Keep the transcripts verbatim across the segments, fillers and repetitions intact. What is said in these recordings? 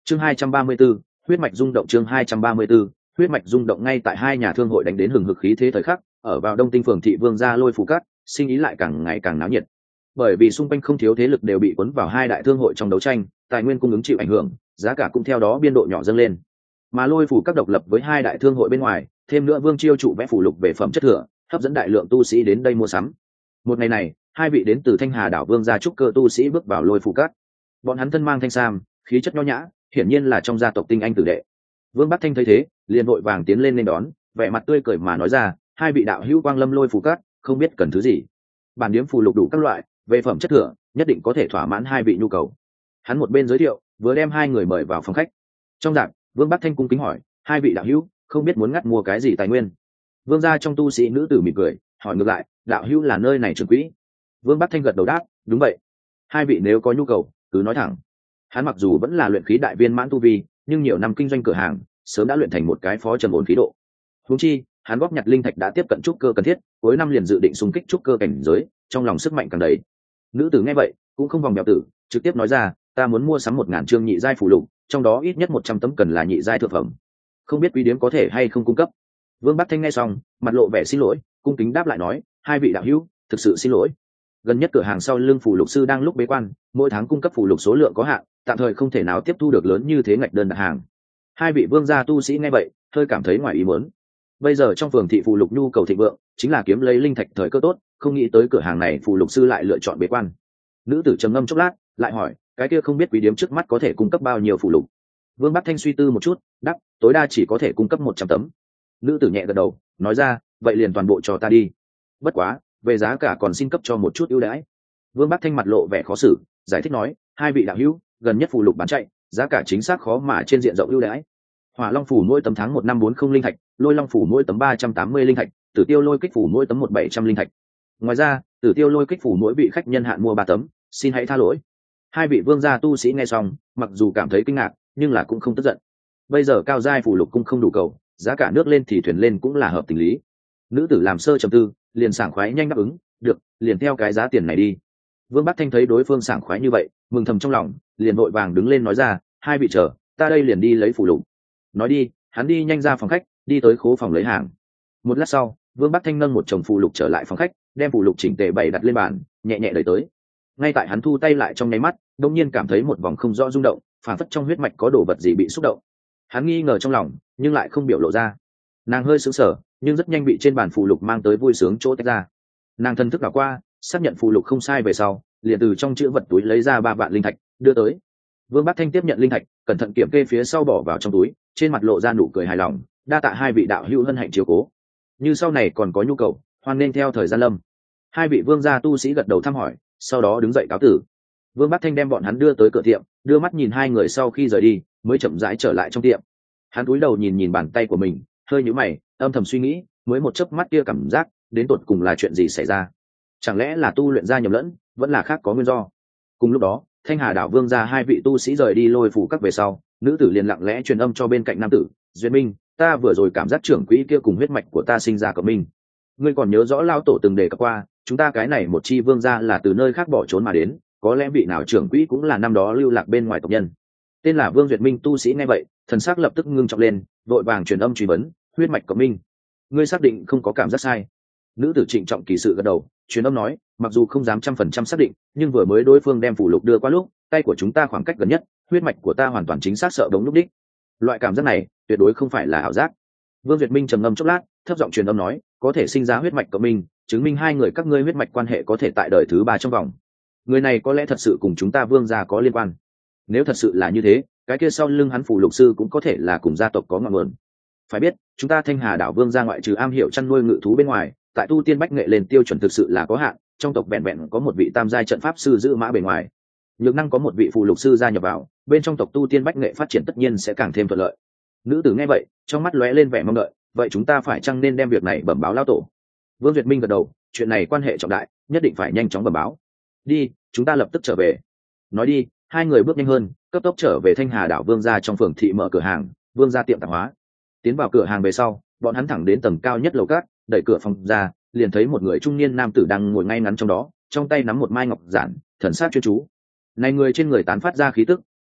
chương hai trăm ba mươi 234, huyết mạch rung động chương hai trăm ba mươi 234, huyết mạch rung động ngay tại hai nhà thương hội đánh đến hừng hực khí thế thời khắc, ở vào Đông Tinh phường thị Vương gia Lôi Phủ Cát, sinh ý lại càng ngày càng náo nhiệt. Bởi vì xung quanh không thiếu thế lực đều bị cuốn vào hai đại thương hội trong đấu tranh, tài nguyên cung ứng chịu ảnh hưởng, giá cả cũng theo đó biên độ nhỏ dâng lên. Mà Lôi Phủ Cát độc lập với hai đại thương hội bên ngoài, thêm nữa Vương Chiêu trụ vẽ phủ lục về phẩm chất thừa, hấp dẫn đại lượng tu sĩ đến đây mua sắm. Một ngày này, hai vị đến từ Thanh Hà đảo Vương gia trúc cơ tu sĩ bước vào Lôi Phủ Cát. Bọn hắn thân mang thanh sam, khí chất nho nhã, hiển nhiên là trong gia tộc tinh anh tử đệ. Vương Bắc Thanh thấy thế, liền vội vàng tiến lên nên đón, vẻ mặt tươi cười mà nói ra, hai vị đạo hữu quang lâm Lôi Phủ Cát, không biết cần thứ gì. Bản điếm phù lục đủ các loại, về phẩm chất thừa, nhất định có thể thỏa mãn hai vị nhu cầu. Hắn một bên giới thiệu, vừa đem hai người mời vào phòng khách. Trong dạp, Vương Bắc Thanh cung kính hỏi, hai vị đạo hữu, không biết muốn ngắt mua cái gì tài nguyên. Vương gia trong tu sĩ nữ tử mỉm cười, hỏi ngược lại, đạo hữu là nơi này trưởng quỹ. Vương Bắc Thanh gật đầu đáp, đúng vậy. Hai vị nếu có nhu cầu, cứ nói thẳng. Hắn mặc dù vẫn là luyện khí đại viên mãn tu vi, nhưng nhiều năm kinh doanh cửa hàng, sớm đã luyện thành một cái phó trầm ổn khí độ. Huống chi, hắn góp nhặt linh thạch đã tiếp cận trúc cơ cần thiết, cuối năm liền dự định xung kích trúc cơ cảnh giới, trong lòng sức mạnh càng đầy. Nữ tử nghe vậy, cũng không vòng bèo tử, trực tiếp nói ra, ta muốn mua sắm một ngàn chương nhị giai phù lục, trong đó ít nhất một trăm tấm cần là nhị giai thượng phẩm. Không biết quý điếm có thể hay không cung cấp. Vương Bắc Thanh nghe xong, mặt lộ vẻ xin lỗi, cung kính đáp lại nói, hai vị đạo hữu, thực sự xin lỗi. Gần nhất cửa hàng sau lưng phù lục sư đang lúc bế quan, mỗi tháng cung cấp phù lục số lượng có hạn, tạm thời không thể nào tiếp thu được lớn như thế ngạch đơn đặt hàng. Hai vị vương gia tu sĩ nghe vậy, hơi cảm thấy ngoài ý muốn. Bây giờ trong phường thị phù lục nhu cầu thịnh vượng, chính là kiếm lấy linh thạch thời cơ tốt, không nghĩ tới cửa hàng này phù lục sư lại lựa chọn bế quan. Nữ tử trầm ngâm chốc lát, lại hỏi, cái kia không biết quý điếm trước mắt có thể cung cấp bao nhiêu phù lục. Vương Bắc Thanh suy tư một chút, đáp, tối đa chỉ có thể cung cấp một trăm tấm. Nữ tử nhẹ gật đầu, nói ra, vậy liền toàn bộ cho ta đi. Bất quá, về giá cả còn xin cấp cho một chút ưu đãi. Vương Bắc Thanh mặt lộ vẻ khó xử, giải thích nói, hai vị đạo hữu, gần nhất phù lục bán chạy, giá cả chính xác khó mà trên diện rộng ưu đãi. Hỏa Long phủ mỗi tấm tháng một năm bốn không linh thạch, Lôi Long phủ mỗi tấm ba trăm tám mươi linh thạch, Tử Tiêu Lôi Kích phủ mỗi tấm một bảy trăm linh thạch. Ngoài ra, Tử Tiêu Lôi Kích phủ mỗi vị khách nhân hạn mua ba tấm, xin hãy tha lỗi. Hai vị vương gia tu sĩ nghe xong, mặc dù cảm thấy kinh ngạc, nhưng là cũng không tức giận. Bây giờ cao giai phù lục cung không đủ cầu, giá cả nước lên thì thuyền lên cũng là hợp tình lý. Nữ tử làm sơ trầm tư, liền sảng khoái nhanh đáp ứng, được, liền theo cái giá tiền này đi. Vương Bắc Thanh thấy đối phương sảng khoái như vậy, mừng thầm trong lòng, liền vội vàng đứng lên nói ra, hai vị chờ, ta đây liền đi lấy phù lục. Nói đi, hắn đi nhanh ra phòng khách, đi tới khố phòng lấy hàng. Một lát sau, Vương Bắc Thanh nâng một chồng phù lục trở lại phòng khách, đem phù lục chỉnh tề bày đặt lên bàn, nhẹ nhẹ đẩy tới. Ngay tại hắn thu tay lại trong nháy mắt, đột nhiên cảm thấy một vòng không rõ rung động, phản phất trong huyết mạch có đồ vật gì bị xúc động. Hắn nghi ngờ trong lòng, nhưng lại không biểu lộ ra. Nàng hơi sững sờ, nhưng rất nhanh bị trên bàn phù lục mang tới vui sướng chỗ tách ra. Nàng thân thức đảo qua, xác nhận phù lục không sai về sau, liền từ trong chữ vật túi lấy ra ba vạn linh thạch, đưa tới. Vương Bắc Thanh tiếp nhận linh thạch, cẩn thận kiểm kê phía sau bỏ vào trong túi, trên mặt lộ ra nụ cười hài lòng, đa tạ hai vị đạo hữu hân hạnh chiếu cố. Như sau này còn có nhu cầu, hoan nên theo thời gian lâm. Hai vị vương gia tu sĩ gật đầu thăm hỏi, sau đó đứng dậy cáo tử. Vương Bắc Thanh đem bọn hắn đưa tới cửa tiệm, đưa mắt nhìn hai người sau khi rời đi, mới chậm rãi trở lại trong tiệm. Hắn cúi đầu nhìn nhìn bàn tay của mình, hơi nhíu mày, âm thầm suy nghĩ, mới một chớp mắt kia cảm giác, đến tột cùng là chuyện gì xảy ra? Chẳng lẽ là tu luyện ra nhầm lẫn, vẫn là khác có nguyên do? Cùng lúc đó, Thanh Hà đảo Vương gia hai vị tu sĩ rời đi Lôi phủ các về sau, nữ tử liền lặng lẽ truyền âm cho bên cạnh nam tử, Duyệt Minh, ta vừa rồi cảm giác trưởng quỹ kia cùng huyết mạch của ta sinh ra cộng minh. Ngươi còn nhớ rõ lão tổ từng đề cập qua, chúng ta cái này một chi vương gia là từ nơi khác bỏ trốn mà đến, có lẽ vị nào trưởng quỹ cũng là năm đó lưu lạc bên ngoài tộc nhân. Tên là Vương Duyệt Minh tu sĩ nghe vậy, thần sắc lập tức ngưng trọng lên, vội vàng truyền âm truy vấn, huyết mạch cộng minh, ngươi xác định không có cảm giác sai? Nữ tử trịnh trọng kỳ sự gật đầu, truyền âm nói, mặc dù không dám trăm phần trăm xác định, nhưng vừa mới đối phương đem phủ lục đưa qua lúc, tay của chúng ta khoảng cách gần nhất, huyết mạch của ta hoàn toàn chính xác sợ đống lúc đích. Loại cảm giác này tuyệt đối không phải là ảo giác. Vương Duyệt Minh trầm ngâm chốc lát, thấp giọng truyền âm nói, có thể sinh ra huyết mạch cộng minh, chứng minh hai người các ngươi huyết mạch quan hệ có thể tại đời thứ ba trong vòng. Người này có lẽ thật sự cùng chúng ta Vương gia có liên quan. Nếu thật sự là như thế, cái kia sau lưng hắn phủ lục sư cũng có thể là cùng gia tộc có ngọn nguồn. Phải biết, chúng ta Thanh Hà đảo Vương gia ngoại trừ am hiểu chăn nuôi ngự thú bên ngoài, tại tu tiên bách nghệ lên tiêu chuẩn thực sự là có hạn, trong tộc vẹn vẹn có một vị tam giai trận pháp sư giữ mã bề ngoài. Nhược năng có một vị phù lục sư gia nhập vào, bên trong tộc tu tiên bách nghệ phát triển tất nhiên sẽ càng thêm thuận lợi. Nữ tử nghe vậy, trong mắt lóe lên vẻ mong đợi, vậy chúng ta phải chăng nên đem việc này bẩm báo lão tổ? Vương Duyệt Minh gật đầu, chuyện này quan hệ trọng đại, nhất định phải nhanh chóng bẩm báo. Đi, chúng ta lập tức trở về. Nói đi, hai người bước nhanh hơn, cấp tốc trở về Thanh Hà đảo Vương gia trong phường thị mở cửa hàng, Vương gia tiệm tạp hóa. Tiến vào cửa hàng về sau, bọn hắn thẳng đến tầng cao nhất lầu cát, đẩy cửa phòng ra, liền thấy một người trung niên nam tử đang ngồi ngay ngắn trong đó, trong tay nắm một mai ngọc giản, thần sắc chuyên chú. Này người trên người tán phát ra khí tức,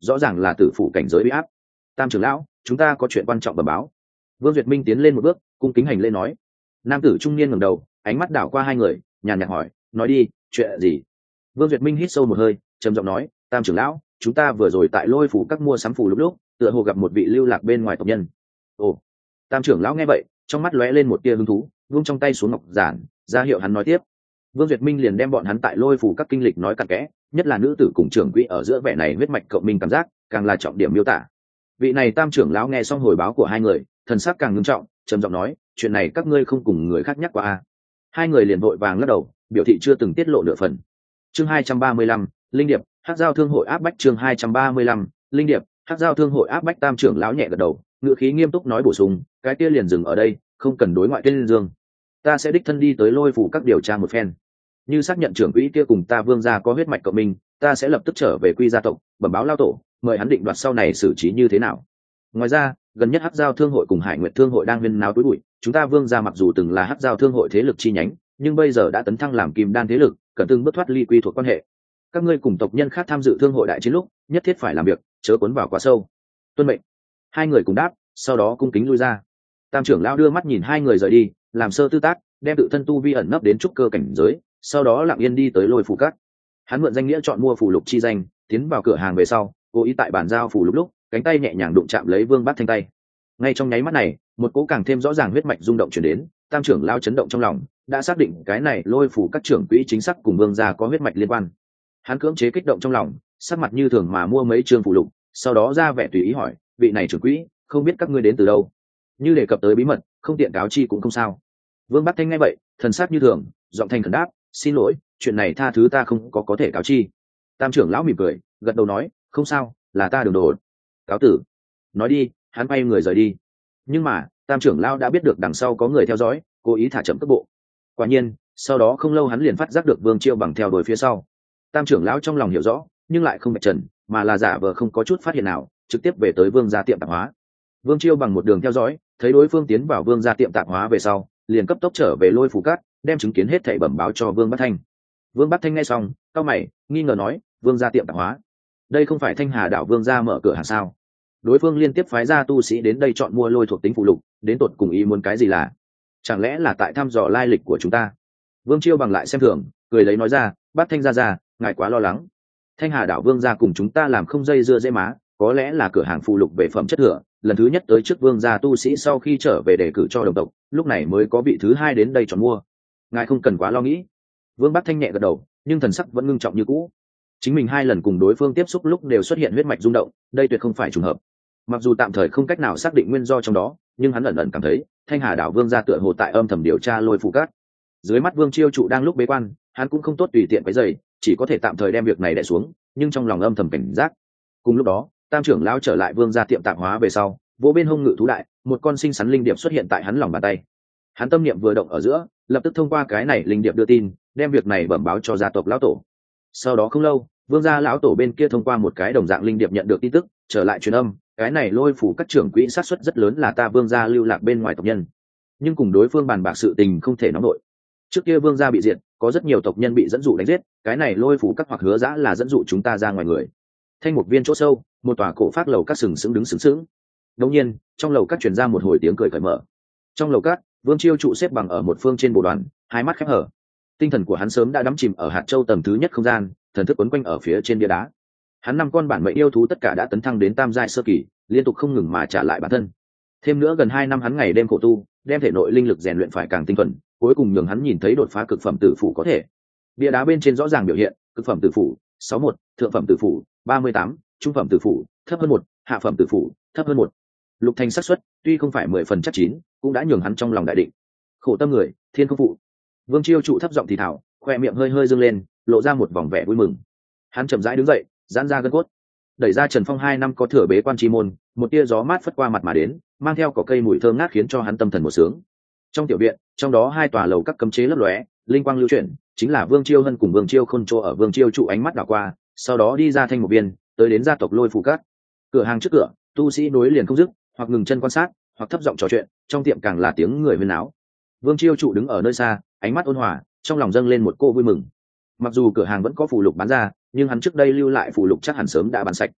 rõ ràng là tử phủ cảnh giới bị áp. Tam trưởng lão, chúng ta có chuyện quan trọng bẩm báo. Vương Duyệt Minh tiến lên một bước, cung kính hành lễ nói. Nam tử trung niên ngẩng đầu, ánh mắt đảo qua hai người, nhàn nhạt hỏi, nói đi, chuyện gì? Vương Duyệt Minh hít sâu một hơi, trầm giọng nói, Tam trưởng lão, chúng ta vừa rồi tại Lôi phủ các mua sắm phủ lúc lúc, tựa hồ gặp một vị lưu lạc bên ngoài tộc nhân. Ồ. Tam trưởng lão nghe vậy, trong mắt lóe lên một tia hứng thú, vung trong tay xuống ngọc giản, ra hiệu hắn nói tiếp. Vương Duyệt Minh liền đem bọn hắn tại Lôi phủ các kinh lịch nói cặn kẽ, nhất là nữ tử cùng trưởng quỹ ở giữa vẻ này huyết mạch cộng minh cảm giác, càng là trọng điểm miêu tả. Vị này Tam trưởng lão nghe xong hồi báo của hai người, thần sắc càng nghiêm trọng, trầm giọng nói, chuyện này các ngươi không cùng người khác nhắc qua a. Hai người liền vội vàng lắc đầu, biểu thị chưa từng tiết lộ nửa phần. Chương hai trăm ba mươi lăm, linh điệp, Hắc giao thương hội áp bách. Chương hai trăm ba mươi lăm, linh điệp, Hắc giao thương hội áp bách. Tam trưởng lão nhẹ gật đầu, ngữ khí nghiêm túc nói bổ sung, cái kia liền dừng ở đây, không cần đối ngoại tuyên dương. Ta sẽ đích thân đi tới Lôi phủ các điều tra một phen. Như xác nhận trưởng quỹ kia cùng ta Vương gia có huyết mạch cộng minh, ta sẽ lập tức trở về Quy gia tộc, bẩm báo lao tổ, mời hắn định đoạt sau này xử trí như thế nào. Ngoài ra, gần nhất Hắc giao thương hội cùng Hải Nguyệt thương hội đang huyên náo túi bụi, chúng ta Vương gia mặc dù từng là Hắc giao thương hội thế lực chi nhánh, nhưng bây giờ đã tấn thăng làm kim đan thế lực, cần từng bước thoát ly quy thuộc quan hệ. Các ngươi cùng tộc nhân khác tham dự thương hội đại chiến lúc, nhất thiết phải làm việc, chớ cuốn vào quá sâu. Tuân mệnh. Hai người cùng đáp, sau đó cung kính lui ra. Tam trưởng lão đưa mắt nhìn hai người rời đi, làm sơ tư tác, đem tự thân tu vi ẩn nấp đến trúc cơ cảnh giới, sau đó lặng yên đi tới Lôi phủ các. Hắn mượn danh nghĩa chọn mua phù lục chi danh, tiến vào cửa hàng về sau, cố ý tại bàn giao phù lục lúc, cánh tay nhẹ nhàng đụng chạm lấy Vương Bát Thanh tay. Ngay trong nháy mắt này, một cỗ càng thêm rõ ràng huyết mạch rung động chuyển đến, Tam trưởng lão chấn động trong lòng, đã xác định cái này Lôi phủ các trưởng quỹ chính xác cùng Vương gia có huyết mạch liên quan. Hắn cưỡng chế kích động trong lòng, sắc mặt như thường mà mua mấy chương phù lục, sau đó ra vẻ tùy ý hỏi, vị này trưởng quỹ, không biết các ngươi đến từ đâu? Như đề cập tới bí mật, không tiện cáo chi cũng không sao. Vương Bát Thanh nghe vậy, thần sắc như thường, giọng thành khẩn đáp, xin lỗi, chuyện này tha thứ ta không có có thể cáo chi. Tam trưởng lão mỉm cười, gật đầu nói, không sao, là ta đường đột. Cáo tử. Nói đi, hắn bay người rời đi. Nhưng mà, Tam trưởng lão đã biết được đằng sau có người theo dõi, cố ý thả chậm tốc bộ. Quả nhiên, sau đó không lâu hắn liền phát giác được Vương Chiêu Bằng theo đuổi phía sau. Tam trưởng lão trong lòng hiểu rõ, nhưng lại không bạch trần, mà là giả vờ không có chút phát hiện nào, trực tiếp về tới Vương gia tiệm tạp hóa. Vương Chiêu Bằng một đường theo dõi, thấy đối phương tiến vào Vương gia tiệm tạp hóa về sau, liền cấp tốc trở về Lôi phủ cát, đem chứng kiến hết thảy bẩm báo cho Vương Bát Thanh. Vương Bát Thanh nghe xong, cau mày, nghi ngờ nói, Vương gia tiệm tạp hóa, đây không phải Thanh Hà đảo Vương gia mở cửa hàng sao? Đối phương liên tiếp phái ra tu sĩ đến đây chọn mua lôi thuộc tính phụ lục, đến tột cùng ý muốn cái gì là? Chẳng lẽ là tại thăm dò lai lịch của chúng ta? Vương Chiêu Bằng lại xem thường, cười lấy nói ra, Bát Thanh gia gia, ngài quá lo lắng. Thanh Hà đảo Vương gia cùng chúng ta làm không dây dưa dễ má, có lẽ là cửa hàng phụ lục về phẩm chất thừa, lần thứ nhất tới trước Vương gia tu sĩ sau khi trở về đề cử cho đồng tộc, lúc này mới có vị thứ hai đến đây chọn mua. Ngài không cần quá lo nghĩ. Vương Bát Thanh nhẹ gật đầu, nhưng thần sắc vẫn ngưng trọng như cũ. Chính mình hai lần cùng đối phương tiếp xúc lúc đều xuất hiện huyết mạch rung động, đây tuyệt không phải trùng hợp. Mặc dù tạm thời không cách nào xác định nguyên do trong đó, nhưng hắn ẩn ẩn cảm thấy Thanh Hà đảo Vương gia tựa hồ tại âm thầm điều tra Lôi phủ cát. Dưới mắt Vương Chiêu trụ đang lúc bế quan, hắn cũng không tốt tùy tiện cái giày, chỉ có thể tạm thời đem việc này đè xuống, nhưng trong lòng âm thầm cảnh giác. Cùng lúc đó, Tam trưởng lão trở lại Vương gia tiệm tạp hóa về sau, vỗ bên hông ngự thú đại, một con sinh sắn linh điệp xuất hiện tại hắn lòng bàn tay. Hắn tâm niệm vừa động ở giữa, lập tức thông qua cái này linh điệp đưa tin, đem việc này bẩm báo cho gia tộc lão tổ. Sau đó không lâu, Vương gia lão tổ bên kia thông qua một cái đồng dạng linh điệp nhận được tin tức, trở lại truyền âm, cái này Lôi phủ các trưởng quỹ sát suất rất lớn là ta Vương gia lưu lạc bên ngoài tộc nhân, nhưng cùng đối phương bàn bạc sự tình không thể nóng nổi. Trước kia Vương gia bị diệt, có rất nhiều tộc nhân bị dẫn dụ đánh giết, cái này Lôi phủ các hoặc hứa dã là dẫn dụ chúng ta ra ngoài người. Thanh một viên chỗ sâu, một tòa cổ phát lầu các sừng sững đứng sừng sững. Đột nhiên, trong lầu các truyền ra một hồi tiếng cười cởi mở. Trong lầu các, Vương Chiêu trụ xếp bằng ở một phương trên bộ đoàn, hai mắt khép hở. Tinh thần của hắn sớm đã đắm chìm ở hạt châu tầng thứ nhất không gian, thần thức quấn quanh ở phía trên bia đá. Hắn năm con bản mệnh yêu thú tất cả đã tấn thăng đến tam giai sơ kỳ, liên tục không ngừng mà trả lại bản thân. Thêm nữa gần hai năm hắn ngày đêm khổ tu, đem thể nội linh lực rèn luyện phải càng tinh thuần, cuối cùng nhường hắn nhìn thấy đột phá cực phẩm tử phủ có thể. Bia đá bên trên rõ ràng biểu hiện, cực phẩm tử phủ sáu mươi mốt, thượng phẩm tử phủ ba mươi tám, trung phẩm tử phủ thấp hơn một, hạ phẩm tử phủ thấp hơn một. Lục thành xác suất tuy không phải mười phần chắc chín, cũng đã nhường hắn trong lòng đại định. Khổ tâm người, thiên không phụ. Vương Chiêu trụ thấp giọng thì thảo, khoe miệng hơi hơi dương lên, lộ ra một vòng vẻ vui mừng. Hắn chậm rãi đứng dậy, giãn ra gân cốt, đẩy ra Trần Phong hai năm có thừa bế quan chi môn, một tia gió mát phất qua mặt mà đến, mang theo cỏ cây mùi thơm ngát khiến cho hắn tâm thần một sướng. Trong tiểu viện, trong đó hai tòa lầu các cấm chế lấp lóe, linh quang lưu chuyển, chính là Vương Chiêu Hân cùng Vương Chiêu Khôn Trô ở Vương Chiêu trụ ánh mắt đảo qua, sau đó đi ra thanh một viên, tới đến gia tộc Lôi phủ cát. Cửa hàng trước cửa, tu sĩ nối liền không dứt, hoặc ngừng chân quan sát, hoặc thấp giọng trò chuyện, trong tiệm càng là tiếng người huyên náo. Vương Chiêu trụ đứng ở nơi xa, ánh mắt ôn hòa, trong lòng dâng lên một cô vui mừng. Mặc dù cửa hàng vẫn có phù lục bán ra, nhưng hắn trước đây lưu lại phù lục chắc hẳn sớm đã bán sạch.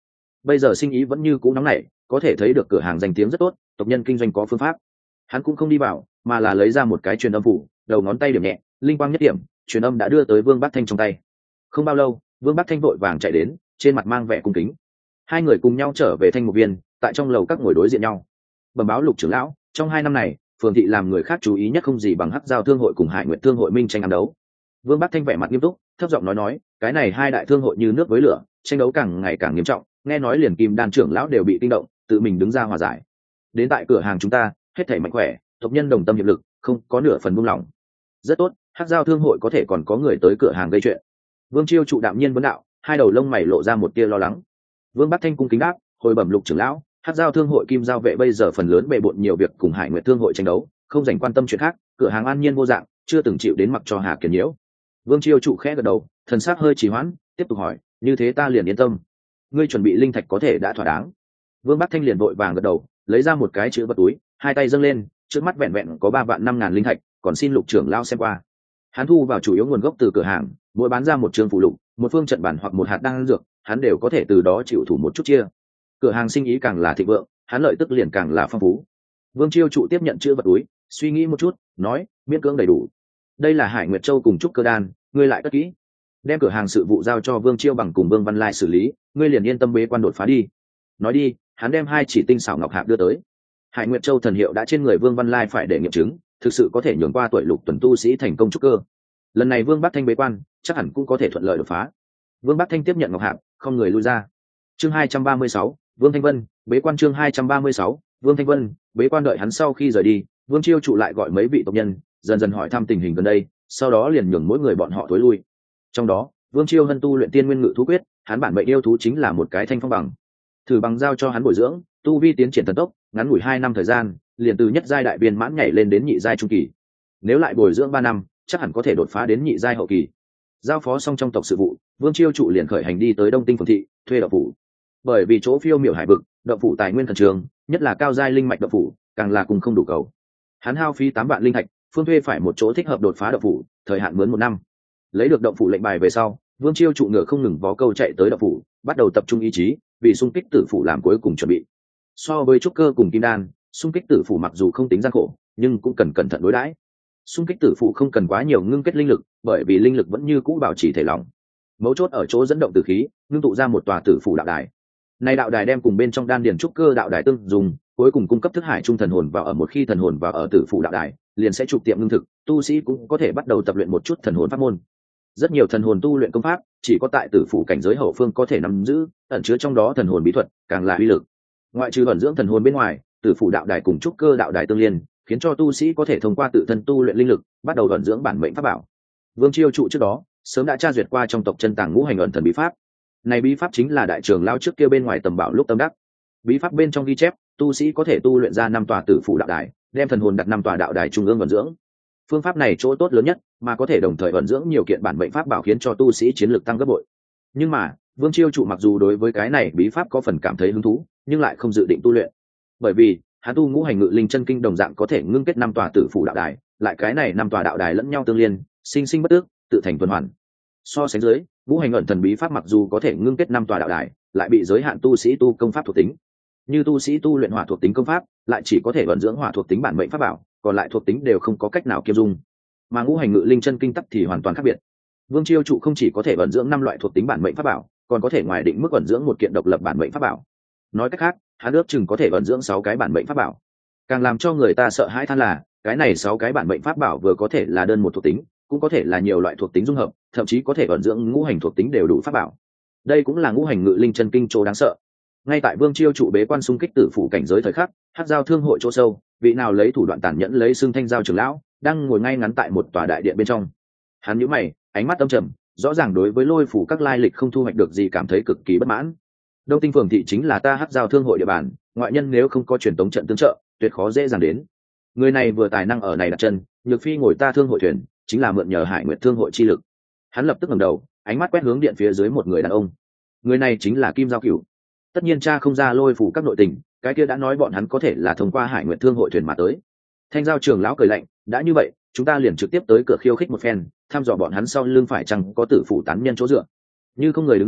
bây giờ sinh ý vẫn như cũ nóng nảy, có thể thấy được cửa hàng danh tiếng rất tốt, tộc nhân kinh doanh có phương pháp. Hắn cũng không đi vào, mà là lấy ra một cái truyền âm phủ, đầu ngón tay điểm nhẹ, linh quang nhất điểm, truyền âm đã đưa tới Vương Bắc Thanh trong tay. Không bao lâu, Vương Bắc Thanh vội vàng chạy đến, trên mặt mang vẻ cung kính. Hai người cùng nhau trở về Thanh Mục Viên, tại trong lầu các ngồi đối diện nhau. Bẩm báo Lục trưởng lão, trong hai năm này, phường thị làm người khác chú ý nhất không gì bằng Hắc Giao thương hội cùng Hải Nguyệt thương hội minh tranh ám đấu. Vương Bắc Thanh vẻ mặt nghiêm túc, thấp giọng nói nói, cái này hai đại thương hội như nước với lửa, tranh đấu càng ngày càng nghiêm trọng, nghe nói liền Kim Đan trưởng lão đều bị kinh động, tự mình đứng ra hòa giải. Đến tại cửa hàng chúng ta, hết thảy mạnh khỏe, tộc nhân đồng tâm hiệp lực, không có nửa phần buông lỏng. Rất tốt, Hắc Giao thương hội có thể còn có người tới cửa hàng gây chuyện. Vương Chiêu trụ đạm nhiên vấn đạo, hai đầu lông mày lộ ra một tia lo lắng. Vương Bắc Thanh cung kính đáp, hồi bẩm Lục trưởng lão, Hắc Giao thương hội Kim Giao vệ bây giờ phần lớn bề bộn nhiều việc cùng Hải Nguyệt thương hội tranh đấu, không dành quan tâm chuyện khác, cửa hàng an nhiên vô dạng, chưa từng chịu đến mặc cho Hà Kiền nhiễu. Vương Chiêu trụ khẽ gật đầu, thần sắc hơi trì hoãn, tiếp tục hỏi, như thế ta liền yên tâm. Ngươi chuẩn bị linh thạch có thể đã thỏa đáng. Vương Bắc Thanh liền vội vàng gật đầu, lấy ra một cái chữ vật túi, hai tay dâng lên, trước mắt vẹn vẹn có ba vạn năm ngàn linh thạch, còn xin Lục trưởng lão xem qua. Hắn thu vào chủ yếu nguồn gốc từ cửa hàng, mỗi bán ra một trường phụ lục, một phương trận bản hoặc một hạt đan dược, hắn đều có thể từ đó chịu thủ một chút chia. Cửa hàng sinh ý càng là thịnh vượng, hắn lợi tức liền càng là phong phú. Vương Chiêu trụ tiếp nhận chữ vật túi, suy nghĩ một chút, nói, miễn cưỡng đầy đủ. Đây là Hải Nguyệt Châu cùng trúc cơ đan, ngươi lại cất kỹ. Đem cửa hàng sự vụ giao cho Vương Chiêu bằng cùng Vương Văn Lai xử lý, ngươi liền yên tâm bế quan đột phá đi. Nói đi, hắn đem hai chỉ tinh xảo ngọc hạp đưa tới. Hải Nguyệt Châu thần hiệu đã trên người Vương Văn Lai phải để nghiệm chứng, thực sự có thể nhường qua tuổi lục tuần tu sĩ thành công trúc cơ. Lần này Vương Bắc Thanh bế quan, chắc hẳn cũng có thể thuận lợi đột phá. Vương Bắc Thanh tiếp nhận ngọc hạp, không người lui ra. Chương hai trăm ba mươi sáu, Vương Thanh Vân, bế quan chương hai trăm ba mươi sáu, Vương Thanh Vân, bế quan đợi hắn sau khi rời đi, Vương Chiêu trụ lại gọi mấy vị tộc nhân, dần dần hỏi thăm tình hình gần đây, sau đó liền nhường mỗi người bọn họ tối lui. Trong đó, Vương Chiêu Hân tu luyện Tiên Nguyên Ngự thú quyết, hắn bản mệnh yêu thú chính là một cái thanh phong bằng. Thử bằng giao cho hắn bồi dưỡng, tu vi tiến triển thần tốc, ngắn ngủi hai năm thời gian, liền từ nhất giai đại viên mãn nhảy lên đến nhị giai trung kỳ. Nếu lại bồi dưỡng ba năm, chắc hẳn có thể đột phá đến nhị giai hậu kỳ. Giao phó xong trong tộc sự vụ, Vương Chiêu trụ liền khởi hành đi tới Đông Tinh phường thị, thuê động phủ. Bởi vì chỗ phiêu miểu hải vực, động phủ tài nguyên thần trường, nhất là cao giai linh mạch động phủ, càng là cùng không đủ cầu. Hắn hao phí tám vạn linh thạch, phương thuê phải một chỗ thích hợp đột phá động phủ, thời hạn mướn một năm. Lấy được động phủ lệnh bài về sau, Vương Chiêu trụ ngựa không ngừng vó câu chạy tới động phủ, bắt đầu tập trung ý chí, vì xung kích tử phủ làm cuối cùng chuẩn bị. So với trúc cơ cùng kim đan, xung kích tử phủ mặc dù không tính gian khổ, nhưng cũng cần cẩn thận đối đãi. Xung kích tử phủ không cần quá nhiều ngưng kết linh lực, bởi vì linh lực vẫn như cũ bảo trì thể lỏng. Mấu chốt ở chỗ dẫn động tử khí, ngưng tụ ra một tòa tử phủ đạo đài. Này đạo đài đem cùng bên trong đan điền trúc cơ đạo đài tương dùng, cuối cùng cung cấp thức hải trung thần hồn vào ở một khi thần hồn vào ở tử phủ đạo đài, liền sẽ trục tiệm ngưng thực, tu sĩ cũng có thể bắt đầu tập luyện một chút thần hồn pháp môn. Rất nhiều thần hồn tu luyện công pháp, chỉ có tại tử phủ cảnh giới hậu phương có thể nắm giữ, ẩn chứa trong đó thần hồn bí thuật, càng là uy lực. Ngoại trừ ẩn dưỡng thần hồn bên ngoài, tử phủ đạo đài cùng trúc cơ đạo đài tương liên, khiến cho tu sĩ có thể thông qua tự thân tu luyện linh lực, bắt đầu ẩn dưỡng bản mệnh pháp bảo. Vương Chiêu trụ trước đó, sớm đã tra duyệt qua trong tộc chân tàng ngũ hành ẩn thần bí pháp. Này bí pháp chính là đại trưởng lao trước kia bên ngoài tầm bảo lúc tâm đắc. Bí pháp bên trong ghi chép, tu sĩ có thể tu luyện ra năm tòa tử phủ đạo đài, đem thần hồn đặt năm tòa đạo đài trung ương ẩn dưỡng. Phương pháp này chỗ tốt lớn nhất, mà có thể đồng thời ẩn dưỡng nhiều kiện bản mệnh pháp bảo khiến cho tu sĩ chiến lược tăng gấp bội. Nhưng mà, Vương Chiêu trụ mặc dù đối với cái này bí pháp có phần cảm thấy hứng thú, nhưng lại không dự định tu luyện. Bởi vì, hắn tu ngũ hành ngự linh chân kinh đồng dạng có thể ngưng kết năm tòa tử phủ đạo đài, lại cái này năm tòa đạo đài lẫn nhau tương liên, sinh sinh bất tước, tự thành tuần hoàn. So sánh dưới, ngũ hành ẩn thần bí pháp mặc dù có thể ngưng kết năm tòa đạo đài, lại bị giới hạn tu sĩ tu công pháp thuộc tính. Như tu sĩ tu luyện hỏa thuộc tính công pháp, lại chỉ có thể ẩn dưỡng hỏa thuộc tính bản mệnh pháp bảo, còn lại thuộc tính đều không có cách nào kiêm dung. Mà ngũ hành ngự linh chân kinh tắc thì hoàn toàn khác biệt. Vương Chiêu trụ không chỉ có thể ẩn dưỡng năm loại thuộc tính bản mệnh pháp bảo, còn có thể ngoài định mức ẩn dưỡng một kiện độc lập bản mệnh pháp bảo. Nói cách khác, hắn ước chừng có thể ẩn dưỡng sáu cái bản mệnh pháp bảo. Càng làm cho người ta sợ hãi than là, cái này sáu cái bản mệnh pháp bảo vừa có thể là đơn một thuộc tính, cũng có thể là nhiều loại thuộc tính dung hợp, thậm chí có thể ẩn dưỡng ngũ hành thuộc tính đều đủ pháp bảo. Đây cũng là ngũ hành ngự linh chân kinh chỗ đáng sợ. Ngay tại Vương Chiêu trụ bế quan xung kích tử phủ cảnh giới thời khắc, Hắc Giao thương hội chỗ sâu, vị nào lấy thủ đoạn tàn nhẫn lấy xương Thanh Giao trưởng lão, đang ngồi ngay ngắn tại một tòa đại điện bên trong. Hắn nhíu mày, ánh mắt âm trầm, rõ ràng đối với lôi phủ các lai lịch không thu hoạch được gì cảm thấy cực kỳ bất mãn. Đông Tinh phường thị chính là ta Hắc Giao thương hội địa bàn, ngoại nhân nếu không có truyền tống trận tương trợ, tuyệt khó dễ dàng đến. Người này vừa tài năng ở này đặt chân, nhược phi ngồi ta thương hội thuyền, chính là mượn nhờ Hải Nguyệt thương hội chi lực. Hắn lập tức ngẩng đầu, ánh mắt quét hướng điện phía dưới một người đàn ông. Người này chính là Kim Giao Cửu. Tất nhiên cha không ra lôi phủ các nội tình, cái kia đã nói bọn hắn có thể là thông qua Hải Nguyệt thương hội thuyền mà tới. Thanh Giao trưởng lão cười lạnh, đã như vậy, chúng ta liền trực tiếp tới cửa khiêu khích một phen, thăm dò bọn hắn sau lưng phải chăng có tử phủ tán nhân chỗ dựa. Như không người đứng ra,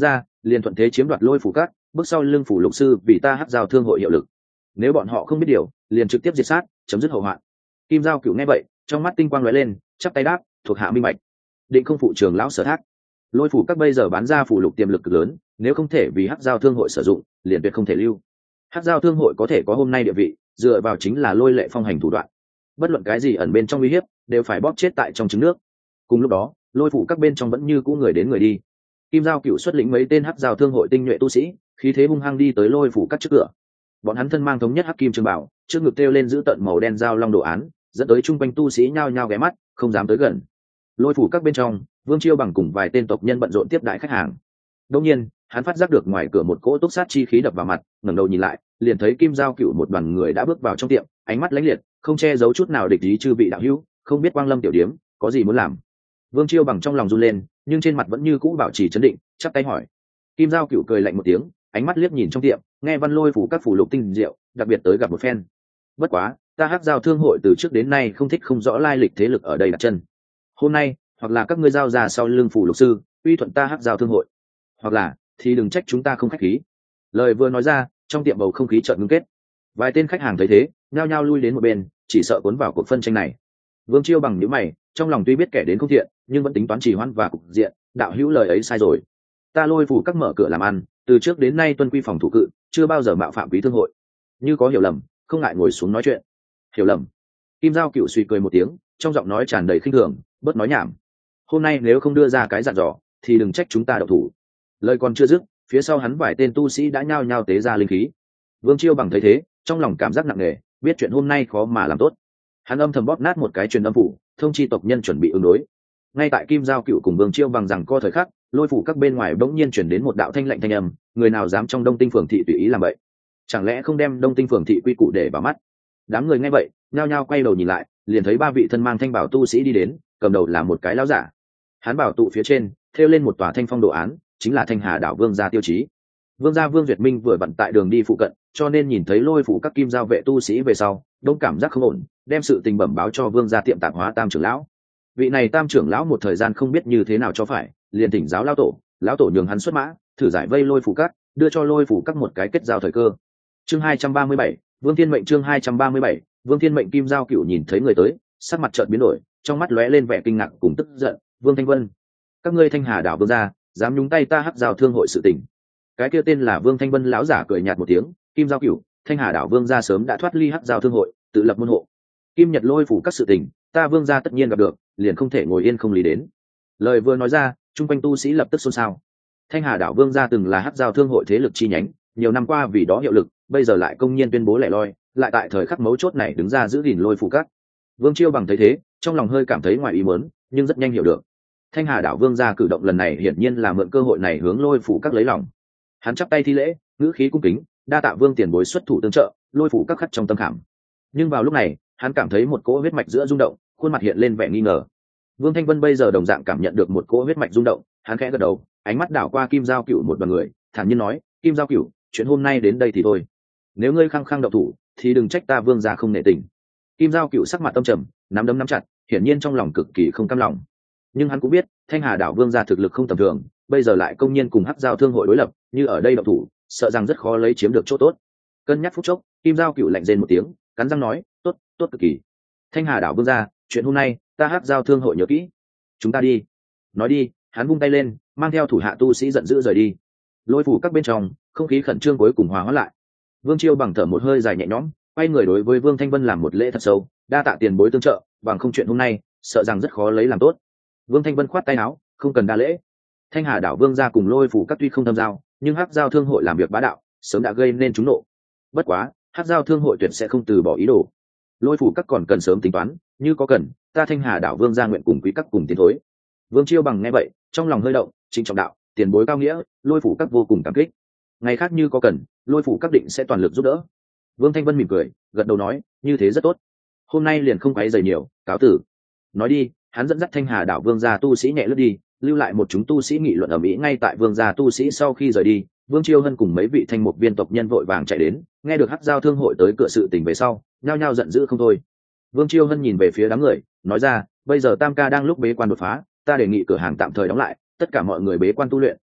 liền thuận thế chiếm đoạt lôi phủ cát, bước sau lưng phủ lục sư vì ta hắc giao thương hội hiệu lực. Nếu bọn họ không biết điều, liền trực tiếp diệt sát, chấm dứt hậu hoạn. Kim Giao Cửu nghe vậy, trong mắt tinh quang lóe lên, chắp tay đáp, thuộc hạ minh bạch. Định không phụ trường lão sở thác. Lôi phủ các bây giờ bán ra phủ lục tiềm lực cực lớn, nếu không thể vì hắc giao thương hội sử dụng, liền tuyệt không thể lưu. Hắc giao thương hội có thể có hôm nay địa vị, dựa vào chính là lôi lệ phong hành thủ đoạn. Bất luận cái gì ẩn bên trong uy hiếp, đều phải bóp chết tại trong trứng nước. Cùng lúc đó, lôi phủ các bên trong vẫn như cũ người đến người đi. Kim Giao Cửu xuất lĩnh mấy tên hắc giao thương hội tinh nhuệ tu sĩ, khí thế hung hăng đi tới lôi phủ các trước cửa. Bọn hắn thân mang thống nhất hắc kim trường bảo, trước ngực treo lên giữ tận màu đen giao long đồ án, dẫn tới trung quanh tu sĩ nhao nhao ghé mắt, không dám tới gần. Lôi phủ các bên trong, Vương Chiêu bằng cùng vài tên tộc nhân bận rộn tiếp đãi khách hàng. Đương nhiên, hắn phát giác được ngoài cửa một cỗ túc sát chi khí đập vào mặt, ngẩng đầu nhìn lại, liền thấy Kim Giao Cửu một đoàn người đã bước vào trong tiệm, ánh mắt lãnh liệt, không che giấu chút nào địch ý chư vị đạo hữu, không biết Quang Lâm tiểu điếm có gì muốn làm. Vương Chiêu bằng trong lòng run lên, nhưng trên mặt vẫn như cũ bảo trì trấn định, chắp tay hỏi. Kim Giao Cửu cười lạnh một tiếng, ánh mắt liếc nhìn trong tiệm, nghe Văn Lôi phủ các phủ lục tinh diệu, đặc biệt tới gặp một phen. Bất quá, ta hắc giao thương hội từ trước đến nay không thích không rõ lai lịch thế lực ở đây đặt chân. Hôm nay, hoặc là các ngươi giao ra sau lưng phủ lục sư, uy thuận ta hắc giao thương hội, hoặc là thì đừng trách chúng ta không khách khí. Lời vừa nói ra, trong tiệm bầu không khí chợt ngưng kết. Vài tên khách hàng thấy thế, nhao nhao lui đến một bên, chỉ sợ cuốn vào cuộc phân tranh này. Vương Chiêu bằng nhíu mày, trong lòng tuy biết kẻ đến không thiện, nhưng vẫn tính toán trì hoãn và cục diện, đạo hữu lời ấy sai rồi. Ta Lôi phủ các mở cửa làm ăn, từ trước đến nay tuân quy phòng thủ cự, chưa bao giờ mạo phạm quý thương hội. Như có hiểu lầm, không ngại ngồi xuống nói chuyện. Hiểu lầm? Kim Giao Cửu suy cười một tiếng, trong giọng nói tràn đầy khinh thường, bớt nói nhảm. Hôm nay nếu không đưa ra cái dặn dò, thì đừng trách chúng ta độc thủ. Lời còn chưa dứt, phía sau hắn vài tên tu sĩ đã nhao nhao tế ra linh khí. Vương Chiêu bằng thấy thế, trong lòng cảm giác nặng nề, biết chuyện hôm nay khó mà làm tốt. Hắn âm thầm bóp nát một cái truyền âm phủ, thông chi tộc nhân chuẩn bị ứng đối. Ngay tại Kim Giao Cửu cùng Vương Chiêu bằng rằng co thời khắc, lôi phủ các bên ngoài bỗng nhiên chuyển đến một đạo thanh lệnh thanh âm, người nào dám trong Đông Tinh phường thị tùy ý làm vậy? Chẳng lẽ không đem Đông Tinh phường thị quy củ để vào mắt? Đám người nghe vậy, nhao nhao quay đầu nhìn lại, liền thấy ba vị thân mang thanh bảo tu sĩ đi đến, cầm đầu là một cái lão giả. Hắn bảo tụ phía trên thêu lên một tòa thanh phong đồ án, chính là Thanh Hà đảo Vương gia tiêu chí. Vương gia Vương Duyệt Minh vừa bận tại đường đi phụ cận, cho nên nhìn thấy lôi phủ các kim giao vệ tu sĩ về sau, đông cảm giác không ổn, đem sự tình bẩm báo cho Vương gia tiệm tạp hóa Tam trưởng lão. Vị này Tam trưởng lão một thời gian không biết như thế nào cho phải, liền thỉnh giáo lão tổ, lão tổ nhường hắn xuất mã, thử giải vây lôi phủ các, đưa cho lôi phủ các một cái kết giao thời cơ. Chương hai trăm ba mươi bảy, Vương Thiên Mệnh chương hai trăm ba mươi bảy, Vương Thiên Mệnh Kim Giao Cửu nhìn thấy người tới, sắc mặt chợt biến đổi, trong mắt lóe lên vẻ kinh ngạc cùng tức giận, Vương Thanh Vân, các ngươi Thanh Hà đảo Vương gia, dám nhúng tay ta hắc giao thương hội sự tình. Cái kia tên là Vương Thanh Vân lão giả cười nhạt một tiếng, Kim Giao Cửu, Thanh Hà đảo Vương gia sớm đã thoát ly hắc giao thương hội, tự lập môn hộ. Kim Nhật lôi phủ các sự tình, ta Vương gia tất nhiên gặp được, liền không thể ngồi yên không lý đến. Lời vừa nói ra, trung quanh tu sĩ lập tức xôn xao. Thanh Hà đảo Vương gia từng là hắc giao thương hội thế lực chi nhánh, nhiều năm qua vì đó hiệu lực, bây giờ lại công nhiên tuyên bố lẻ loi, lại tại thời khắc mấu chốt này đứng ra giữ gìn lôi phủ các. Vương Chiêu bằng thấy thế, trong lòng hơi cảm thấy ngoài ý muốn, nhưng rất nhanh hiểu được. Thanh Hà đảo Vương gia cử động lần này hiển nhiên là mượn cơ hội này hướng lôi phủ các lấy lòng. Hắn chắp tay thi lễ, ngữ khí cung kính, đa tạ Vương tiền bối xuất thủ tương trợ, lôi phủ các khắc trong tâm khảm. Nhưng vào lúc này, hắn cảm thấy một cỗ huyết mạch giữa rung động, khuôn mặt hiện lên vẻ nghi ngờ. Vương Thanh Vân bây giờ đồng dạng cảm nhận được một cỗ huyết mạch rung động, hắn khẽ gật đầu, ánh mắt đảo qua Kim Giao Cửu một đoàn người, thản nhiên nói, Kim Giao Cửu, chuyện hôm nay đến đây thì thôi. Nếu ngươi khăng khăng động thủ, thì đừng trách ta Vương gia không nể tình. Kim Giao Cửu sắc mặt tâm trầm, nắm đấm nắm chặt, hiển nhiên trong lòng cực kỳ không cam lòng. Nhưng hắn cũng biết, Thanh Hà đảo Vương gia thực lực không tầm thường, bây giờ lại công nhiên cùng hắc giao thương hội đối lập, như ở đây động thủ, sợ rằng rất khó lấy chiếm được chỗ tốt. Cân nhắc phút chốc, Kim Giao Cửu lạnh rên một tiếng, cắn răng nói, tốt, tốt cực kỳ. Thanh Hà đảo Vương gia, chuyện hôm nay, ta hắc giao thương hội nhớ kỹ. Chúng ta đi. Nói đi, hắn vung tay lên, mang theo thủ hạ tu sĩ giận dữ rời đi. Lôi phủ các bên trong, không khí khẩn trương cuối cùng hòa hóa lại. Vương Chiêu bằng thở một hơi dài nhẹ nhõm, quay người đối với Vương Thanh Vân làm một lễ thật sâu, đa tạ tiền bối tương trợ, bằng không chuyện hôm nay, sợ rằng rất khó lấy làm tốt. Vương Thanh Vân khoát tay áo, không cần đa lễ. Thanh Hà đảo Vương gia cùng lôi phủ các tuy không tham giao, nhưng hắc giao thương hội làm việc bá đạo, sớm đã gây nên chúng nộ. Bất quá, hắc giao thương hội tuyệt sẽ không từ bỏ ý đồ. Lôi phủ các còn cần sớm tính toán, như có cần, ta Thanh Hà đảo Vương gia nguyện cùng quý các cùng tiến thối. Vương Chiêu bằng nghe vậy, trong lòng hơi động, trịnh trọng đạo, tiền bối cao nghĩa, lôi phủ các vô cùng cảm kích. Ngày khác như có cần, lôi phủ các định sẽ toàn lực giúp đỡ. Vương Thanh Vân mỉm cười, gật đầu nói, như thế rất tốt. Hôm nay liền không quấy rầy nhiều, cáo tử. Nói đi, hắn dẫn dắt Thanh Hà đảo Vương gia tu sĩ nhẹ lướt đi, lưu lại một chúng tu sĩ nghị luận ở mỹ. Ngay tại Vương gia tu sĩ sau khi rời đi, Vương Chiêu Hân cùng mấy vị thanh mục viên tộc nhân vội vàng chạy đến, nghe được hắc giao thương hội tới cửa sự tình về sau, nhao nhao giận dữ không thôi. Vương Chiêu Hân nhìn về phía đám người, nói ra, bây giờ Tam ca đang lúc bế quan đột phá, ta đề nghị cửa hàng tạm thời đóng lại, tất cả mọi người bế quan tu luyện,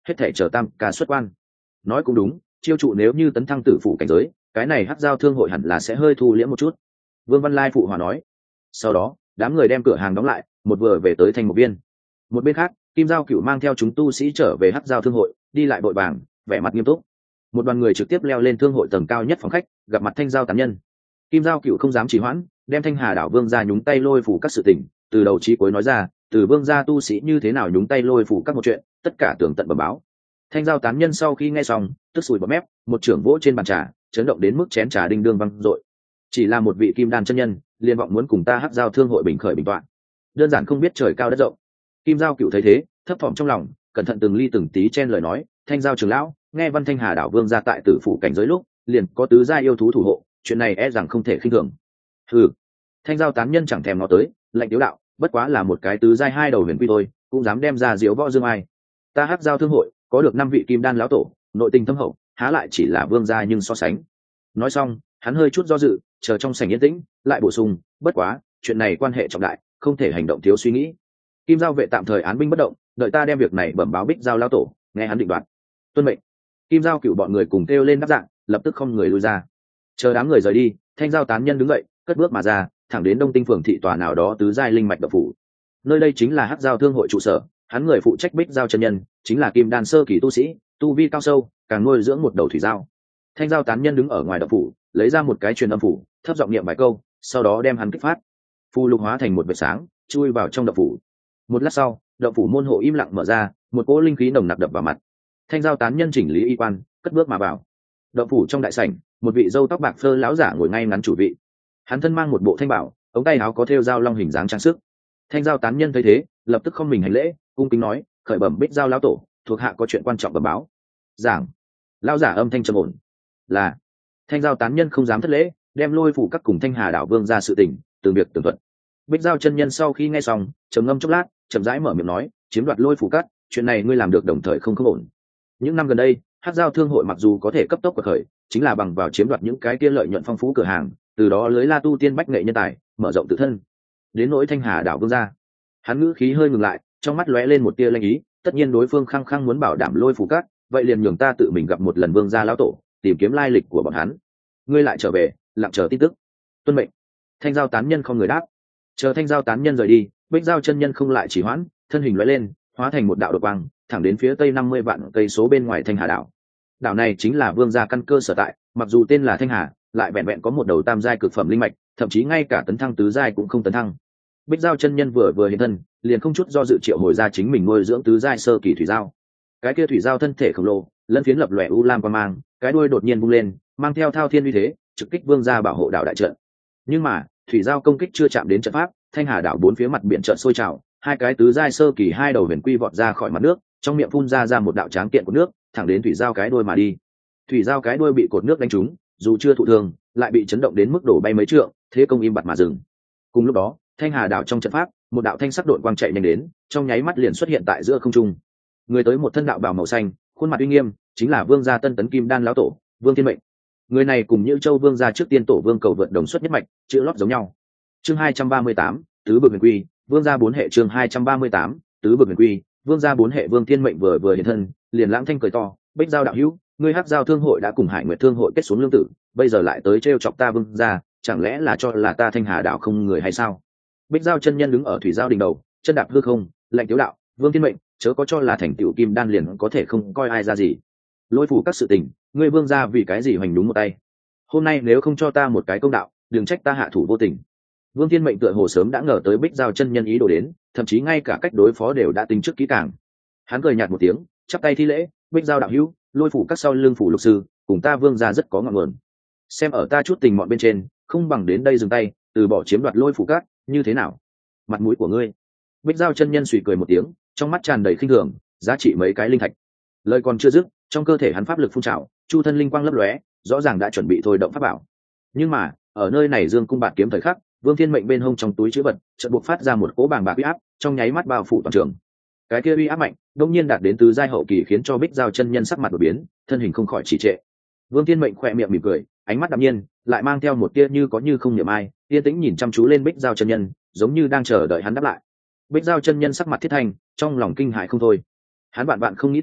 hết thể chờ tam ca xuất quan. Nói cũng đúng, chiêu trụ nếu như tấn thăng tử phụ cảnh giới, cái này hắc giao thương hội hẳn là sẽ hơi thu liễm một chút. Vương Văn Lai phụ hòa nói. Sau đó đám người đem cửa hàng đóng lại, một vừa về tới thành một viên. Một bên khác, Kim Giao Cửu mang theo chúng tu sĩ trở về hắc giao thương hội, đi lại vội vàng, vẻ mặt nghiêm túc. Một đoàn người trực tiếp leo lên thương hội tầng cao nhất phòng khách, gặp mặt Thanh Giao tán nhân. Kim Giao Cửu không dám trì hoãn, đem Thanh Hà đảo vương gia nhúng tay lôi phủ các sự tình, từ đầu chí cuối nói ra, từ vương gia tu sĩ như thế nào nhúng tay lôi phủ các một chuyện, tất cả tường tận bẩm báo. Thanh Giao tán nhân sau khi nghe xong, tức sùi bọt mép, một trưởng vỗ trên bàn trà, chấn động đến mức chén trà đinh đương văng dội. Chỉ là một vị kim đan chân nhân, liên vọng muốn cùng ta hắc giao thương hội bình khởi bình toạn, đơn giản không biết trời cao đất rộng. Kim Giao Cửu thấy thế, thấp thỏm trong lòng, cẩn thận từng ly từng tí chen lời nói, Thanh Giao trưởng lão, nghe Văn Thanh Hà đảo vương gia tại tử phủ cảnh giới lúc, liền có tứ gia yêu thú thủ hộ, chuyện này e rằng không thể khinh thường. Ừ. Thanh Giao tán nhân chẳng thèm ngó tới, lạnh tiếu đạo, bất quá là một cái tứ giai hai đầu huyền quy thôi, cũng dám đem ra diếu võ dương ai. Ta hắc giao thương hội có được năm vị kim đan lão tổ, nội tình thâm hậu, há lại chỉ là vương gia nhưng so sánh. Nói xong, hắn hơi chút do dự, chờ trong sảnh yên tĩnh, lại bổ sung, bất quá, chuyện này quan hệ trọng đại, không thể hành động thiếu suy nghĩ. Kim Giao vệ tạm thời án binh bất động, đợi ta đem việc này bẩm báo Bích Giao lão tổ, nghe hắn định đoạt. Tuân mệnh. Kim Giao Cửu bọn người cùng kêu lên đáp dạng, lập tức không người lui ra. Chờ đám người rời đi, Thanh Giao tán nhân đứng dậy, cất bước mà ra, thẳng đến Đông Tinh phường thị tòa nào đó tứ giai linh mạch độc phủ. Nơi đây chính là hắc giao thương hội trụ sở, hắn người phụ trách Bích Giao chân nhân, chính là kim đan sơ kỳ tu sĩ, tu vi cao sâu, càng nuôi dưỡng một đầu thủy giao. Thanh Giao tán nhân đứng ở ngoài độc phủ, lấy ra một cái truyền âm phủ, thấp giọng niệm vài câu, sau đó đem hắn kích phát. Phù lục hóa thành một vệt sáng, chui vào trong độc phủ. Một lát sau, độc phủ môn hộ im lặng mở ra, một cỗ linh khí nồng nặc đập vào mặt. Thanh Giao tán nhân chỉnh lý y quan, cất bước mà vào. Độc phủ trong đại sảnh, một vị râu tóc bạc phơ lão giả ngồi ngay ngắn chủ vị. Hắn thân mang một bộ thanh bảo, ống tay áo có thêu dao long hình dáng trang sức. Thanh Giao tán nhân thấy thế, lập tức không mình hành lễ, cung kính nói, khởi bẩm Bích Giao lão tổ, thuộc hạ có chuyện quan trọng bẩm báo. Giảng. Lão giả âm thanh trầm ổn. Là. Thanh Giao tán nhân không dám thất lễ, đem lôi phủ các cùng Thanh Hà đảo vương ra sự tình, từ việc tường thuật. Bích Giao chân nhân sau khi nghe xong, trầm ngâm chốc lát, chậm rãi mở miệng nói, chiếm đoạt lôi phủ cát, chuyện này ngươi làm được đồng thời không không ổn. Những năm gần đây, hắc giao thương hội mặc dù có thể cấp tốc quật khởi, chính là bằng vào chiếm đoạt những cái kia lợi nhuận phong phú cửa hàng, từ đó lưới la tu tiên bách nghệ nhân tài, mở rộng tự thân. Đến nỗi Thanh Hà đảo vương gia, hắn ngữ khí hơi ngừng lại, trong mắt lóe lên một tia lanh ý, tất nhiên đối phương khăng khăng muốn bảo đảm lôi phủ cát, vậy liền nhường ta tự mình gặp một lần vương gia lão tổ, tìm kiếm lai lịch của bọn hắn. Ngươi lại trở về, lặng chờ tin tức. Tuân mệnh. Thanh Giao tán nhân không người đáp. Chờ Thanh Giao tán nhân rời đi, Bích Giao chân nhân không lại chỉ hoãn, thân hình lóe lên, hóa thành một đạo đột quang, thẳng đến phía tây năm mươi vạn cây số bên ngoài Thanh Hà đảo. Đảo này chính là vương gia căn cơ sở tại, mặc dù tên là Thanh Hà, lại vẹn vẹn có một đầu tam giai cực phẩm linh mạch, thậm chí ngay cả tấn thăng tứ giai cũng không tấn thăng. Bích Giao chân nhân vừa vừa hiện thân, liền không chút do dự triệu hồi ra chính mình nuôi dưỡng tứ giai sơ kỳ thủy giao. Cái kia thủy giao thân thể khổng lồ, lân phiến lập lòe u lam quang mang, cái đuôi đột nhiên bung lên, mang theo thao thiên uy thế, trực kích vương gia bảo hộ đảo đại trận. Nhưng mà, thủy giao công kích chưa chạm đến trận pháp, Thanh Hà đảo bốn phía mặt biển trận sôi trào, hai cái tứ giai sơ kỳ hai đầu huyền quy vọt ra khỏi mặt nước, trong miệng phun ra ra một đạo tráng kiện của nước, thẳng đến thủy giao cái đuôi mà đi. Thủy giao cái đuôi bị cột nước đánh trúng, dù chưa thụ thương, lại bị chấn động đến mức đổ bay mấy trượng, thế công im bặt mà dừng. Cùng lúc đó, Thanh Hà đảo trong trận pháp, một đạo thanh sắc đội quang chạy nhanh đến, trong nháy mắt liền xuất hiện tại giữa không trung. Người tới một thân đạo bào màu xanh, khuôn mặt uy nghiêm, chính là vương gia Tân Tấn Kim Đan lão tổ, Vương Thiên Mệnh. Người này cùng Như Châu vương gia trước tiên tổ vương cầu vượt đồng xuất nhất mạch, chữ lót giống nhau. Chương hai trăm ba mươi tám, tứ bực huyền quy, vương gia bốn hệ chương hai trăm ba mươi tám, tứ bực huyền quy, vương gia bốn hệ Vương Thiên Mệnh vừa vừa hiện thân, liền lãng thanh cười to, Bích Giao đạo hữu, ngươi hắc giao thương hội đã cùng Hải Nguyệt thương hội kết xuống lương tử, bây giờ lại tới trêu chọc ta vương gia, chẳng lẽ là cho là ta Thanh Hà đảo không người hay sao? Bích Giao chân nhân đứng ở thủy giao đỉnh đầu, chân đạp hư không, lạnh tiếu đạo, Vương Thiên Mệnh, chớ có cho là thành tựu kim đan liền có thể không coi ai ra gì. Lôi phủ các sự tình, ngươi vương gia vì cái gì hoành đúng một tay? Hôm nay nếu không cho ta một cái công đạo, đừng trách ta hạ thủ vô tình. Vương Thiên Mệnh tựa hồ sớm đã ngờ tới Bích Giao chân nhân ý đồ đến, thậm chí ngay cả cách đối phó đều đã tính trước kỹ càng. Hắn cười nhạt một tiếng, chắp tay thi lễ, Bích Giao đạo hữu, lôi phủ các sau lưng phủ lục sư, cùng ta vương gia rất có ngọn nguồn. Xem ở ta chút tình mọn bên trên, không bằng đến đây dừng tay, từ bỏ chiếm đoạt lôi phủ các, như thế nào? Mặt mũi của ngươi. Bích Giao chân nhân suy cười một tiếng, trong mắt tràn đầy khinh thường, giá trị mấy cái linh thạch. Lời còn chưa dứt, trong cơ thể hắn pháp lực phun trào, chu thân linh quang lấp lóe, rõ ràng đã chuẩn bị thôi động pháp bảo. Nhưng mà, ở nơi này Dương cung bạt kiếm thời khắc, Vương Thiên Mệnh bên hông trong túi trữ vật, chợt buộc phát ra một cỗ bàng bạc uy áp, trong nháy mắt bao phủ toàn trường. Cái kia uy áp mạnh, đông nhiên đạt đến tứ giai hậu kỳ khiến cho Bích Giao chân nhân sắc mặt đổi biến, thân hình không khỏi trì trệ. Vương Thiên Mệnh khẽ miệng mỉm cười, ánh mắt đạm nhiên, lại mang theo một tia như có như không niệm ai, yên tĩnh nhìn chăm chú lên Bích Giao chân nhân, giống như đang chờ đợi hắn đáp lại. Bích Giao chân nhân sắc mặt thiết thành, trong lòng kinh hãi không thôi. Hắn bạn bạn không nghĩ tới,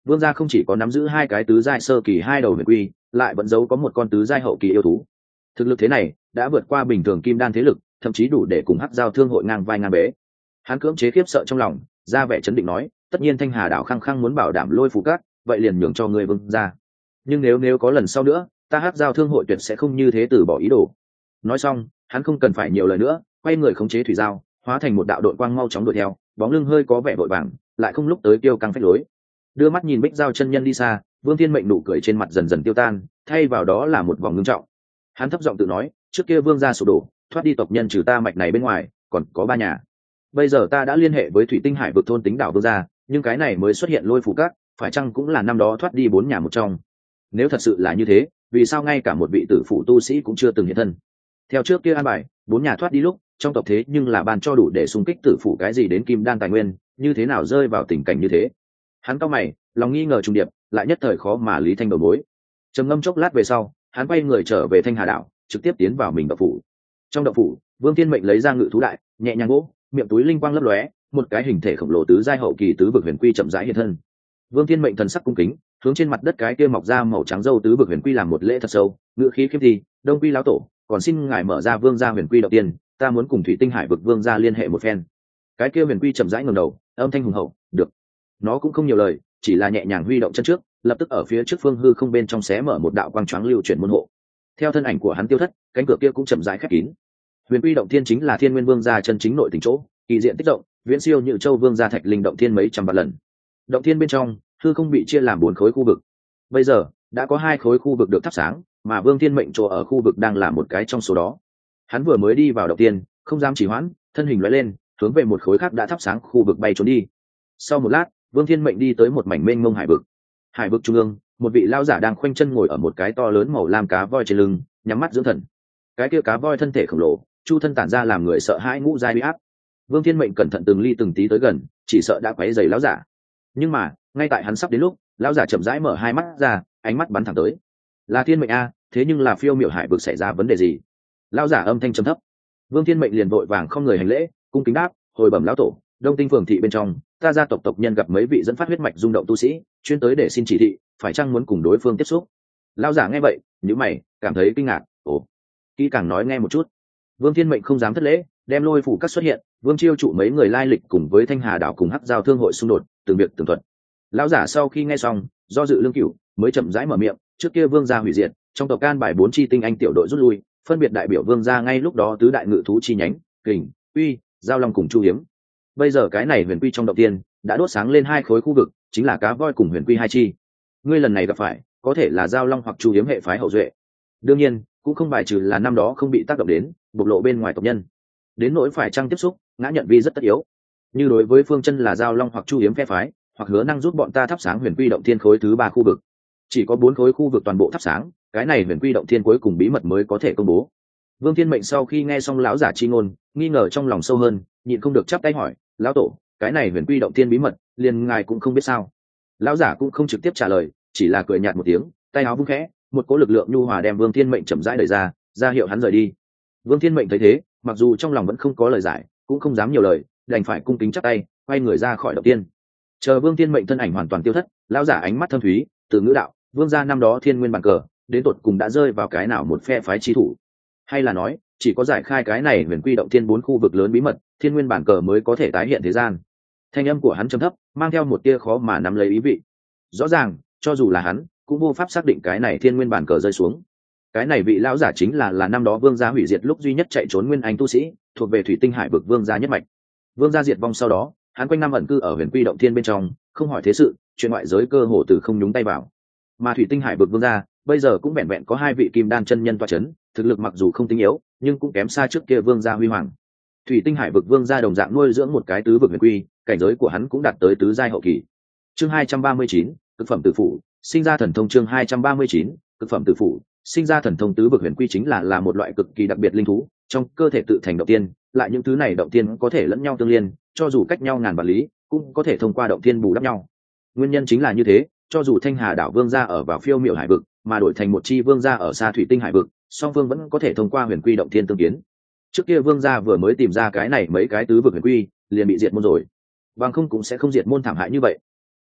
Vương gia không chỉ có nắm giữ hai cái tứ giai sơ kỳ hai đầu huyền quy, lại vẫn giấu có một con tứ giai hậu kỳ yêu thú. Thực lực thế này đã vượt qua bình thường kim đan thế lực, thậm chí đủ để cùng Hắc Giao Thương hội ngang vai ngang bế. Hắn cưỡng chế khiếp sợ trong lòng, ra vẻ chấn định nói, tất nhiên Thanh Hà đảo khăng khăng muốn bảo đảm Lôi Phù Các, vậy liền nhường cho ngươi Vương gia. Nhưng nếu nếu có lần sau nữa, ta Hắc Giao Thương hội tuyệt sẽ không như thế từ bỏ ý đồ. Nói xong, hắn không cần phải nhiều lời nữa, quay người khống chế thủy giao, hóa thành một đạo đội quang mau chóng đuổi theo, bóng lưng hơi có vẻ vội vàng, lại không lúc tới tiêu căng phách lối. Đưa mắt nhìn Bích Giao chân nhân đi xa, Vương Thiên Mệnh nụ cười trên mặt dần dần tiêu tan, thay vào đó là một vòng ngưng trọng. Hắn thấp giọng tự nói, trước kia Vương gia sụp đổ, thoát đi tộc nhân trừ ta mạch này bên ngoài, còn có ba nhà. Bây giờ ta đã liên hệ với Thủy Tinh Hải vực thôn tính đảo Vương gia, nhưng cái này mới xuất hiện Lôi Phù Các, phải chăng cũng là năm đó thoát đi bốn nhà một trong? Nếu thật sự là như thế, vì sao ngay cả một vị tử phụ tu sĩ cũng chưa từng hiện thân? Theo trước kia an bài, bốn nhà thoát đi lúc, trong tộc thế nhưng là ban cho đủ để xung kích tử phụ cái gì đến kim đan tài nguyên, như thế nào rơi vào tình cảnh như thế? Hắn cau mày, lòng nghi ngờ trùng điệp, lại nhất thời khó mà lý thanh đầu mối. Trầm ngâm chốc lát về sau, hắn quay người trở về Thanh Hà đảo, trực tiếp tiến vào mình động phủ. Trong động phủ, Vương Thiên Mệnh lấy ra ngự thú đại, nhẹ nhàng gỗ, miệng túi linh quang lấp lóe, một cái hình thể khổng lồ tứ giai hậu kỳ tứ vực huyền quy chậm rãi hiện thân. Vương Thiên Mệnh thần sắc cung kính, hướng trên mặt đất cái kia mọc ra màu trắng râu tứ vực huyền quy làm một lễ thật sâu, ngự khí khiêm thi, Đông Quy lão tổ, còn xin ngài mở ra Vương gia huyền quy đầu tiên, ta muốn cùng Thủy Tinh Hải vực Vương gia liên hệ một phen. Cái kia huyền quy chậm rãi ngẩng đầu, âm thanh hùng hậu, được. Nó cũng không nhiều lời, chỉ là nhẹ nhàng huy động chân trước, lập tức ở phía trước phương hư không bên trong xé mở một đạo quang choáng lưu chuyển môn hộ. Theo thân ảnh của hắn tiêu thất, cánh cửa kia cũng chậm rãi khép kín. Huyền quy động thiên chính là Thiên Nguyên Vương gia chân chính nội tình chỗ, kỳ diện tích rộng, viễn siêu Nhự Châu Vương gia Thạch Linh động thiên mấy trăm vạn lần. Động thiên bên trong, hư không bị chia làm bốn khối khu vực. Bây giờ đã có hai khối khu vực được thắp sáng, mà Vương Thiên Mệnh chỗ ở khu vực đang là một cái trong số đó. Hắn vừa mới đi vào động thiên, không dám trì hoãn, thân hình lóe lên, hướng về một khối khác đã thắp sáng khu vực bay trốn đi. Sau một lát, Vương Thiên Mệnh đi tới một mảnh mênh mông hải vực. Hải vực trung ương, một vị lão giả đang khoanh chân ngồi ở một cái to lớn màu lam cá voi trên lưng, nhắm mắt dưỡng thần. Cái kia cá voi thân thể khổng lồ, chu thân tản ra làm người sợ hãi ngũ giai uy áp. Vương Thiên Mệnh cẩn thận từng ly từng tí tới gần, chỉ sợ đã quấy rầy lão giả. Nhưng mà, ngay tại hắn sắp đến lúc, lão giả chậm rãi mở hai mắt ra, ánh mắt bắn thẳng tới. Là Thiên Mệnh a, thế nhưng là phiêu miểu hải vực xảy ra vấn đề gì? Lão giả âm thanh trầm thấp. Vương Thiên Mệnh liền vội vàng không người hành lễ, cung kính đáp, hồi bẩm lão tổ, Đông Tinh phường thị bên trong, ta gia tộc tộc nhân gặp mấy vị dẫn phát huyết mạch rung động tu sĩ, chuyên tới để xin chỉ thị, phải chăng muốn cùng đối phương tiếp xúc? Lão giả nghe vậy, nhíu mày, cảm thấy kinh ngạc, ồ, kỹ càng nói nghe một chút. Vương Thiên Mệnh không dám thất lễ, đem Lôi Phủ Các xuất hiện, Vương Chiêu trụ mấy người lai lịch cùng với Thanh Hà đảo cùng Hắc Giao Thương hội xung đột, từng việc từng thuật. Lão giả sau khi nghe xong, do dự lương cửu, mới chậm rãi mở miệng, trước kia Vương gia hủy diệt, trong tộc can bài bốn chi tinh anh tiểu đội rút lui, phân biệt đại biểu Vương gia ngay lúc đó tứ đại ngự thú chi nhánh, Kình, Uy, Giao Long cùng Chu Hiếm. Bây giờ cái này huyền quy trong động tiên đã đốt sáng lên hai khối khu vực, chính là cá voi cùng huyền quy hai chi. Ngươi lần này gặp phải, có thể là Giao Long hoặc Chu Hiếm hệ phái hậu duệ. Đương nhiên, cũng không bài trừ là năm đó không bị tác động đến, bộc lộ bên ngoài tộc nhân. Đến nỗi phải chăng tiếp xúc, ngã nhận vi rất tất yếu. Như đối với phương chân là Giao Long hoặc Chu Hiếm phe phái, hoặc hứa năng giúp bọn ta thắp sáng huyền quy động thiên khối thứ ba khu vực. Chỉ có bốn khối khu vực toàn bộ thắp sáng, cái này huyền quy động thiên cuối cùng bí mật mới có thể công bố. Vương Thiên Mệnh sau khi nghe xong lão giả chi ngôn, nghi ngờ trong lòng sâu hơn, nhịn không được chắp tay hỏi, lão tổ, cái này huyền quy động thiên bí mật, liền ngài cũng không biết sao? Lão giả cũng không trực tiếp trả lời, chỉ là cười nhạt một tiếng, tay áo vung khẽ, một cỗ lực lượng nhu hòa đem Vương Thiên Mệnh chậm rãi đẩy ra, ra hiệu hắn rời đi. Vương Thiên Mệnh thấy thế, mặc dù trong lòng vẫn không có lời giải, cũng không dám nhiều lời, đành phải cung kính chắp tay, quay người ra khỏi động tiên. Chờ Vương Thiên Mệnh thân ảnh hoàn toàn tiêu thất, lão giả ánh mắt thâm thúy, từ ngữ đạo, Vương gia năm đó thiên nguyên bàn cờ, đến tột cùng đã rơi vào cái nào một phe phái chí thủ? Hay là nói, chỉ có giải khai cái này huyền quy động thiên bốn khu vực lớn bí mật, thiên nguyên bản cờ mới có thể tái hiện thế gian? Thanh âm của hắn trầm thấp, mang theo một tia khó mà nắm lấy ý vị. Rõ ràng, cho dù là hắn, cũng vô pháp xác định cái này thiên nguyên bản cờ rơi xuống. Cái này vị lão giả chính là là năm đó Vương gia hủy diệt lúc duy nhất chạy trốn nguyên anh tu sĩ, thuộc về Thủy Tinh Hải vực Vương gia nhất mạch. Vương gia diệt vong sau đó, hắn quanh năm ẩn cư ở huyền quy động thiên bên trong, không hỏi thế sự, chuyện ngoại giới cơ hồ từ không nhúng tay vào. Mà Thủy Tinh Hải vực Vương gia bây giờ cũng vẹn vẹn có hai vị kim đan chân nhân tọa chấn, thực lực mặc dù không tinh yếu, nhưng cũng kém xa trước kia Vương gia huy hoàng. Thủy Tinh Hải vực Vương gia đồng dạng nuôi dưỡng một cái tứ vực huyền quy, cảnh giới của hắn cũng đạt tới tứ giai hậu kỳ. Chương hai trăm ba mươi chín, cực phẩm tử phụ, sinh ra thần thông. Chương hai trăm ba mươi chín, cực phẩm tử phụ, sinh ra thần thông. Tứ vực huyền quy chính là là một loại cực kỳ đặc biệt linh thú, trong cơ thể tự thành động tiên, lại những thứ này động tiên có thể lẫn nhau tương liên, cho dù cách nhau ngàn vạn lý, cũng có thể thông qua động tiên bù đắp nhau. Nguyên nhân chính là như thế, cho dù Thanh Hà đảo Vương gia ở vào phiêu miểu hải vực, mà đổi thành một chi Vương gia ở xa Thủy Tinh Hải vực, song phương vẫn có thể thông qua huyền quy động thiên tương kiến. Trước kia Vương gia vừa mới tìm ra cái này mấy cái tứ vực huyền quy, liền bị diệt môn rồi, bằng không cũng sẽ không diệt môn thảm hại như vậy.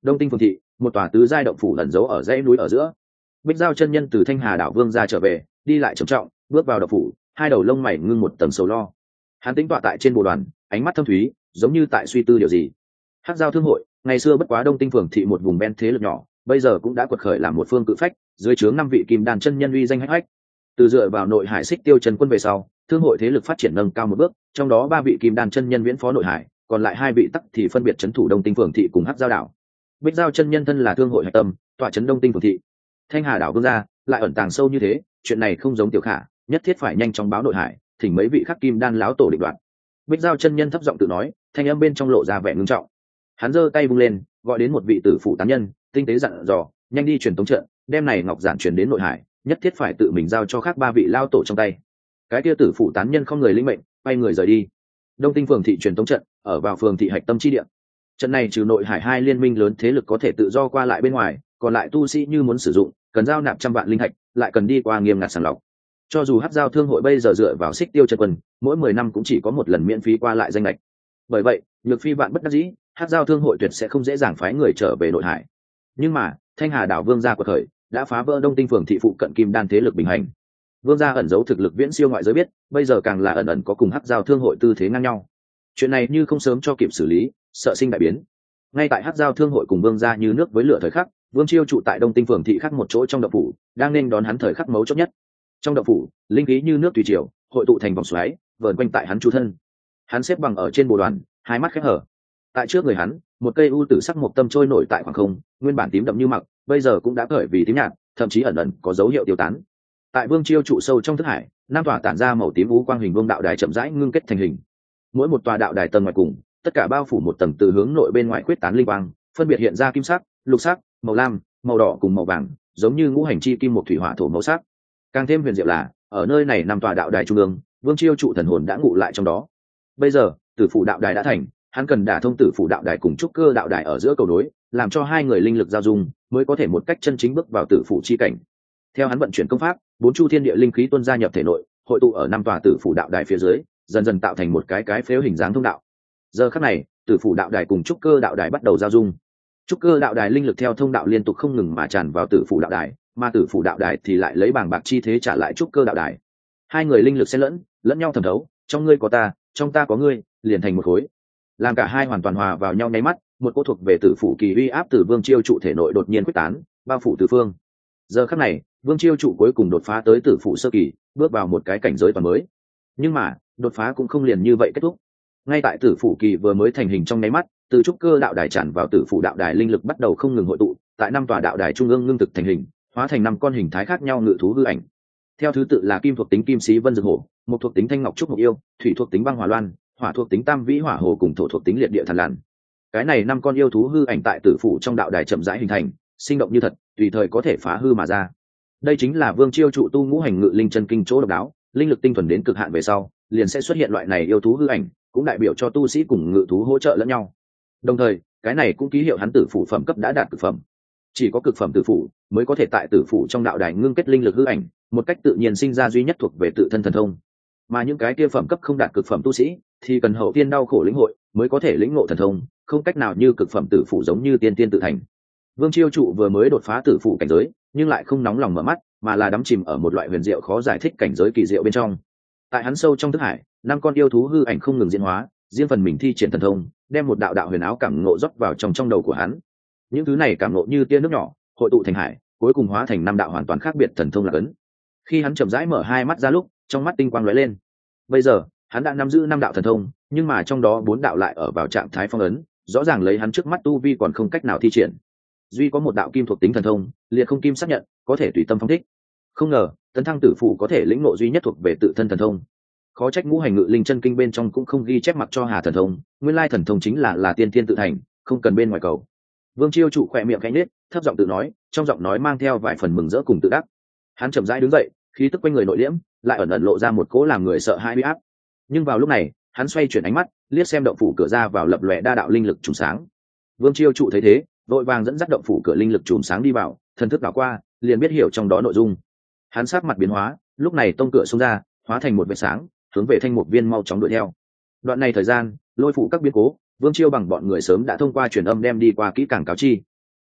Đông Tinh phường thị, một tòa tứ giai động phủ ẩn giấu ở dãy núi ở giữa. Bích Giao chân nhân từ Thanh Hà đảo vương ra trở về, đi lại trầm trọng, bước vào động phủ, hai đầu lông mày ngưng một tầng sầu lo. Hắn tính tọa tại trên bồ đoàn, ánh mắt thâm thúy, giống như tại suy tư điều gì. Hắc Giao thương hội, ngày xưa bất quá Đông Tinh phường thị một vùng ven thế lực nhỏ, bây giờ cũng đã quật khởi làm một phương cự phách, dưới trướng năm vị kim đan chân nhân uy danh hách hách. Từ dựa vào nội hải xích tiêu chân quân về sau, thương hội thế lực phát triển nâng cao một bước, trong đó ba vị kim đan chân nhân viễn phó nội hải, còn lại hai vị tắc thì phân biệt trấn thủ Đông Tinh phường thị cùng Hắc Giao đảo. Bích Giao chân nhân thân là thương hội hạch tâm, tọa trấn Đông Tinh phường thị. Thanh Hà đảo vương gia lại ẩn tàng sâu như thế, chuyện này không giống tiểu khả, nhất thiết phải nhanh chóng báo nội hải, thỉnh mấy vị khắc kim đan láo tổ định đoạt. Bích Giao chân nhân thấp giọng tự nói, thanh âm bên trong lộ ra vẻ ngưng trọng. Hắn giơ tay vung lên, gọi đến một vị tử phụ tán nhân, tinh tế dặn dò, nhanh đi truyền tống trận, đem này ngọc giản truyền đến nội hải, nhất thiết phải tự mình giao cho khác ba vị lao tổ trong tay. Cái kia tử phụ tán nhân không người lĩnh mệnh, bay người rời đi. Đông Tinh phường thị truyền tống trận ở vào phường thị hạch tâm chi địa. Trận này trừ nội hải hai liên minh lớn thế lực có thể tự do qua lại bên ngoài, còn lại tu sĩ như muốn sử dụng, cần giao nạp trăm vạn linh thạch, lại cần đi qua nghiêm ngặt sàng lọc. Cho dù Hắc Giao thương hội bây giờ dựa vào xích tiêu chân quân, mỗi mười năm cũng chỉ có một lần miễn phí qua lại danh lệch. Bởi vậy, nhược phi vạn bất đắc dĩ, Hắc Giao thương hội tuyệt sẽ không dễ dàng phái người trở về nội hải. Nhưng mà, Thanh Hà đảo vương gia của thời đã phá vỡ Đông Tinh phường thị phụ cận kim đan thế lực bình hành. Vương gia ẩn giấu thực lực viễn siêu ngoại giới biết, bây giờ càng là ẩn ẩn có cùng Hắc Giao thương hội tư thế ngang nhau. Chuyện này như không sớm cho kịp xử lý, sợ sinh đại biến. Ngay tại Hắc Giao thương hội cùng vương gia như nước với lửa thời khắc, Vương Chiêu trụ tại Đông Tinh phường thị khác một chỗ trong động phủ, đang nên đón hắn thời khắc mấu chốt nhất. Trong động phủ, linh khí như nước tùy chiều, hội tụ thành vòng xoáy, vờn quanh tại hắn chu thân. Hắn xếp bằng ở trên bồ đoàn, hai mắt khép hở. Tại trước người hắn, một cây u tử sắc mộc tâm trôi nổi tại khoảng không, nguyên bản tím đậm như mặc, bây giờ cũng đã cởi vì tím nhạt, thậm chí ẩn ẩn có dấu hiệu tiêu tán. Tại Vương Chiêu trụ sâu trong thức hải, năm tòa tản ra màu tím u quang hình vương đạo đài chậm rãi ngưng kết thành hình. Mỗi một tòa đạo đài tầng ngoài cùng, tất cả bao phủ một tầng từ hướng nội bên ngoài quyết tán linh quang, phân biệt hiện ra kim sắc, lục sắc, màu lam, màu đỏ cùng màu vàng, giống như ngũ hành chi kim một thủy hỏa thổ màu sắc. Càng thêm huyền diệu là, ở nơi này năm tòa đạo đài trung ương, Vương Chiêu trụ thần hồn đã ngụ lại trong đó. Bây giờ, Tử Phủ đạo đài đã thành, hắn cần đả thông Tử Phủ đạo đài cùng Trúc Cơ đạo đài ở giữa cầu nối, làm cho hai người linh lực giao dung, mới có thể một cách chân chính bước vào Tử Phủ chi cảnh. Theo hắn vận chuyển công pháp, bốn chu thiên địa linh khí tuôn ra nhập thể nội, hội tụ ở năm tòa Tử Phủ đạo đài phía dưới, dần dần tạo thành một cái cái phếu hình dáng thông đạo. Giờ khắc này, Tử Phủ đạo đài cùng Trúc Cơ đạo đài bắt đầu giao dung. Trúc Cơ đạo đài linh lực theo thông đạo liên tục không ngừng mà tràn vào Tử Phủ đạo đài, mà Tử Phủ đạo đài thì lại lấy bảng bạc chi thế trả lại Trúc Cơ đạo đài. Hai người linh lực xen lẫn, lẫn nhau thẩm thấu, trong ngươi có ta, trong ta có ngươi, liền thành một khối. Làm cả hai hoàn toàn hòa vào nhau nháy mắt, một cỗ thuộc về Tử Phủ kỳ uy áp từ Vương Chiêu trụ thể nội đột nhiên quyết tán, bao phủ tứ phương. Giờ khắc này, Vương Chiêu trụ cuối cùng đột phá tới Tử Phủ sơ kỳ, bước vào một cái cảnh giới toàn mới. Nhưng mà, đột phá cũng không liền như vậy kết thúc. Ngay tại Tử Phủ kỳ vừa mới thành hình trong nháy mắt, từ Trúc Cơ đạo đài tràn vào Tử Phủ đạo đài linh lực bắt đầu không ngừng hội tụ, tại năm tòa đạo đài trung ương ngưng thực thành hình, hóa thành năm con hình thái khác nhau ngự thú hư ảnh. Theo thứ tự là kim thuộc tính kim sĩ vân dược hổ, mộc thuộc tính thanh ngọc trúc mộc yêu, thủy thuộc tính băng hỏa loan, hỏa thuộc tính tam vĩ hỏa hồ cùng thổ thuộc tính liệt địa thần làn. Cái này năm con yêu thú hư ảnh tại Tử Phủ trong đạo đài chậm rãi hình thành, sinh động như thật, tùy thời có thể phá hư mà ra. Đây chính là Vương Chiêu trụ tu ngũ hành ngự linh chân kinh chỗ độc đáo, linh lực tinh thuần đến cực hạn về sau, liền sẽ xuất hiện loại này yêu thú hư ảnh, cũng đại biểu cho tu sĩ cùng ngự thú hỗ trợ lẫn nhau. Đồng thời, cái này cũng ký hiệu hắn Tử Phủ phẩm cấp đã đạt cực phẩm. Chỉ có cực phẩm Tử Phủ mới có thể tại Tử Phủ trong đạo đài ngưng kết linh lực hư ảnh, một cách tự nhiên sinh ra duy nhất thuộc về tự thân thần thông. Mà những cái kia phẩm cấp không đạt cực phẩm tu sĩ thì cần hậu tiên đau khổ lĩnh hội mới có thể lĩnh ngộ thần thông, không cách nào như cực phẩm Tử Phủ giống như tiên tiên tự thành. Vương Chiêu trụ vừa mới đột phá Tử Phủ cảnh giới, nhưng lại không nóng lòng mở mắt, mà là đắm chìm ở một loại huyền diệu khó giải thích cảnh giới kỳ diệu bên trong. Tại hắn sâu trong thức hải, năm con yêu thú hư ảnh không ngừng diễn hóa, riêng phần mình thi triển thần thông, đem một đạo đạo huyền áo cảm ngộ rót vào trong trong đầu của hắn. Những thứ này cảm ngộ như tia nước nhỏ, hội tụ thành hải, cuối cùng hóa thành năm đạo hoàn toàn khác biệt thần thông là ấn. Khi hắn chậm rãi mở hai mắt ra lúc, trong mắt tinh quang lóe lên. Bây giờ, hắn đã nắm giữ năm đạo thần thông, nhưng mà trong đó bốn đạo lại ở vào trạng thái phong ấn, rõ ràng lấy hắn trước mắt tu vi còn không cách nào thi triển. Duy có một đạo kim thuộc tính thần thông, liệt không kim xác nhận, có thể tùy tâm phóng thích. Không ngờ, tấn thăng Tử Phủ có thể lĩnh ngộ duy nhất thuộc về tự thân thần thông. Khó trách ngũ hành ngự linh chân kinh bên trong cũng không ghi chép mặc cho Hà thần thông, nguyên lai thần thông chính là là tiên tiên tự thành, không cần bên ngoài cầu. Vương Chiêu trụ khỏe miệng khẽ nhếch, thấp giọng tự nói, trong giọng nói mang theo vài phần mừng rỡ cùng tự đắc. Hắn chậm rãi đứng dậy, khí tức quanh người nội liễm, lại ẩn ẩn lộ ra một cỗ làm người sợ hãi uy áp. Nhưng vào lúc này, hắn xoay chuyển ánh mắt, liếc xem động phủ cửa ra vào lập lòe đa đạo linh lực trùng sáng. Vương Chiêu trụ thấy thế, vội vàng dẫn dắt động phủ cửa linh lực trùng sáng đi vào, thần thức đảo qua, liền biết hiểu trong đó nội dung. Hắn sát mặt biến hóa, lúc này tông cửa xông ra, hóa thành một vệt sáng, hướng về Thanh Mục Viên mau chóng đuổi theo. Đoạn này thời gian, lôi phụ các biến cố, Vương Chiêu bằng bọn người sớm đã thông qua truyền âm đem đi qua kỹ càng cáo chi.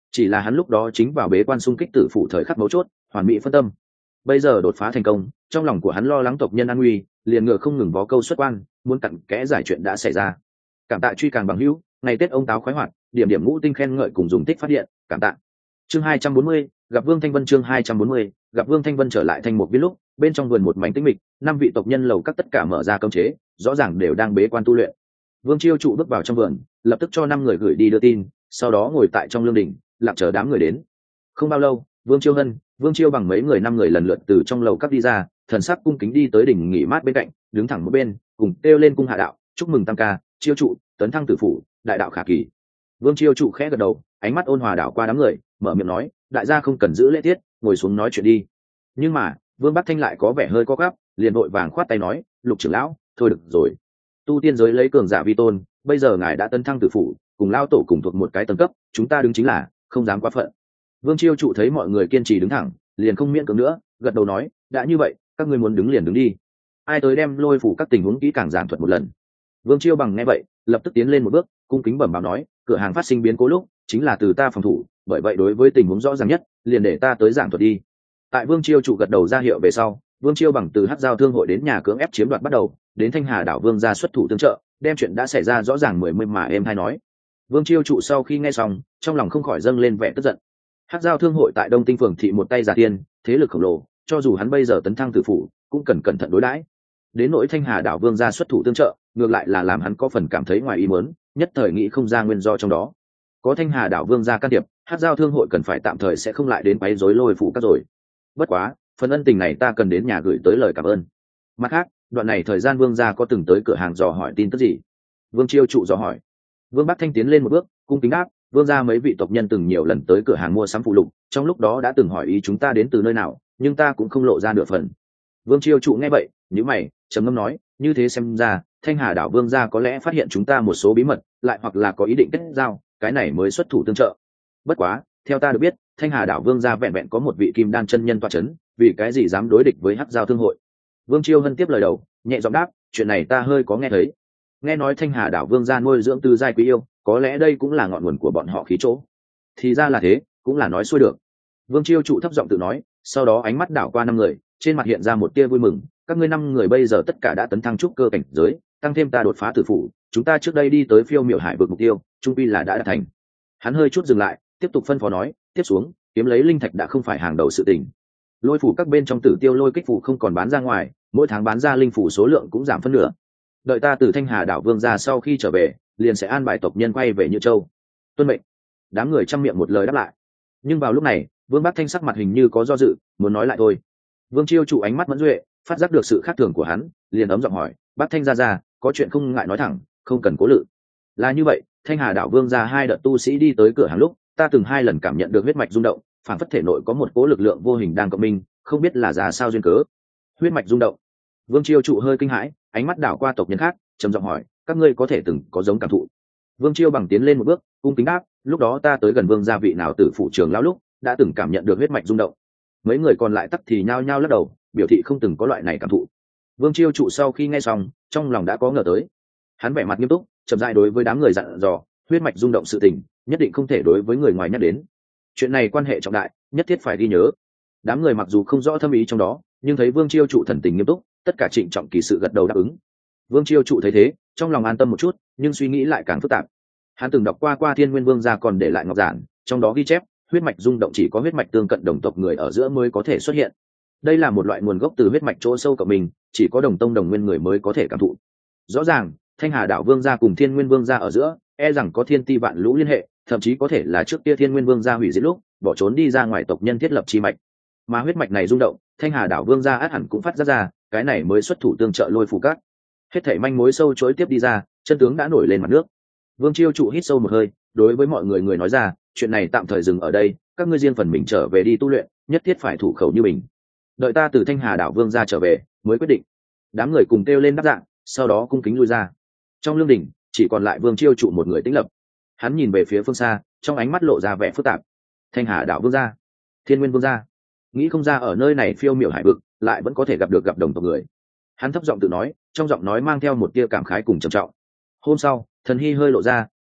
chỉ là hắn lúc đó chính vào bế quan xung kích tử phủ thời khắc mấu chốt, hoàn mỹ phân tâm. Bây giờ đột phá thành công, trong lòng của hắn lo lắng tộc nhân an nguy, liền ngựa không ngừng vó câu xuất quan, muốn cặn kẽ giải chuyện đã xảy ra. Cảm tạ truy càng bằng hữu, ngày Tết ông táo khoái hoạt, điểm điểm ngũ tinh khen ngợi cùng dùng tích phát điện, cảm tạ. Chương hai trăm bốn mươi, gặp Vương Thanh Vân. Chương hai trăm bốn mươi, gặp Vương Thanh Vân trở lại thành một viên lúc, bên trong vườn một mảnh tĩnh mịch, năm vị tộc nhân lầu các tất cả mở ra cấm chế, rõ ràng đều đang bế quan tu luyện. Vương Chiêu trụ bước vào trong vườn, lập tức cho năm người gửi đi đưa tin, sau đó ngồi tại trong lương đình, lặng chờ đám người đến. Không bao lâu, Vương Chiêu Hân, Vương Chiêu bằng mấy người năm người lần lượt từ trong lầu các đi ra, thần sắc cung kính đi tới đỉnh nghỉ mát bên cạnh, đứng thẳng một bên, cùng kêu lên cung hạ đạo, chúc mừng tam ca, Chiêu trụ, tấn thăng tử phủ, đại đạo khả kỳ. Vương Chiêu trụ khẽ gật đầu, ánh mắt ôn hòa đảo qua đám người, mở miệng nói, đại gia không cần giữ lễ tiết, ngồi xuống nói chuyện đi. Nhưng mà, Vương Bắc Thanh lại có vẻ hơi có gấp, liền vội vàng khoát tay nói, Lục trưởng lão, thôi được rồi. Tu tiên giới lấy cường giả vi tôn, bây giờ ngài đã tấn thăng tử phủ, cùng lao tổ cùng thuộc một cái tầng cấp, chúng ta đứng chính là không dám quá phận. Vương Chiêu trụ thấy mọi người kiên trì đứng thẳng, liền không miễn cưỡng nữa, gật đầu nói, đã như vậy, các ngươi muốn đứng liền đứng đi. Ai tới đem lôi phủ các tình huống kỹ càng giảng thuật một lần. Vương Chiêu bằng nghe vậy, lập tức tiến lên một bước, cung kính bẩm báo nói, cửa hàng phát sinh biến cố lúc, chính là từ ta phòng thủ, bởi vậy đối với tình huống rõ ràng nhất, liền để ta tới giảng thuật đi. Tại Vương Chiêu trụ gật đầu ra hiệu về sau, Vương Chiêu bằng từ Hắc Giao Thương hội đến nhà cưỡng ép chiếm đoạt bắt đầu, đến Thanh Hà đảo Vương gia xuất thủ tương trợ, đem chuyện đã xảy ra rõ ràng mười mươi mà em hay nói. Vương Chiêu trụ sau khi nghe xong, trong lòng không khỏi dâng lên vẻ tức giận. Hắc Giao Thương hội tại Đông Tinh phường thị một tay giả tiên, thế lực khổng lồ, cho dù hắn bây giờ tấn thăng tử phủ, cũng cần cẩn thận đối đãi. Đến nỗi Thanh Hà đảo Vương gia xuất thủ tương trợ, ngược lại là làm hắn có phần cảm thấy ngoài ý muốn, nhất thời nghĩ không ra nguyên do trong đó. Có Thanh Hà đảo Vương gia can thiệp, Hắc Giao Thương hội cần phải tạm thời sẽ không lại đến quấy rối lôi phủ các rồi. Bất quá, phần ân tình này ta cần đến nhà gửi tới lời cảm ơn. Mặt khác, đoạn này thời gian Vương gia có từng tới cửa hàng dò hỏi tin tức gì? Vương Chiêu trụ dò hỏi. Vương Bắc Thanh tiến lên một bước, cung kính đáp, Vương gia mấy vị tộc nhân từng nhiều lần tới cửa hàng mua sắm phụ lục, trong lúc đó đã từng hỏi ý chúng ta đến từ nơi nào, nhưng ta cũng không lộ ra nửa phần. Vương Chiêu trụ nghe vậy, nhíu mày, trầm ngâm nói, như thế xem ra, Thanh Hà đảo Vương gia có lẽ phát hiện chúng ta một số bí mật, lại hoặc là có ý định kết giao, cái này mới xuất thủ tương trợ. Bất quá, theo ta được biết, Thanh Hà đảo Vương gia vẹn vẹn có một vị kim đan chân nhân tọa chấn, vì cái gì dám đối địch với Hắc Giao Thương hội? Vương Chiêu Hân tiếp lời đầu, nhẹ giọng đáp, chuyện này ta hơi có nghe thấy. Nghe nói Thanh Hà đảo Vương gia nuôi dưỡng tư giai quý yêu, có lẽ đây cũng là ngọn nguồn của bọn họ khí chỗ. Thì ra là thế, cũng là nói xuôi được. Vương Chiêu trụ thấp giọng tự nói, sau đó ánh mắt đảo qua năm người, trên mặt hiện ra một tia vui mừng, các ngươi năm người bây giờ tất cả đã tấn thăng trúc cơ cảnh giới, tăng thêm ta đột phá tử phủ, chúng ta trước đây đi tới Phiêu Miểu Hải vực mục tiêu, trung quy là đã đạt thành. Hắn hơi chút dừng lại, tiếp tục phân phó nói, tiếp xuống, kiếm lấy linh thạch đã không phải hàng đầu sự tình. Lôi phủ các bên trong tử tiêu lôi kích phủ không còn bán ra ngoài, mỗi tháng bán ra linh phủ số lượng cũng giảm phân nửa. Đợi ta từ Thanh Hà đảo Vương gia sau khi trở về, liền sẽ an bài tộc nhân quay về Như Châu. Tuân mệnh. Đám người chăm miệng một lời đáp lại. Nhưng vào lúc này, Vương Bắc Thanh sắc mặt hình như có do dự, muốn nói lại thôi. Vương Chiêu trụ ánh mắt mẫn duệ, phát giác được sự khác thường của hắn, liền ấm giọng hỏi, Bắc Thanh gia gia, có chuyện không ngại nói thẳng, không cần cố lự. Là như vậy, Thanh Hà đảo Vương gia hai đợt tu sĩ đi tới cửa hàng lúc, ta từng hai lần cảm nhận được huyết mạch rung động, phản phất thể nội có một cố lực lượng vô hình đang cộng minh, không biết là ra sao duyên cớ. Huyết mạch rung động. Vương Chiêu trụ hơi kinh hãi, ánh mắt đảo qua tộc nhân khác, trầm giọng hỏi, các ngươi có thể từng có giống cảm thụ? Vương Chiêu bằng tiến lên một bước, cung kính đáp, lúc đó ta tới gần Vương gia vị nào tử phụ trường lão lúc, đã từng cảm nhận được huyết mạch rung động. Mấy người còn lại tắc thì nhao nhao lắc đầu, biểu thị không từng có loại này cảm thụ. Vương Chiêu trụ sau khi nghe xong, trong lòng đã có ngờ tới. Hắn vẻ mặt nghiêm túc, chậm rãi đối với đám người dặn dò, huyết mạch rung động sự tình, nhất định không thể đối với người ngoài nhắc đến. Chuyện này quan hệ trọng đại, nhất thiết phải ghi nhớ. Đám người mặc dù không rõ thâm ý trong đó, nhưng thấy Vương Chiêu trụ thần tình nghiêm túc, tất cả trịnh trọng kỳ sự gật đầu đáp ứng. Vương Chiêu trụ thấy thế, trong lòng an tâm một chút, nhưng suy nghĩ lại càng phức tạp. Hắn từng đọc qua qua Thiên Nguyên Vương gia còn để lại ngọc giản, trong đó ghi chép, huyết mạch rung động chỉ có huyết mạch tương cận đồng tộc người ở giữa mới có thể xuất hiện. Đây là một loại nguồn gốc từ huyết mạch chỗ sâu của mình, chỉ có đồng tông đồng nguyên người mới có thể cảm thụ. Rõ ràng, Thanh Hà đảo Vương gia cùng Thiên Nguyên Vương gia ở giữa, e rằng có thiên ti vạn lũ liên hệ, thậm chí có thể là trước kia Thiên Nguyên Vương gia hủy diệt lúc, bỏ trốn đi ra ngoài tộc nhân thiết lập chi mạch. Mà huyết mạch này rung động, Thanh Hà đảo Vương gia át hẳn cũng phát ra ra, cái này mới xuất thủ tương trợ lôi phù cát. Hết thảy manh mối sâu chối tiếp đi ra, chân tướng đã nổi lên mặt nước. Vương Chiêu trụ hít sâu một hơi, đối với mọi người người nói ra, chuyện này tạm thời dừng ở đây, các ngươi riêng phần mình trở về đi tu luyện, nhất thiết phải thủ khẩu như mình. Đợi ta từ Thanh Hà đảo Vương gia trở về, mới quyết định. Đám người cùng kêu lên đáp dạng, sau đó cung kính lui ra. Trong lương đình, chỉ còn lại Vương Chiêu trụ một người tĩnh lập. Hắn nhìn về phía phương xa, trong ánh mắt lộ ra vẻ phức tạp. Thanh Hà đảo Vương gia, Thiên Nguyên Vương gia, nghĩ không ra ở nơi này phiêu miểu hải vực, lại vẫn có thể gặp được gặp đồng tộc người. Hắn thấp giọng tự nói, trong giọng nói mang theo một tia cảm khái cùng trầm trọng. Hôm sau, thần hy hơi lộ ra,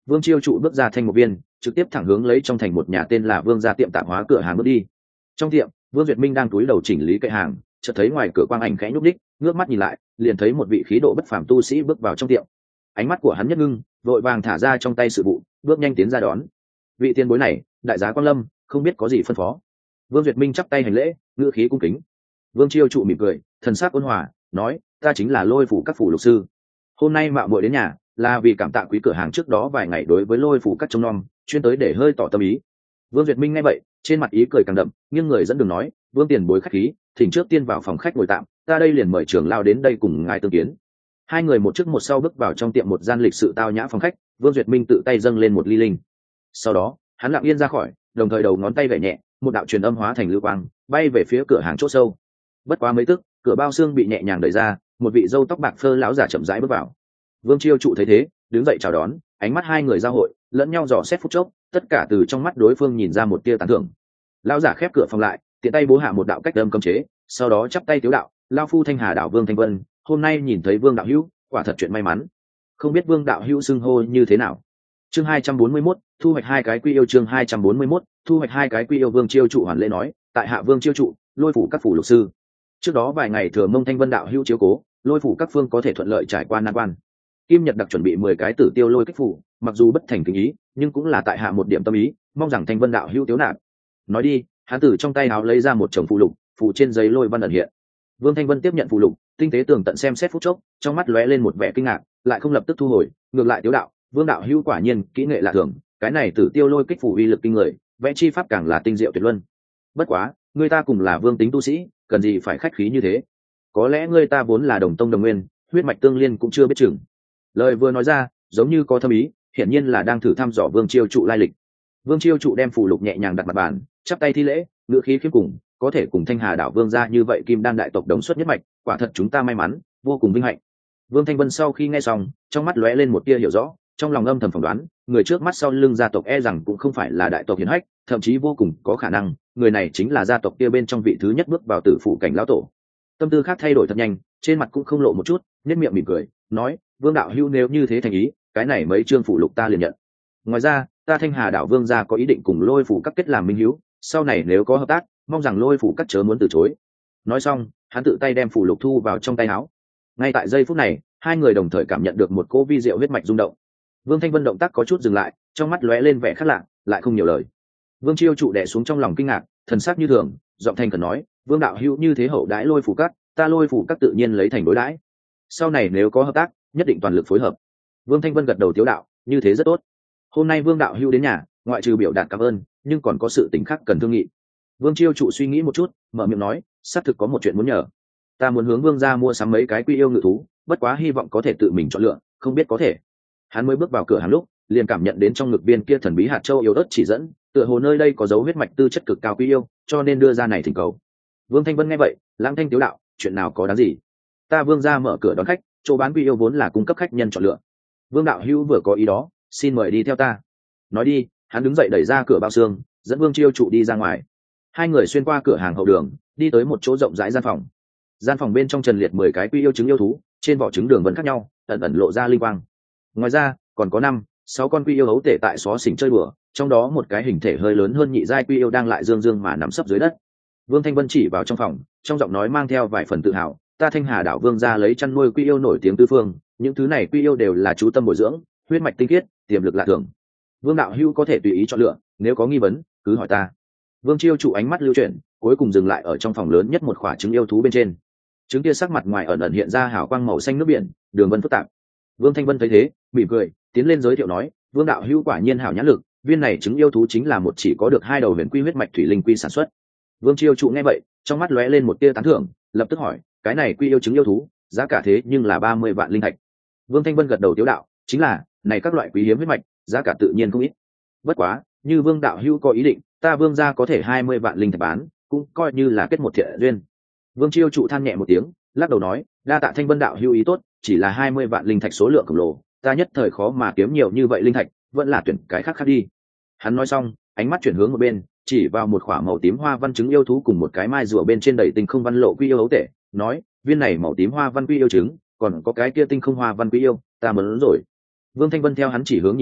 Vương Chiêu trụ bước ra thanh một viên, trực tiếp thẳng hướng lấy trong thành một nhà tên là Vương gia tiệm tạp hóa cửa hàng bước đi. Trong tiệm, Vương Duyệt Minh đang túi đầu chỉnh lý kệ hàng, chợt thấy ngoài cửa quang ảnh khẽ nhúc đích, ngước mắt nhìn lại, liền thấy một vị khí độ bất phàm tu sĩ bước vào trong tiệm. Ánh mắt của hắn nhất ngưng, vội vàng thả ra trong tay sự vụ, bước nhanh tiến ra đón. Vị tiền bối này, đại giá Quang Lâm, không biết có gì phân phó. Vương Duyệt Minh chắp tay hành lễ, ngữ khí cung kính. Vương Chiêu trụ mỉm cười, thần sắc ôn hòa, nói: ta chính là Lôi phủ các phủ lục sư, hôm nay mạo muội đến nhà là vì cảm tạ quý cửa hàng trước đó vài ngày đối với Lôi phủ các trông nom, chuyên tới để hơi tỏ tâm ý. Vương Duyệt Minh nghe vậy, trên mặt ý cười càng đậm, nghiêng người dẫn đường nói: Vương tiền bối khách khí, thỉnh trước tiên vào phòng khách ngồi tạm, ta đây liền mời trưởng lao đến đây cùng ngài tương kiến. Hai người một trước một sau bước vào trong tiệm một gian lịch sự tao nhã phòng khách. Vương Duyệt Minh tự tay dâng lên một ly linh, sau đó hắn lặng yên ra khỏi, đồng thời đầu ngón tay gảy nhẹ, một đạo truyền âm hóa thành lưu quang bay về phía cửa hàng chỗ sâu. Bất quá mấy tức, cửa bao xương bị nhẹ nhàng đẩy ra, một vị râu tóc bạc phơ lão giả chậm rãi bước vào. Vương Chiêu trụ thấy thế, đứng dậy chào đón, ánh mắt hai người giao hội, lẫn nhau dò xét phút chốc, tất cả từ trong mắt đối phương nhìn ra một tia tán thưởng. Lão giả khép cửa phòng lại, tiện tay bố hạ một đạo cách âm cấm chế, sau đó chắp tay tiếu đạo: lão phu Thanh Hà đảo Vương Thanh Vân, hôm nay nhìn thấy Vương đạo hữu, quả thật chuyện may mắn. Không biết Vương đạo hữu xưng hô như thế nào? Chương hai trăm bốn mươi mốt, thu hoạch hai cái quy yêu. Chương hai trăm bốn mươi mốt, thu hoạch hai cái quy yêu. Vương Chiêu trụ hoàn lễ nói: tại hạ Vương Chiêu trụ, Lôi phủ các phủ lục sư. Trước đó vài ngày thừa mông Thanh Vân đạo hữu chiếu cố, Lôi phủ các phương có thể thuận lợi trải qua nan quan. Kim Nhật đặc chuẩn bị mười cái tử tiêu lôi kích phủ, mặc dù bất thành kinh ý, nhưng cũng là tại hạ một điểm tâm ý, mong rằng Thanh Vân đạo hữu tiếu nạp. Nói đi, hắn từ trong tay áo lấy ra một chồng phù lục, phù trên giấy lôi văn ẩn hiện. Vương Thanh Vân tiếp nhận phù lục, tinh tế tường tận xem xét phút chốc, trong mắt lóe lên một vẻ kinh ngạc, lại không lập tức thu hồi, ngược lại tiếu đạo: Vương đạo hữu quả nhiên kỹ nghệ lạ thường, cái này tử tiêu lôi kích phủ uy lực kinh người, vẽ chi pháp càng là tinh diệu tuyệt luân. Bất quá, người ta cùng là vương tính tu sĩ, cần gì phải khách khí như thế? Có lẽ người ta vốn là đồng tông đồng nguyên, huyết mạch tương liên cũng chưa biết chừng. Lời vừa nói ra, giống như có thâm ý, hiển nhiên là đang thử thăm dò Vương Chiêu trụ lai lịch. Vương Chiêu trụ đem phù lục nhẹ nhàng đặt mặt bàn, chắp tay thi lễ, ngữ khí khiêm cùng: có thể cùng Thanh Hà đảo Vương gia như vậy kim đan đại tộc đồng xuất nhất mạch, quả thật chúng ta may mắn, vô cùng vinh hạnh. Vương Thanh Vân sau khi nghe xong, trong mắt lóe lên một tia hiểu rõ, trong lòng âm thầm phỏng đoán, người trước mắt sau lưng gia tộc e rằng cũng không phải là đại tộc hiển hách, thậm chí vô cùng có khả năng, người này chính là gia tộc kia bên trong vị thứ nhất bước vào tử phủ cảnh lão tổ. Tâm tư khác thay đổi thật nhanh, trên mặt cũng không lộ một chút, nhếch miệng mỉm cười, nói: Vương đạo hữu nếu như thế thành ý, cái này mấy chương phụ lục ta liền nhận. Ngoài ra, ta Thanh Hà đảo Vương gia có ý định cùng Lôi phủ các kết làm minh hữu, sau này nếu có hợp tác, mong rằng Lôi phủ các chớ muốn từ chối. Nói xong, hắn tự tay đem phụ lục thu vào trong tay áo. Ngay tại giây phút này, hai người đồng thời cảm nhận được một cỗ vi diệu huyết mạch rung động. Vương Thanh Vân động tác có chút dừng lại, trong mắt lóe lên vẻ khác lạ, lại không nhiều lời. Vương Chiêu trụ đè xuống trong lòng kinh ngạc, thần sắc như thường, giọng thanh cần nói: Vương đạo hữu như thế hậu đãi Lôi phủ các, ta Lôi phủ các tự nhiên lấy thành đối đãi. Sau này nếu có hợp tác, nhất định toàn lực phối hợp. Vương Thanh Vân gật đầu tiếu đạo: như thế rất tốt. Hôm nay Vương đạo hữu đến nhà, ngoại trừ biểu đạt cảm ơn, nhưng còn có sự tình khác cần thương nghị. Vương Chiêu trụ suy nghĩ một chút, mở miệng nói: xác thực có một chuyện muốn nhờ. Ta muốn hướng Vương gia mua sắm mấy cái quy yêu ngự thú, bất quá hy vọng có thể tự mình chọn lựa, không biết có thể. Hắn mới bước vào cửa hàng lúc, liền cảm nhận đến trong ngực viên kia thần bí hạt châu yếu ớt chỉ dẫn, tựa hồ nơi đây có dấu huyết mạch tư chất cực cao quy yêu, cho nên đưa ra này thỉnh cầu. Vương Thanh Vân nghe vậy, lãng thanh tiếu đạo: chuyện nào có đáng gì? Ta Vương gia mở cửa đón khách, chỗ bán quy yêu vốn là cung cấp khách nhân chọn lựa. Vương đạo hữu vừa có ý đó, xin mời đi theo ta. Nói đi, hắn đứng dậy đẩy ra cửa bao xương, dẫn Vương Chiêu trụ đi ra ngoài. Hai người xuyên qua cửa hàng hậu đường, đi tới một chỗ rộng rãi gian phòng. Gian phòng bên trong trần liệt mười cái quy yêu trứng yêu thú, trên vỏ trứng đường vân khác nhau, ẩn ẩn lộ ra linh quang. Ngoài ra, còn có năm, sáu con quy yêu hấu tể tại xó xỉnh chơi đùa, trong đó một cái hình thể hơi lớn hơn nhị giai quy yêu đang lại dương dương mà nằm sấp dưới đất. Vương Thanh Vân chỉ vào trong phòng, trong giọng nói mang theo vài phần tự hào: ta Thanh Hà đảo Vương gia lấy chăn nuôi quy yêu nổi tiếng tứ phương, những thứ này quy yêu đều là chú tâm bồi dưỡng, huyết mạch tinh khiết, tiềm lực lạ thường. Vương đạo hữu có thể tùy ý chọn lựa, nếu có nghi vấn, cứ hỏi ta. Vương Chiêu trụ ánh mắt lưu chuyển, cuối cùng dừng lại ở trong phòng lớn nhất một khỏa trứng yêu thú bên trên. Trứng kia sắc mặt ngoài ẩn ẩn hiện ra hào quang màu xanh nước biển, đường vân phức tạp. Vương Thanh Vân thấy thế, mỉm cười, tiến lên giới thiệu nói: Vương đạo hữu quả nhiên hảo nhãn lực, viên này trứng yêu thú chính là một chỉ có được hai đầu huyền quy huyết mạch thủy linh quy sản xuất. Vương Chiêu trụ nghe vậy, trong mắt lóe lên một tia tán thưởng, lập tức hỏi: cái này quy yêu trứng yêu thú, giá cả thế nhưng là ba mươi vạn linh thạch. Vương Thanh Vân gật đầu tiếu đạo: chính là, này các loại quý hiếm huyết mạch, giá cả tự nhiên không ít. Bất quá, như Vương đạo hữu có ý định, ta Vương gia có thể hai mươi vạn linh thạch bán, cũng coi như là kết một thiện duyên. Vương Chiêu trụ than nhẹ một tiếng, lắc đầu nói: đa tạ Thanh Vân đạo hữu ý tốt, chỉ là hai mươi vạn linh thạch số lượng khổng lồ, ta nhất thời khó mà kiếm nhiều như vậy linh thạch, vẫn là tuyển cái khác khác đi. Hắn nói xong, ánh mắt chuyển hướng một bên, chỉ vào một khỏa màu tím hoa văn trứng yêu thú cùng một cái mai rùa bên trên đầy tinh không văn lộ quy yêu ấu tể, nói: viên này màu tím hoa văn quy yêu trứng, còn có cái kia tinh không hoa văn quy yêu, ta muốn rồi. Vương Thanh Vân theo hắn chỉ hướng nhìn lại,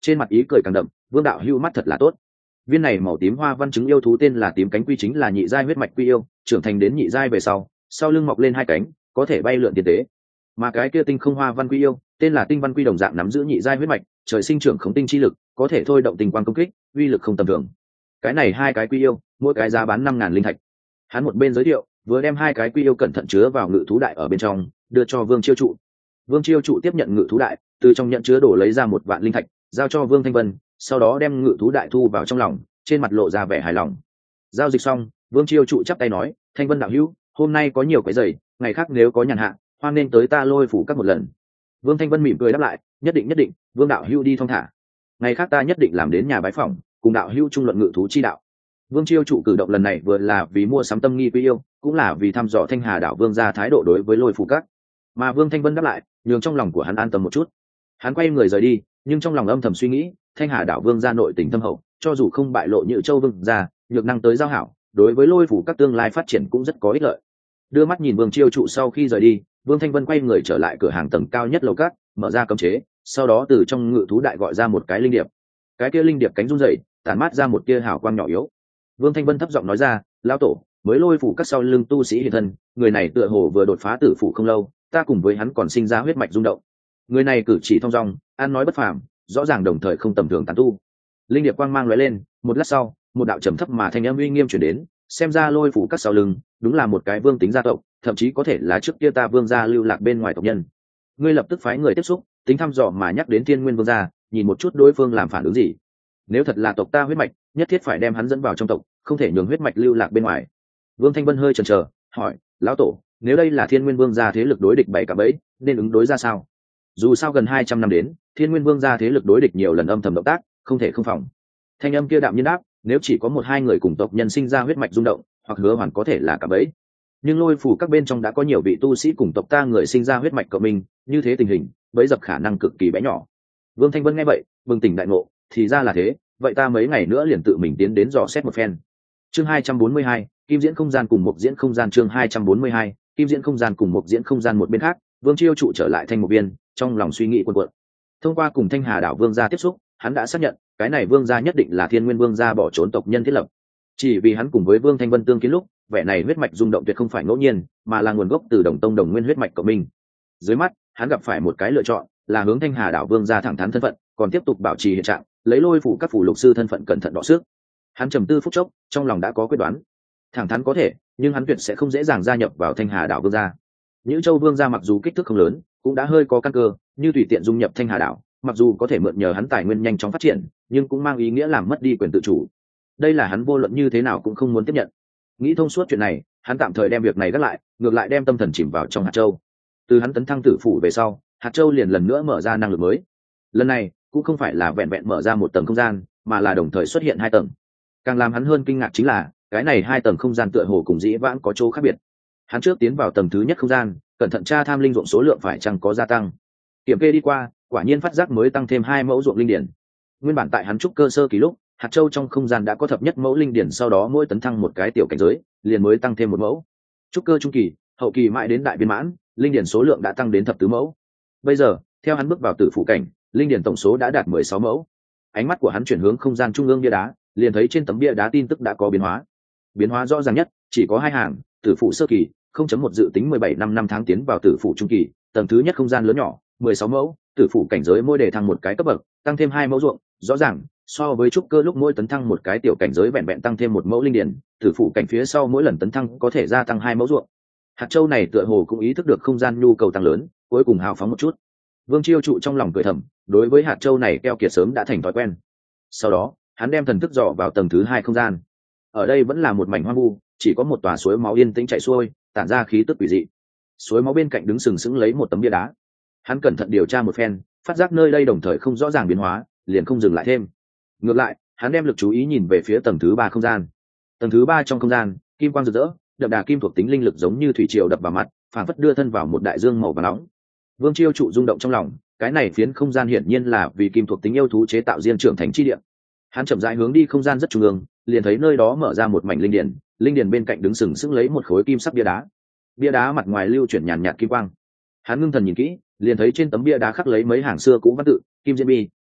trên mặt ý cười càng đậm. Vương đạo hữu mắt thật là tốt. Viên này màu tím hoa văn trứng yêu thú tên là tím cánh quy, chính là nhị giai huyết mạch quy yêu, trưởng thành đến nhị giai về sau, sau lưng mọc lên hai cánh, có thể bay lượn tiền tế. Mà cái kia tinh không hoa văn quy yêu, tên là tinh văn quy, đồng dạng nắm giữ nhị giai huyết mạch, trời sinh trưởng khống tinh chi lực, có thể thôi động tinh quang công kích, uy lực không tầm thường. Cái này hai cái quy yêu, mỗi cái giá bán năm ngàn linh thạch. Hắn một bên giới thiệu, vừa đem hai cái quy yêu cẩn thận chứa vào ngự thú đại ở bên trong, đưa cho Vương Chiêu Trụ. Vương Chiêu Trụ tiếp nhận ngự thú đại, từ trong nhận chứa đổ lấy ra một vạn linh thạch, giao cho Vương Thanh Vân, sau đó đem ngự thú đại thu vào trong lòng, trên mặt lộ ra vẻ hài lòng. Giao dịch xong, Vương Chiêu Trụ chắp tay nói, Thanh Vân đạo hữu, hôm nay có nhiều cái giày, ngày khác nếu có nhàn hạ, hoan nên tới ta Lôi Phủ các một lần. Vương Thanh Vân mỉm cười đáp lại, nhất định nhất định, Vương đạo hữu đi thong thả. Ngày khác ta nhất định làm đến nhà bái phỏng, cùng đạo hữu trung luận ngự thú chi đạo. Vương Chiêu Trụ cử động lần này vừa là vì mua sắm tâm nghi quý yêu, cũng là vì thăm dò Thanh Hà đảo Vương gia thái độ đối với Lôi Phủ các. Mà Vương Thanh Vân đáp lại, nhường trong lòng của hắn an tâm một chút. Hắn quay người rời đi, nhưng trong lòng âm thầm suy nghĩ, Thanh Hà đảo Vương gia nội tình thâm hậu, cho dù không bại lộ Nhữ Châu Vương gia, nhược năng tới giao hảo, đối với Lôi Phủ các tương lai phát triển cũng rất có ích lợi. Đưa mắt nhìn Vương Chiêu Trụ sau khi rời đi, Vương Thanh Vân quay người trở lại cửa hàng tầng cao nhất lầu cát, mở ra cấm chế, sau đó từ trong ngự thú đại gọi ra một cái linh điệp. Cái kia linh điệp cánh run rẩy, tản mát ra một tia hào quang nhỏ yếu. Vương Thanh Vân thấp giọng nói ra, lão tổ, mới Lôi Phủ các sau lưng tu sĩ hiện thân, người này tựa hồ vừa đột phá tử phủ không lâu, ta cùng với hắn còn sinh ra huyết mạch rung động. Người này cử chỉ thong dong, ăn nói bất phàm, rõ ràng đồng thời không tầm thường tán tu. Linh điệp quang mang lóe lên, một lát sau, một đạo trầm thấp mà thanh âm uy nghiêm truyền đến, xem ra Lôi Phủ các sau lưng, đúng là một cái vương tính gia tộc, thậm chí có thể là trước kia ta Vương gia lưu lạc bên ngoài tộc nhân. Ngươi lập tức phái người tiếp xúc, tính thăm dò mà nhắc đến Thiên Nguyên Vương gia, nhìn một chút đối phương làm phản ứng gì. Nếu thật là tộc ta huyết mạch, nhất thiết phải đem hắn dẫn vào trong tộc, không thể nhường huyết mạch lưu lạc bên ngoài. Vương Thanh Vân hơi chần chờ, hỏi, lão tổ, nếu đây là Thiên Nguyên Vương gia thế lực đối địch bảy cả bẫy, nên ứng đối ra sao? Dù sao gần hai trăm năm đến, Thiên Nguyên Vương gia thế lực đối địch nhiều lần âm thầm động tác, không thể không phòng. Thanh âm kia đạm nhiên đáp, nếu chỉ có một hai người cùng tộc nhân sinh ra huyết mạch rung động, hoặc hứa hoàn có thể là cả bẫy. Nhưng Lôi Phủ các bên trong đã có nhiều vị tu sĩ cùng tộc ta người sinh ra huyết mạch cộng minh, như thế tình hình, bẫy dập khả năng cực kỳ bé nhỏ. Vương Thanh Vân nghe vậy, bừng tỉnh đại ngộ, thì ra là thế, vậy ta mấy ngày nữa liền tự mình tiến đến dò xét một phen. Chương hai trăm bốn mươi hai, Kim Diễn không gian cùng Mục Diễn không gian. Chương hai trăm bốn mươi hai, Kim Diễn không gian cùng Mục Diễn không gian. Một bên khác, Vương Chiêu Trụ trở lại Thanh Mục Viên, trong lòng suy nghĩ cuồn cuộn. Thông qua cùng Thanh Hà đảo Vương gia tiếp xúc, hắn đã xác nhận, cái này Vương gia nhất định là Thiên Nguyên Vương gia bỏ trốn tộc nhân thiết lập. Chỉ vì hắn cùng với Vương Thanh Vân tương kiến lúc, vẻ này huyết mạch rung động tuyệt không phải ngẫu nhiên, mà là nguồn gốc từ Đồng Tông Đồng Nguyên huyết mạch của mình. Dưới mắt, hắn gặp phải một cái lựa chọn, là hướng Thanh Hà đảo Vương gia thẳng thắn thân phận, còn tiếp tục bảo trì hiện trạng, lấy Lôi Phủ các phủ lục sư thân phận cẩn thận đọ sức. Hắn trầm tư phút chốc, trong lòng đã có quyết đoán. Thẳng thắn có thể, nhưng hắn tuyệt sẽ không dễ dàng gia nhập vào Thanh Hà đảo Vương gia. Nhữ Châu Vương gia mặc dù kích thước không lớn, cũng đã hơi có căn cơ, như tùy tiện dung nhập Thanh Hà đảo, mặc dù có thể mượn nhờ hắn tài nguyên nhanh chóng phát triển, nhưng cũng mang ý nghĩa làm mất đi quyền tự chủ. Đây là hắn vô luận như thế nào cũng không muốn tiếp nhận. Nghĩ thông suốt chuyện này, hắn tạm thời đem việc này gác lại, ngược lại đem tâm thần chìm vào trong hạt châu. Từ hắn tấn thăng tử phủ về sau, hạt châu liền lần nữa mở ra năng lực mới. Lần này cũng không phải là vẹn vẹn mở ra một tầng không gian, mà là đồng thời xuất hiện hai tầng. Càng làm hắn hơn kinh ngạc chính là, cái này hai tầng không gian tựa hồ cùng dĩ vãng có chỗ khác biệt. Hắn trước tiến vào tầng thứ nhất không gian, cẩn thận tra tham linh ruộng số lượng phải chăng có gia tăng. Kiểm kê đi qua, quả nhiên phát giác mới tăng thêm hai mẫu ruộng linh điển. Nguyên bản tại hắn trúc cơ sơ kỳ lúc, hạt châu trong không gian đã có thập nhất mẫu linh điển, sau đó mỗi tấn thăng một cái tiểu cảnh giới, liền mới tăng thêm một mẫu. Trúc cơ trung kỳ, hậu kỳ mãi đến đại viên mãn, linh điển số lượng đã tăng đến thập tứ mẫu. Bây giờ, theo hắn bước vào tử phụ cảnh, linh điển tổng số đã đạt mười sáu mẫu. Ánh mắt của hắn chuyển hướng không gian trung ương bia đá, liền thấy trên tấm bia đá tin tức đã có biến hóa. Biến hóa rõ ràng nhất, chỉ có hai hàng, tử phụ sơ kỳ, không chấm một dự tính mười bảy năm năm tháng tiến vào tử phụ trung kỳ, tầng thứ nhất không gian lớn nhỏ, mười sáu mẫu, tử phụ cảnh giới mỗi đề thăng một cái cấp bậc, tăng thêm hai mẫu ruộng, rõ ràng, so với trúc cơ lúc mỗi tấn thăng một cái tiểu cảnh giới vẹn vẹn tăng thêm một mẫu linh điển, tử phụ cảnh phía sau mỗi lần tấn thăng có thể gia tăng hai mẫu ruộng. Hạt châu này tựa hồ cũng ý thức được không gian nhu cầu tăng lớn, cuối cùng hào phóng một chút. Vương Chiêu Trụ trong lòng cười thầm, đối với hạt châu này keo kiệt sớm đã thành thói quen. Sau đó, hắn đem thần thức dò vào tầng thứ hai không gian. Ở đây vẫn là một mảnh hoang vu, chỉ có một tòa suối máu yên tĩnh chảy xuôi, tản ra khí tức quỷ dị. Suối máu bên cạnh đứng sừng sững lấy một tấm bia đá. Hắn cẩn thận điều tra một phen, phát giác nơi đây đồng thời không rõ ràng biến hóa, liền không dừng lại thêm. Ngược lại, hắn đem lực chú ý nhìn về phía tầng thứ ba không gian. Tầng thứ ba trong không gian, kim quang rực rỡ, đậm đà kim thuộc tính linh lực giống như thủy triều đập vào mặt, phảng phất đưa thân vào một đại dương màu vàng nóng. Vương Chiêu Trụ rung động trong lòng, cái này phiến không gian hiển nhiên là vì kim thuộc tính yêu thú chế tạo riêng trưởng thành chi địa. Hắn chậm rãi hướng đi không gian rất trung ương, liền thấy nơi đó mở ra một mảnh linh điển, linh điển bên cạnh đứng sừng sững lấy một khối kim sắc bia đá. Bia đá mặt ngoài lưu chuyển nhàn nhạt kim quang. Hắn ngưng thần nhìn kỹ, liền thấy trên tấm bia đá khắc lấy mấy hàng xưa cũ văn tự, Kim Diễn Bi,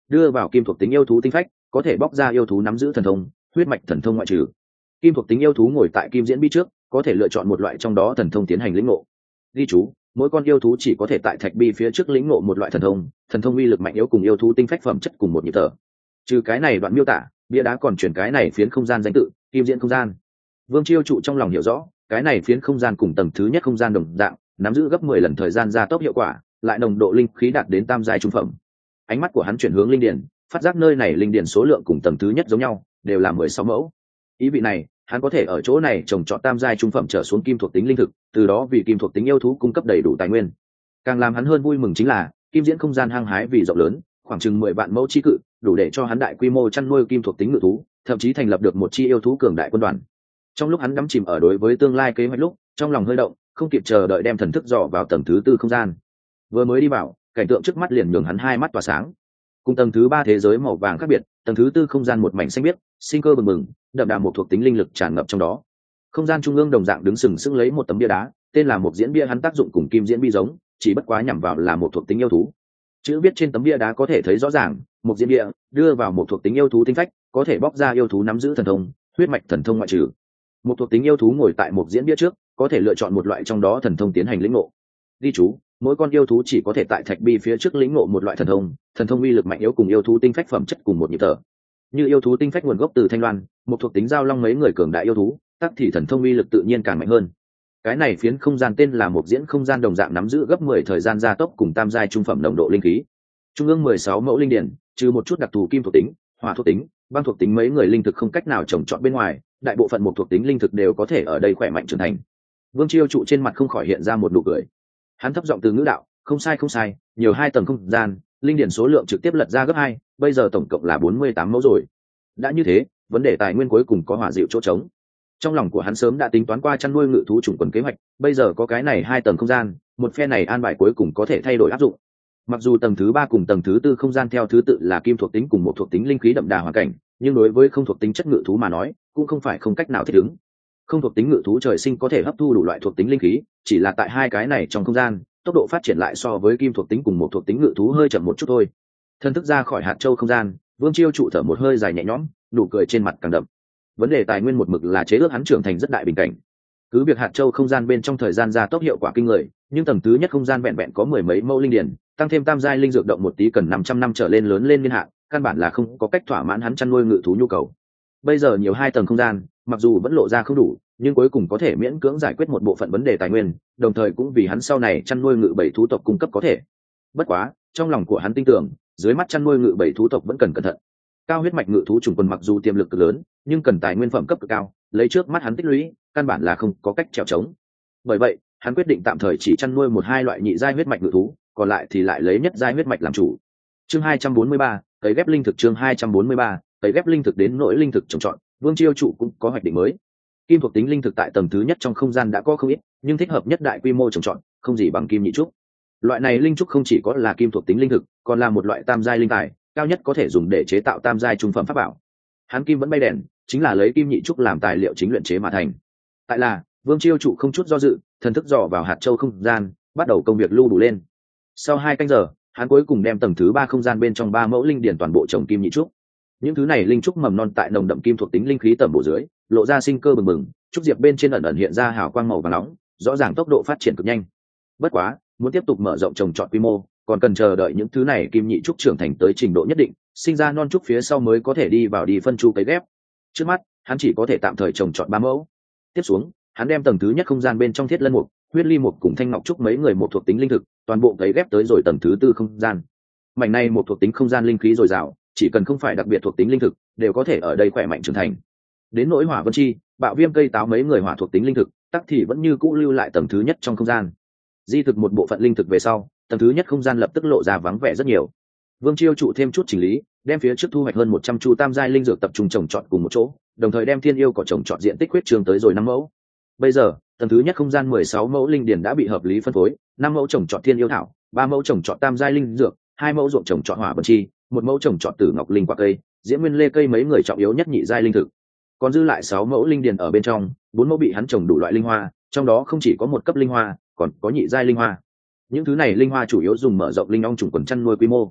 đưa vào kim thuộc tính yêu thú tinh phách, có thể bóc ra yêu thú nắm giữ thần thông, huyết mạch thần thông ngoại trừ. Kim thuộc tính yêu thú ngồi tại kim diễn bi trước, có thể lựa chọn một loại trong đó thần thông tiến hành lĩnh ngộ. Ghi chú, mỗi con yêu thú chỉ có thể tại thạch bi phía trước lĩnh ngộ một loại thần thông, thần thông uy lực mạnh yếu cùng yêu thú tinh phách phẩm chất cùng một nhịp thở. Trừ cái này đoạn miêu tả, bia đá còn chuyển cái này phiến không gian danh tự, kim diễn không gian. Vương Chiêu trụ trong lòng hiểu rõ, cái này phiến không gian cùng tầng thứ nhất không gian đồng dạng, nắm giữ gấp mười lần thời gian gia tốc hiệu quả, lại nồng độ linh khí đạt đến tam giai trung phẩm. Ánh mắt của hắn chuyển hướng linh điển, phát giác nơi này linh điển số lượng cùng tầng thứ nhất giống nhau, đều là mười sáu mẫu. Ý vị này, hắn có thể ở chỗ này trồng trọt tam giai trung phẩm trở xuống kim thuộc tính linh thực, từ đó vì kim thuộc tính yêu thú cung cấp đầy đủ tài nguyên. Càng làm hắn hơn vui mừng chính là, kim diễn không gian hang hái vì rộng lớn, khoảng chừng mười vạn mẫu chi cự, đủ để cho hắn đại quy mô chăn nuôi kim thuộc tính ngự thú, thậm chí thành lập được một chi yêu thú cường đại quân đoàn. Trong lúc hắn đắm chìm ở đối với tương lai kế hoạch lúc, trong lòng hơi động, không kịp chờ đợi đem thần thức dò vào tầng thứ tư không gian. Vừa mới đi vào, cảnh tượng trước mắt liền nhường hắn hai mắt tỏa sáng. Cùng tầng thứ ba thế giới màu vàng khác biệt, tầng thứ tư không gian một mảnh xanh biếc, sinh cơ bừng bừng, đậm đà một thuộc tính linh lực tràn ngập trong đó. Không gian trung ương đồng dạng đứng sừng sững lấy một tấm bia đá, tên là một diễn bia, hắn tác dụng cùng kim diễn bi giống, chỉ bất quá nhằm vào là một thuộc tính yêu thú. Chữ viết trên tấm bia đá có thể thấy rõ ràng, một diễn bia đưa vào một thuộc tính yêu thú tinh phách, có thể bóc ra yêu thú nắm giữ thần thông, huyết mạch thần thông ngoại trừ. Một thuộc tính yêu thú ngồi tại một diễn bia trước, có thể lựa chọn một loại trong đó thần thông tiến hành lĩnh ngộ. Ghi chú, mỗi con yêu thú chỉ có thể tại thạch bi phía trước lĩnh ngộ một loại thần thông, thần thông uy lực mạnh yếu cùng yêu thú tinh phách phẩm chất cùng một nhịp thở. Như yêu thú tinh phách nguồn gốc từ thanh loan, một thuộc tính giao long mấy người cường đại yêu thú, tắc thì thần thông uy lực tự nhiên càng mạnh hơn. Cái này phiến không gian tên là một diễn không gian, đồng dạng nắm giữ gấp mười thời gian gia tốc cùng tam giai trung phẩm nồng độ linh khí. Trung ương mười sáu mẫu linh điển, trừ một chút đặc thù kim thuộc tính, hỏa thuộc tính, băng thuộc tính mấy người linh thực không cách nào trồng trọt bên ngoài, đại bộ phận một thuộc tính linh thực đều có thể ở đây khỏe mạnh trưởng thành. Vương Chiêu trụ trên mặt không khỏi hiện ra một nụ cười. Hắn thấp giọng từ ngữ đạo, không sai không sai, nhiều hai tầng không gian, linh điển số lượng trực tiếp lật ra gấp hai, bây giờ tổng cộng là bốn mươi tám mẫu rồi. Đã như thế, vấn đề tài nguyên cuối cùng có hỏa dịu chỗ trống. Trong lòng của hắn sớm đã tính toán qua chăn nuôi ngự thú chủng quần kế hoạch, bây giờ có cái này hai tầng không gian, một phe này an bài cuối cùng có thể thay đổi áp dụng. Mặc dù tầng thứ ba cùng tầng thứ tư không gian theo thứ tự là kim thuộc tính cùng một thuộc tính linh khí đậm đà hoàn cảnh, nhưng đối với không thuộc tính chất ngự thú mà nói, cũng không phải không cách nào thích ứng. Không thuộc tính ngự thú trời sinh có thể hấp thu đủ loại thuộc tính linh khí, chỉ là tại hai cái này trong không gian, tốc độ phát triển lại so với kim thuộc tính cùng một thuộc tính ngự thú hơi chậm một chút thôi. Thân thức ra khỏi hạt châu không gian, Vương Chiêu trụ thở một hơi dài nhẹ nhõm, nụ cười trên mặt càng đậm. Vấn đề tài nguyên một mực là chế ước hắn trưởng thành rất đại bình cảnh. Cứ việc hạt châu không gian bên trong thời gian gia tốc hiệu quả kinh người, nhưng tầng thứ nhất không gian vẹn vẹn có mười mấy mẫu linh điển, tăng thêm tam giai linh dược động một tí cần năm trăm năm trở lên lớn lên niên hạn, căn bản là không có cách thỏa mãn hắn chăn nuôi ngự thú nhu cầu. Bây giờ nhiều hai tầng không gian, mặc dù vẫn lộ ra không đủ, nhưng cuối cùng có thể miễn cưỡng giải quyết một bộ phận vấn đề tài nguyên, đồng thời cũng vì hắn sau này chăn nuôi ngự bảy thú tộc cung cấp có thể. Bất quá, trong lòng của hắn tin tưởng, dưới mắt chăn nuôi ngự bảy thú tộc vẫn cần cẩn thận. Cao huyết mạch ngự thú trùng quần mặc dù tiềm lực cực lớn, nhưng cần tài nguyên phẩm cấp cực cao, lấy trước mắt hắn tích lũy, căn bản là không có cách trèo trống. Bởi vậy, hắn quyết định tạm thời chỉ chăn nuôi một hai loại nhị giai huyết mạch ngự thú, còn lại thì lại lấy nhất giai huyết mạch làm chủ. Chương hai trăm bốn mươi ba, cấy ghép linh thực. Chương hai trăm bốn mươi ba, cấy ghép linh thực. Đến nỗi linh thực trồng trọt, Vương Chiêu trụ cũng có hoạch định mới. Kim thuộc tính linh thực tại tầng thứ nhất trong không gian đã có không ít, nhưng thích hợp nhất đại quy mô trồng trọt, không gì bằng kim nhị trúc. Loại này linh trúc không chỉ có là kim thuộc tính linh thực, còn là một loại tam giai linh tài, cao nhất có thể dùng để chế tạo tam giai trung phẩm pháp bảo. Hắn kim vẫn bay đèn, chính là lấy kim nhị trúc làm tài liệu chính luyện chế mà thành. Tại là, Vương Chiêu trụ không chút do dự, thần thức dò vào hạt châu không gian, bắt đầu công việc lưu đủ lên. Sau hai canh giờ, hắn cuối cùng đem tầng thứ ba không gian bên trong ba mẫu linh điển toàn bộ trồng kim nhị trúc. Những thứ này linh trúc mầm non tại nồng đậm kim thuộc tính linh khí tầm bổ dưới, lộ ra sinh cơ bừng bừng, trúc diệp bên trên ẩn ẩn hiện ra hào quang màu vàng nóng, rõ ràng tốc độ phát triển cực nhanh. Bất quá, muốn tiếp tục mở rộng trồng trọt quy mô, còn cần chờ đợi những thứ này kim nhị trúc trưởng thành tới trình độ nhất định, sinh ra non trúc phía sau mới có thể đi vào đi phân chu cấy ghép. Trước mắt, hắn chỉ có thể tạm thời trồng trọt ba mẫu. Tiếp xuống, hắn đem tầng thứ nhất không gian bên trong thiết lân mục, huyết ly mục cùng thanh ngọc trúc mấy người một thuộc tính linh thực, toàn bộ cấy ghép tới rồi tầng thứ tư không gian. Mảnh này một thuộc tính không gian linh khí dồi dào, chỉ cần không phải đặc biệt thuộc tính linh thực, đều có thể ở đây khỏe mạnh trưởng thành. Đến nỗi hỏa vân chi, bạo viêm cây táo mấy người hỏa thuộc tính linh thực, tắc thì vẫn như cũ lưu lại tầng thứ nhất trong không gian. Di thực một bộ phận linh thực về sau, tầng thứ nhất không gian lập tức lộ ra vắng vẻ rất nhiều. Vương Chiêu trụ thêm chút chỉnh lý, đem phía trước thu hoạch hơn một trăm chu tam giai linh dược tập trung trồng trọt cùng một chỗ, đồng thời đem thiên yêu cỏ trồng trọt diện tích huyết trường tới rồi năm mẫu. Bây giờ, tầng thứ nhất không gian mười sáu mẫu linh điển đã bị hợp lý phân phối, năm mẫu trồng trọt thiên yêu thảo, ba mẫu trồng trọt tam giai linh dược, hai mẫu ruộng trồng trọt hỏa vân chi, một mẫu trồng trọt tử ngọc linh quả cây, diễm nguyên lê cây mấy người trọng yếu nhất nhị giai linh thực. Còn dư lại sáu mẫu linh điển ở bên trong, bốn mẫu bị hắn trồng đủ loại linh hoa, trong đó không chỉ có một cấp linh hoa, còn có nhị giai linh hoa. Những thứ này linh hoa chủ yếu dùng mở rộng linh ong trùng quần chăn nuôi quy mô.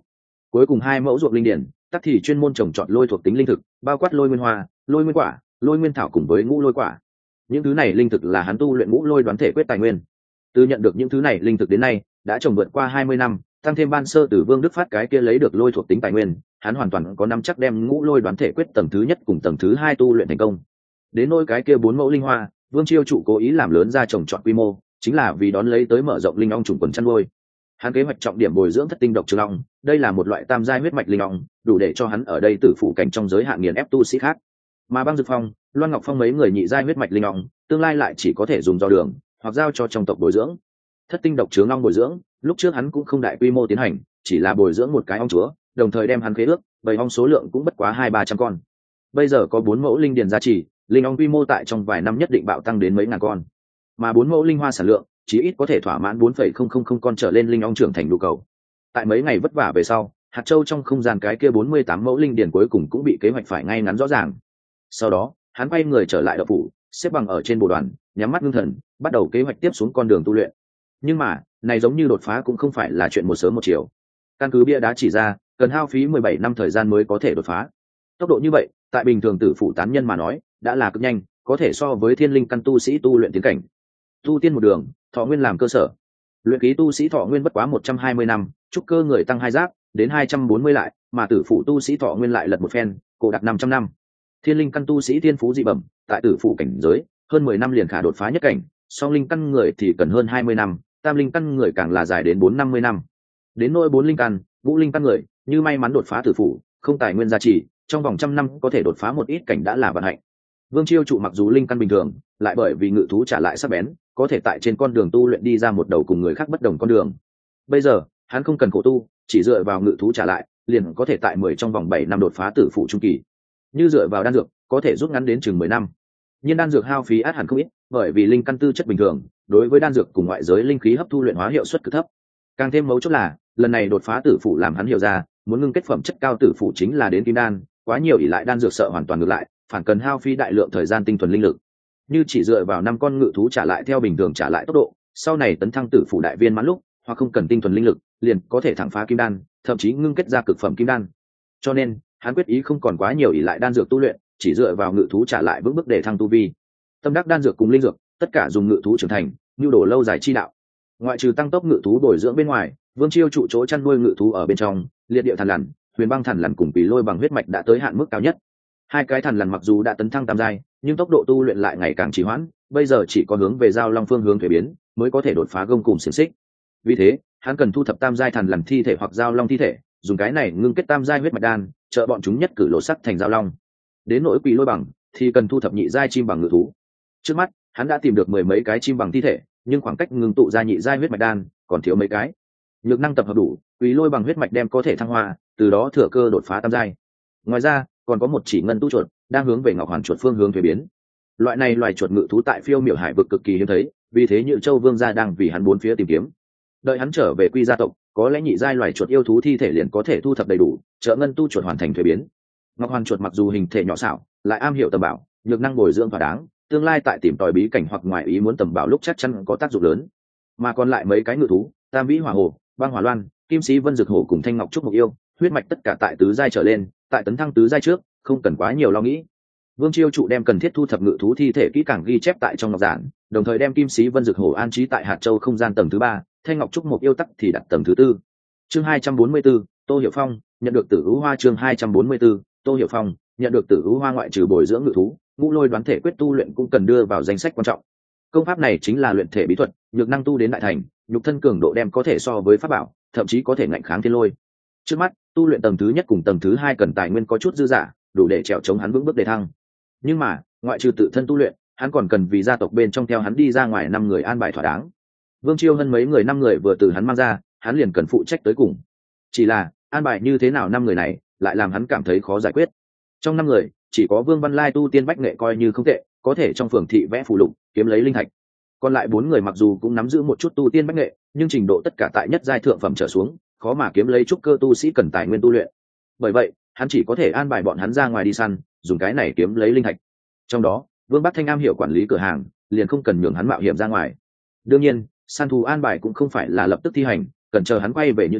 Cuối cùng hai mẫu ruộng linh điển tắc thì chuyên môn trồng trọt lôi thuộc tính linh thực, bao quát lôi nguyên hoa, lôi nguyên quả, lôi nguyên thảo cùng với ngũ lôi quả. Những thứ này linh thực là hắn tu luyện ngũ lôi đoán thể quyết tài nguyên. Từ nhận được những thứ này linh thực đến nay đã trồng vượt qua hai mươi năm, tăng thêm ban sơ từ Vương Đức Phát cái kia lấy được lôi thuộc tính tài nguyên, hắn hoàn toàn có nắm chắc đem ngũ lôi đoán thể quyết tầng thứ nhất cùng tầng thứ hai tu luyện thành công. Đến nỗi cái kia bốn mẫu linh hoa, Vương Chiêu Trụ cố ý làm lớn ra trồng trọt quy mô, chính là vì đón lấy tới mở rộng linh ong trùng quần chăn nuôi. Hắn kế hoạch trọng điểm bồi dưỡng thất tinh độc trường long, đây là một loại tam giai huyết mạch linh ong, đủ để cho hắn ở đây tử phụ cảnh trong giới hạn nghiền ép tu sĩ khác. Mà Băng Dực Phong, Loan Ngọc Phong mấy người nhị giai huyết mạch linh ong, tương lai lại chỉ có thể dùng do đường hoặc giao cho trong tộc bồi dưỡng. Thất tinh độc trường long bồi dưỡng, lúc trước hắn cũng không đại quy mô tiến hành, chỉ là bồi dưỡng một cái ong chúa, đồng thời đem hắn khế ước, bầy ong số lượng cũng bất quá hai ba trăm con. Bây giờ có bốn mẫu linh điền gia trì, linh ong quy mô tại trong vài năm nhất định bạo tăng đến mấy ngàn con, mà bốn mẫu linh hoa sản lượng chí ít có thể thỏa mãn bốn phẩy không không không con trở lên linh ong trưởng thành nhu cầu. Tại mấy ngày vất vả về sau, hạt châu trong không gian cái kia bốn mươi tám mẫu linh điền cuối cùng cũng bị kế hoạch phải ngay ngắn rõ ràng. Sau đó hắn quay người trở lại đậu phủ, xếp bằng ở trên bồ đoàn, nhắm mắt ngưng thần, bắt đầu kế hoạch tiếp xuống con đường tu luyện. Nhưng mà này giống như đột phá cũng không phải là chuyện một sớm một chiều. Căn cứ bia đá chỉ ra, cần hao phí mười bảy năm thời gian mới có thể đột phá. Tốc độ như vậy tại bình thường tử phụ tán nhân mà nói đã là cực nhanh, có thể so với thiên linh căn tu sĩ tu luyện tiến cảnh. Tu tiên một đường, thọ nguyên làm cơ sở. Luyện khí tu sĩ thọ nguyên bất quá một trăm hai mươi năm, trúc cơ người tăng hai giáp đến hai trăm bốn mươi lại, mà tử phụ tu sĩ thọ nguyên lại lật một phen, cổ đặt năm trăm năm. Thiên linh căn tu sĩ thiên phú dị bẩm, tại tử phụ cảnh giới, hơn mười năm liền khả đột phá nhất cảnh, song linh căn người thì cần hơn hai mươi năm, tam linh căn người càng là dài đến bốn năm mươi năm. Đến nỗi bốn linh căn, ngũ linh căn người, như may mắn đột phá tử phụ, không tài nguyên gia trì, trong vòng trăm năm có thể đột phá một ít cảnh đã là vận hạnh. Vương Chiêu Trụ mặc dù linh căn bình thường, lại bởi vì ngự thú trả lại sắc bén, có thể tại trên con đường tu luyện đi ra một đầu cùng người khác bất đồng con đường. Bây giờ, hắn không cần khổ tu, chỉ dựa vào ngự thú trả lại, liền có thể tại mười trong vòng bảy năm đột phá tử phụ trung kỳ. Như dựa vào đan dược, có thể rút ngắn đến chừng mười năm. Nhưng đan dược hao phí át hẳn không ít, bởi vì linh căn tư chất bình thường, đối với đan dược cùng ngoại giới linh khí hấp thu luyện hóa hiệu suất cực thấp. Càng thêm mấu chốt là, lần này đột phá tử phụ làm hắn hiểu ra, muốn ngưng kết phẩm chất cao tử phụ chính là đến kim đan, quá nhiều ỷ lại đan dược sợ hoàn toàn ngược lại, phản cần hao phí đại lượng thời gian tinh thuần linh lực. Như chỉ dựa vào năm con ngự thú trả lại theo bình thường trả lại tốc độ, sau này tấn thăng tử phụ đại viên mãn lúc, hoặc không cần tinh thuần linh lực, liền có thể thẳng phá kim đan, thậm chí ngưng kết ra cực phẩm kim đan. Cho nên, hắn quyết ý không còn quá nhiều ỷ lại đan dược tu luyện, chỉ dựa vào ngự thú trả lại vững bước để thăng tu vi. Tâm đắc đan dược cùng linh dược, tất cả dùng ngự thú trưởng thành, nhu đồ lâu dài chi đạo. Ngoại trừ tăng tốc ngự thú bồi dưỡng bên ngoài, Vương Chiêu Trụ chỗ chăn nuôi ngự thú ở bên trong, liệt địa thần lằn, huyền băng thần lằn cùng Quỷ Lôi bằng huyết mạch đã tới hạn mức cao nhất. Hai cái thần lằn mặc dù đã tấn thăng tam giai, nhưng tốc độ tu luyện lại ngày càng trì hoãn, bây giờ chỉ có hướng về giao long phương hướng thuế biến, mới có thể đột phá gông cùng xiềng xích. Vì thế, hắn cần thu thập tam giai thần lằn thi thể hoặc giao long thi thể, dùng cái này ngưng kết tam giai huyết mạch đan, trợ bọn chúng nhất cử lộ sắc thành giao long. Đến nỗi Quỷ Lôi bằng, thì cần thu thập nhị giai chim bằng ngự thú. Trước mắt, hắn đã tìm được mười mấy cái chim bằng thi thể, nhưng khoảng cách ngưng tụ ra nhị giai huyết mạch đan còn thiếu mấy cái. Nhược năng tập hợp đủ, Quỷ Lôi bằng huyết mạch đem có thể thăng hoa, từ đó thừa cơ đột phá tam giai. Ngoài ra, còn có một chỉ ngân tu chuột đang hướng về ngọc hoàn chuột phương hướng thuế biến. Loại này loài chuột ngự thú tại phiêu miểu hải vực cực kỳ hiếm thấy, vì thế Nhự Châu Vương gia đang vì hắn bốn phía tìm kiếm. Đợi hắn trở về quy gia tộc, có lẽ nhị giai loài chuột yêu thú thi thể liền có thể thu thập đầy đủ, trợ ngân tu chuột hoàn thành thuế biến. Ngọc hoàn chuột mặc dù hình thể nhỏ xảo, lại am hiểu tầm bảo, nhược năng bồi dưỡng thỏa đáng, tương lai tại tìm tòi bí cảnh hoặc ngoài ý muốn tầm bảo lúc chắc chắn có tác dụng lớn. Mà còn lại mấy cái ngự thú, Tam Vĩ Hỏa Hồ, Băng Hỏa Loan, Kim Sĩ Vân Dực Hổ cùng Thanh Ngọc Trúc Mục Yêu, huyết mạch tất cả tại tứ giai trở lên, tại tấn thăng tứ giai trước, không cần quá nhiều lo nghĩ. Vương Chiêu Trụ đem cần thiết thu thập ngự thú thi thể kỹ càng ghi chép tại trong ngọc giản, đồng thời đem Kim Sĩ Vân Dực Hổ an trí tại hạt châu không gian tầng thứ ba, Thanh Ngọc Trúc Mục Yêu tắc thì đặt tầng thứ tư. Chương hai trăm bốn mươi tư, Tô Hiểu Phong nhận được Tử Ưu Hoa. Chương hai trăm bốn mươi tư, Tô Hiểu Phong nhận được Tử Ưu Hoa. Ngoại trừ bồi dưỡng ngự thú, ngũ lôi đoán thể quyết tu luyện cũng cần đưa vào danh sách quan trọng. Công pháp này chính là luyện thể bí thuật, nhược năng tu đến đại thành, nhục thân cường độ đem có thể so với pháp bảo, thậm chí có thể ngạnh kháng thiên lôi. Trước mắt, tu luyện tầng thứ nhất cùng tầng thứ hai cần tài nguyên có chút dư dả, đủ để trèo chống hắn vững bước đề thăng. Nhưng mà, ngoại trừ tự thân tu luyện, hắn còn cần vì gia tộc bên trong theo hắn đi ra ngoài năm người an bài thỏa đáng. Vương Chiêu Hân mấy người năm người vừa từ hắn mang ra, hắn liền cần phụ trách tới cùng. Chỉ là, an bài như thế nào năm người này, lại làm hắn cảm thấy khó giải quyết. Trong năm người, chỉ có Vương Văn Lai tu tiên bách nghệ coi như không tệ, có thể trong phường thị vẽ phù lục, kiếm lấy linh thạch. Còn lại bốn người mặc dù cũng nắm giữ một chút tu tiên bách nghệ, nhưng trình độ tất cả tại nhất giai thượng phẩm trở xuống, khó mà kiếm lấy trúc cơ tu sĩ cần tài nguyên tu luyện. Bởi vậy, hắn chỉ có thể an bài bọn hắn ra ngoài đi săn, dùng cái này kiếm lấy linh thạch. Trong đó, Vương Bắc Thanh am hiểu quản lý cửa hàng, liền không cần nhường hắn mạo hiểm ra ngoài. Đương nhiên, săn thú an bài cũng không phải là lập tức thi hành, cần chờ hắn quay về Như Châu,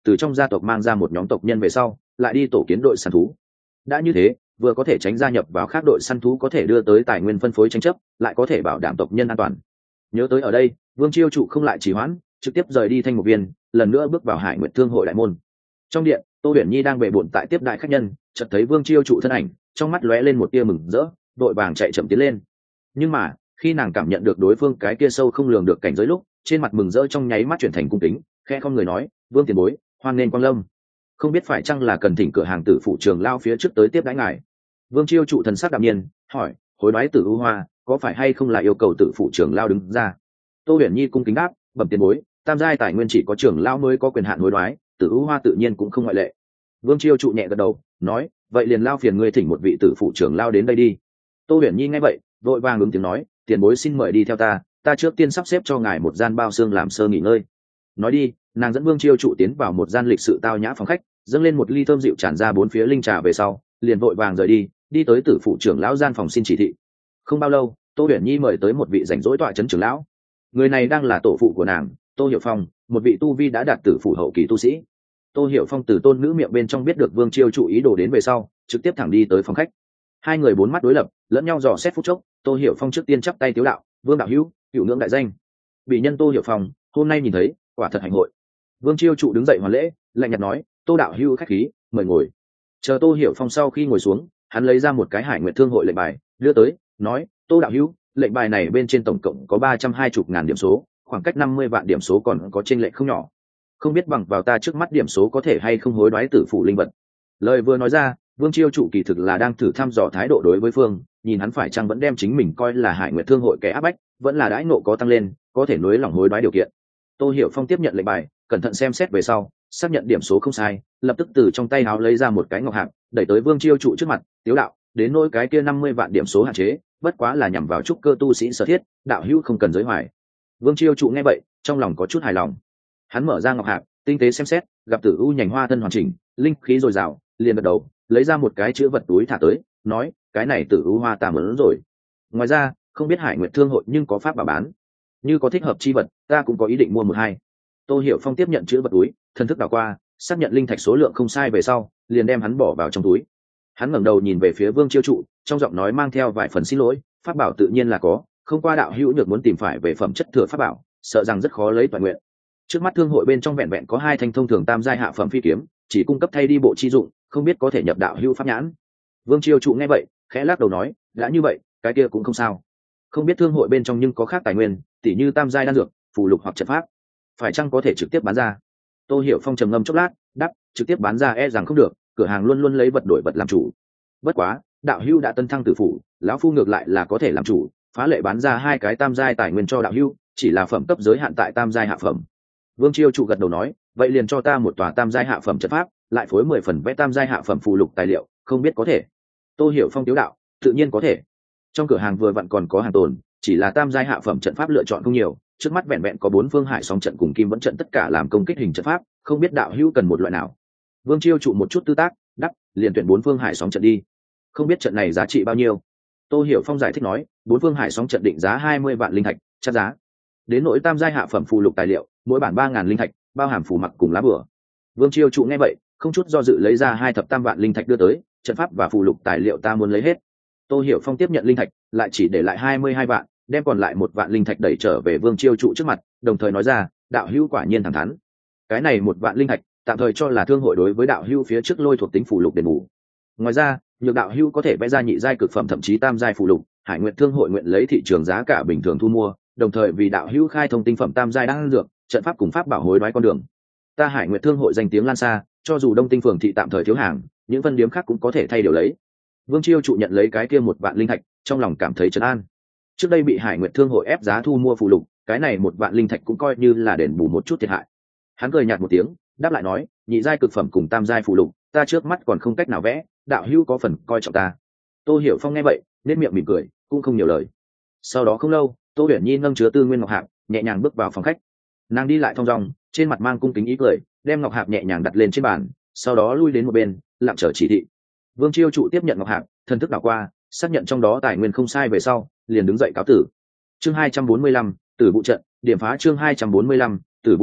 từ trong gia tộc mang ra một nhóm tộc nhân về sau lại đi tổ kiến đội săn thú. Đã như thế, vừa có thể tránh gia nhập vào khác đội săn thú có thể đưa tới tài nguyên phân phối tranh chấp, lại có thể bảo đảm tộc nhân an toàn. Nhớ tới ở đây, Vương Chiêu Trụ không lại trì hoãn, trực tiếp rời đi Thanh Mục Viên, lần nữa bước vào Hải Nguyệt Thương hội đại môn. Trong điện, Tô Huyền Nhi đang bề bộn tại tiếp đại khách nhân, chợt thấy Vương Chiêu Trụ thân ảnh, trong mắt lóe lên một tia mừng rỡ, đội vàng chạy chậm tiến lên. Nhưng mà, khi nàng cảm nhận được đối phương cái kia sâu không lường được cảnh giới lúc, trên mặt mừng rỡ trong nháy mắt chuyển thành cung kính, khẽ không người nói, "Vương tiền bối, hoan nghênh quang lâm. Không biết phải chăng là cần thỉnh cửa hàng Tử phụ trường lao phía trước tới tiếp đãi ngài?" Vương Chiêu Trụ thần sắc đạm nhiên, hỏi, "Hối đoái Tử U Hoa, có phải hay không là yêu cầu Tử phụ trường lao đứng ra?" Tô Huyền Nhi cung kính đáp, "Bẩm tiền bối, tam giai tài nguyên chỉ có trưởng lao mới có quyền hạn hối đoái, Tử U Hoa tự nhiên cũng không ngoại lệ." Vương Chiêu Trụ nhẹ gật đầu, nói, "Vậy liền lao phiền ngươi thỉnh một vị tử phụ trưởng lao đến đây đi." Tô Huyền Nhi nghe vậy, vội vàng ứng tiếng nói, "Tiền bối xin mời đi theo ta, ta trước tiên sắp xếp cho ngài một gian bao xương làm sơ nghỉ ngơi." Nói đi, nàng dẫn Vương Chiêu Trụ tiến vào một gian lịch sự tao nhã phòng khách, dâng lên một ly thơm dịu tràn ra bốn phía linh trà về sau, liền vội vàng rời đi, đi tới tử phụ trưởng lão gian phòng xin chỉ thị. Không bao lâu, Tô Huyền Nhi mời tới một vị rảnh rỗi tọa trấn trưởng lão. Người này đang là tổ phụ của nàng, Tô Hiểu Phong, một vị tu vi đã đạt tử phụ hậu kỳ tu sĩ. Tô Hiểu Phong từ tôn nữ miệng bên trong biết được Vương Chiêu Trụ ý đồ đến về sau, trực tiếp thẳng đi tới phòng khách. Hai người bốn mắt đối lập, lẫn nhau dò xét phút chốc. Tô Hiểu Phong trước tiên chắp tay tiếu đạo, "Vương đạo hữu, hữu ngưỡng đại danh." Bị nhân Tô Hiểu Phong, hôm nay nhìn thấy, quả thật hạnh hội. Vương Chiêu Trụ đứng dậy hoàn lễ, lạnh nhạt nói, "Tô đạo hữu khách khí, mời ngồi." Chờ Tô Hiểu Phong sau khi ngồi xuống, hắn lấy ra một cái Hải Nguyệt Thương hội lệnh bài, đưa tới, nói, "Tô đạo hữu, lệnh bài này bên trên tổng cộng có ba trăm hai mươi ngàn điểm số, khoảng cách năm mươi vạn điểm số còn có chênh lệch không nhỏ. Không biết bằng vào ta trước mắt điểm số có thể hay không hối đoái tử phụ linh vật." Lời vừa nói ra, Vương Chiêu Trụ kỳ thực là đang thử thăm dò thái độ đối với phương, nhìn hắn phải chăng vẫn đem chính mình coi là Hải Nguyệt Thương hội kẻ áp bách, vẫn là đãi ngộ có tăng lên, có thể nối lòng hối đoái điều kiện. Tô Hiểu Phong tiếp nhận lệnh bài, cẩn thận xem xét về sau, xác nhận điểm số không sai, lập tức từ trong tay áo lấy ra một cái ngọc hạc, đẩy tới Vương Chiêu Trụ trước mặt, tiếu đạo, "Đến nỗi cái kia năm mươi vạn điểm số hạn chế, bất quá là nhằm vào trúc cơ tu sĩ sở thiết, đạo hữu không cần giới hoài." Vương Chiêu Trụ nghe vậy, trong lòng có chút hài lòng. Hắn mở ra ngọc hạc, tinh tế xem xét, gặp Tử U nhành hoa thân hoàn chỉnh, linh khí dồi dào, liền gật đầu, lấy ra một cái chữ vật túi thả tới, nói, "Cái này Tử U hoa ta mớn rồi. Ngoài ra, không biết Hải Nguyệt Thương hội nhưng có pháp bảo bán, như có thích hợp chi vật, ta cũng có ý định mua một hai." Tô Hiểu Phong tiếp nhận chữ vật túi, thần thức đảo qua, xác nhận linh thạch số lượng không sai về sau, liền đem hắn bỏ vào trong túi. Hắn ngẩng đầu nhìn về phía Vương Chiêu Trụ, trong giọng nói mang theo vài phần xin lỗi, "Pháp bảo tự nhiên là có, không qua đạo hữu nhược muốn tìm phải về phẩm chất thừa pháp bảo, sợ rằng rất khó lấy toàn nguyện. Trước mắt thương hội bên trong vẹn vẹn có hai thanh thông thường tam giai hạ phẩm phi kiếm, chỉ cung cấp thay đi bộ chi dụng, không biết có thể nhập đạo hữu pháp nhãn." Vương Chiêu Trụ nghe vậy, khẽ lắc đầu nói, "đã như vậy, cái kia cũng không sao. Không biết thương hội bên trong nhưng có khác tài nguyên, tỉ như tam giai đan dược, phù lục hoặc trận pháp, phải chăng có thể trực tiếp bán ra?" Tô Hiểu Phong trầm ngâm chốc lát, đáp, "Trực tiếp bán ra e rằng không được, cửa hàng luôn luôn lấy vật đổi vật làm chủ. Bất quá, đạo hữu đã tân thăng tử phụ, lão phu ngược lại là có thể làm chủ, phá lệ bán ra hai cái tam giai tài nguyên cho đạo hữu, chỉ là phẩm cấp giới hạn tại tam giai hạ phẩm." Vương Chiêu Trụ gật đầu nói, "Vậy liền cho ta một tòa tam giai hạ phẩm trận pháp, lại phối mười phần vẽ tam giai hạ phẩm phù lục tài liệu, không biết có thể?" Tô Hiểu Phong tiếu đạo, "Tự nhiên có thể. Trong cửa hàng vừa vặn còn có hàng tồn, chỉ là tam giai hạ phẩm trận pháp lựa chọn không nhiều, trước mắt vẹn vẹn có bốn phương hải sóng trận cùng kim vẫn trận tất cả làm công kích hình trận pháp, không biết đạo hữu cần một loại nào?" Vương Chiêu Trụ một chút tư tác, đắp, "Liền tuyển bốn phương hải sóng trận đi. Không biết trận này giá trị bao nhiêu?" Tô Hiểu Phong giải thích nói, "Bốn phương hải sóng trận định giá hai mươi vạn linh thạch, chắc giá. Đến nỗi tam giai hạ phẩm phù lục tài liệu, mỗi bản ba ngàn linh thạch, bao hàm phù mặc cùng lá bửa." Vương Chiêu Trụ nghe vậy, không chút do dự lấy ra hai thập tam vạn linh thạch đưa tới, "Trận pháp và phù lục tài liệu ta muốn lấy hết." Tô Hiểu Phong tiếp nhận linh thạch, lại chỉ để lại hai mươi hai vạn, đem còn lại một vạn linh thạch đẩy trở về Vương Chiêu Trụ trước mặt, đồng thời nói ra, "Đạo hữu quả nhiên thẳng thắn. Cái này một vạn linh thạch, tạm thời cho là thương hội đối với đạo hữu phía trước lôi thuộc tính phù lục đền bù. Ngoài ra, nhược đạo hữu có thể vẽ ra nhị giai cực phẩm thậm chí tam giai phù lục, Hải Nguyệt Thương hội nguyện lấy thị trường giá cả bình thường thu mua, đồng thời vì đạo hữu khai thông tinh phẩm tam giai đan dược, trận pháp cùng pháp bảo hối đoái con đường. Ta Hải Nguyệt Thương hội danh tiếng lan xa, cho dù Đông Tinh phường thị tạm thời thiếu hàng, những phân điếm khác cũng có thể thay điều lấy." Vương Chiêu Trụ nhận lấy cái kia một vạn linh thạch, trong lòng cảm thấy trấn an. Trước đây bị Hải Nguyệt Thương hội ép giá thu mua phù lục, cái này một vạn linh thạch cũng coi như là đền bù một chút thiệt hại. Hắn cười nhạt một tiếng, đáp lại nói, "Nhị giai cực phẩm cùng tam giai phù lục, ta trước mắt còn không cách nào vẽ, đạo hữu có phần coi trọng ta." Tô Hiểu Phong nghe vậy, nét miệng mỉm cười, cũng không nhiều lời. Sau đó không lâu, Tô Huyền Nhi nâng chứa tư nguyên ngọc hạc, nhẹ nhàng bước vào phòng khách. Nàng đi lại thong dong, trên mặt mang cung kính ý cười, đem ngọc hạc nhẹ nhàng đặt lên trên bàn, sau đó lui đến một bên, lặng chờ chỉ thị. Vương Chiêu Trụ tiếp nhận ngọc hạc, thần thức đảo qua, xác nhận trong đó tài nguyên không sai về sau, liền đứng dậy cáo tử. Chương hai trăm bốn mươi lăm, Tử vụ trận, điểm phá chương hai trăm bốn mươi lăm, Tử vụ trận,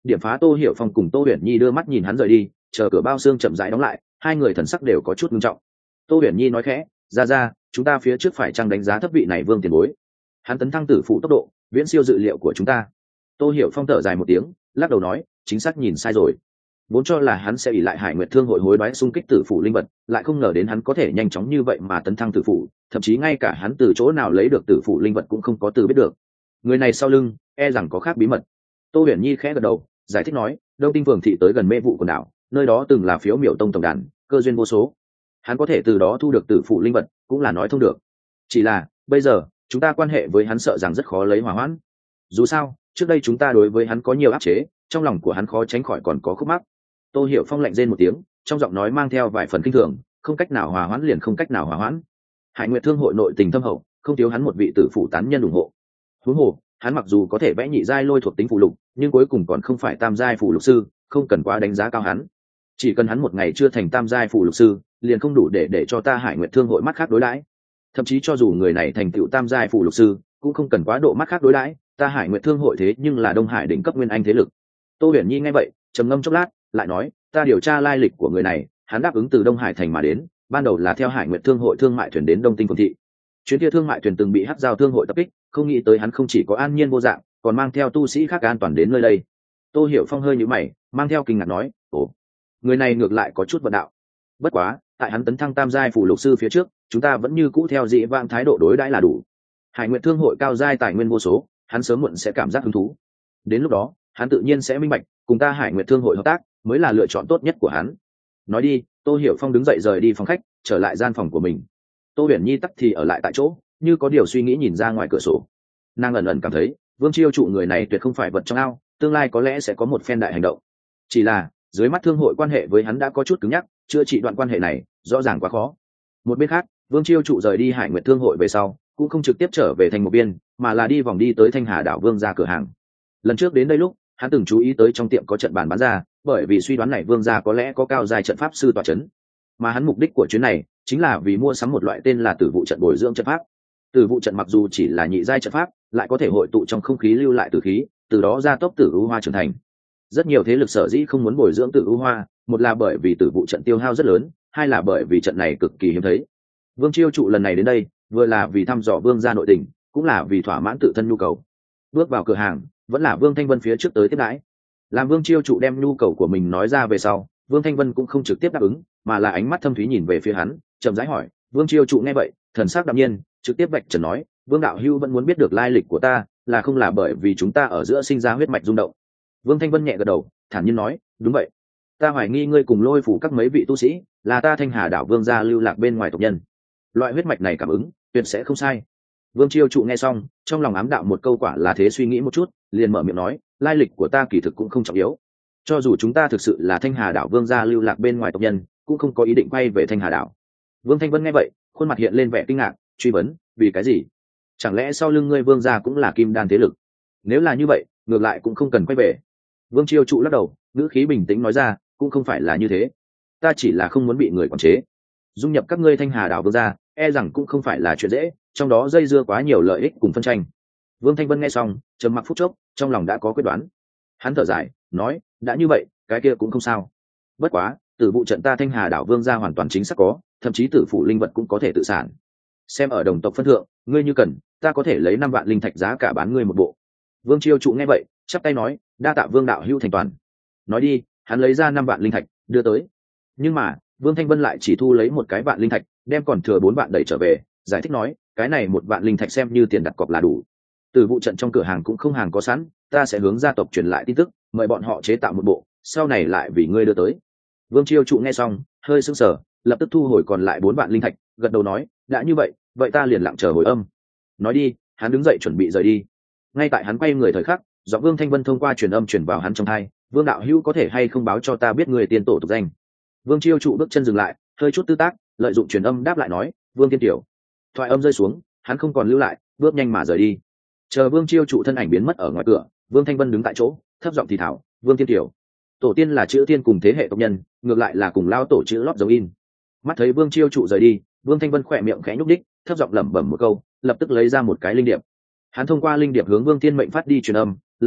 điểm phá Tô Hiểu Phong cùng Tô Huyền Nhi đưa mắt nhìn hắn rời đi, chờ cửa bao xương chậm rãi đóng lại, hai người thần sắc đều có chút nghiêm trọng. Tô Huyền Nhi nói khẽ, ra ra, chúng ta phía trước phải chăng đánh giá thấp vị này Vương tiền bối? Hắn tấn thăng tử phụ tốc độ viễn siêu dự liệu của chúng ta. Tô Hiểu Phong thở dài một tiếng, lắc đầu nói, chính xác nhìn sai rồi. Vốn cho là hắn sẽ ỷ lại Hải Nguyệt Thương hội hối đoái xung kích tử phụ linh vật, lại không ngờ đến hắn có thể nhanh chóng như vậy mà tấn thăng tử phụ, thậm chí ngay cả hắn từ chỗ nào lấy được tử phụ linh vật cũng không có từ biết được. Người này sau lưng e rằng có khác bí mật. Tô Huyền Nhi khẽ gật đầu, giải thích nói, Đông Tinh Phường thị tới gần mê vụ quần đảo, nơi đó từng là Phiếu Miểu Tông tổng đàn, cơ duyên vô số. Hắn có thể từ đó thu được tử phụ linh vật, cũng là nói thông được. Chỉ là bây giờ chúng ta quan hệ với hắn sợ rằng rất khó lấy hòa hoãn. Dù sao trước đây chúng ta đối với hắn có nhiều áp chế, trong lòng của hắn khó tránh khỏi còn có khúc mắc. Tô Hiểu Phong lạnh rên một tiếng, trong giọng nói mang theo vài phần kinh thường, không cách nào hòa hoãn liền không cách nào hòa hoãn. Hải Nguyệt Thương hội nội tình thâm hậu, không thiếu hắn một vị tử phụ tán nhân ủng hộ. Huống hồ hắn mặc dù có thể vẽ nhị giai lôi thuộc tính phụ lục, nhưng cuối cùng còn không phải tam giai phụ lục sư, không cần quá đánh giá cao hắn. Chỉ cần hắn một ngày chưa thành tam giai phụ lục sư, liền không đủ để để cho ta Hải Nguyệt Thương hội mắt khác đối đãi. Thậm chí cho dù người này thành tựu tam giai phụ lục sư, cũng không cần quá độ mắt khác đối đãi, ta Hải Nguyệt Thương hội thế nhưng là Đông Hải đỉnh cấp nguyên anh thế lực. Tô Huyền Nhi nghe vậy, trầm ngâm chốc lát, lại nói, ta điều tra lai lịch của người này, hắn đáp ứng từ Đông Hải thành mà đến, ban đầu là theo Hải Nguyệt Thương hội thương mại thuyền đến Đông Tinh Phường thị. Chuyến kia thương mại thuyền từng bị Hắc Giao Thương hội tập kích, không nghĩ tới hắn không chỉ có an nhiên vô dạng, còn mang theo tu sĩ khác an toàn đến nơi đây. Tô Hiểu Phong hơi nhíu mày, mang theo kinh ngạc nói, ồ, người này ngược lại có chút vận đạo. Bất quá tại hắn tấn thăng tam giai phù lục sư phía trước, chúng ta vẫn như cũ theo dị vãng thái độ đối đãi là đủ. Hải Nguyệt Thương hội cao giai tài nguyên vô số, hắn sớm muộn sẽ cảm giác hứng thú. Đến lúc đó hắn tự nhiên sẽ minh bạch, cùng ta Hải Nguyệt Thương hội hợp tác mới là lựa chọn tốt nhất của hắn. Nói đi, Tô Hiểu Phong đứng dậy rời đi phòng khách, trở lại gian phòng của mình. Tô Huyền Nhi tắc thì ở lại tại chỗ, như có điều suy nghĩ nhìn ra ngoài cửa sổ. Nàng ẩn ẩn cảm thấy Vương Chiêu trụ người này tuyệt không phải vật trong ao, tương lai có lẽ sẽ có một phen đại hành động. Chỉ là dưới mắt thương hội quan hệ với hắn đã có chút cứng nhắc, chữa trị đoạn quan hệ này rõ ràng quá khó. Một bên khác, Vương Chiêu trụ rời đi Hải Nguyệt Thương hội về sau, cũng không trực tiếp trở về thành một biên, mà là đi vòng đi tới Thanh Hà đảo Vương gia cửa hàng. Lần trước đến đây lúc, hắn từng chú ý tới trong tiệm có trận bàn bán ra, bởi vì suy đoán này Vương gia có lẽ có cao giai trận pháp sư tọa chấn. Mà hắn mục đích của chuyến này chính là vì mua sắm một loại tên là Tử vụ trận bồi dưỡng trận pháp. Tử vụ trận mặc dù chỉ là nhị giai trận pháp, lại có thể hội tụ trong không khí lưu lại tử khí, từ đó gia tốc tử u hoa trưởng thành. Rất nhiều thế lực sở dĩ không muốn bồi dưỡng tử u hoa, một là bởi vì tử vụ trận tiêu hao rất lớn, hai là bởi vì trận này cực kỳ hiếm thấy. Vương Chiêu trụ lần này đến đây, vừa là vì thăm dò Vương gia nội tình, cũng là vì thỏa mãn tự thân nhu cầu. Bước vào cửa hàng, vẫn là Vương Thanh Vân phía trước tới tiếp đãi. Làm Vương Chiêu trụ đem nhu cầu của mình nói ra về sau, Vương Thanh Vân cũng không trực tiếp đáp ứng, mà là ánh mắt thâm thúy nhìn về phía hắn, chậm rãi hỏi. Vương Chiêu trụ nghe vậy, thần sắc đạm nhiên, trực tiếp vạch trần nói, Vương đạo hữu vẫn muốn biết được lai lịch của ta, là không là bởi vì chúng ta ở giữa sinh ra huyết mạch rung động? Vương Thanh Vân nhẹ gật đầu, thản nhiên nói, đúng vậy. Ta hoài nghi ngươi cùng Lôi phủ các mấy vị tu sĩ, là ta Thanh Hà đảo Vương gia lưu lạc bên ngoài tộc nhân. Loại huyết mạch này cảm ứng, tuyệt sẽ không sai. Vương Chiêu trụ nghe xong, trong lòng ám đạo một câu quả là thế, suy nghĩ một chút, liền mở miệng nói, lai lịch của ta kỳ thực cũng không trọng yếu. Cho dù chúng ta thực sự là Thanh Hà đảo Vương gia lưu lạc bên ngoài tộc nhân, cũng không có ý định quay về Thanh Hà đảo. Vương Thanh Vân nghe vậy, khuôn mặt hiện lên vẻ kinh ngạc, truy vấn, vì cái gì? Chẳng lẽ sau lưng ngươi Vương gia cũng là kim đan thế lực? Nếu là như vậy, ngược lại cũng không cần quay về. Vương Chiêu trụ lắc đầu, ngữ khí bình tĩnh nói ra, cũng không phải là như thế. Ta chỉ là không muốn bị người quản chế. Dung nhập các ngươi Thanh Hà đảo Vương gia, e rằng cũng không phải là chuyện dễ, trong đó dây dưa quá nhiều lợi ích cùng phân tranh. Vương Thanh Vân nghe xong, trầm mặc phút chốc, trong lòng đã có quyết đoán. Hắn thở dài, nói, đã như vậy, cái kia cũng không sao. Bất quá, tử vụ trận ta Thanh Hà đảo Vương gia hoàn toàn chính xác có, thậm chí tử phủ linh vật cũng có thể tự sản. Xem ở đồng tộc phân thượng, ngươi như cần, ta có thể lấy năm vạn linh thạch giá cả bán ngươi một bộ. Vương Chiêu trụ nghe vậy, chắp tay nói, đa tạ Vương đạo hữu thành toàn. Nói đi, hắn lấy ra năm vạn linh thạch, đưa tới. Nhưng mà, Vương Thanh Vân lại chỉ thu lấy một cái vạn linh thạch, đem còn thừa bốn vạn đẩy trở về, giải thích nói, cái này một vạn linh thạch xem như tiền đặt cọc là đủ. Từ vụ trận trong cửa hàng cũng không hàng có sẵn, ta sẽ hướng gia tộc truyền lại tin tức, mời bọn họ chế tạo một bộ, sau này lại vì ngươi đưa tới. Vương Chiêu trụ nghe xong, hơi sững sờ, lập tức thu hồi còn lại bốn vạn linh thạch, gật đầu nói, đã như vậy, vậy ta liền lặng chờ hồi âm. Nói đi, hắn đứng dậy chuẩn bị rời đi. Ngay tại hắn quay người thời khắc, giọng Vương Thanh Vân thông qua truyền âm truyền vào hắn trong tai, Vương đạo hữu có thể hay không báo cho ta biết người tiên tổ tục danh? Vương Chiêu trụ bước chân dừng lại, hơi chút tư tác, lợi dụng truyền âm đáp lại nói, Vương Tiên Tiểu. Thoại âm rơi xuống, hắn không còn lưu lại, bước nhanh mà rời đi. Chờ Vương Chiêu trụ thân ảnh biến mất ở ngoài cửa, Vương Thanh Vân đứng tại chỗ, thấp giọng thì thào, Vương Tiên Tiểu. Tổ tiên là chữ tiên cùng thế hệ tộc nhân, ngược lại là cùng lao tổ chữ lót dấu in. Mắt thấy Vương Chiêu trụ rời đi, Vương Thanh Vân khỏe miệng khẽ nhúc đích, thấp giọng lẩm bẩm một câu, lập tức lấy ra một cái linh điệp. Hắn thông qua linh điệp hướng Vương Thiên Mệnh phát đi truyền âm, lao tổ,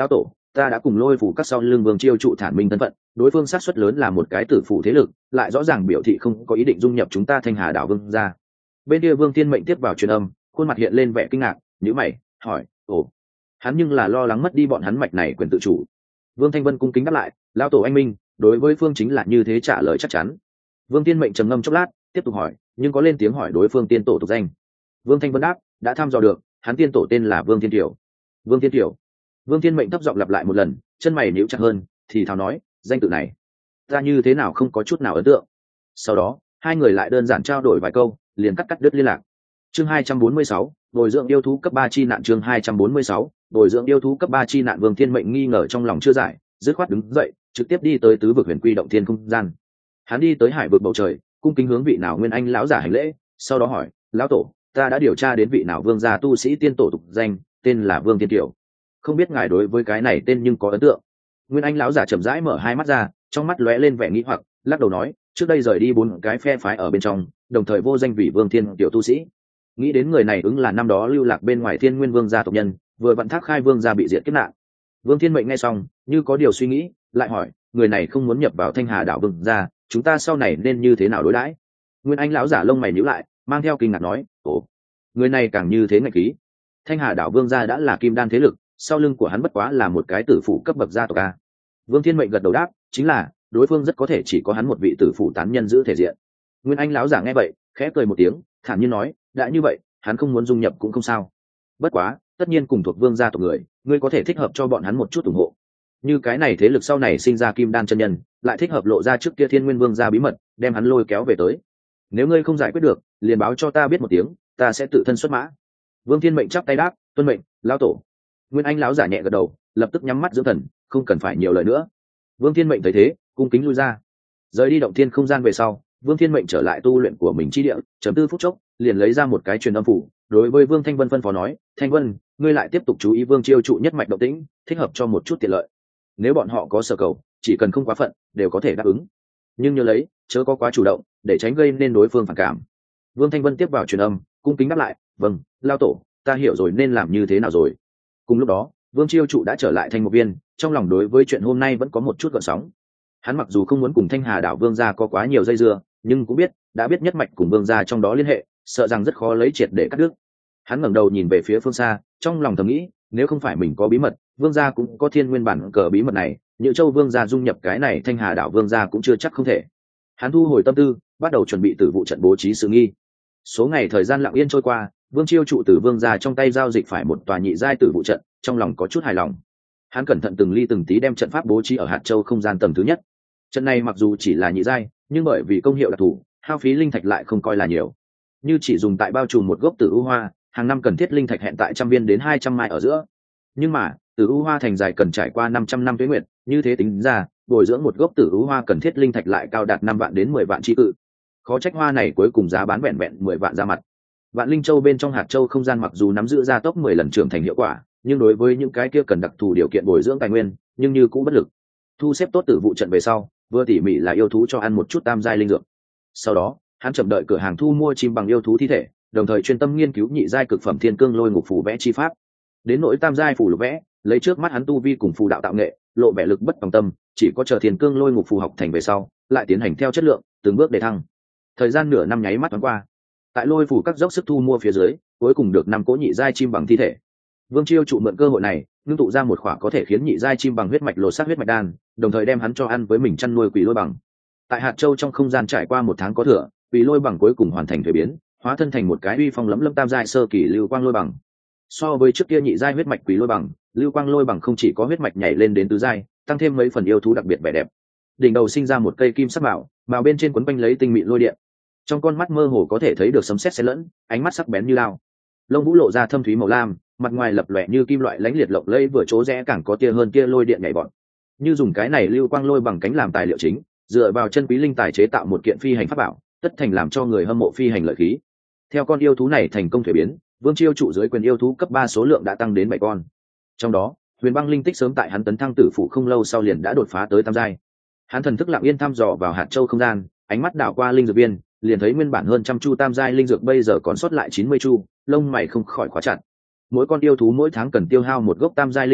ta đã cùng lôi phủ các sau lưng vương chiêu trụ thản minh thân phận, đối phương sát suất lớn là một cái tử phủ thế lực, lại rõ ràng biểu thị không có ý định dung nhập chúng ta thanh hà đảo vương ra. Bên kia Vương Thiên Mệnh tiếp vào truyền âm, khuôn mặt hiện lên vẻ kinh ngạc, nhíu mày hỏi, ồ, hắn nhưng là lo lắng mất đi bọn hắn mạch này quyền tự chủ. Vương Thanh Vân cung kính đáp lại, lão tổ anh minh, đối với phương chính là như thế, trả lời chắc chắn. Vương Thiên Mệnh trầm ngâm chốc lát, tiếp tục hỏi, nhưng có lên tiếng hỏi đối phương tiên tổ tục danh. Vương Thanh Vân đáp, đã thăm dò được, hắn tiên tổ tên là Vương Thiên Tiểu. Vương Thiên Tiểu. Vương Thiên Mệnh thấp giọng lặp lại một lần, chân mày nhíu chặt hơn, thì thào nói, danh tự này ta như thế nào không có chút nào ấn tượng. Sau đó hai người lại đơn giản trao đổi vài câu, liền cắt cắt đứt liên lạc. Chương hai trăm bốn mươi sáu, bồi dưỡng yêu thú cấp ba chi nạn. Chương hai trăm bốn mươi sáu, bồi dưỡng yêu thú cấp ba chi nạn. Vương Thiên Mệnh nghi ngờ trong lòng chưa giải, dứt khoát đứng dậy, trực tiếp đi tới tứ vực huyền quy động thiên không gian. Hắn đi tới hải vực bầu trời, cung kính hướng vị nào nguyên anh lão giả hành lễ, sau đó hỏi, lão tổ, ta đã điều tra đến vị nào vương gia tu sĩ tiên tổ tục danh, tên là Vương Thiên Tiểu, không biết ngài đối với cái này tên nhưng có ấn tượng. Nguyên anh lão giả chậm rãi mở hai mắt ra, trong mắt lóe lên vẻ nghĩ hoặc, lắc đầu nói, trước đây rời đi bốn cái phe phái ở bên trong, đồng thời vô danh vị Vương Thiên Tiểu tu sĩ. Nghĩ đến người này ứng là năm đó lưu lạc bên ngoài Thiên Nguyên Vương gia tộc nhân, vừa vặn Thác Khai Vương gia bị diệt kiếp nạn. Vương Thiên Mệnh nghe xong, như có điều suy nghĩ, lại hỏi, người này không muốn nhập vào Thanh Hà đảo vương gia, chúng ta sau này nên như thế nào đối đãi? Nguyên anh lão giả lông mày nhíu lại, mang theo kinh ngạc nói, ồ, người này càng như thế ngạch khí. Thanh Hà đảo vương gia đã là kim đan thế lực, sau lưng của hắn bất quá là một cái tử phụ cấp bậc gia tộc a. Vương Thiên Mệnh gật đầu đáp, chính là đối phương rất có thể chỉ có hắn một vị tử phụ tán nhân giữ thể diện. Nguyên anh lão giả nghe vậy, khẽ cười một tiếng, thản nhiên nói, đã như vậy, hắn không muốn dung nhập cũng không sao. Bất quá, tất nhiên cùng thuộc vương gia tộc người, ngươi có thể thích hợp cho bọn hắn một chút ủng hộ. Như cái này thế lực sau này sinh ra kim đan chân nhân, lại thích hợp lộ ra trước kia Thiên Nguyên Vương gia bí mật, đem hắn lôi kéo về tới. Nếu ngươi không giải quyết được, liền báo cho ta biết một tiếng, ta sẽ tự thân xuất mã. Vương Thiên Mệnh chắp tay đáp, tuân mệnh, lão tổ. Nguyên anh lão giả nhẹ gật đầu, lập tức nhắm mắt dưỡng thần, không cần phải nhiều lời nữa. Vương Thiên Mệnh thấy thế, cung kính lui ra. Rời đi động thiên không gian về sau, Vương Thiên Mệnh trở lại tu luyện của mình chi địa, chấm tư phút chốc, liền lấy ra một cái truyền âm phủ, đối với Vương Thanh Vân phân phó nói, Thanh Vân, ngươi lại tiếp tục chú ý Vương Chiêu trụ nhất mạch động tĩnh, thích hợp cho một chút tiện lợi. Nếu bọn họ có sở cầu, chỉ cần không quá phận, đều có thể đáp ứng. Nhưng nhớ lấy, chớ có quá chủ động, để tránh gây nên đối phương phản cảm. Vương Thanh Vân tiếp vào truyền âm, cung kính đáp lại, vâng, lao tổ, ta hiểu rồi, nên làm như thế nào rồi. Cùng lúc đó, Vương Chiêu trụ đã trở lại Thanh Mục Viên, trong lòng đối với chuyện hôm nay vẫn có một chút gợn sóng. Hắn mặc dù không muốn cùng Thanh Hà đảo vương gia có quá nhiều dây dưa, nhưng cũng biết, đã biết nhất mạch cùng vương gia trong đó liên hệ, sợ rằng rất khó lấy triệt để cắt đứt. Hắn ngẩng đầu nhìn về phía phương xa, trong lòng thầm nghĩ, nếu không phải mình có bí mật, vương gia cũng có thiên nguyên bản cờ bí mật này, Nhự Châu vương gia dung nhập cái này Thanh Hà đảo vương gia cũng chưa chắc không thể. Hắn thu hồi tâm tư, bắt đầu chuẩn bị tử vụ trận bố trí sự nghi. Số ngày thời gian lặng yên trôi qua, Vương Chiêu trụ từ vương gia trong tay giao dịch phải một tòa nhị giai tử vụ trận, trong lòng có chút hài lòng. Hắn cẩn thận từng ly từng tí đem trận pháp bố trí ở hạt châu không gian tầng thứ nhất. Trận này mặc dù chỉ là nhị giai, nhưng bởi vì công hiệu đặc thù, hao phí linh thạch lại không coi là nhiều. Như chỉ dùng tại bao trùm một gốc tử u hoa, hàng năm cần thiết linh thạch hẹn tại trăm viên đến hai trăm mai ở giữa. Nhưng mà, tử u hoa thành dài cần trải qua năm trăm năm tuế nguyệt, như thế tính ra, bồi dưỡng một gốc tử u hoa cần thiết linh thạch lại cao đạt năm vạn đến mười vạn chi cự. Khó trách hoa này cuối cùng giá bán vẹn vẹn mười vạn ra mặt. Vạn Linh Châu bên trong hạt châu không gian mặc dù nắm giữ gia tốc mười lần trưởng thành hiệu quả, nhưng đối với những cái kia cần đặc thù điều kiện bồi dưỡng tài nguyên, nhưng như cũng bất lực. Thu xếp tốt tử vụ trận về sau, vừa tỉ mỉ là yêu thú cho ăn một chút tam giai linh dược. Sau đó, hắn chậm đợi cửa hàng thu mua chim bằng yêu thú thi thể, đồng thời chuyên tâm nghiên cứu nhị giai cực phẩm thiên cương lôi ngục phù vẽ chi pháp. Đến nỗi tam giai phù lục vẽ, lấy trước mắt hắn tu vi cùng phù đạo tạo nghệ, lộ vẻ lực bất tòng tâm, chỉ có chờ thiên cương lôi ngục phù học thành về sau, lại tiến hành theo chất lượng, từng bước để thăng. Thời gian nửa năm nháy mắt thoáng qua. Tại lôi phủ các dốc sức thu mua phía dưới, cuối cùng được năm cố nhị giai chim bằng thi thể. Vương Chiêu trụ mượn cơ hội này, ngưng tụ ra một khỏa có thể khiến nhị giai chim bằng huyết mạch lột xác huyết mạch đan, đồng thời đem hắn cho ăn với mình chăn nuôi quỷ lôi bằng. Tại hạt châu trong không gian trải qua một tháng có thừa, quỷ lôi bằng cuối cùng hoàn thành thuế biến, hóa thân thành một cái uy phong lẫm lâm tam giai sơ kỳ lưu quang lôi bằng. So với trước kia nhị giai huyết mạch quỷ lôi bằng, lưu quang lôi bằng không chỉ có huyết mạch nhảy lên đến tứ giai, tăng thêm mấy phần yêu thú đặc biệt vẻ đẹp. Đỉnh đầu sinh ra một cây kim sắc bảo, bảo bên trên quấn quanh lấy tinh mịn lôi điện. Trong con mắt mơ hồ có thể thấy được sấm sét xen lẫn, ánh mắt sắc bén như lao. Lông vũ lộ ra thâm thúy màu lam, mặt ngoài lập lòe như kim loại lãnh liệt lộng lẫy, vừa chỗ rẽ càng có tia hơn tia lôi điện nhảy bọn. Như dùng cái này lưu quang lôi bằng cánh làm tài liệu chính, dựa vào chân quý linh tài chế tạo một kiện phi hành pháp bảo, tất thành làm cho người hâm mộ phi hành lợi khí. Theo con yêu thú này thành công thuế biến, Vương Chiêu trụ dưới quyền yêu thú cấp ba số lượng đã tăng đến bảy con. Trong đó, Huyền Băng linh tích sớm tại hắn tấn thăng tử phụ không lâu sau liền đã đột phá tới tam giai. Hắn thần thức lặng yên thăm dò vào hạt châu không gian, ánh mắt đảo qua linh dược viên, liền thấy nguyên bản hơn trăm chu tam giai linh dược bây giờ còn sót lại chín mươi chu, lông mày không khỏi khóa chặt. Mỗi con yêu thú mỗi tháng cần tiêu hao một gốc tam giai linh dược,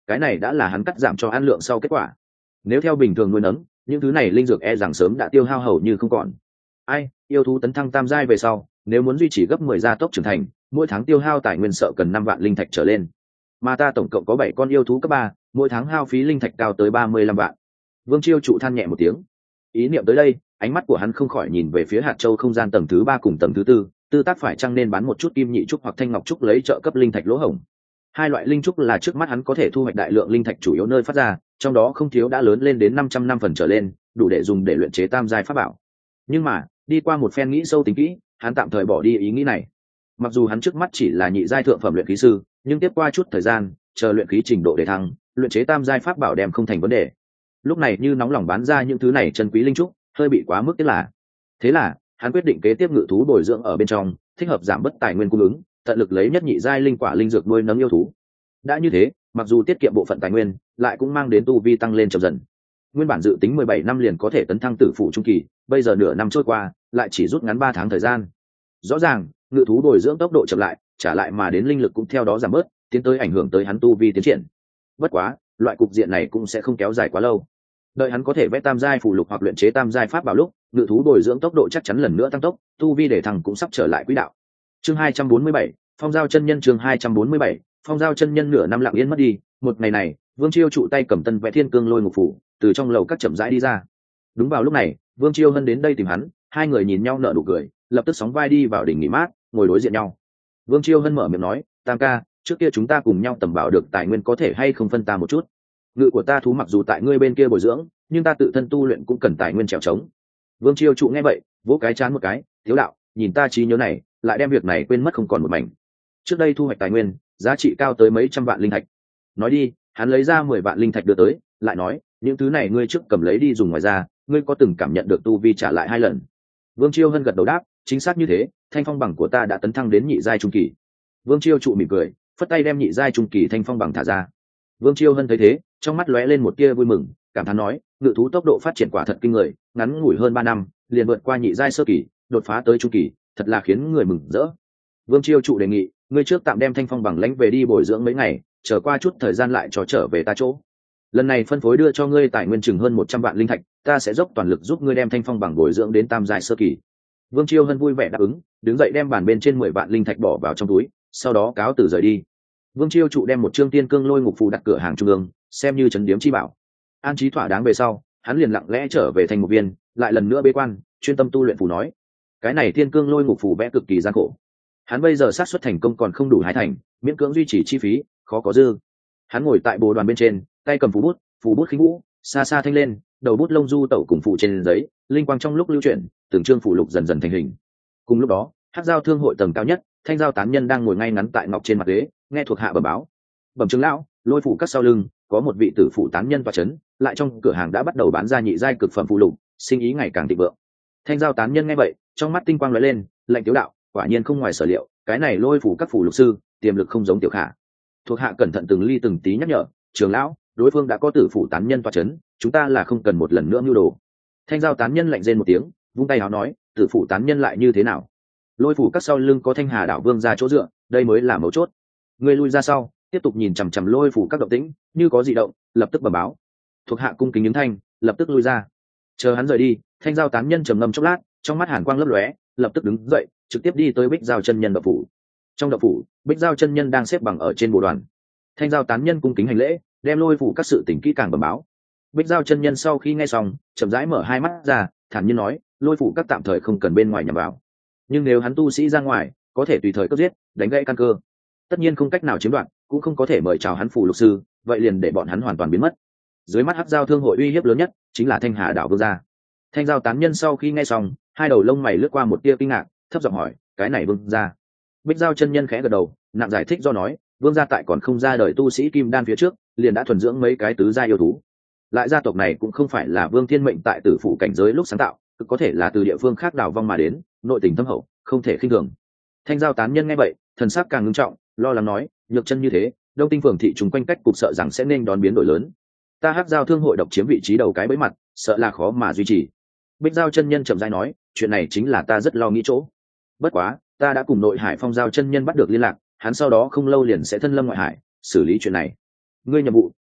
cái này đã là hắn cắt giảm cho ăn lượng sau kết quả. Nếu theo bình thường nuôi nấng, những thứ này linh dược e rằng sớm đã tiêu hao hầu như không còn. Ai, yêu thú tấn thăng tam giai về sau, nếu muốn duy trì gấp mười gia tốc trưởng thành, mỗi tháng tiêu hao tài nguyên sợ cần năm vạn linh thạch trở lên. Mà ta tổng cộng có bảy con yêu thú cấp ba, mỗi tháng hao phí linh thạch cao tới ba mươi lăm vạn. Vương Chiêu trụ than nhẹ một tiếng. Ý niệm tới đây, ánh mắt của hắn không khỏi nhìn về phía hạt châu không gian tầng thứ ba cùng tầng thứ tư, tư tác phải chăng nên bán một chút kim nhị trúc hoặc thanh ngọc trúc lấy trợ cấp linh thạch lỗ hổng. Hai loại linh trúc là trước mắt hắn có thể thu hoạch đại lượng linh thạch chủ yếu nơi phát ra, trong đó không thiếu đã lớn lên đến năm trăm năm phần trở lên, đủ để dùng để luyện chế tam giai pháp bảo. Nhưng mà, đi qua một phen nghĩ sâu tính kỹ, hắn tạm thời bỏ đi ý nghĩ này. Mặc dù hắn trước mắt chỉ là nhị giai thượng phẩm luyện khí sư, nhưng tiếp qua chút thời gian, chờ luyện khí trình độ để thăng, luyện chế tam giai pháp bảo đem không thành vấn đề. Lúc này như nóng lòng bán ra những thứ này chân quý linh trúc, hơi bị quá mức. Thế là, thế là hắn quyết định kế tiếp ngự thú bồi dưỡng ở bên trong, thích hợp giảm bớt tài nguyên cung ứng, tận lực lấy nhất nhị giai linh quả linh dược nuôi nấng yêu thú. Đã như thế, mặc dù tiết kiệm bộ phận tài nguyên, lại cũng mang đến tu vi tăng lên chậm dần. Nguyên bản dự tính mười bảy năm liền có thể tấn thăng tử phụ trung kỳ, bây giờ nửa năm trôi qua, lại chỉ rút ngắn ba tháng thời gian. Rõ ràng, ngự thú bồi dưỡng tốc độ chậm lại, trả lại mà đến linh lực cũng theo đó giảm bớt, tiến tới ảnh hưởng tới hắn tu vi tiến triển. Bất quá, loại cục diện này cũng sẽ không kéo dài quá lâu. Đợi hắn có thể vẽ tam giai phù lục hoặc luyện chế tam giai pháp bảo lúc, ngự thú bồi dưỡng tốc độ chắc chắn lần nữa tăng tốc, tu vi để thằng cũng sắp trở lại quỹ đạo. Chương hai trăm bốn mươi bảy, Phong giao chân nhân chương hai trăm bốn mươi bảy, Phong giao chân nhân nửa năm lặng yên mất đi, một ngày này, Vương Chiêu trụ tay cầm tân vẽ thiên cương lôi ngục phủ, từ trong lầu các chậm rãi đi ra. Đúng vào lúc này, Vương Chiêu Hân đến đây tìm hắn, hai người nhìn nhau nở nụ cười, lập tức sóng vai đi vào đỉnh nghỉ mát, ngồi đối diện nhau. Vương Chiêu Hân mở miệng nói, Tam ca, trước kia chúng ta cùng nhau tầm bảo được tài nguyên có thể hay không phân ta một chút. Ngự của ta thú mặc dù tại ngươi bên kia bồi dưỡng, nhưng ta tự thân tu luyện cũng cần tài nguyên trèo trống. Vương Chiêu trụ nghe vậy, vỗ cái chán một cái, thiếu đạo, nhìn ta trí nhớ này, lại đem việc này quên mất không còn một mảnh. Trước đây thu hoạch tài nguyên, giá trị cao tới mấy trăm vạn linh thạch. Nói đi, hắn lấy ra mười vạn linh thạch đưa tới, lại nói, những thứ này ngươi trước cầm lấy đi dùng, ngoài ra, ngươi có từng cảm nhận được tu vi trả lại hai lần? Vương Chiêu Hân gật đầu đáp, chính xác như thế, thanh phong bằng của ta đã tấn thăng đến nhị giai trung kỳ. Vương Chiêu trụ mỉm cười, phất tay đem nhị giai trung kỳ thanh phong bằng thả ra. Vương Chiêu Hân thấy thế, trong mắt lóe lên một tia vui mừng, cảm thán nói, ngự thú tốc độ phát triển quả thật kinh người, ngắn ngủi hơn ba năm, liền vượt qua nhị giai sơ kỳ, đột phá tới trung kỳ, thật là khiến người mừng rỡ. Vương Chiêu trụ đề nghị, ngươi trước tạm đem thanh phong bằng lãnh về đi bồi dưỡng mấy ngày, chờ qua chút thời gian lại cho trở về ta chỗ. Lần này phân phối đưa cho ngươi tài nguyên chừng hơn một trăm vạn linh thạch, ta sẽ dốc toàn lực giúp ngươi đem thanh phong bằng bồi dưỡng đến tam giai sơ kỳ. Vương Chiêu Hân vui vẻ đáp ứng, đứng dậy đem bàn bên trên mười vạn linh thạch bỏ vào trong túi, sau đó cáo từ rời đi. Vương Chiêu trụ đem một trương tiên cương lôi ngục phù đặt cửa hàng trung ương, xem như trấn điếm chi bảo. An trí thỏa đáng về sau, hắn liền lặng lẽ trở về thành một viên, lại lần nữa bế quan, chuyên tâm tu luyện phù nói. Cái này tiên cương lôi ngục phù vẽ cực kỳ gian khổ. Hắn bây giờ xác suất thành công còn không đủ hai thành, miễn cưỡng duy trì chi phí, khó có dư. Hắn ngồi tại bồ đoàn bên trên, tay cầm phù bút, phù bút khinh vũ, xa xa thanh lên, đầu bút lông du tẩu cùng phù trên giấy, linh quang trong lúc lưu chuyển, từng chương phù lục dần dần thành hình. Cùng lúc đó, Hắc Giao thương hội tầng cao nhất, Thanh Giao tán nhân đang ngồi ngay ngắn tại ngọc trên mặt ghế, nghe thuộc hạ bẩm báo. Bẩm trưởng lão, lôi phủ các sau lưng có một vị tử phụ tán nhân tọa chấn, lại trong cửa hàng đã bắt đầu bán ra nhị giai cực phẩm phù lục, sinh ý ngày càng thịnh vượng. Thanh Giao tán nhân nghe vậy, trong mắt tinh quang lóe lên, lệnh tiếu đạo, quả nhiên không ngoài sở liệu, cái này lôi phủ các phù lục sư, tiềm lực không giống tiểu khả. Thuộc hạ cẩn thận từng ly từng tí nhắc nhở, trưởng lão, đối phương đã có tử phụ tán nhân tọa chấn, chúng ta là không cần một lần nữa mưu đồ. Thanh Giao tán nhân lạnh rên một tiếng, vung tay áo nói, tử phụ tán nhân lại như thế nào? Lôi phủ các sau lưng có Thanh Hà đảo vương ra chỗ dựa, đây mới là mấu chốt. Ngươi lui ra sau, tiếp tục nhìn chằm chằm lôi phủ các động tĩnh, như có dị động, lập tức bẩm báo. Thuộc hạ cung kính ứng thanh, lập tức lui ra. Chờ hắn rời đi, Thanh Giao tán nhân trầm ngâm chốc lát, trong mắt hàn quang lấp lóe, lập tức đứng dậy, trực tiếp đi tới Bích Giao chân nhân động phủ. Trong động phủ, Bích Giao chân nhân đang xếp bằng ở trên bồ đoàn. Thanh Giao tán nhân cung kính hành lễ, đem lôi phủ các sự tình kỹ càng bẩm báo. Bích Giao chân nhân sau khi nghe xong, chậm rãi mở hai mắt ra, thản nhiên nói, lôi phủ các tạm thời không cần bên ngoài nhằm vào, nhưng nếu hắn tu sĩ ra ngoài, có thể tùy thời cướp giết, đánh gãy căn cơ. Tất nhiên không cách nào chiếm đoạt, cũng không có thể mời chào hắn phù lục sư, vậy liền để bọn hắn hoàn toàn biến mất. Dưới mắt Hắc Giao thương hội uy hiếp lớn nhất chính là Thanh Hà đảo vương gia. Thanh Giao tán nhân sau khi nghe xong, hai đầu lông mày lướt qua một tia kinh ngạc, thấp giọng hỏi, cái này vương gia? Bích Giao chân nhân khẽ gật đầu, nặng giải thích do nói, vương gia tại còn không ra đời tu sĩ kim đan phía trước, liền đã thuần dưỡng mấy cái tứ gia yêu thú. Lại gia tộc này cũng không phải là Vương Thiên mệnh tại tử phủ cảnh giới lúc sáng tạo, cực có thể là từ địa phương khác đào vong mà đến, nội tình thâm hậu, không thể khinh thường. Thanh Giao tán nhân nghe vậy, thần sắc càng ngưng trọng, lo lắng nói, nhược chân như thế, Đông Tinh phường thị chúng quanh cách cục sợ rằng sẽ nên đón biến đổi lớn. Ta Hắc Giao thương hội độc chiếm vị trí đầu cái bẫy mặt, sợ là khó mà duy trì. Bích Giao chân nhân chậm rãi nói, chuyện này chính là ta rất lo nghĩ chỗ. Bất quá, ta đã cùng Nội Hải Phong Giao chân nhân bắt được liên lạc, hắn sau đó không lâu liền sẽ thân lâm ngoại hải, xử lý chuyện này. Ngươi nhiệm vụ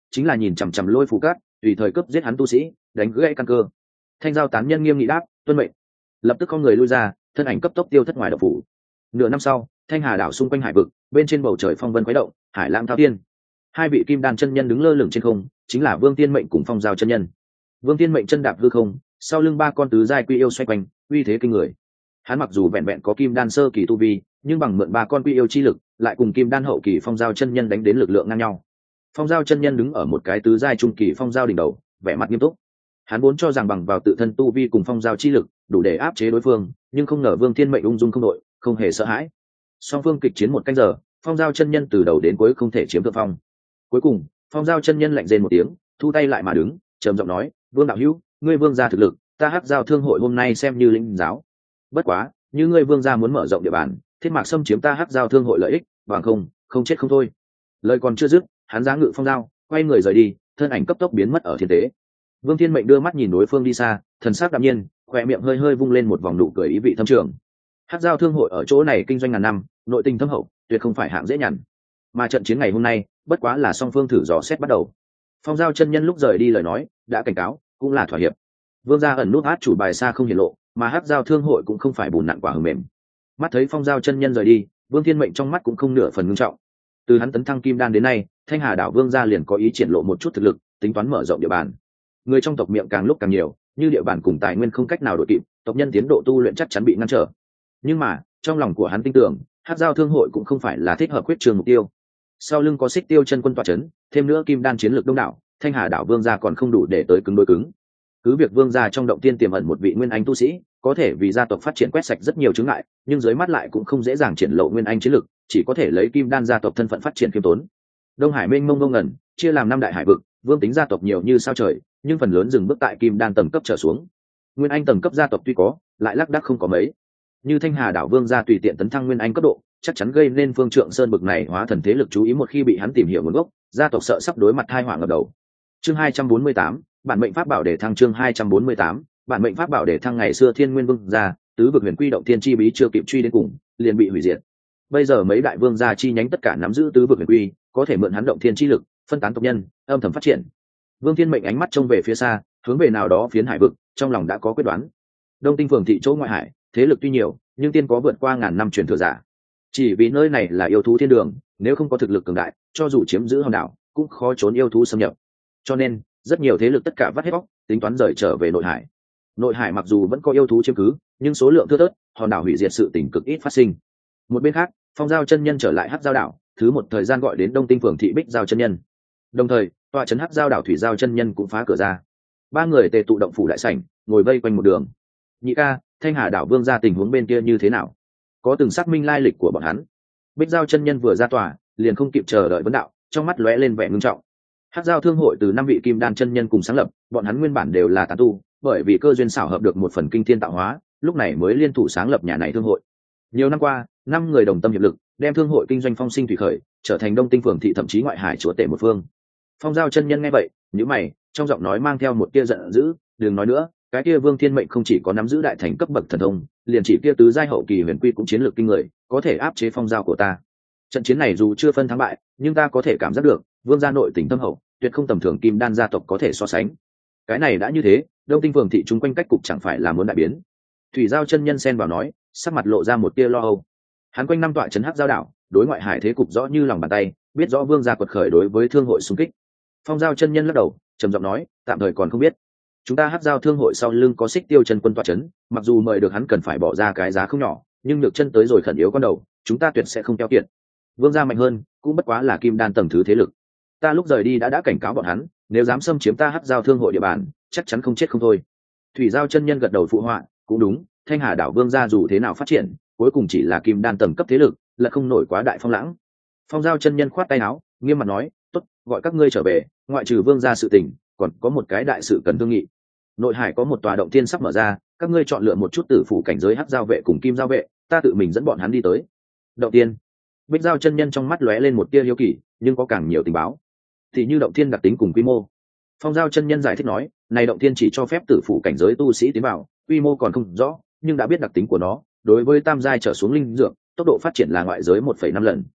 chính là nhìn chằm chằm lôi phù cát tùy thời cướp giết hắn tu sĩ, đánh gãy căn cơ. Thanh giao tán nhân nghiêm nghị đáp, tuân mệnh. Lập tức có người lui ra, thân ảnh cấp tốc tiêu thất ngoài động phủ. Nửa năm sau, thanh hà đảo xung quanh hải vực, bên trên bầu trời phong vân khuấy động, hải lãng thao thiên. Hai vị kim đan chân nhân đứng lơ lửng trên không, chính là Vương Tiên Mệnh cùng Phong Giao chân nhân. Vương Tiên Mệnh chân đạp hư không, sau lưng ba con tứ giai quy yêu xoay quanh, uy thế kinh người. Hắn mặc dù vẹn vẹn có kim đan sơ kỳ tu vi, nhưng bằng mượn ba con quy yêu chi lực, lại cùng kim đan hậu kỳ Phong Giao chân nhân đánh đến lực lượng ngang nhau. Phong Giao chân nhân đứng ở một cái tứ giai trung kỳ Phong Giao đỉnh đầu, vẻ mặt nghiêm túc. Hắn vốn cho rằng bằng vào tự thân tu vi cùng Phong Giao chi lực, đủ để áp chế đối phương, nhưng không ngờ Vương Thiên Mệnh ung dung không đội, không hề sợ hãi. Song phương kịch chiến một canh giờ, Phong Giao chân nhân từ đầu đến cuối không thể chiếm thượng phong. Cuối cùng, Phong Giao chân nhân lạnh rên một tiếng, thu tay lại mà đứng, trầm giọng nói: "Vương đạo hữu, ngươi Vương gia thực lực, ta Hắc Giao thương hội hôm nay xem như lĩnh giáo. Bất quá, như ngươi Vương gia muốn mở rộng địa bàn, thiết mạc xâm chiếm ta Hắc Giao thương hội lợi ích, bằng không, không chết không thôi." Lời còn chưa dứt, hắn giá ngự Phong Giao, quay người rời đi, thân ảnh cấp tốc biến mất ở thiên tế. Vương Thiên Mệnh đưa mắt nhìn đối phương đi xa, thần sắc đạm nhiên, khóe miệng hơi hơi vung lên một vòng nụ cười ý vị thâm trường. Hắc Giao thương hội ở chỗ này kinh doanh ngàn năm, nội tình thâm hậu, tuyệt không phải hạng dễ nhằn. Mà trận chiến ngày hôm nay, bất quá là song phương thử dò xét bắt đầu. Phong Giao chân nhân lúc rời đi lời nói, đã cảnh cáo, cũng là thỏa hiệp. Vương gia ẩn nút át chủ bài xa không hiển lộ, mà Hắc Giao thương hội cũng không phải bùn nặn quả hờ mềm. Mắt thấy Phong Giao chân nhân rời đi, Vương Thiên Mệnh trong mắt cũng không nửa phần ngưng trọng. Từ hắn tấn thăng kim đan đến nay, Thanh Hà đảo Vương gia liền có ý triển lộ một chút thực lực, tính toán mở rộng địa bàn. Người trong tộc miệng càng lúc càng nhiều, như địa bàn cùng tài nguyên không cách nào đổi kịp, tộc nhân tiến độ tu luyện chắc chắn bị ngăn trở. Nhưng mà, trong lòng của hắn tin tưởng, Hắc Giao thương hội cũng không phải là thích hợp quyết trường mục tiêu. Sau lưng có Xích Tiêu chân quân tọa chấn, thêm nữa kim đan chiến lược đông đảo, Thanh Hà đảo Vương gia còn không đủ để tới cứng đối cứng. Cứ việc Vương gia trong động tiên tiềm ẩn một vị nguyên anh tu sĩ, có thể vì gia tộc phát triển quét sạch rất nhiều chướng ngại, nhưng dưới mắt lại cũng không dễ dàng triển lộ nguyên anh chiến lược, chỉ có thể lấy kim đan gia tộc thân phận phát triển khiêm tốn. Đông Hải mênh mông ngông ngẩn, chia làm năm đại hải vực, vương tính gia tộc nhiều như sao trời, nhưng phần lớn dừng bước tại kim đan tầng cấp trở xuống. Nguyên anh tầng cấp gia tộc tuy có, lại lác đác không có mấy. Như Thanh Hà đảo Vương gia tùy tiện tấn thăng nguyên anh cấp độ, chắc chắn gây nên Phương Trượng Sơn bực này hóa thần thế lực chú ý, một khi bị hắn tìm hiểu nguồn gốc, gia tộc sợ sắp đối mặt tai họa ngập đầu. Chương hai trăm bốn mươi tám, bản mệnh pháp bảo để thăng. Chương hai trăm bốn mươi tám, bản mệnh pháp bảo để thăng. Ngày xưa Thiên Nguyên Vương gia, tứ vực huyền quy động thiên chi bí chưa kịp truy đến cùng, liền bị hủy diệt. Bây giờ mấy đại vương gia chi nhánh tất cả nắm giữ tứ vực huyền quy, có thể mượn hắn động thiên chi lực, phân tán tộc nhân, âm thầm phát triển. Vương Thiên Mệnh ánh mắt trông về phía xa, hướng về nào đó phiến hải vực, trong lòng đã có quyết đoán. Đông Tinh phường thị chỗ ngoại hải, thế lực tuy nhiều, nhưng tiên có vượt qua ngàn năm truyền thừa giả. Chỉ vì nơi này là yêu thú thiên đường, nếu không có thực lực cường đại, cho dù chiếm giữ hòn đảo, cũng khó trốn yêu thú xâm nhập. Cho nên, rất nhiều thế lực tất cả vắt hết bóc, tính toán rời trở về nội hải. Nội hải mặc dù vẫn có yêu thú chiếm cứ, nhưng số lượng thưa thớt, hòn đảo hủy diệt sự tình cực ít phát sinh. Một bên khác, Phong Giao chân nhân trở lại Hắc Giao đảo, thứ một thời gian gọi đến Đông Tinh phường thị Bích Giao chân nhân. Đồng thời, tọa trấn Hắc Giao đảo Thủy Giao chân nhân cũng phá cửa ra. Ba người tề tụ động phủ đại sảnh, ngồi vây quanh một đường. Nhị ca, Thanh Hà đảo Vương gia tình huống bên kia như thế nào? Có từng xác minh lai lịch của bọn hắn? Bích Giao chân nhân vừa ra tòa, liền không kịp chờ đợi vấn đạo, trong mắt lóe lên vẻ ngưng trọng. Hắc Giao thương hội từ năm vị kim đan chân nhân cùng sáng lập, bọn hắn nguyên bản đều là tán tu, bởi vì cơ duyên xảo hợp được một phần kinh thiên tạo hóa, lúc này mới liên thủ sáng lập nhà này thương hội. Nhiều năm qua, năm người đồng tâm hiệp lực, đem thương hội kinh doanh phong sinh thủy khởi, trở thành Đông Tinh phường thị thậm chí ngoại hải chúa tể một phương. Phong Giao chân nhân nghe vậy, nhíu mày, trong giọng nói mang theo một tia giận dữ, đừng nói nữa, cái kia Vương Thiên Mệnh không chỉ có nắm giữ đại thành cấp bậc thần thông, liền chỉ kia tứ giai hậu kỳ huyền quy cũng chiến lược kinh người, có thể áp chế Phong Giao của ta. Trận chiến này dù chưa phân thắng bại, nhưng ta có thể cảm giác được, Vương gia nội tình thâm hậu, tuyệt không tầm thường kim đan gia tộc có thể so sánh. Cái này đã như thế, Đông Tinh phường thị chúng quanh cách cục chẳng phải là muốn đại biến. Thủy Giao chân nhân xen vào nói, sắc mặt lộ ra một tia lo âu. Hắn quanh năm tọa trấn Hắc Giao đảo, đối ngoại hải thế cục rõ như lòng bàn tay, biết rõ Vương gia quật khởi đối với thương hội xung kích. Phong Giao chân nhân lắc đầu, trầm giọng nói, tạm thời còn không biết. Chúng ta Hắc Giao thương hội sau lưng có Xích Tiêu chân quân tọa trấn, mặc dù mời được hắn cần phải bỏ ra cái giá không nhỏ, nhưng được chân tới rồi khẩn yếu con đầu, chúng ta tuyệt sẽ không keo kiệt. Vương gia mạnh hơn, cũng bất quá là kim đan tầng thứ thế lực. Ta lúc rời đi đã đã cảnh cáo bọn hắn, nếu dám xâm chiếm ta Hắc Giao thương hội địa bàn, chắc chắn không chết không thôi. Thủy Giao chân nhân gật đầu phụ họa, cũng đúng, Thanh Hà đảo Vương gia dù thế nào phát triển, cuối cùng chỉ là kim đan tầng cấp thế lực, là không nổi quá đại phong lãng. Phong Giao chân nhân khoát tay áo, nghiêm mặt nói, tốt, gọi các ngươi trở về, ngoại trừ Vương gia sự tình, còn có một cái đại sự cần thương nghị. Nội hải có một tòa động tiên sắp mở ra, các ngươi chọn lựa một chút tử phủ cảnh giới Hắc Giao vệ cùng Kim Giao vệ, ta tự mình dẫn bọn hắn đi tới. Động tiên. Bích Giao chân nhân trong mắt lóe lên một tia hiếu kỳ, nhưng có càng nhiều tình báo. Thì như động thiên đặc tính cùng quy mô. Phong Giao chân nhân giải thích nói, này động thiên chỉ cho phép tử phủ cảnh giới tu sĩ tiến vào, quy mô còn không rõ, nhưng đã biết đặc tính của nó, đối với tam giai trở xuống linh dược, tốc độ phát triển là ngoại giới một phẩy năm lần.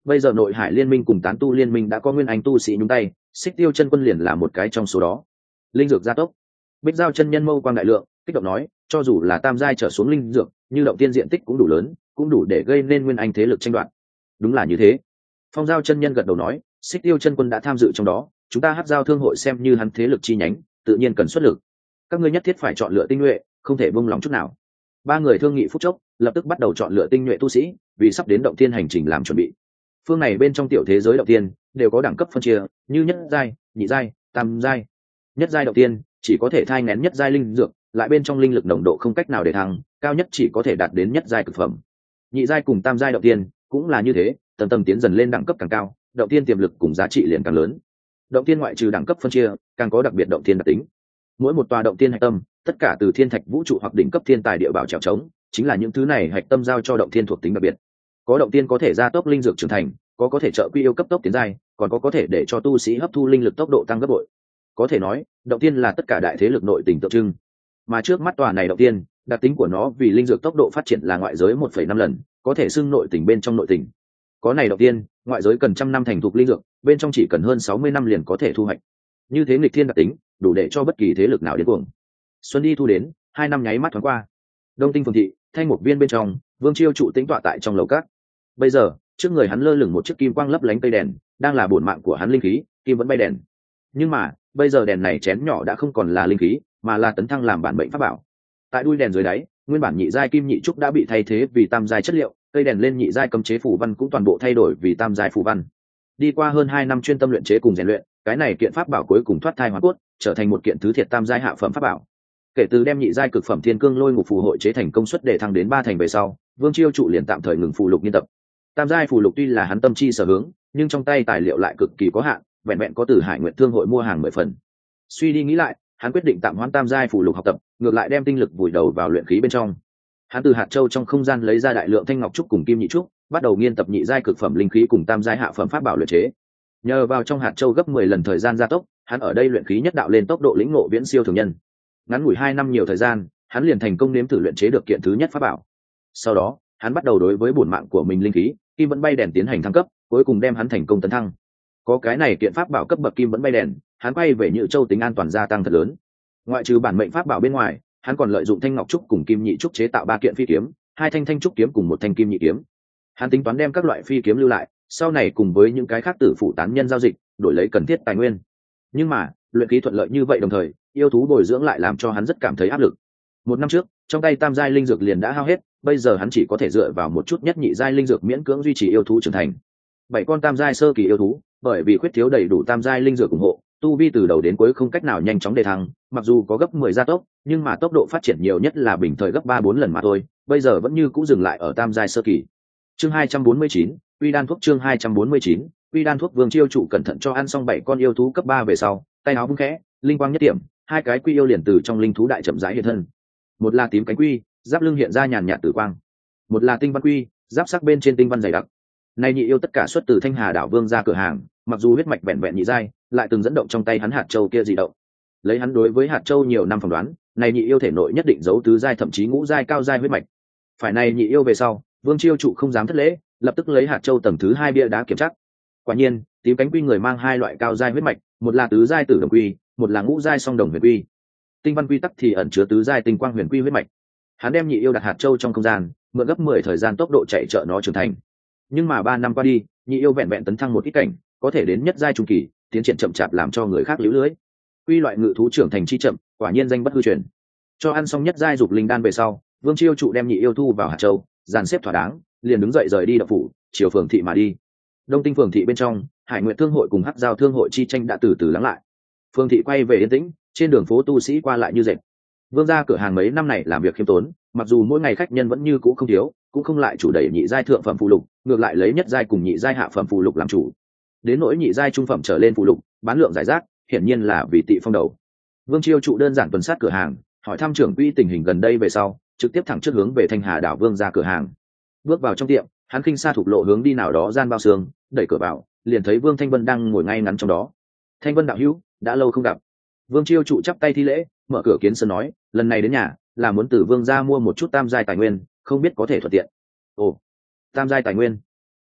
Bây giờ nội hải liên minh cùng tán tu liên minh đã có nguyên anh tu sĩ nhúng tay, Xích Tiêu chân quân liền là một cái trong số đó. Linh dược gia tốc. Bích Giao chân nhân mâu quang đại lượng, kích động nói, cho dù là tam giai trở xuống linh dược, như động tiên diện tích cũng đủ lớn, cũng đủ để gây nên nguyên anh thế lực tranh đoạt. Đúng là như thế. Phong Giao chân nhân gật đầu nói, Xích Tiêu chân quân đã tham dự trong đó, chúng ta Hắc Giao thương hội xem như hắn thế lực chi nhánh, tự nhiên cần xuất lực. Các ngươi nhất thiết phải chọn lựa tinh nhuệ, không thể buông lòng chút nào. Ba người thương nghị phút chốc, lập tức bắt đầu chọn lựa tinh nhuệ tu sĩ, vì sắp đến động tiên hành trình làm chuẩn bị. Phương này bên trong tiểu thế giới động tiên đều có đẳng cấp phân chia, như nhất giai, nhị giai, tam giai. Nhất giai động tiên chỉ có thể thai nghén nhất giai linh dược, lại bên trong linh lực nồng độ không cách nào để thăng, cao nhất chỉ có thể đạt đến nhất giai cực phẩm. Nhị giai cùng tam giai động tiên cũng là như thế, tầng tầng tiến dần lên đẳng cấp càng cao, động tiên tiềm lực cùng giá trị liền càng lớn. Động tiên ngoại trừ đẳng cấp phân chia, càng có đặc biệt động tiên đặc tính. Mỗi một tòa động tiên hạch tâm, tất cả từ thiên thạch vũ trụ hoặc đỉnh cấp thiên tài địa bảo trèo trống, chính là những thứ này hạch tâm giao cho động tiên thuộc tính đặc biệt. Có động tiên có thể gia tốc linh dược trưởng thành, có có thể trợ quy yêu cấp tốc tiến giai, còn có có thể để cho tu sĩ hấp thu linh lực tốc độ tăng gấp bội. Có thể nói, động tiên là tất cả đại thế lực nội tình tượng trưng. Mà trước mắt tòa này động tiên, đặc tính của nó vì linh dược tốc độ phát triển là ngoại giới một phẩy năm lần, có thể xưng nội tình bên trong nội tình. Có này động tiên, ngoại giới cần trăm năm thành thục linh dược, bên trong chỉ cần hơn sáu mươi năm liền có thể thu hoạch. Như thế nghịch thiên đặc tính, đủ để cho bất kỳ thế lực nào điên cuồng. Xuân đi thu đến, hai năm nháy mắt thoáng qua. Đông Tinh phường thị, Thanh Mục viên bên trong, Vương Chiêu trụ tĩnh tọa tại trong lầu cát. Bây giờ, trước người hắn lơ lửng một chiếc kim quang lấp lánh cây đèn, đang là bổn mạng của hắn linh khí, kim vẫn bay đèn. Nhưng mà, bây giờ đèn này chén nhỏ đã không còn là linh khí, mà là tấn thăng làm bản mệnh pháp bảo. Tại đuôi đèn dưới đáy, nguyên bản nhị giai kim nhị trúc đã bị thay thế vì tam giai chất liệu, cây đèn lên nhị giai cấm chế phù văn cũng toàn bộ thay đổi vì tam giai phù văn. Đi qua hơn hai năm chuyên tâm luyện chế cùng rèn luyện, cái này kiện pháp bảo cuối cùng thoát thai hóa cốt, trở thành một kiện thứ thiệt tam giai hạ phẩm pháp bảo. Kể từ đem nhị giai cực phẩm thiên cương lôi ngục phù hội chế thành công suất để thăng đến ba thành về sau, Vương Chiêu trụ liền tạm thời ngừng phù lục nghiên tập. Tam giai phù lục tuy là hắn tâm chi sở hướng, nhưng trong tay tài liệu lại cực kỳ có hạn, vẹn vẹn có từ Hải Nguyện thương hội mua hàng mười phần. Suy đi nghĩ lại, hắn quyết định tạm hoãn tam giai phù lục học tập, ngược lại đem tinh lực vùi đầu vào luyện khí bên trong. Hắn từ hạt châu trong không gian lấy ra đại lượng thanh ngọc trúc cùng kim nhị trúc, bắt đầu nghiên tập nhị giai cực phẩm linh khí cùng tam giai hạ phẩm pháp bảo luyện chế. Nhờ vào trong hạt châu gấp mười lần thời gian gia tốc, hắn ở đây luyện khí nhất đạo lên tốc độ lĩnh ngộ viễn siêu thường nhân. Ngắn ngủi hai năm nhiều thời gian, hắn liền thành công nếm thử luyện chế được kiện thứ nhất pháp bảo. Sau đó, hắn bắt đầu đối với bổn mạng của mình linh khí, kim vẫn bay đèn tiến hành thăng cấp, cuối cùng đem hắn thành công tấn thăng. Có cái này kiện pháp bảo cấp bậc kim vẫn bay đèn, hắn quay về Nhự Châu tính an toàn gia tăng thật lớn. Ngoại trừ bản mệnh pháp bảo bên ngoài, hắn còn lợi dụng thanh ngọc trúc cùng kim nhị trúc chế tạo ba kiện phi kiếm, hai thanh thanh trúc kiếm cùng một thanh kim nhị kiếm. Hắn tính toán đem các loại phi kiếm lưu lại, sau này cùng với những cái khác tử phụ tán nhân giao dịch, đổi lấy cần thiết tài nguyên. Nhưng mà, luyện khí thuận lợi như vậy đồng thời, yêu thú bồi dưỡng lại làm cho hắn rất cảm thấy áp lực. Một năm trước, trong tay tam giai linh dược liền đã hao hết, bây giờ hắn chỉ có thể dựa vào một chút nhất nhị giai linh dược miễn cưỡng duy trì yêu thú trưởng thành. Bảy con tam giai sơ kỳ yêu thú, bởi vì khuyết thiếu đầy đủ tam giai linh dược ủng hộ, tu vi từ đầu đến cuối không cách nào nhanh chóng đề thăng, mặc dù có gấp mười gia tốc, nhưng mà tốc độ phát triển nhiều nhất là bình thời gấp ba bốn lần mà thôi, bây giờ vẫn như cũ dừng lại ở tam giai sơ kỳ. Chương hai trăm bốn mươi chín, Uy đan thuốc chương hai trăm bốn mươi chín, Uy đan thuốc. Vương Chiêu trụ cẩn thận cho ăn xong bảy con yêu thú cấp ba về sau, tay áo vung khẽ, linh quang nhất điểm, hai cái quy yêu liền từ trong linh thú đại chậm rãi hiện thân. Một là tím cánh quy, giáp lưng hiện ra nhàn nhạt tử quang; một là tinh văn quy, giáp sắc bên trên tinh văn dày đặc. Này nhị yêu tất cả xuất từ Thanh Hà đảo Vương gia cửa hàng, mặc dù huyết mạch vẹn vẹn nhị giai, lại từng dẫn động trong tay hắn hạt châu kia dị động. Lấy hắn đối với hạt châu nhiều năm phỏng đoán, này nhị yêu thể nội nhất định giấu tứ giai thậm chí ngũ giai cao giai huyết mạch. Phải này nhị yêu về sau, Vương Chiêu trụ không dám thất lễ, lập tức lấy hạt châu tầng thứ hai bia đá kiểm tra. Quả nhiên, tím cánh quy người mang hai loại cao giai huyết mạch, một là tứ giai tử đồng quy, một là ngũ giai song đồng huyền quy. Tinh văn quy tắc thì ẩn chứa tứ giai tinh quang huyền quy huyết mạch. Hắn đem nhị yêu đặt hạt châu trong không gian, mượn gấp mười thời gian tốc độ chạy trợ nó trưởng thành. Nhưng mà ba năm qua đi, nhị yêu vẹn vẹn tấn thăng một ít cảnh, có thể đến nhất giai trung kỳ, tiến triển chậm chạp làm cho người khác liễu lưới. Quy loại ngự thú trưởng thành chi chậm, quả nhiên danh bất hư truyền. Cho ăn xong nhất giai dục linh đan về sau, Vương Chiêu trụ đem nhị yêu thu vào hạt châu, dàn xếp thỏa đáng, liền đứng dậy rời đi động phủ, chiều phường thị mà đi. Đông Tinh phường thị bên trong, Hải Nguyện thương hội cùng Hắc Giao thương hội chi tranh đã từ từ lắng lại. Phường thị quay về yên tĩnh, trên đường phố tu sĩ qua lại như dệt. Vương gia cửa hàng mấy năm này làm việc khiêm tốn, mặc dù mỗi ngày khách nhân vẫn như cũ không thiếu, cũng không lại chủ đẩy nhị giai thượng phẩm phụ lục, ngược lại lấy nhất giai cùng nhị giai hạ phẩm phụ lục làm chủ. Đến nỗi nhị giai trung phẩm trở lên phụ lục, bán lượng giải rác, hiển nhiên là vì tị phong đầu. Vương Chiêu trụ đơn giản tuần sát cửa hàng, hỏi thăm trưởng quỹ tình hình gần đây về sau, trực tiếp thẳng trước hướng về Thanh Hà đảo Vương gia cửa hàng. Bước vào trong tiệm, hắn khinh xa thục lộ hướng đi nào đó gian bao xương, đẩy cửa vào, liền thấy Vương Thanh Vân đang ngồi ngay ngắn trong đó. Thanh Vân đạo hữu, đã lâu không gặp. Vương Chiêu trụ chắp tay thi lễ, mở cửa kiến sân nói, lần này đến nhà là muốn từ Vương gia mua một chút tam giai tài nguyên, không biết có thể thuận tiện. Ồ, tam giai tài nguyên.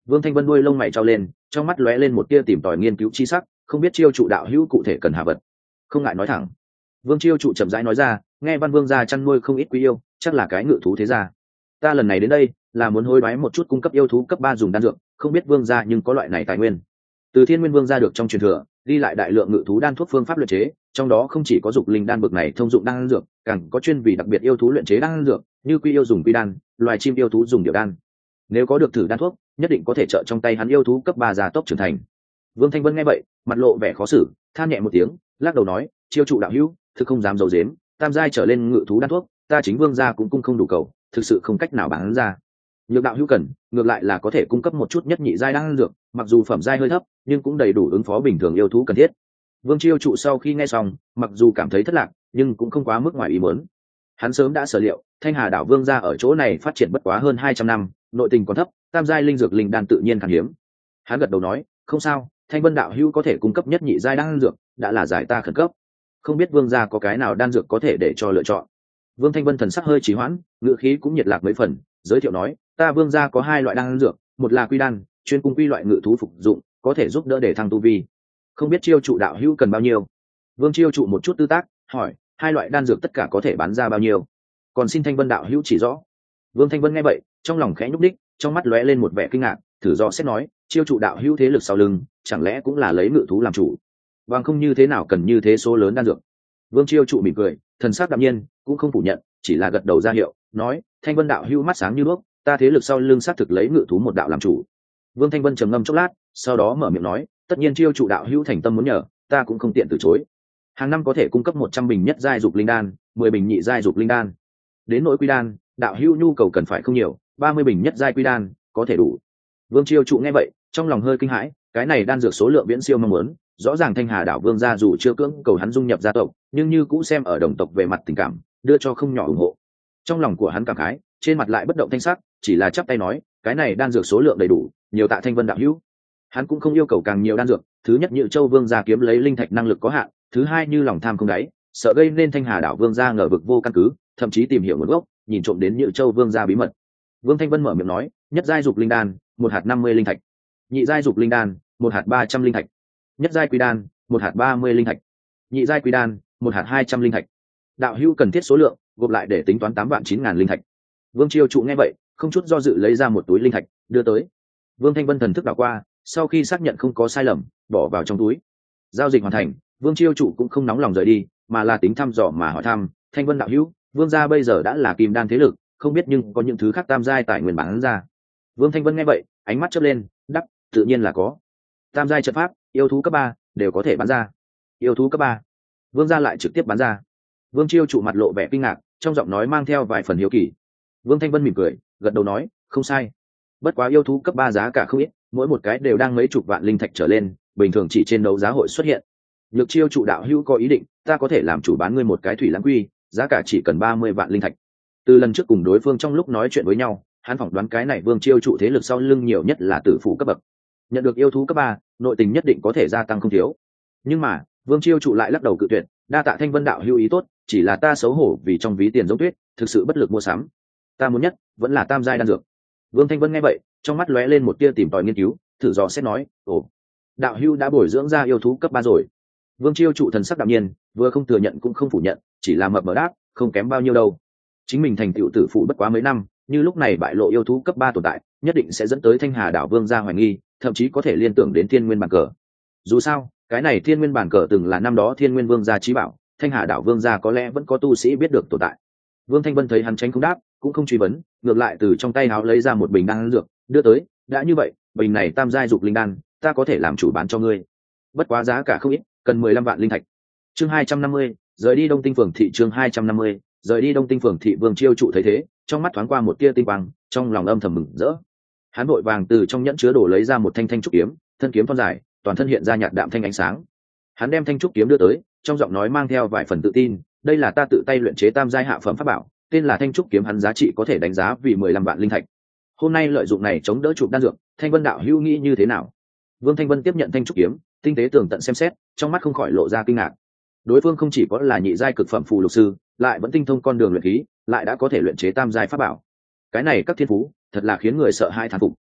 Vương Thanh Vân đuôi lông mày trao lên, trong mắt lóe lên một tia tìm tòi nghiên cứu chi sắc, không biết chiêu trụ đạo hữu cụ thể cần hạ vật. Không ngại nói thẳng. Vương chiêu trụ chậm rãi nói ra, nghe Văn Vương gia chăn nuôi không ít quý yêu, chắc là cái ngự thú thế gia. Ta lần này đến đây là muốn hối đoái một chút cung cấp yêu thú cấp ba dùng đan dược, không biết Vương gia nhưng có loại này tài nguyên. Từ Thiên Nguyên Vương gia được trong truyền thừa, ghi lại đại lượng ngự thú đan thuốc phương pháp luyện chế, trong đó không chỉ có dục linh đan bực này thông dụng đan dược, càng có chuyên vì đặc biệt yêu thú luyện chế đan dược, như quy yêu dùng quy đan, loài chim yêu thú dùng điệu đan. Nếu có được thử đan thuốc, nhất định có thể trợ trong tay hắn yêu thú cấp ba gia tốc trưởng thành. Vương Thanh Vân nghe vậy, mặt lộ vẻ khó xử, than nhẹ một tiếng, lắc đầu nói, chiêu trụ đạo hữu, thực không dám giấu giếm, tam giai trở lên ngự thú đan thuốc, ta chính Vương gia cũng cung không đủ cầu, thực sự không cách nào bán ra. Nhược đạo hữu cần, ngược lại là có thể cung cấp một chút nhất nhị giai đan dược, mặc dù phẩm giai hơi thấp, nhưng cũng đầy đủ ứng phó bình thường yêu thú cần thiết. Vương chiêu trụ sau khi nghe xong, mặc dù cảm thấy thất lạc, nhưng cũng không quá mức ngoài ý muốn. Hắn sớm đã sở liệu, Thanh Hà đảo Vương gia ở chỗ này phát triển bất quá hơn hai trăm năm, nội tình còn thấp, tam giai linh dược linh đan tự nhiên khan hiếm. Hắn gật đầu nói, không sao, Thanh Vân đạo hữu có thể cung cấp nhất nhị giai đan dược, đã là giải ta khẩn cấp. Không biết Vương gia có cái nào đan dược có thể để cho lựa chọn. Vương Thanh Vân thần sắc hơi trì hoãn, ngữ khí cũng nhiệt lạc mấy phần, giới thiệu nói, ta Vương gia có hai loại đan dược, một là quy đan, chuyên cung quy loại ngự thú phục dụng, có thể giúp đỡ để thăng tu vi. Không biết chiêu trụ đạo hữu cần bao nhiêu. Vương chiêu trụ một chút tư tác, hỏi, hai loại đan dược tất cả có thể bán ra bao nhiêu? Còn xin Thanh Vân đạo hữu chỉ rõ. Vương Thanh Vân nghe vậy, trong lòng khẽ nhúc đích, trong mắt lóe lên một vẻ kinh ngạc, thử do xét nói, chiêu trụ đạo hữu thế lực sau lưng, chẳng lẽ cũng là lấy ngự thú làm chủ? Bằng không như thế nào cần như thế số lớn đan dược? Vương chiêu trụ mỉm cười, thần sắc đạm nhiên, cũng không phủ nhận, chỉ là gật đầu ra hiệu, nói, Thanh Vân đạo hữu mắt sáng như đuốc, ta thế lực sau lưng xác thực lấy ngự thú một đạo làm chủ. Vương Thanh Vân trầm ngâm chốc lát, sau đó mở miệng nói, tất nhiên chiêu trụ đạo hữu thành tâm muốn nhờ, ta cũng không tiện từ chối. Hàng năm có thể cung cấp một trăm bình nhất giai dục linh đan, mười bình nhị giai dục linh đan. Đến nỗi quy đan, đạo hữu nhu cầu cần phải không nhiều, ba mươi bình nhất giai quy đan có thể đủ. Vương chiêu trụ nghe vậy, trong lòng hơi kinh hãi, cái này đan dược số lượng viễn siêu mong muốn, rõ ràng Thanh Hà đảo Vương gia dù chưa cưỡng cầu hắn dung nhập gia tộc, nhưng như cũng xem ở đồng tộc về mặt tình cảm, đưa cho không nhỏ ủng hộ. Trong lòng của hắn cảm khái, trên mặt lại bất động thanh sắc, chỉ là chắp tay nói, cái này đan dược số lượng đầy đủ, nhiều tạ Thanh Vân đạo hữu. Hắn cũng không yêu cầu càng nhiều đan dược, thứ nhất Nhự Châu Vương gia kiếm lấy linh thạch năng lực có hạn, thứ hai như lòng tham không đáy, sợ gây nên Thanh Hà đảo Vương gia ngờ vực vô căn cứ, thậm chí tìm hiểu nguồn gốc, nhìn trộm đến Nhự Châu Vương gia bí mật. Vương Thanh Vân mở miệng nói, nhất giai dục linh đan, một hạt năm mươi linh thạch; nhị giai dục linh đan, một hạt ba trăm linh thạch; nhất giai quy đan, một hạt ba mươi linh thạch; nhị giai quy đan, một hạt hai trăm linh thạch. Đạo hữu cần thiết số lượng, gộp lại để tính toán tám vạn chín ngàn linh thạch. Vương chiêu trụ nghe vậy, không chút do dự lấy ra một túi linh thạch, đưa tới. Vương Thanh Vân thần thức đảo qua, sau khi xác nhận không có sai lầm, bỏ vào trong túi. Giao dịch hoàn thành, Vương chiêu trụ cũng không nóng lòng rời đi, mà là tính thăm dò mà hỏi thăm, Thanh Vân đạo hữu, Vương gia bây giờ đã là kim đan thế lực, không biết nhưng có những thứ khác tam giai tài nguyên bán ra. Vương Thanh Vân nghe vậy, ánh mắt chớp lên, đáp, tự nhiên là có. Tam giai trận pháp, yêu thú cấp ba đều có thể bán ra. Yêu thú cấp ba, Vương gia lại trực tiếp bán ra. Vương chiêu trụ mặt lộ vẻ kinh ngạc, trong giọng nói mang theo vài phần hiếu kỳ. Vương Thanh Vân mỉm cười, gật đầu nói, không sai. Bất quá yêu thú cấp ba giá cả không ít, mỗi một cái đều đang mấy chục vạn linh thạch trở lên, bình thường chỉ trên đấu giá hội xuất hiện. Nhược chiêu trụ đạo hữu có ý định, ta có thể làm chủ bán ngươi một cái thủy lãng quy, giá cả chỉ cần ba mươi vạn linh thạch. Từ lần trước cùng đối phương trong lúc nói chuyện với nhau, hắn phỏng đoán cái này Vương chiêu trụ thế lực sau lưng nhiều nhất là tử phủ cấp bậc. Nhận được yêu thú cấp ba, nội tình nhất định có thể gia tăng không thiếu. Nhưng mà, Vương chiêu trụ lại lắc đầu cự tuyệt, đa tạ Thanh Vân đạo hữu ý tốt, chỉ là ta xấu hổ vì trong ví tiền giống tuyết, thực sự bất lực mua sắm. Ta muốn nhất vẫn là tam giai đan dược. Vương Thanh Vân nghe vậy, trong mắt lóe lên một tia tìm tòi nghiên cứu, thử dò xét nói, ồ, đạo hữu đã bồi dưỡng ra yêu thú cấp ba rồi. Vương chiêu trụ thần sắc đạm nhiên, vừa không thừa nhận cũng không phủ nhận, chỉ là mập mờ đáp, không kém bao nhiêu đâu. Chính mình thành tựu tử phụ bất quá mấy năm, như lúc này bại lộ yêu thú cấp ba tồn tại, nhất định sẽ dẫn tới Thanh Hà đảo Vương gia hoài nghi, thậm chí có thể liên tưởng đến Thiên Nguyên bàn cờ. Dù sao, cái này Thiên Nguyên bàn cờ từng là năm đó Thiên Nguyên Vương gia chí bảo, Thanh Hà đảo Vương gia có lẽ vẫn có tu sĩ biết được tồn tại. Vương Thanh Vân thấy hắn tránh không đáp, cũng không truy vấn, ngược lại từ trong tay áo lấy ra một bình đan dược, đưa tới, đã như vậy, bình này tam giai dục linh đan, ta có thể làm chủ bán cho ngươi. Bất quá giá cả không ít, cần mười lăm vạn linh thạch. Chương hai trăm năm mươi, rời đi Đông Tinh phường thị. Chương hai trăm năm mươi, rời đi Đông Tinh phường thị. Vương chiêu trụ thấy thế, trong mắt thoáng qua một tia tinh quang, trong lòng âm thầm mừng rỡ. Hắn vội vàng từ trong nhẫn chứa đồ lấy ra một thanh thanh trúc kiếm, thân kiếm thon dài, toàn thân hiện ra nhạt đạm thanh ánh sáng. Hắn đem thanh trúc kiếm đưa tới, trong giọng nói mang theo vài phần tự tin, đây là ta tự tay luyện chế tam giai hạ phẩm pháp bảo, tên là thanh trúc kiếm, hắn giá trị có thể đánh giá vì mười lăm vạn linh thạch. Hôm nay lợi dụng này chống đỡ chụp đan dược, Thanh Vân đạo hữu nghĩ như thế nào? Vương Thanh Vân tiếp nhận thanh trúc kiếm, tinh tế tường tận xem xét, trong mắt không khỏi lộ ra kinh ngạc. Đối phương không chỉ có là nhị giai cực phẩm phù lục sư, lại vẫn tinh thông con đường luyện khí, lại đã có thể luyện chế tam giai pháp bảo. Cái này các thiên phú, thật là khiến người sợ hai thán phục.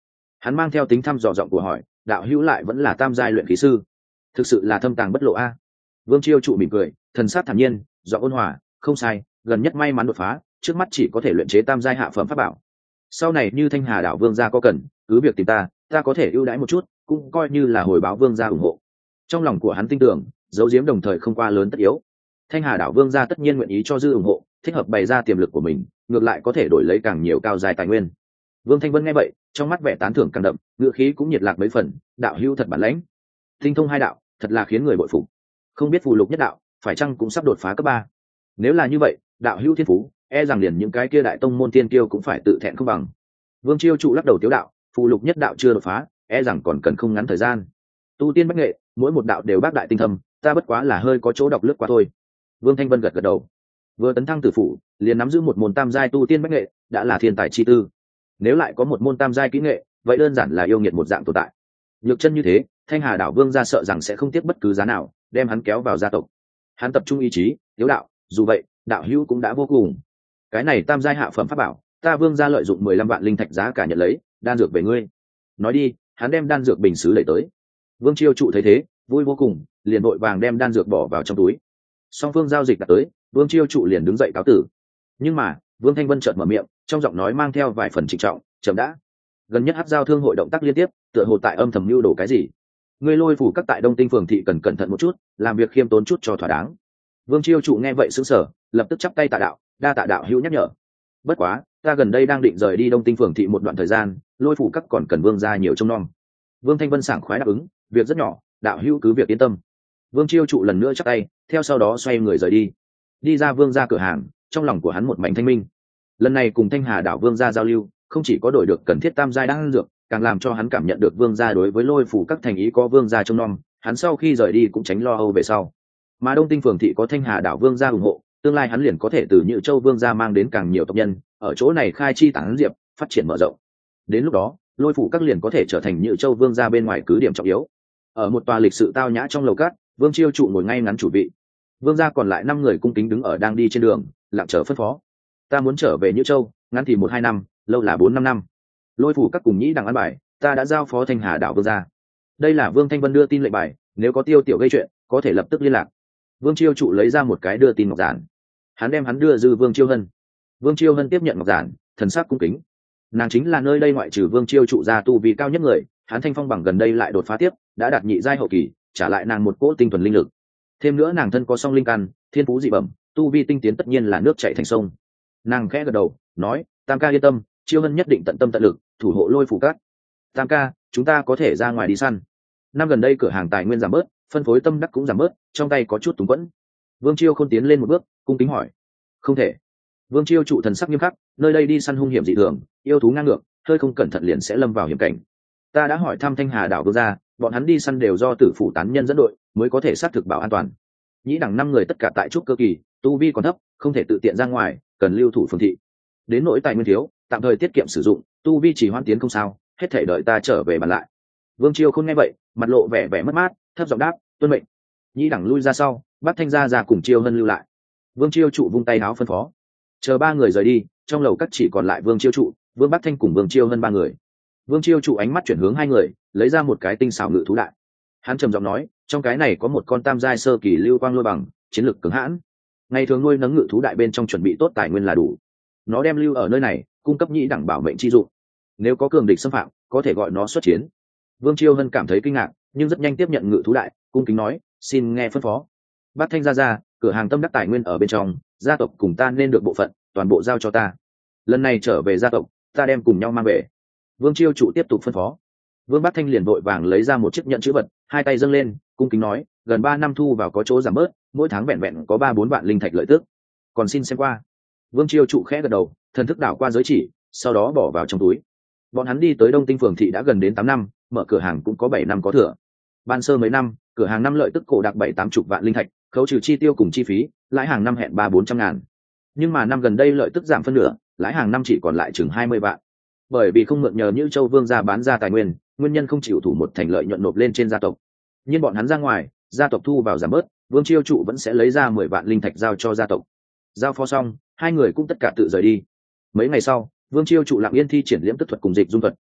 Hắn mang theo tính thăm dò giọng của hỏi, đạo hữu lại vẫn là tam giai luyện khí sư, thực sự là thâm tàng bất lộ a. Vương Chiêu trụ mỉm cười, thần sắc thản nhiên, giọng ôn hòa, không sai, gần nhất may mắn đột phá, trước mắt chỉ có thể luyện chế tam giai hạ phẩm pháp bảo. Sau này như Thanh Hà đảo vương gia có cần, cứ việc tìm ta, ta có thể ưu đãi một chút, cũng coi như là hồi báo vương gia ủng hộ. Trong lòng của hắn tin tưởng, dấu diếm đồng thời không qua lớn tất yếu. Thanh Hà đảo vương gia tất nhiên nguyện ý cho dư ủng hộ, thích hợp bày ra tiềm lực của mình, ngược lại có thể đổi lấy càng nhiều cao dài tài nguyên. Vương Thanh Vân nghe vậy, trong mắt vẻ tán thưởng càng đậm, ngựa khí cũng nhiệt lạc mấy phần, đạo hữu thật bản lãnh, tinh thông hai đạo, thật là khiến người bội phục. Không biết phù lục nhất đạo, phải chăng cũng sắp đột phá cấp ba? Nếu là như vậy, đạo hữu thiên phú, e rằng liền những cái kia đại tông môn tiên kiêu cũng phải tự thẹn không bằng. Vương Chiêu trụ lắc đầu tiếu đạo, phù lục nhất đạo chưa đột phá, e rằng còn cần không ngắn thời gian. Tu tiên bách nghệ, mỗi một đạo đều bác đại tinh thâm, ta bất quá là hơi có chỗ đọc lướt qua thôi. Vương Thanh Vân gật gật đầu. Vừa tấn thăng tử phụ, liền nắm giữ một môn tam giai tu tiên bách nghệ, đã là thiên tài chi tư. Nếu lại có một môn tam giai kỹ nghệ, vậy đơn giản là yêu nghiệt một dạng tồn tại. Nhược chân như thế, Thanh Hà đảo vương gia sợ rằng sẽ không tiếc bất cứ giá nào đem hắn kéo vào gia tộc. Hắn tập trung ý chí, tiếu đạo, dù vậy, đạo hữu cũng đã vô cùng. Cái này tam giai hạ phẩm pháp bảo, ta vương gia lợi dụng mười lăm vạn linh thạch giá cả nhận lấy, đan dược về ngươi. Nói đi, hắn đem đan dược bình sứ đẩy tới. Vương Chiêu trụ thấy thế, vui vô cùng, liền vội vàng đem đan dược bỏ vào trong túi. Song phương giao dịch đã tới, Vương Chiêu trụ liền đứng dậy cáo tử. Nhưng mà, Vương Thanh Vân chợt mở miệng, trong giọng nói mang theo vài phần trịnh trọng, chậm đã. Gần nhất Hắc Giao thương hội động tác liên tiếp, tựa hồ tại âm thầm mưu đồ cái gì. Ngươi Lôi phủ các tại Đông Tinh phường thị cần cẩn thận một chút, làm việc khiêm tốn chút cho thỏa đáng. Vương Chiêu trụ nghe vậy sững sờ, lập tức chắp tay tạ đạo, đa tạ đạo hữu nhắc nhở. Bất quá, ta gần đây đang định rời đi Đông Tinh phường thị một đoạn thời gian, Lôi phủ các còn cần vương gia nhiều trông nom. Vương Thanh Vân sảng khoái đáp ứng, việc rất nhỏ, đạo hữu cứ việc yên tâm. Vương Chiêu trụ lần nữa chắp tay, theo sau đó xoay người rời đi. Đi ra vương gia cửa hàng, trong lòng của hắn một mảnh thanh minh. Lần này cùng Thanh Hà đảo vương gia giao lưu, không chỉ có đổi được cần thiết tam giai đan dược, càng làm cho hắn cảm nhận được vương gia đối với Lôi phủ các thành ý có vương gia trông nom, hắn sau khi rời đi cũng tránh lo âu về sau. Mà Đông Tinh phường thị có Thanh Hà đảo vương gia ủng hộ, tương lai hắn liền có thể từ Nhự Châu vương gia mang đến càng nhiều tộc nhân, ở chỗ này khai chi tán diệp, phát triển mở rộng. Đến lúc đó, Lôi phủ các liền có thể trở thành Nhự Châu vương gia bên ngoài cứ điểm trọng yếu. Ở một tòa lịch sự tao nhã trong lầu cát, Vương Chiêu trụ ngồi ngay ngắn chủ vị. Vương gia còn lại năm người cung kính đứng ở đang đi trên đường, lặng chờ phân phó. Ta muốn trở về Nhữ Châu, ngắn thì một hai năm, lâu là bốn năm năm. Lôi phủ các cùng nhĩ đằng ăn bài, ta đã giao phó Thanh Hà đảo vương gia. Đây là Vương Thanh Vân đưa tin lệnh bài, nếu có tiêu tiểu gây chuyện, có thể lập tức liên lạc. Vương Chiêu trụ lấy ra một cái đưa tin ngọc giản, hắn đem hắn đưa dư Vương Chiêu Hân. Vương Chiêu Hân tiếp nhận ngọc giản, thần sắc cung kính. Nàng chính là nơi đây ngoại trừ Vương Chiêu trụ ra tu vi cao nhất người, hắn Thanh Phong bằng gần đây lại đột phá tiếp, đã đạt nhị giai hậu kỳ, trả lại nàng một cỗ tinh thuần linh lực. Thêm nữa nàng thân có song linh căn, thiên phú dị bẩm, tu vi tinh tiến tất nhiên là nước chảy thành sông. Nàng khẽ gật đầu, nói, Tam ca yên tâm, Chiêu Hân nhất định tận tâm tận lực, thủ hộ Lôi phủ các. Tam ca, chúng ta có thể ra ngoài đi săn. Năm gần đây cửa hàng tài nguyên giảm bớt, phân phối tâm đắc cũng giảm bớt, trong tay có chút túng quẫn. Vương Chiêu không tiến lên một bước, cung kính hỏi. Không thể. Vương Chiêu trụ thần sắc nghiêm khắc, nơi đây đi săn hung hiểm dị thường, yêu thú ngang ngược, hơi không cẩn thận liền sẽ lâm vào hiểm cảnh. Ta đã hỏi thăm Thanh Hà đảo vương gia, bọn hắn đi săn đều do tử phủ tán nhân dẫn đội, mới có thể xác thực bảo an toàn. Nhĩ đẳng năm người tất cả tại trúc cơ kỳ, tu vi còn thấp, không thể tự tiện ra ngoài, cần lưu thủ phường thị. Đến nỗi tài nguyên thiếu, tạm thời tiết kiệm sử dụng, tu vi chỉ hoãn tiến không sao, hết thể đợi ta trở về bàn lại. Vương Chiêu không nghe vậy, mặt lộ vẻ vẻ mất mát, thấp giọng đáp, tuân mệnh. Nhĩ đẳng lui ra sau, bắt Thanh gia ra cùng Chiêu Hân lưu lại. Vương Chiêu trụ vung tay áo phân phó, chờ ba người rời đi, trong lầu các chỉ còn lại Vương Chiêu trụ, Vương Bắc Thanh cùng Vương Chiêu Hân ba người. Vương Chiêu trụ ánh mắt chuyển hướng hai người, lấy ra một cái tinh xảo ngự thú đại. Hắn trầm giọng nói, trong cái này có một con tam giai sơ kỳ lưu quang lôi bằng, chiến lực cứng hãn. Ngày thường nuôi nấng ngự thú đại bên trong chuẩn bị tốt tài nguyên là đủ. Nó đem lưu ở nơi này, cung cấp nhĩ đẳng bảo mệnh chi dụng. Nếu có cường địch xâm phạm, có thể gọi nó xuất chiến. Vương Chiêu Hân cảm thấy kinh ngạc, nhưng rất nhanh tiếp nhận ngự thú đại, cung kính nói, xin nghe phân phó. Bác Thanh gia ra, cửa hàng tâm đắc tài nguyên ở bên trong, gia tộc cùng ta nên được bộ phận, toàn bộ giao cho ta. Lần này trở về gia tộc, ta đem cùng nhau mang về. Vương Chiêu trụ tiếp tục phân phó. Vương Bắc Thanh liền vội vàng lấy ra một chiếc nhận chữ vật, hai tay dâng lên, cung kính nói, gần ba năm thu vào có chỗ giảm bớt, mỗi tháng vẹn vẹn có ba bốn vạn linh thạch lợi tức. Còn xin xem qua. Vương Chiêu trụ khẽ gật đầu, thần thức đảo qua giới chỉ, sau đó bỏ vào trong túi. Bọn hắn đi tới Đông Tinh phường thị đã gần đến tám năm, mở cửa hàng cũng có bảy năm có thừa. Ban sơ mấy năm, cửa hàng năm lợi tức cổ đạt bảy tám chục vạn linh thạch, khấu trừ chi tiêu cùng chi phí, lãi hàng năm hẹn ba bốn trăm ngàn. Nhưng mà năm gần đây lợi tức giảm phân nửa, lãi hàng năm chỉ còn lại chừng hai mươi vạn. Bởi vì không mượn nhờ Nhữ Châu vương gia bán ra tài nguyên, nguyên nhân không chịu thủ một thành lợi nhuận nộp lên trên gia tộc. Nhưng bọn hắn ra ngoài, gia tộc thu vào giảm bớt, Vương Chiêu trụ vẫn sẽ lấy ra mười vạn linh thạch giao cho gia tộc. Giao phó xong, hai người cũng tất cả tự rời đi. Mấy ngày sau, Vương Chiêu trụ lặng yên thi triển liễm tức thuật cùng dịch dung thuật,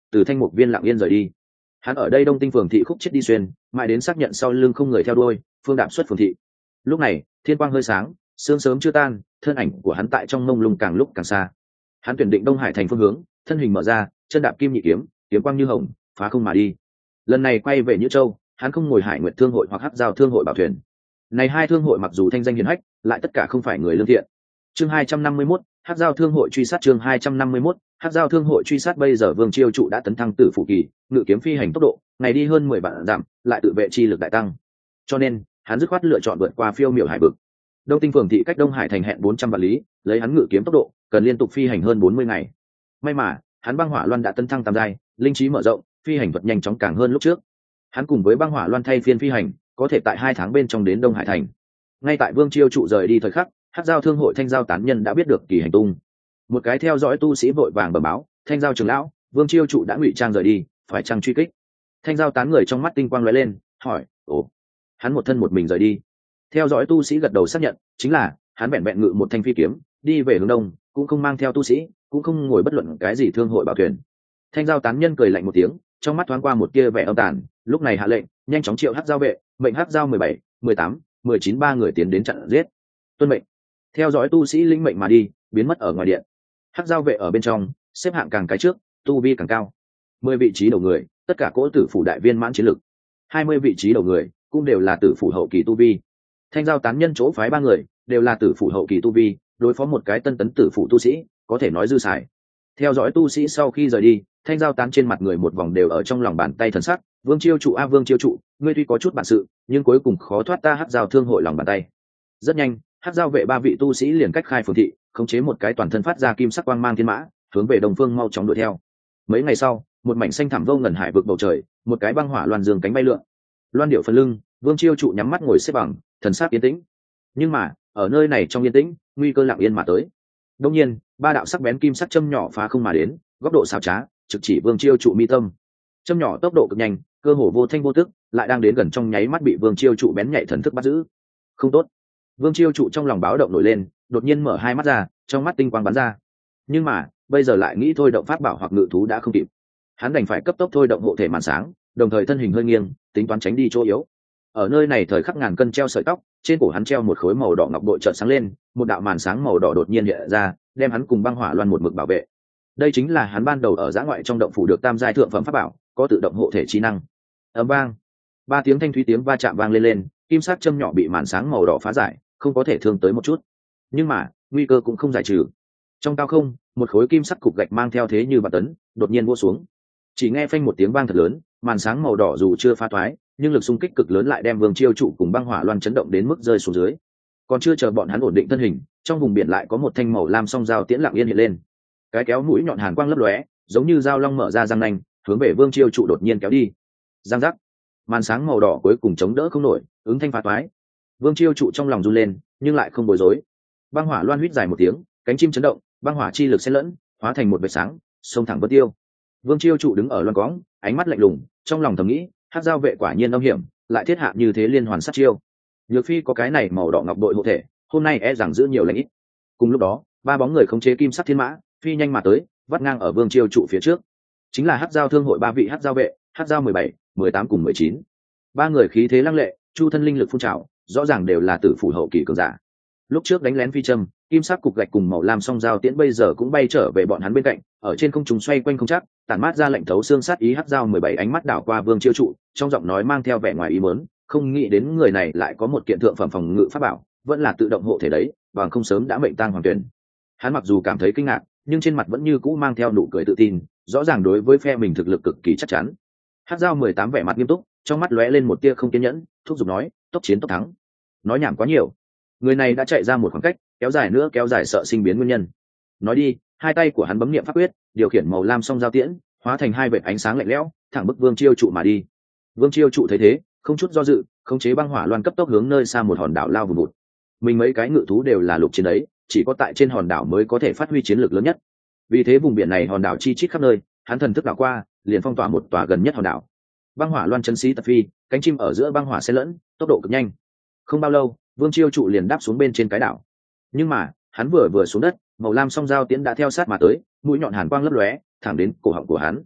từ thanh mục viên lặng yên rời đi. Hắn ở đây đông tinh phường thị khúc chết đi xuyên, mãi đến xác nhận sau lưng không người theo đuôi, phương đạm xuất phường thị. Lúc này thiên quang hơi sáng, sương sớm chưa tan, thân ảnh của hắn tại trong mông lung càng lúc càng xa. Hắn tuyển định đông hải thành phương hướng, thân hình mở ra, chân đạp kim nhị kiếm, kiếm quang như hồng, phá không mà đi. Lần này quay về Nhữ Châu, hắn không ngồi Hải Nguyệt thương hội hoặc Hắc Giao thương hội bảo thuyền. Này hai thương hội mặc dù thanh danh hiển hách, lại tất cả không phải người lương thiện. Chương hai trăm năm mươi mốt, Hắc Giao thương hội truy sát chương hai trăm năm mươi mốt, Hắc Giao thương hội truy sát bây giờ Vương Chiêu trụ đã tấn thăng tử phủ kỳ, ngự kiếm phi hành tốc độ, ngày đi hơn mười vạn dặm, lại tự vệ chi lực đại tăng. Cho nên, hắn dứt khoát lựa chọn vượt qua phiêu miểu hải vực. Đông Tinh phường thị cách Đông Hải thành hẹn bốn trăm vạn lý, lấy hắn ngự kiếm tốc độ, cần liên tục phi hành hơn bốn mươi ngày. May mà, hắn băng hỏa loan đã tấn thăng tam giai, linh trí mở rộng, phi hành thuật nhanh chóng càng hơn lúc trước. Hắn cùng với băng hỏa loan thay phiên phi hành, có thể tại hai tháng bên trong đến Đông Hải thành. Ngay tại Vương Chiêu trụ rời đi thời khắc, Hắc Giao thương hội Thanh Giao tán nhân đã biết được kỳ hành tung. Một cái theo dõi tu sĩ vội vàng bẩm báo, Thanh Giao trưởng lão, Vương Chiêu trụ đã ngụy trang rời đi, phải chăng truy kích? Thanh Giao tán người trong mắt tinh quang lóe lên, hỏi, ồ, hắn một thân một mình rời đi? Theo dõi tu sĩ gật đầu xác nhận, chính là hắn vẹn vẹn ngự một thanh phi kiếm, đi về hướng đông, cũng không mang theo tu sĩ, cũng không ngồi bất luận cái gì thương hội bảo thuyền. Thanh Giao tán nhân cười lạnh một tiếng, trong mắt thoáng qua một tia vẻ âm tàn, lúc này hạ lệnh, nhanh chóng triệu Hắc Giao vệ, mệnh Hắc Giao mười bảy, mười tám, mười chín ba người tiến đến chặn giết. Tuân mệnh. Theo dõi tu sĩ linh mệnh mà đi, biến mất ở ngoài điện. Hắc Giao vệ ở bên trong, xếp hạng càng cái trước, tu vi càng cao. Mười vị trí đầu người, tất cả cỗ tử phủ đại viên mãn chiến lực. Hai mươi vị trí đầu người, cũng đều là tử phủ hậu kỳ tu vi. Thanh Giao tán nhân chỗ phái ba người, đều là tử phủ hậu kỳ tu vi, đối phó một cái tân tấn tử phủ tu sĩ, có thể nói dư xài. Theo dõi tu sĩ sau khi rời đi, Thanh Giao tán trên mặt người một vòng đều ở trong lòng bàn tay thần sắc. Vương Chiêu trụ a Vương Chiêu trụ, ngươi tuy có chút bản sự, nhưng cuối cùng khó thoát ta Hắc Giao thương hội lòng bàn tay. Rất nhanh, Hắc Giao vệ ba vị tu sĩ liền cách khai phường thị, khống chế một cái toàn thân phát ra kim sắc quang mang thiên mã, hướng về đông phương mau chóng đuổi theo. Mấy ngày sau, một mảnh xanh thẳm vô ngần hải vực bầu trời, một cái băng hỏa loan dương cánh bay lượn. Loan điệu phần lưng, Vương Chiêu trụ nhắm mắt ngồi xếp bằng, thần sắc yên tĩnh. Nhưng mà, ở nơi này trong yên tĩnh, nguy cơ lặng yên mà tới. Đương nhiên, ba đạo sắc bén kim sắc châm nhỏ phá không mà đến, góc độ xảo trá, trực chỉ Vương Chiêu trụ mi tâm. Châm nhỏ tốc độ cực nhanh, cơ hồ vô thanh vô tức, lại đang đến gần trong nháy mắt bị Vương Chiêu trụ bén nhạy thần thức bắt giữ. Không tốt. Vương Chiêu trụ trong lòng báo động nổi lên, đột nhiên mở hai mắt ra, trong mắt tinh quang bắn ra. Nhưng mà, bây giờ lại nghĩ thôi động pháp bảo hoặc ngự thú đã không kịp. Hắn đành phải cấp tốc thôi động hộ thể màn sáng, đồng thời thân hình hơi nghiêng, tính toán tránh đi chỗ yếu. Ở nơi này thời khắc ngàn cân treo sợi tóc, trên cổ hắn treo một khối màu đỏ ngọc bội chợt sáng lên, một đạo màn sáng màu đỏ đột nhiên hiện ra, đem hắn cùng băng hỏa loan một mực bảo vệ. Đây chính là hắn ban đầu ở giã ngoại trong động phủ được tam giai thượng phẩm pháp bảo, có tự động hộ thể trí năng. Ầm vang, ba tiếng thanh thúy tiếng va chạm vang lên lên, kim sắc châm nhỏ bị màn sáng màu đỏ phá giải, không có thể thương tới một chút. Nhưng mà, nguy cơ cũng không giải trừ. Trong cao không, một khối kim sắc cục gạch mang theo thế như vạn tấn, đột nhiên vỗ xuống. Chỉ nghe phanh một tiếng vang thật lớn, màn sáng màu đỏ dù chưa phá toái, nhưng lực xung kích cực lớn lại đem Vương Chiêu trụ cùng băng hỏa loan chấn động đến mức rơi xuống dưới. Còn chưa chờ bọn hắn ổn định thân hình, trong vùng biển lại có một thanh màu lam song dao tiễn lặng yên hiện lên. Cái kéo mũi nhọn hàn quang lấp lóe, giống như dao long mở ra răng nanh, hướng về Vương Chiêu trụ đột nhiên kéo đi. Giang giác, màn sáng màu đỏ cuối cùng chống đỡ không nổi, ứng thanh phá toái. Vương Chiêu trụ trong lòng run lên, nhưng lại không bối rối. Băng hỏa loan huýt dài một tiếng, cánh chim chấn động, băng hỏa chi lực xen lẫn, hóa thành một vệt sáng, xông thẳng vân tiêu. Vương Chiêu trụ đứng ở loan cõng, ánh mắt lạnh lùng, trong lòng thầm nghĩ, Hắc Giao vệ quả nhiên âm hiểm, lại thiết hạ như thế liên hoàn sát chiêu. Nhược Phi có cái này màu đỏ ngọc bội hộ thể, hôm nay e rằng giữ nhiều lãnh ít. Cùng lúc đó, ba bóng người khống chế kim sắc thiên mã, phi nhanh mà tới, vắt ngang ở Vương Chiêu trụ phía trước. Chính là Hắc Giao thương hội ba vị Hắc Giao vệ, Hắc Giao mười bảy, mười tám cùng mười chín. Ba người khí thế lăng lệ, chu thân linh lực phun trào, rõ ràng đều là tử phủ hậu kỳ cường giả. Lúc trước đánh lén phi châm, kim sắc cục gạch cùng màu lam song dao tiễn bây giờ cũng bay trở về bọn hắn bên cạnh, ở trên không trung xoay quanh không chắc, tản mát ra lệnh thấu xương sát ý. Hắc Giao mười bảy ánh mắt đảo qua Vương Chiêu trụ, trong giọng nói mang theo vẻ ngoài ý muốn, không nghĩ đến người này lại có một kiện thượng phẩm phòng ngự pháp bảo, vẫn là tự động hộ thể đấy, bằng không sớm đã mệnh tang hoàng tuyển. Hắn mặc dù cảm thấy kinh ngạc, nhưng trên mặt vẫn như cũ mang theo nụ cười tự tin, rõ ràng đối với phe mình thực lực cực kỳ chắc chắn. Hắc Giao mười tám vẻ mặt nghiêm túc, trong mắt lóe lên một tia không kiên nhẫn, thúc giục nói, tốc chiến tốc thắng. Nói nhảm quá nhiều. Người này đã chạy ra một khoảng cách, kéo dài nữa kéo dài sợ sinh biến nguyên nhân. Nói đi, hai tay của hắn bấm niệm pháp quyết, điều khiển màu lam song giao tiễn, hóa thành hai vệt ánh sáng lạnh lẽo, thẳng bức Vương Chiêu trụ mà đi. Vương Chiêu trụ thấy thế, không chút do dự, khống chế băng hỏa loan cấp tốc hướng nơi xa một hòn đảo lao vùn vụt. Mình mấy cái ngự thú đều là lục chiến đấy, chỉ có tại trên hòn đảo mới có thể phát huy chiến lược lớn nhất. Vì thế vùng biển này hòn đảo chi chít khắp nơi, hắn thần thức đảo qua, liền phong tỏa một tòa gần nhất hòn đảo. Băng hỏa loan chấn xí tập phi, cánh chim ở giữa băng hỏa xen lẫn, tốc độ cực nhanh. Không bao lâu, Vương Chiêu trụ liền đáp xuống bên trên cái đảo. Nhưng mà, hắn vừa vừa xuống đất, màu lam song dao tiễn đã theo sát mà tới, mũi nhọn hàn quang lấp lóe, thẳng đến cổ họng của hắn.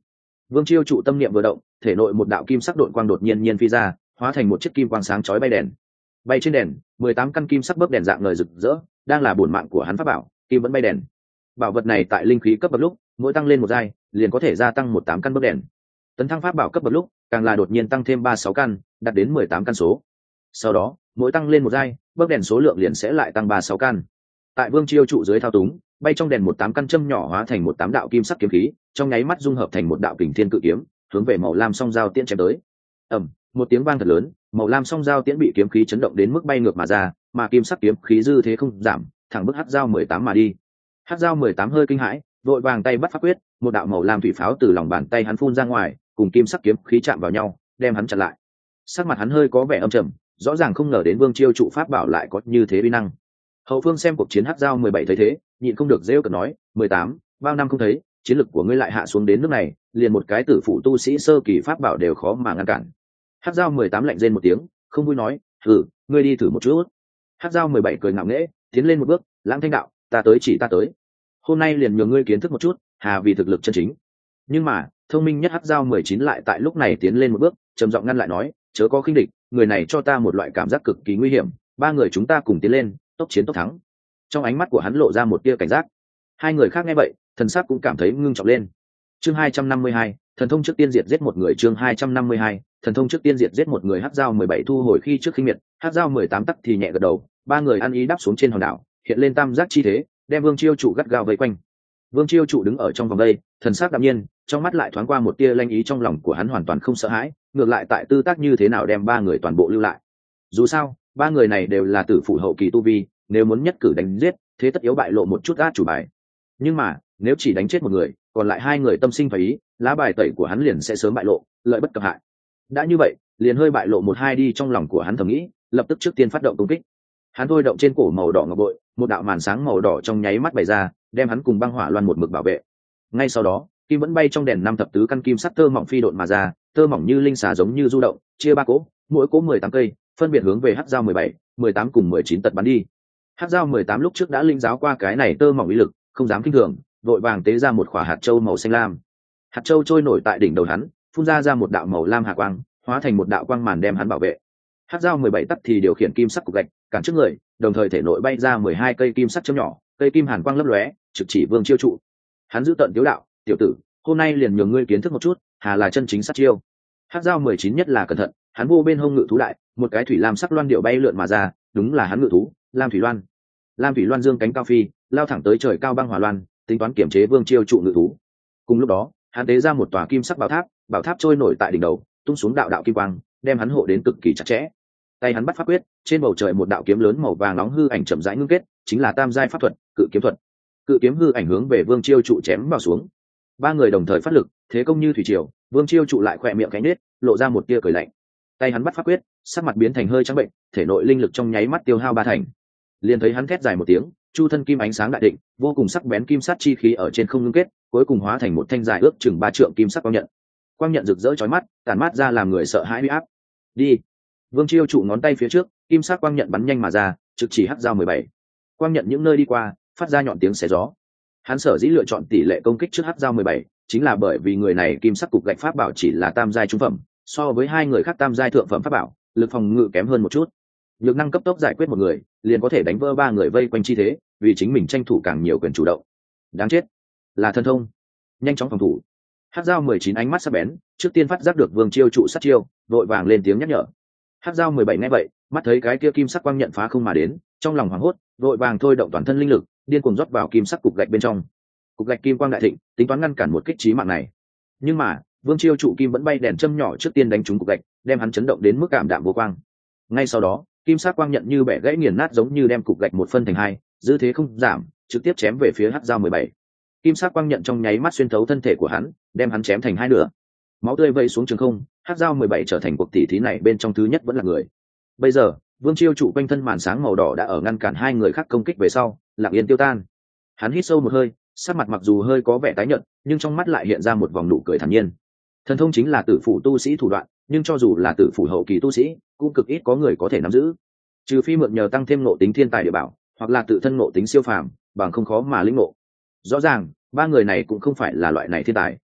Vương Chiêu trụ tâm niệm vừa động, thể nội một đạo kim sắc độn quang đột nhiên nhiên phi ra, hóa thành một chiếc kim quang sáng chói bay đèn. Bay trên đèn, mười tám căn kim sắc bấc đèn dạng ngời rực rỡ, đang là bổn mạng của hắn pháp bảo, kim vẫn bay đèn. Bảo vật này tại linh khí cấp bậc lúc, mỗi tăng lên một giai, liền có thể gia tăng một tám căn bấc đèn. Tấn thăng pháp bảo cấp bậc lúc, càng là đột nhiên tăng thêm ba sáu căn, đạt đến mười tám căn số. Sau đó, mỗi tăng lên một giai, bấc đèn số lượng liền sẽ lại tăng ba sáu căn. Tại Vương Chiêu trụ dưới thao túng, bay trong đèn một tám căn châm nhỏ hóa thành một tám đạo kim sắc kiếm khí, trong nháy mắt dung hợp thành một đạo kình thiên cự kiếm, hướng về màu lam song dao tiễn chém tới. Ầm, một tiếng vang thật lớn, màu lam song dao tiễn bị kiếm khí chấn động đến mức bay ngược mà ra, mà kim sắc kiếm khí dư thế không giảm, thẳng bức hắc dao mười tám mà đi. Hắc dao mười tám hơi kinh hãi, vội vàng tay bắt pháp quyết, một đạo màu lam thủy pháo từ lòng bàn tay hắn phun ra ngoài, cùng kim sắc kiếm khí chạm vào nhau, đem hắn chặn lại. Sắc mặt hắn hơi có vẻ âm trầm, rõ ràng không ngờ đến Vương Chiêu trụ pháp bảo lại có như thế uy năng. Hậu phương xem cuộc chiến hắc dao mười bảy thấy thế, nhịn không được rêu cợt nói, mười tám, bao năm không thấy, chiến lực của ngươi lại hạ xuống đến nước này, liền một cái tử phụ tu sĩ sơ kỳ pháp bảo đều khó mà ngăn cản. Hắc dao mười tám lạnh rên một tiếng, không vui nói, thử, ngươi đi thử một chút. Hắc dao mười bảy cười ngạo nghễ, tiến lên một bước, lãng thanh đạo, ta tới chỉ ta tới. Hôm nay liền nhường ngươi kiến thức một chút, hà vì thực lực chân chính. Nhưng mà, thông minh nhất hắc dao mười chín lại tại lúc này tiến lên một bước, trầm giọng ngăn lại nói, chớ có khinh địch, người này cho ta một loại cảm giác cực kỳ nguy hiểm, ba người chúng ta cùng tiến lên, tốc chiến tốc thắng. Trong ánh mắt của hắn lộ ra một tia cảnh giác. Hai người khác nghe vậy, thần sắc cũng cảm thấy ngưng trọng lên. Chương hai trăm năm mươi hai, thần thông trước tiên diệt giết một người. Chương hai trăm năm mươi hai, thần thông trước tiên diệt giết một người. Hắc dao mười bảy thu hồi khi trước khinh miệt, hắc dao mười tám tắc thì nhẹ gật đầu, ba người ăn ý đáp xuống trên hòn đảo, hiện lên tam giác chi thế, đem Vương Chiêu trụ gắt gao vây quanh. Vương Chiêu trụ đứng ở trong vòng vây, thần sắc đạm nhiên, trong mắt lại thoáng qua một tia lanh ý, trong lòng của hắn hoàn toàn không sợ hãi, ngược lại tại tư tác như thế nào đem ba người toàn bộ lưu lại. Dù sao, ba người này đều là tử phụ hậu kỳ tu vi, nếu muốn nhất cử đánh giết, thế tất yếu bại lộ một chút át chủ bài. Nhưng mà, nếu chỉ đánh chết một người, còn lại hai người tâm sinh phải ý, lá bài tẩy của hắn liền sẽ sớm bại lộ, lợi bất cập hại. Đã như vậy, liền hơi bại lộ một hai đi, trong lòng của hắn thầm nghĩ, lập tức trước tiên phát động công kích. Hắn thôi động trên cổ màu đỏ ngọc bội, một đạo màn sáng màu đỏ trong nháy mắt bày ra, đem hắn cùng băng hỏa loan một mực bảo vệ. Ngay sau đó, kim vẫn bay trong đèn năm thập tứ căn kim sắt tơ mỏng phi độn mà ra, tơ mỏng như linh xà giống như du động, chia ba cỗ, mỗi cỗ mười tám cây, phân biệt hướng về hắc dao mười bảy, mười tám cùng mười chín tật bắn đi. Hắc dao mười tám lúc trước đã linh giáo qua cái này tơ mỏng uy lực, không dám kinh thường, vội vàng tế ra một quả hạt châu màu xanh lam. Hạt châu trôi nổi tại đỉnh đầu hắn, phun ra ra một đạo màu lam hạ quang, hóa thành một đạo quang màn đem hắn bảo vệ. Hắc dao mười bảy tắc thì điều khiển kim sắc cục gạch, cản trước người, đồng thời thể nội bay ra mười hai cây kim sắc châm nhỏ, cây kim hàn quang lấp lóe, trực chỉ Vương Chiêu trụ. Hắn giữ tận tiếu đạo, tiểu tử, hôm nay liền nhường ngươi kiến thức một chút, hà là chân chính sát chiêu. Hắc dao mười chín nhất là cẩn thận, hắn vô bên hông ngự thú đại, một cái thủy lam sắc loan điệu bay lượn mà ra, đúng là hắn ngự thú, lam thủy loan. Lam thủy loan dương cánh cao phi, lao thẳng tới trời cao băng hỏa loan, tính toán kiểm chế Vương Chiêu trụ ngự thú. Cùng lúc đó, hắn tế ra một tòa kim sắc bảo tháp, bảo tháp trôi nổi tại đỉnh đầu, tung xuống đạo đạo kim quang, đem hắn hộ đến cực kỳ chặt chẽ. Tay hắn bắt pháp quyết, trên bầu trời một đạo kiếm lớn màu vàng nóng hư ảnh chậm rãi ngưng kết, chính là tam giai pháp thuật, cự kiếm thuật. Cự kiếm hư ảnh hướng về Vương Chiêu trụ chém vào xuống. Ba người đồng thời phát lực, thế công như thủy triều, Vương Chiêu trụ lại khỏe miệng cánh nết, lộ ra một tia cười lạnh. Tay hắn bắt pháp quyết, sắc mặt biến thành hơi trắng bệnh, thể nội linh lực trong nháy mắt tiêu hao ba thành. Liền thấy hắn thét dài một tiếng, chu thân kim ánh sáng đại định, vô cùng sắc bén kim sát chi khí ở trên không ngưng kết, cuối cùng hóa thành một thanh dài ước chừng ba trượng kim sắc quang nhận. Quang nhận rực rỡ chói mắt, tản mát ra làm người sợ hãi uy áp. Đi. Vương Chiêu trụ ngón tay phía trước, kim sắc quang nhận bắn nhanh mà ra, trực chỉ hắc dao mười bảy. Quang nhận những nơi đi qua, phát ra nhọn tiếng xé gió. Hắn sở dĩ lựa chọn tỷ lệ công kích trước hắc dao mười bảy, chính là bởi vì người này kim sắc cục gạch pháp bảo chỉ là tam giai trung phẩm, so với hai người khác tam giai thượng phẩm pháp bảo, lực phòng ngự kém hơn một chút. Lực năng cấp tốc giải quyết một người, liền có thể đánh vỡ ba người vây quanh chi thế, vì chính mình tranh thủ càng nhiều quyền chủ động. Đáng chết, là thân thông, nhanh chóng phòng thủ. Hắc dao mười chín ánh mắt sắc bén, trước tiên phát giác được Vương Chiêu trụ sát chiêu, vội vàng lên tiếng nhắc nhở. Hắc dao mười bảy nghe vậy, mắt thấy cái kia kim sắc quang nhận phá không mà đến, trong lòng hoảng hốt, vội vàng thôi động toàn thân linh lực, điên cuồng rót vào kim sắc cục gạch bên trong. Cục gạch kim quang đại thịnh, tính toán ngăn cản một kích chí mạng này. Nhưng mà, Vương Chiêu trụ kim vẫn bay đèn châm nhỏ trước tiên đánh trúng cục gạch, đem hắn chấn động đến mức cảm đạm vô quang. Ngay sau đó, kim sắc quang nhận như bẻ gãy nghiền nát, giống như đem cục gạch một phân thành hai, dư thế không giảm, trực tiếp chém về phía hắc dao mười bảy. Kim sắc quang nhận trong nháy mắt xuyên thấu thân thể của hắn, đem hắn chém thành hai nửa. Máu tươi vẩy xuống trường không, hắc dao mười bảy trở thành cuộc tỷ thí này bên trong thứ nhất vẫn là người. Bây giờ, Vương Chiêu trụ quanh thân màn sáng màu đỏ đã ở ngăn cản hai người khác công kích về sau, lặng yên tiêu tan. Hắn hít sâu một hơi, sắc mặt mặc dù hơi có vẻ tái nhợt, nhưng trong mắt lại hiện ra một vòng nụ cười thản nhiên. Thần thông chính là tử phủ tu sĩ thủ đoạn, nhưng cho dù là tử phủ hậu kỳ tu sĩ, cũng cực ít có người có thể nắm giữ. Trừ phi mượn nhờ tăng thêm ngộ tính thiên tài địa bảo, hoặc là tự thân ngộ tính siêu phàm, bằng không khó mà lĩnh ngộ. Rõ ràng, ba người này cũng không phải là loại này thiên tài.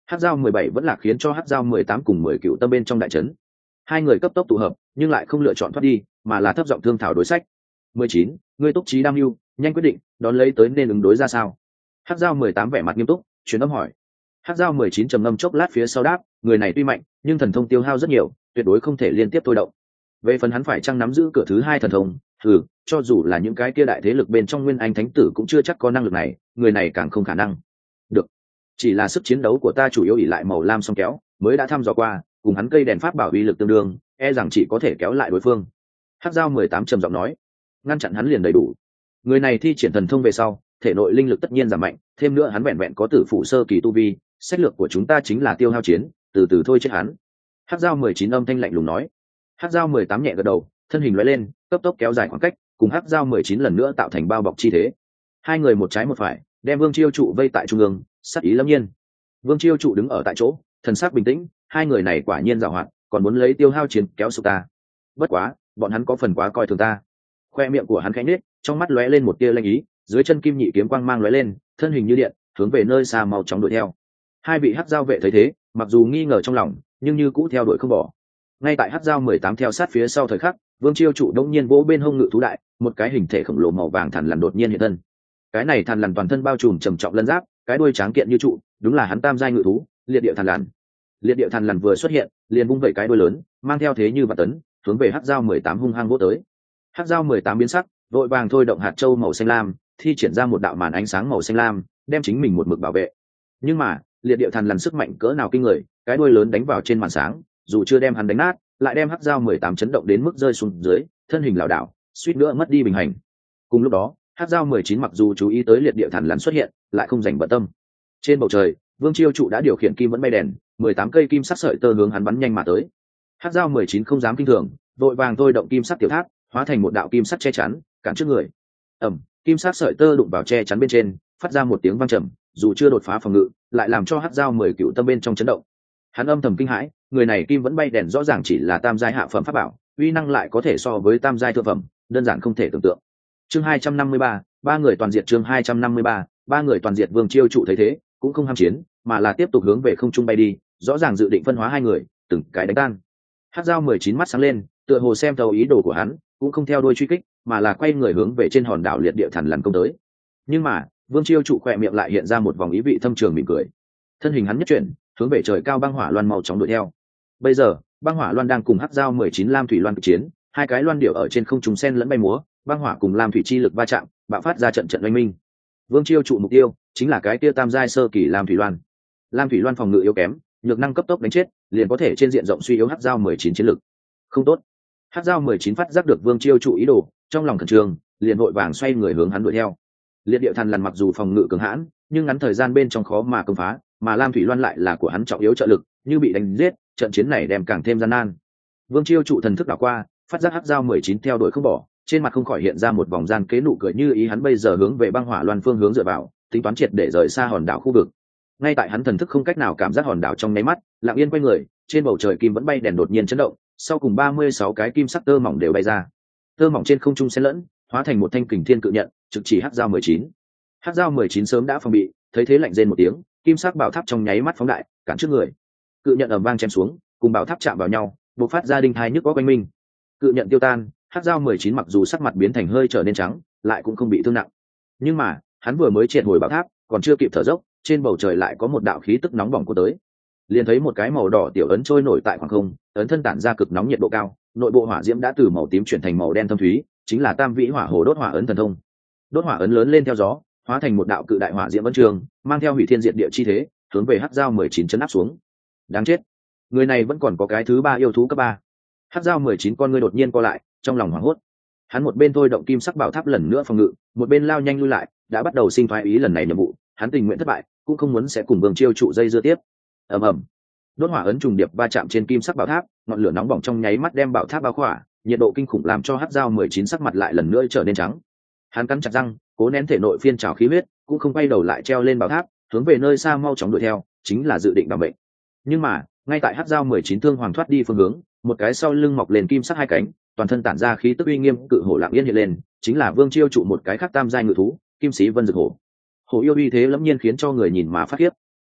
Hắc Giao mười bảy vẫn là khiến cho Hắc Giao mười tám cùng mười cựu tâm bên trong đại trấn. Hai người cấp tốc tụ hợp, nhưng lại không lựa chọn thoát đi, mà là thấp giọng thương thảo đối sách. mười chín, ngươi túc trí đam mưu, nhanh quyết định, đón lấy tới nên ứng đối ra sao? Hắc Giao mười tám vẻ mặt nghiêm túc, truyền âm hỏi. Hắc Giao mười chín trầm ngâm chốc lát phía sau đáp, người này tuy mạnh, nhưng thần thông tiêu hao rất nhiều, tuyệt đối không thể liên tiếp thôi động. Về phần hắn phải chăng nắm giữ cửa thứ hai thần thông, thử, cho dù là những cái kia đại thế lực bên trong Nguyên Anh Thánh Tử cũng chưa chắc có năng lực này, người này càng không khả năng. Được, chỉ là sức chiến đấu của ta chủ yếu ỷ lại màu lam song kéo, mới đã thăm dò qua, cùng hắn cây đèn pháp bảo uy lực tương đương, e rằng chỉ có thể kéo lại đối phương. Hắc Giao mười tám trầm giọng nói, ngăn chặn hắn liền đầy đủ. Người này thi triển thần thông về sau, thể nội linh lực tất nhiên giảm mạnh, thêm nữa hắn vẹn vẹn có tử phụ sơ kỳ tu vi, sách lược của chúng ta chính là tiêu hao chiến, từ từ thôi chết hắn. Hắc Giao mười chín âm thanh lạnh lùng nói. Hắc Giao mười tám nhẹ gật đầu, thân hình lóe lên, cấp tốc kéo dài khoảng cách, cùng Hắc Giao mười chín lần nữa tạo thành bao bọc chi thế. Hai người một trái một phải, đem Vương Chiêu Trụ vây tại trung ương, sát ý lâm nhiên. Vương Chiêu Trụ đứng ở tại chỗ, thần sắc bình tĩnh, hai người này quả nhiên giàu hoạt, còn muốn lấy tiêu hao chiến kéo sụp ta. Bất quá, bọn hắn có phần quá coi thường ta. Khoe miệng của hắn khẽ nhếch, trong mắt lóe lên một tia lanh ý, dưới chân kim nhị kiếm quang mang lóe lên, thân hình như điện, hướng về nơi xa mau chóng đuổi theo. Hai vị Hắc Giao vệ thấy thế, mặc dù nghi ngờ trong lòng, nhưng như cũ theo đuổi không bỏ. Ngay tại Hắc Giao mười tám theo sát phía sau thời khắc, Vương Chiêu Trụ đống nhiên vỗ bên hông ngự thú đại, một cái hình thể khổng lồ màu vàng thằn lằn đột nhiên hiện thân. Cái này thằn lằn toàn thân bao trùm trầm trọng lân giáp, cái đuôi tráng kiện như trụ, đúng là hắn tam giai ngự thú, liệt địa thằn lằn. Liệt địa thằn lằn vừa xuất hiện, liền vung vẩy cái đuôi lớn, mang theo thế như vạn tấn, hướng về Hắc Giao mười tám hung hăng vỗ tới. Hắc Giao mười tám biến sắc, vội vàng thôi động hạt châu màu xanh lam, thi triển ra một đạo màn ánh sáng màu xanh lam, đem chính mình một mực bảo vệ. Nhưng mà, liệt địa thằn lằn sức mạnh cỡ nào kinh người, cái đuôi lớn đánh vào trên màn sáng, dù chưa đem hắn đánh nát, lại đem Hắc Giao mười tám chấn động đến mức rơi xuống dưới, thân hình lảo đảo, suýt nữa mất đi bình hành. Cùng lúc đó, Hắc Giao mười chín mặc dù chú ý tới liệt địa thằn lằn xuất hiện, lại không dành bận tâm. Trên bầu trời, Vương Chiêu Trụ đã điều khiển kim vẫn bay đèn, mười tám cây kim sắc sợi tơ hướng hắn bắn nhanh mà tới. Hắc Giao mười chín không dám kinh thường, vội vàng thôi động kim sắc tiểu tháp, hóa thành một đạo kim sắc che chắn, cản trước người. Ầm, kim sắc sợi tơ đụng vào che chắn bên trên, phát ra một tiếng vang trầm, dù chưa đột phá phòng ngự, lại làm cho Hắc Giao mười cựu tâm bên trong chấn động. Hắn âm thầm kinh hãi, người này kim vẫn bay đèn rõ ràng chỉ là tam giai hạ phẩm pháp bảo, uy năng lại có thể so với tam giai thượng phẩm, đơn giản không thể tưởng tượng. Chương hai trăm năm mươi ba, ba người toàn diệt chương hai trăm năm mươi ba, ba người toàn diệt. Vương Chiêu Trụ thấy thế, cũng không ham chiến, mà là tiếp tục hướng về không trung bay đi, rõ ràng dự định phân hóa hai người, từng cái đánh tan. Hắc Giao mười chín mắt sáng lên, tựa hồ xem thấu ý đồ của hắn, cũng không theo đuôi truy kích, mà là quay người hướng về trên hòn đảo liệt địa thằn lằn công tới. Nhưng mà, Vương Chiêu Trụ khỏe miệng lại hiện ra một vòng ý vị thâm trường mỉm cười. Thân hình hắn nhất chuyển, hướng về trời cao băng hỏa loan mau chóng đuổi theo. Bây giờ, băng hỏa loan đang cùng Hắc Giao mười chín lam thủy loan cực chiến, hai cái loan điệu ở trên không trung sen lẫn bay múa, băng hỏa cùng lam thủy chi lực va chạm, bạo phát ra trận trận oanh minh. Vương Chiêu Trụ mục tiêu chính là cái kia tam giai sơ kỳ lam thủy loan. Lam thủy loan phòng ngự yếu kém, nhược năng cấp tốc đánh chết, liền có thể trên diện rộng suy yếu Hắc Giao mười chín chiến lực. Không tốt. Hắc Giao mười chín phát giác được Vương Chiêu Trụ ý đồ, trong lòng khẩn trương, liền vội vàng xoay người hướng hắn đuổi theo. Liệt địa thằn lằn mặc dù phòng ngự cường hãn, nhưng ngắn thời gian bên trong khó mà công phá, mà lam thủy loan lại là của hắn trọng yếu trợ lực, như bị đánh giết, trận chiến này đem càng thêm gian nan. Vương Chiêu Trụ thần thức đảo qua, phát giác Hắc Giao mười chín theo đuổi không bỏ, trên mặt không khỏi hiện ra một vòng gian kế nụ cười, như ý hắn bây giờ hướng về băng hỏa loan phương hướng dựa vào, tính toán triệt để rời xa hòn đảo khu vực. Ngay tại hắn thần thức không cách nào cảm giác hòn đảo trong nháy mắt, lặng yên quay người, trên bầu trời kim vẫn bay đèn đột nhiên chấn động, sau cùng ba mươi sáu cái kim sắc tơ mỏng đều bay ra. Tơ mỏng trên không trung xen lẫn, hóa thành một thanh kình thiên cự nhận, trực chỉ Hắc Giao mười chín. Hắc Giao mười chín sớm đã phòng bị, thấy thế lạnh rên một tiếng, kim sắc bảo tháp trong nháy mắt phóng đại, cản trước người. Cự nhận ầm vang chém xuống, cùng bảo tháp chạm vào nhau, bộc phát ra đinh thai nhức có quanh minh. Cự nhận tiêu tan, Hắc Giao mười chín mặc dù sắc mặt biến thành hơi trở nên trắng, lại cũng không bị thương nặng. Nhưng mà, hắn vừa mới triệt hồi bảo tháp, còn chưa kịp thở dốc, trên bầu trời lại có một đạo khí tức nóng bỏng của tới. Liền thấy một cái màu đỏ tiểu ấn trôi nổi tại khoảng không, ấn thân tản ra cực nóng nhiệt độ cao, nội bộ hỏa diễm đã từ màu tím chuyển thành màu đen thâm thúy, chính là Tam Vĩ Hỏa Hồ đốt hỏa ấn thần thông. Đốt hỏa ấn lớn lên theo gió, hóa thành một đạo cự đại hỏa diễm vân trường, mang theo hủy thiên diệt địa chi thế, hướng về Hắc Giao mười chín chấn áp xuống. Đáng chết, người này vẫn còn có cái thứ ba yêu thú cấp ba. Hắc Giao mười chín con ngươi đột nhiên co lại, trong lòng hoảng hốt. Hắn một bên thôi động kim sắc bảo tháp lần nữa phòng ngự, một bên lao nhanh lui lại, đã bắt đầu sinh thoái ý lần này nhiệm vụ, hắn tình nguyện thất bại, cũng không muốn sẽ cùng Vương Chiêu Trụ dây dưa tiếp. Ầm ầm, đốt hỏa ấn trùng điệp va chạm trên kim sắc bảo tháp, ngọn lửa nóng bỏng trong nháy mắt đem bảo tháp bao khỏa, nhiệt độ kinh khủng làm cho Hắc Giao mười chín sắc mặt lại lần nữa trở nên trắng. Hắn cắn chặt răng, cố nén thể nội phiên trào khí huyết, cũng không quay đầu lại treo lên bảo tháp, hướng về nơi xa mau chóng đuổi theo, chính là dự định bảo mệnh. Nhưng mà, ngay tại Hắc Giao mười chín thương hoàng thoát đi phương hướng, một cái sau lưng mọc lên kim sắc hai cánh, toàn thân tản ra khí tức uy nghiêm cự hổ lặng yên hiện lên, chính là Vương Chiêu Trụ một cái khác tam giai ngự thú, Kim Sĩ Vân Dực Hổ. Hổ yêu uy thế lẫm nhiên khiến cho người nhìn mà phát khiếp.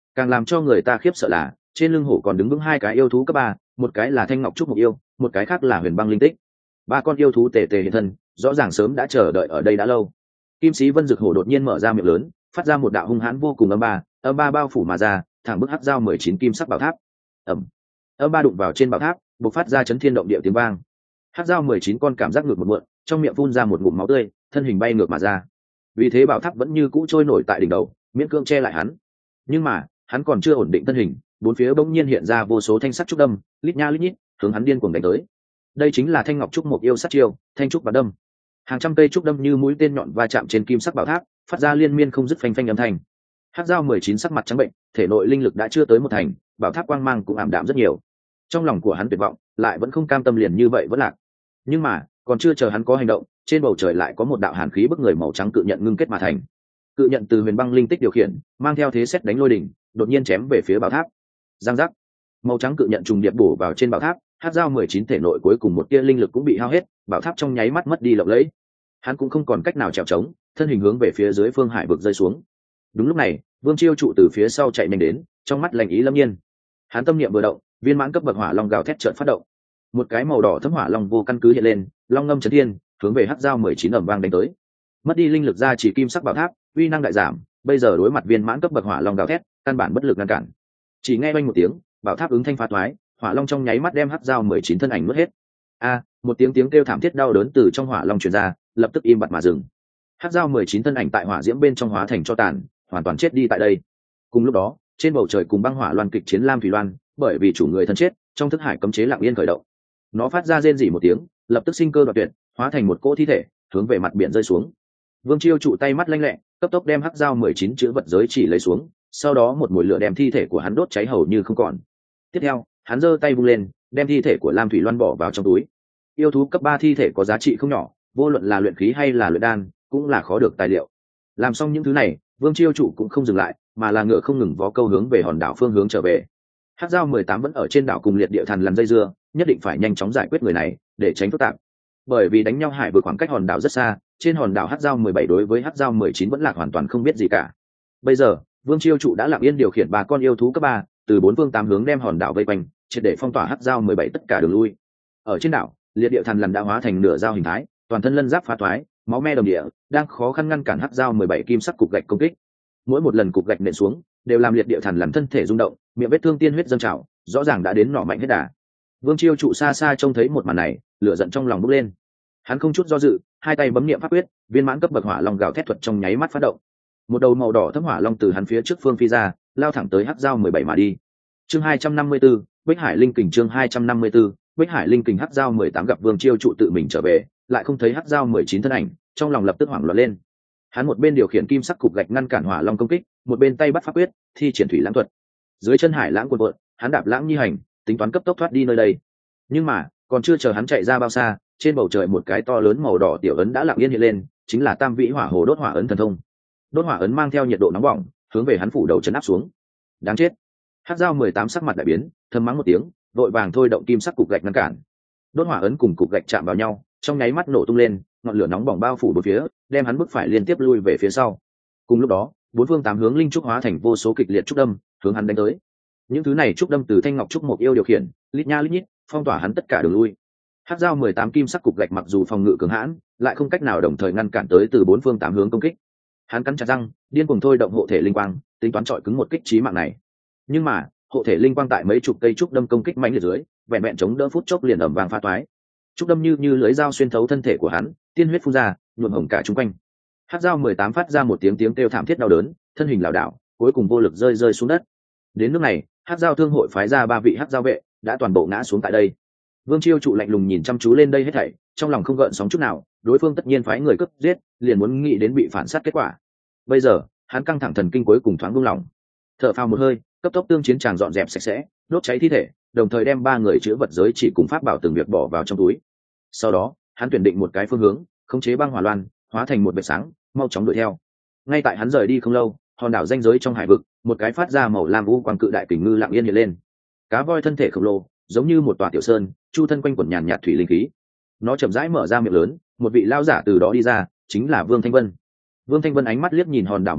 Càng làm cho người ta khiếp sợ là trên lưng hổ còn đứng vững hai cái yêu thú cấp ba, một cái là thanh ngọc trúc mục yêu, một cái khác là huyền băng linh tích. Ba con yêu thú tề tề hiện thân, rõ ràng sớm đã chờ đợi ở đây đã lâu. Kim sĩ vân dực hổ đột nhiên mở ra miệng lớn, phát ra một đạo hung hãn vô cùng âm ba, âm ba bao phủ mà ra, thẳng bức hắc giao mười chín kim sắc bảo tháp. Ầm. Âm ba đụng vào trên bảo tháp, bộc phát ra chấn thiên động địa tiếng vang. Hắc giao mười chín con cảm giác ngược một muộn, trong miệng phun ra một ngụm máu tươi, thân hình bay ngược mà ra. Vì thế bảo tháp vẫn như cũ trôi nổi tại đỉnh đầu, miễn cưỡng che lại hắn. Nhưng mà hắn còn chưa ổn định thân hình, bốn phía bỗng nhiên hiện ra vô số thanh sắc trúc đâm, lít nha lít nhít, hướng hắn điên cuồng đánh tới. Đây chính là thanh ngọc trúc một yêu sát chiêu, thanh trúc và đâm. Hàng trăm cây trúc đâm như mũi tên nhọn va chạm trên kim sắc bảo tháp, phát ra liên miên không dứt phanh phanh âm thanh. Hắc giao mười chín sắc mặt trắng bệnh, thể nội linh lực đã chưa tới một thành, bảo tháp quang mang cũng ảm đạm rất nhiều. Trong lòng của hắn tuyệt vọng, lại vẫn không cam tâm liền như vậy vẫn lạc. Nhưng mà còn chưa chờ hắn có hành động, trên bầu trời lại có một đạo hàn khí bức người màu trắng cự nhận ngưng kết mà thành. Cự nhận từ huyền băng linh tích điều khiển, mang theo thế xét đánh lôi đỉnh, đột nhiên chém về phía bảo tháp. Giang giác, màu trắng cự nhận trùng điệp bổ vào trên bảo tháp. Hắc giao mười chín thể nội cuối cùng một tia linh lực cũng bị hao hết, bảo tháp trong nháy mắt mất đi lộng lẫy. Hắn cũng không còn cách nào trèo trống, thân hình hướng về phía dưới phương hải vực rơi xuống. Đúng lúc này, Vương Chiêu trụ từ phía sau chạy nhanh đến, trong mắt lạnh ý lâm nhiên. Hắn tâm niệm vừa động, viên mãn cấp bậc hỏa long gào thét chợt phát động. Một cái màu đỏ thấm hỏa long vô căn cứ hiện lên, long ngâm chấn thiên, hướng về Hắc giao mười chín ầm vang đánh tới. Mất đi linh lực ra chỉ kim sắc bảo tháp, uy năng đại giảm, bây giờ đối mặt viên mãn cấp bậc hỏa long gào thét, căn bản bất lực ngăn cản. Chỉ nghe oanh một tiếng, bảo tháp ứng thanh phá toái, hỏa long trong nháy mắt đem Hắc giao mười chín thân ảnh nuốt hết. A, một tiếng tiếng kêu thảm thiết đau đớn từ trong hỏa long truyền ra, lập tức im bặt mà dừng. Hắc giao mười chín thân ảnh tại hỏa diễm bên trong hóa thành cho tàn, hoàn toàn chết đi tại đây. Cùng lúc đó, trên bầu trời cùng băng hỏa loan kịch chiến lam thủy loan, bởi vì chủ người thân chết, trong thức hải cấm chế lặng yên khởi động. Nó phát ra rên rỉ một tiếng, lập tức sinh cơ đoạt tuyệt, hóa thành một cỗ thi thể, hướng về mặt biển rơi xuống. Vương Chiêu trụ tay mắt lanh lẹ, cấp tốc đem Hắc giao mười chín chữ vật giới chỉ lấy xuống, sau đó một mùi lửa đem thi thể của hắn đốt cháy hầu như không còn. Tiếp theo, hắn giơ tay vung lên, đem thi thể của lam thủy loan bỏ vào trong túi. Yêu thú cấp ba thi thể có giá trị không nhỏ, vô luận là luyện khí hay là luyện đan, cũng là khó được tài liệu. Làm xong những thứ này, Vương Chiêu trụ cũng không dừng lại, mà là ngựa không ngừng vó câu hướng về hòn đảo phương hướng trở về. Hắc giao mười tám vẫn ở trên đảo cùng liệt địa thần làm dây dưa, nhất định phải nhanh chóng giải quyết người này để tránh phức tạp. Bởi vì đánh nhau hải vực khoảng cách hòn đảo rất xa, trên hòn đảo Hắc giao mười bảy đối với Hắc giao mười chín vẫn lạc hoàn toàn không biết gì cả. Bây giờ, Vương Chiêu trụ đã lặng yên điều khiển ba con yêu thú cấp ba, từ bốn phương tám hướng đem hòn đảo vây quanh, triệt để phong tỏa Hắc giao mười bảy tất cả đường lui. Ở trên đảo, liệt địa thần lần đã hóa thành nửa dao hình thái, toàn thân lân giáp phá toái, máu me đồng địa, đang khó khăn ngăn cản Hắc giao mười bảy kim sắc cục gạch công kích. Mỗi một lần cục gạch nện xuống, đều làm liệt địa thần lần thân thể rung động, miệng vết thương tiên huyết dâng trào, rõ ràng đã đến nỏ mạnh hết đà. Vương Chiêu trụ xa xa trông thấy một màn này, lửa giận trong lòng bốc lên. Hắn không chút do dự, hai tay bấm niệm pháp quyết, viên mãn cấp bậc hỏa long gào thét thuật trong nháy mắt phát động. Một đầu màu đỏ thấm hỏa long từ hắn phía trước phương phi ra, lao thẳng tới Hắc giao mười bảy mà đi. Chương hai trăm năm mươi 4, Bích Hải Linh Kình chương hai trăm năm mươi 4, Bích Hải Linh Kình Hắc giao mười tám gặp Vương Chiêu trụ tự mình trở về, lại không thấy Hắc giao mười chín thân ảnh, trong lòng lập tức hoảng loạn lên. Hắn một bên điều khiển kim sắc cục gạch ngăn cản hỏa long công kích, một bên tay bắt pháp quyết, thi triển thủy lãng thuật. Dưới chân hải lãng cuồn cuộn, hắn đạp lãng nhi hành, tính toán cấp tốc thoát đi nơi đây. Nhưng mà, còn chưa chờ hắn chạy ra bao xa, trên bầu trời một cái to lớn màu đỏ tiểu ấn đã lặng yên hiện lên, chính là Tam Vĩ Hỏa Hồ đốt hỏa ấn thần thông. Đốt hỏa ấn mang theo nhiệt độ nóng bỏng, hướng về hắn phủ đầu chấn áp xuống. Đáng chết! Hắc giao mười tám sắc mặt đại biến, thầm mắng một tiếng, vội vàng thôi động kim sắc cục gạch ngăn cản. Đốt hỏa ấn cùng cục gạch chạm vào nhau, trong nháy mắt nổ tung lên, ngọn lửa nóng bỏng bao phủ bốn phía, đem hắn bức phải liên tiếp lui về phía sau. Cùng lúc đó, bốn phương tám hướng linh trúc hóa thành vô số kịch liệt trúc đâm, hướng hắn đánh tới. Những thứ này trúc đâm từ thanh ngọc trúc một yêu điều khiển, lít nha lít nhít, phong tỏa hắn tất cả đường lui. Hắc giao mười tám kim sắc cục gạch mặc dù phòng ngự cường hãn, lại không cách nào đồng thời ngăn cản tới từ bốn phương tám hướng công kích. Hắn cắn chặt răng, điên cuồng thôi động hộ thể linh quang, tính toán chọi cứng một kích chí mạng này. Nhưng mà, hộ thể linh quang tại mấy chục cây trúc đâm công kích mạnh liệt dưới, vẹn vẹn chống đỡ phút chốc liền ầm vang pha toái. Trúc đâm như như lưới dao xuyên thấu thân thể của hắn, tiên huyết phun ra, nhuộm hồng cả xung quanh. Hắc giao mười tám phát ra một tiếng tiếng kêu thảm thiết đau đớn, thân hình lảo đảo, cuối cùng vô lực rơi rơi xuống đất. Đến lúc này, Hắc giao thương hội phái ra ba vị Hắc giao vệ, đã toàn bộ ngã xuống tại đây. Vương Chiêu trụ lạnh lùng nhìn chăm chú lên đây hết thảy, trong lòng không gợn sóng chút nào, đối phương tất nhiên phái người cướp giết, liền muốn nghĩ đến bị phản sát kết quả. Bây giờ, hắn căng thẳng thần kinh cuối cùng thoáng buông lỏng. Thở phào một hơi, cấp tốc tương chiến tràng dọn dẹp sạch sẽ, đốt cháy thi thể, đồng thời đem ba người chứa vật giới chỉ cùng pháp bảo từng việc bỏ vào trong túi. Sau đó, hắn tuyển định một cái phương hướng, khống chế băng hỏa loan, hóa thành một vệt sáng, mau chóng đuổi theo. Ngay tại hắn rời đi không lâu, hòn đảo ranh giới trong hải vực, một cái phát ra màu lam u quang cự đại kình ngư lặng yên hiện lên. Cá voi thân thể khổng lồ, giống như một tòa tiểu sơn, chu thân quanh quẩn nhàn nhạt thủy linh khí. Nó chậm rãi mở ra miệng lớn, một vị lao giả từ đó đi ra, chính là Vương Thanh Vân. Vương Thanh Vân ánh mắt liếc nhìn hòn đảo một vòng,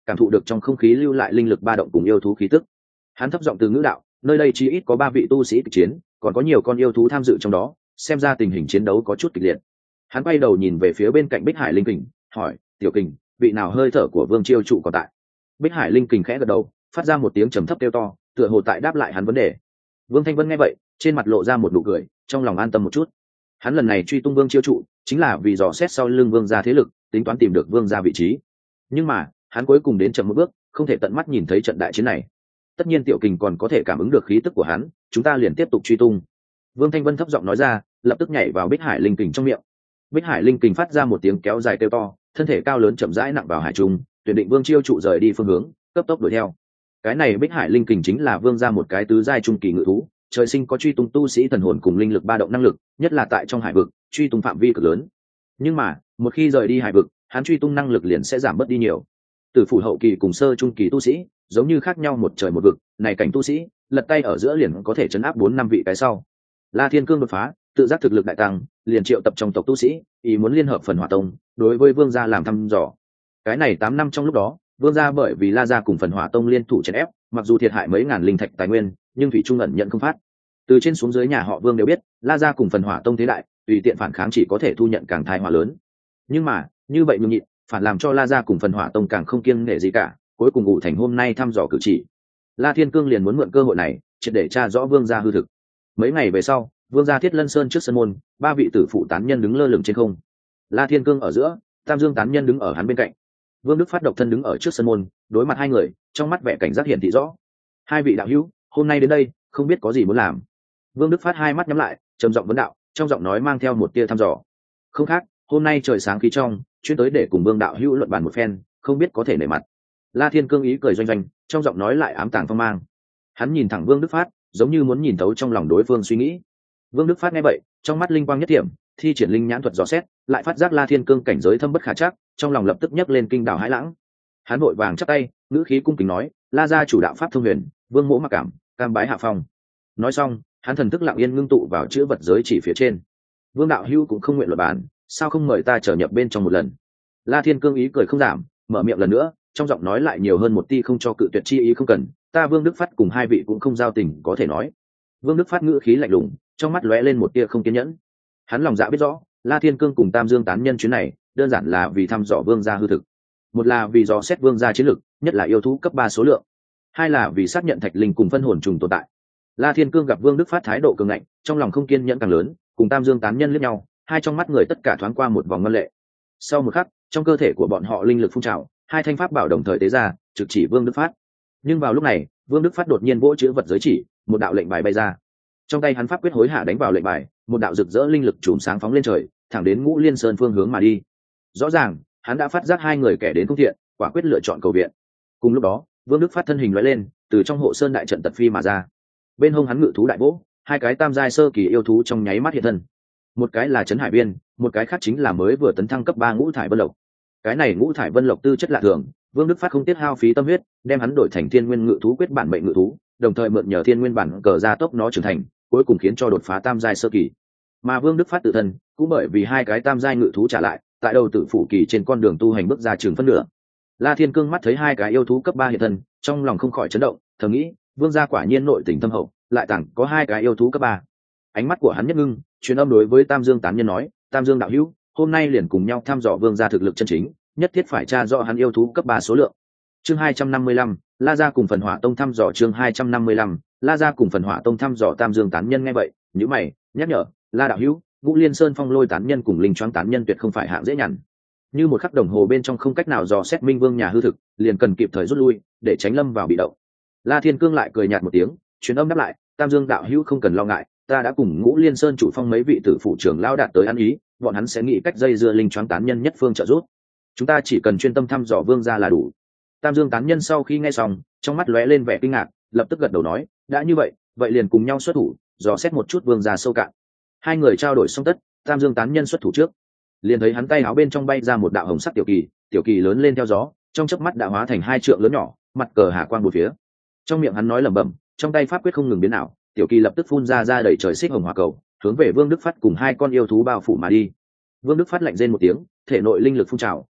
cảm thụ được trong không khí lưu lại linh lực ba động cùng yêu thú khí tức. Hắn thấp giọng từ ngữ đạo, nơi đây chỉ ít có ba vị tu sĩ kịch chiến, còn có nhiều con yêu thú tham dự trong đó, xem ra tình hình chiến đấu có chút kịch liệt. Hắn quay đầu nhìn về phía bên cạnh Bích Hải Linh Kình, hỏi, tiểu kình, vị nào hơi thở của Vương Chiêu trụ còn tại? Bích Hải Linh Kình khẽ gật đầu, phát ra một tiếng trầm thấp kêu to, tựa hồ tại đáp lại hắn vấn đề. Vương Thanh Vân nghe vậy, trên mặt lộ ra một nụ cười, trong lòng an tâm một chút. Hắn lần này truy tung Vương Chiêu trụ, chính là vì dò xét sau lưng Vương gia thế lực, tính toán tìm được Vương gia vị trí. Nhưng mà, hắn cuối cùng đến chậm một bước, không thể tận mắt nhìn thấy trận đại chiến này. Tất nhiên tiểu kình còn có thể cảm ứng được khí tức của hắn, chúng ta liền tiếp tục truy tung. Vương Thanh Vân thấp giọng nói ra, lập tức nhảy vào Bích Hải Linh Kình trong miệng. Bích Hải Linh Kình phát ra một tiếng kéo dài kêu to, thân thể cao lớn chậm rãi nặng vào hải trung, tuyển định Vương Chiêu trụ rời đi phương hướng, cấp tốc đuổi theo. Cái này Bích Hải Linh Kình chính là Vương gia một cái tứ giai trung kỳ ngự thú, trời sinh có truy tung tu sĩ thần hồn cùng linh lực ba động năng lực, nhất là tại trong hải vực, truy tung phạm vi cực lớn. Nhưng mà, một khi rời đi hải vực, hắn truy tung năng lực liền sẽ giảm bớt đi nhiều. Từ phủ hậu kỳ cùng sơ trung kỳ tu sĩ, giống như khác nhau một trời một vực, này cảnh tu sĩ, lật tay ở giữa liền có thể chấn áp bốn năm vị cái sau. La Thiên Cương đột phá, tự giác thực lực đại tăng, liền triệu tập trong tộc tu sĩ, ý muốn liên hợp phần hỏa tông, đối với Vương gia làm thăm dò. Cái này tám năm trong lúc đó, Vương gia bởi vì La gia cùng phần hỏa tông liên thủ chèn ép, mặc dù thiệt hại mấy ngàn linh thạch tài nguyên, nhưng thủy trung ẩn nhận không phát. Từ trên xuống dưới nhà họ Vương đều biết, La gia cùng phần hỏa tông thế đại, tùy tiện phản kháng chỉ có thể thu nhận càng thai hỏa lớn. Nhưng mà, như vậy nhường nhịn, phản làm cho La gia cùng phần hỏa tông càng không kiêng nể gì cả, cuối cùng ngụ thành hôm nay thăm dò cử chỉ. La Thiên Cương liền muốn mượn cơ hội này, triệt để tra rõ Vương gia hư thực. Mấy ngày về sau, Vương gia Thiết Lân Sơn trước sân môn, ba vị tử phụ tán nhân đứng lơ lửng trên không. La Thiên Cương ở giữa, Tam Dương tán nhân đứng ở hắn bên cạnh. Vương Đức Phát độc thân đứng ở trước sân môn, đối mặt hai người, trong mắt vẻ cảnh giác hiển thị rõ. Hai vị đạo hữu, hôm nay đến đây, không biết có gì muốn làm. Vương Đức Phát hai mắt nhắm lại, trầm giọng vấn đạo, trong giọng nói mang theo một tia thăm dò. Không khác, hôm nay trời sáng khí trong, chuyên tới để cùng Vương đạo hữu luận bàn một phen, không biết có thể nể mặt. La Thiên Cương ý cười doanh doanh, trong giọng nói lại ám tàng phong mang. Hắn nhìn thẳng Vương Đức Phát, giống như muốn nhìn thấu trong lòng đối phương suy nghĩ. Vương Đức Phát nghe vậy, trong mắt linh quang nhất điểm, thi triển linh nhãn thuật dò xét, lại phát giác La Thiên Cương cảnh giới thâm bất khả trắc, trong lòng lập tức nhấc lên kinh đảo hãi lãng. Hắn vội vàng chắp tay, ngữ khí cung kính nói, La gia chủ đạo pháp thông huyền, Vương mỗ mặc cảm, cam bái hạ phong. Nói xong, hắn thần thức lặng yên ngưng tụ vào chữ vật giới chỉ phía trên. Vương đạo hữu cũng không nguyện luật bản, sao không mời ta trở nhập bên trong một lần? La Thiên Cương ý cười không giảm, mở miệng lần nữa, trong giọng nói lại nhiều hơn một tia không cho cự tuyệt chi ý không cần, ta Vương Đức Phát cùng hai vị cũng không giao tình có thể nói. Vương Đức Phát ngữ khí lạnh lùng, trong mắt lóe lên một tia không kiên nhẫn. Hắn lòng dạ biết rõ, La Thiên Cương cùng Tam Dương tán nhân chuyến này, đơn giản là vì thăm dò Vương gia hư thực. Một là vì dò xét Vương gia chiến lực, nhất là yêu thú cấp ba số lượng. Hai là vì xác nhận thạch linh cùng phân hồn trùng tồn tại. La Thiên Cương gặp Vương Đức Phát thái độ cường ngạnh, trong lòng không kiên nhẫn càng lớn, cùng Tam Dương tán nhân liếc nhau, hai trong mắt người tất cả thoáng qua một vòng ngân lệ. Sau một khắc, trong cơ thể của bọn họ linh lực phun trào, hai thanh pháp bảo đồng thời tế ra, trực chỉ Vương Đức Phát. Nhưng vào lúc này, Vương Đức Phát đột nhiên vỗ chữ vật giới chỉ, một đạo lệnh bài bay ra. Trong tay hắn pháp quyết hối hạ đánh vào lệnh bài, một đạo rực rỡ linh lực chùm sáng phóng lên trời, thẳng đến Ngũ Liên Sơn phương hướng mà đi. Rõ ràng, hắn đã phát giác hai người kẻ đến không thiện, quả quyết lựa chọn cầu viện. Cùng lúc đó, Vương Đức Phát thân hình lóe lên, từ trong hộ sơn đại trận tật phi mà ra. Bên hông hắn ngự thú đại vỗ, hai cái tam giai sơ kỳ yêu thú trong nháy mắt hiện thân. Một cái là Trấn Hải Viên, một cái khác chính là mới vừa tấn thăng cấp ba Ngũ Thải Vân Lộc. Cái này Ngũ Thải Vân Lộc tư chất lạ thường, Vương Đức Phát không tiết hao phí tâm huyết, đem hắn đổi thành Thiên Nguyên Ngự thú quyết bản mệnh ngự thú, đồng thời mượn nhờ Thiên Nguyên bản cờ gia tốc nó trưởng thành, cuối cùng khiến cho đột phá tam giai sơ kỳ. Mà Vương Đức Phát tự thân cũng bởi vì hai cái tam giai ngự thú trả lại, tại đầu tử phủ kỳ trên con đường tu hành bước ra trường phân nửa. La Thiên Cương mắt thấy hai cái yêu thú cấp ba hiện thân, trong lòng không khỏi chấn động, thầm nghĩ, Vương gia quả nhiên nội tình thâm hậu, lại tặng có hai cái yêu thú cấp ba. Ánh mắt của hắn nhất ngưng, truyền âm đối với Tam Dương tán nhân nói, Tam Dương đạo hữu, hôm nay liền cùng nhau thăm dò Vương gia thực lực chân chính, nhất thiết phải tra rõ hắn yêu thú cấp ba số lượng. Chương hai trăm năm mươi lăm, La gia cùng phần Hỏa tông thăm dò chương hai trăm năm mươi lăm, La gia cùng phần Hỏa tông thăm dò Tam Dương tán nhân nghe vậy, nhíu mày, nhắc nhở, La đạo hữu, Ngũ Liên Sơn Phong Lôi tán nhân cùng Linh Choáng tán nhân tuyệt không phải hạng dễ nhằn. Như một khắc đồng hồ bên trong không cách nào dò xét Minh Vương nhà hư thực, liền cần kịp thời rút lui, để tránh lâm vào bị động. La Thiên Cương lại cười nhạt một tiếng, truyền âm đáp lại, Tam Dương đạo hữu không cần lo ngại, ta đã cùng Ngũ Liên Sơn chủ phong mấy vị tử phụ trưởng lao đạt tới ăn ý, bọn hắn sẽ nghĩ cách dây dưa Linh Choáng tán nhân nhất phương trợ giúp. Chúng ta chỉ cần chuyên tâm thăm dò Vương gia là đủ. Tam Dương tán nhân sau khi nghe xong, trong mắt lóe lên vẻ kinh ngạc, lập tức gật đầu nói, đã như vậy, vậy liền cùng nhau xuất thủ, dò xét một chút Vương gia sâu cạn. Hai người trao đổi xong tất, Tam Dương tán nhân xuất thủ trước, liền thấy hắn tay áo bên trong bay ra một đạo hồng sắc tiểu kỳ, tiểu kỳ lớn lên theo gió, trong chớp mắt đã hóa thành hai trượng lớn nhỏ, mặt cờ hà quang bốn phía. Trong miệng hắn nói lẩm bẩm, trong tay pháp quyết không ngừng biến ảo, tiểu kỳ lập tức phun ra ra đầy trời xích hồng hỏa cầu, hướng về Vương Đức Phát cùng hai con yêu thú bao phủ mà đi. Vương Đức Phát lạnh rên một tiếng, thể nội linh lực phun trào,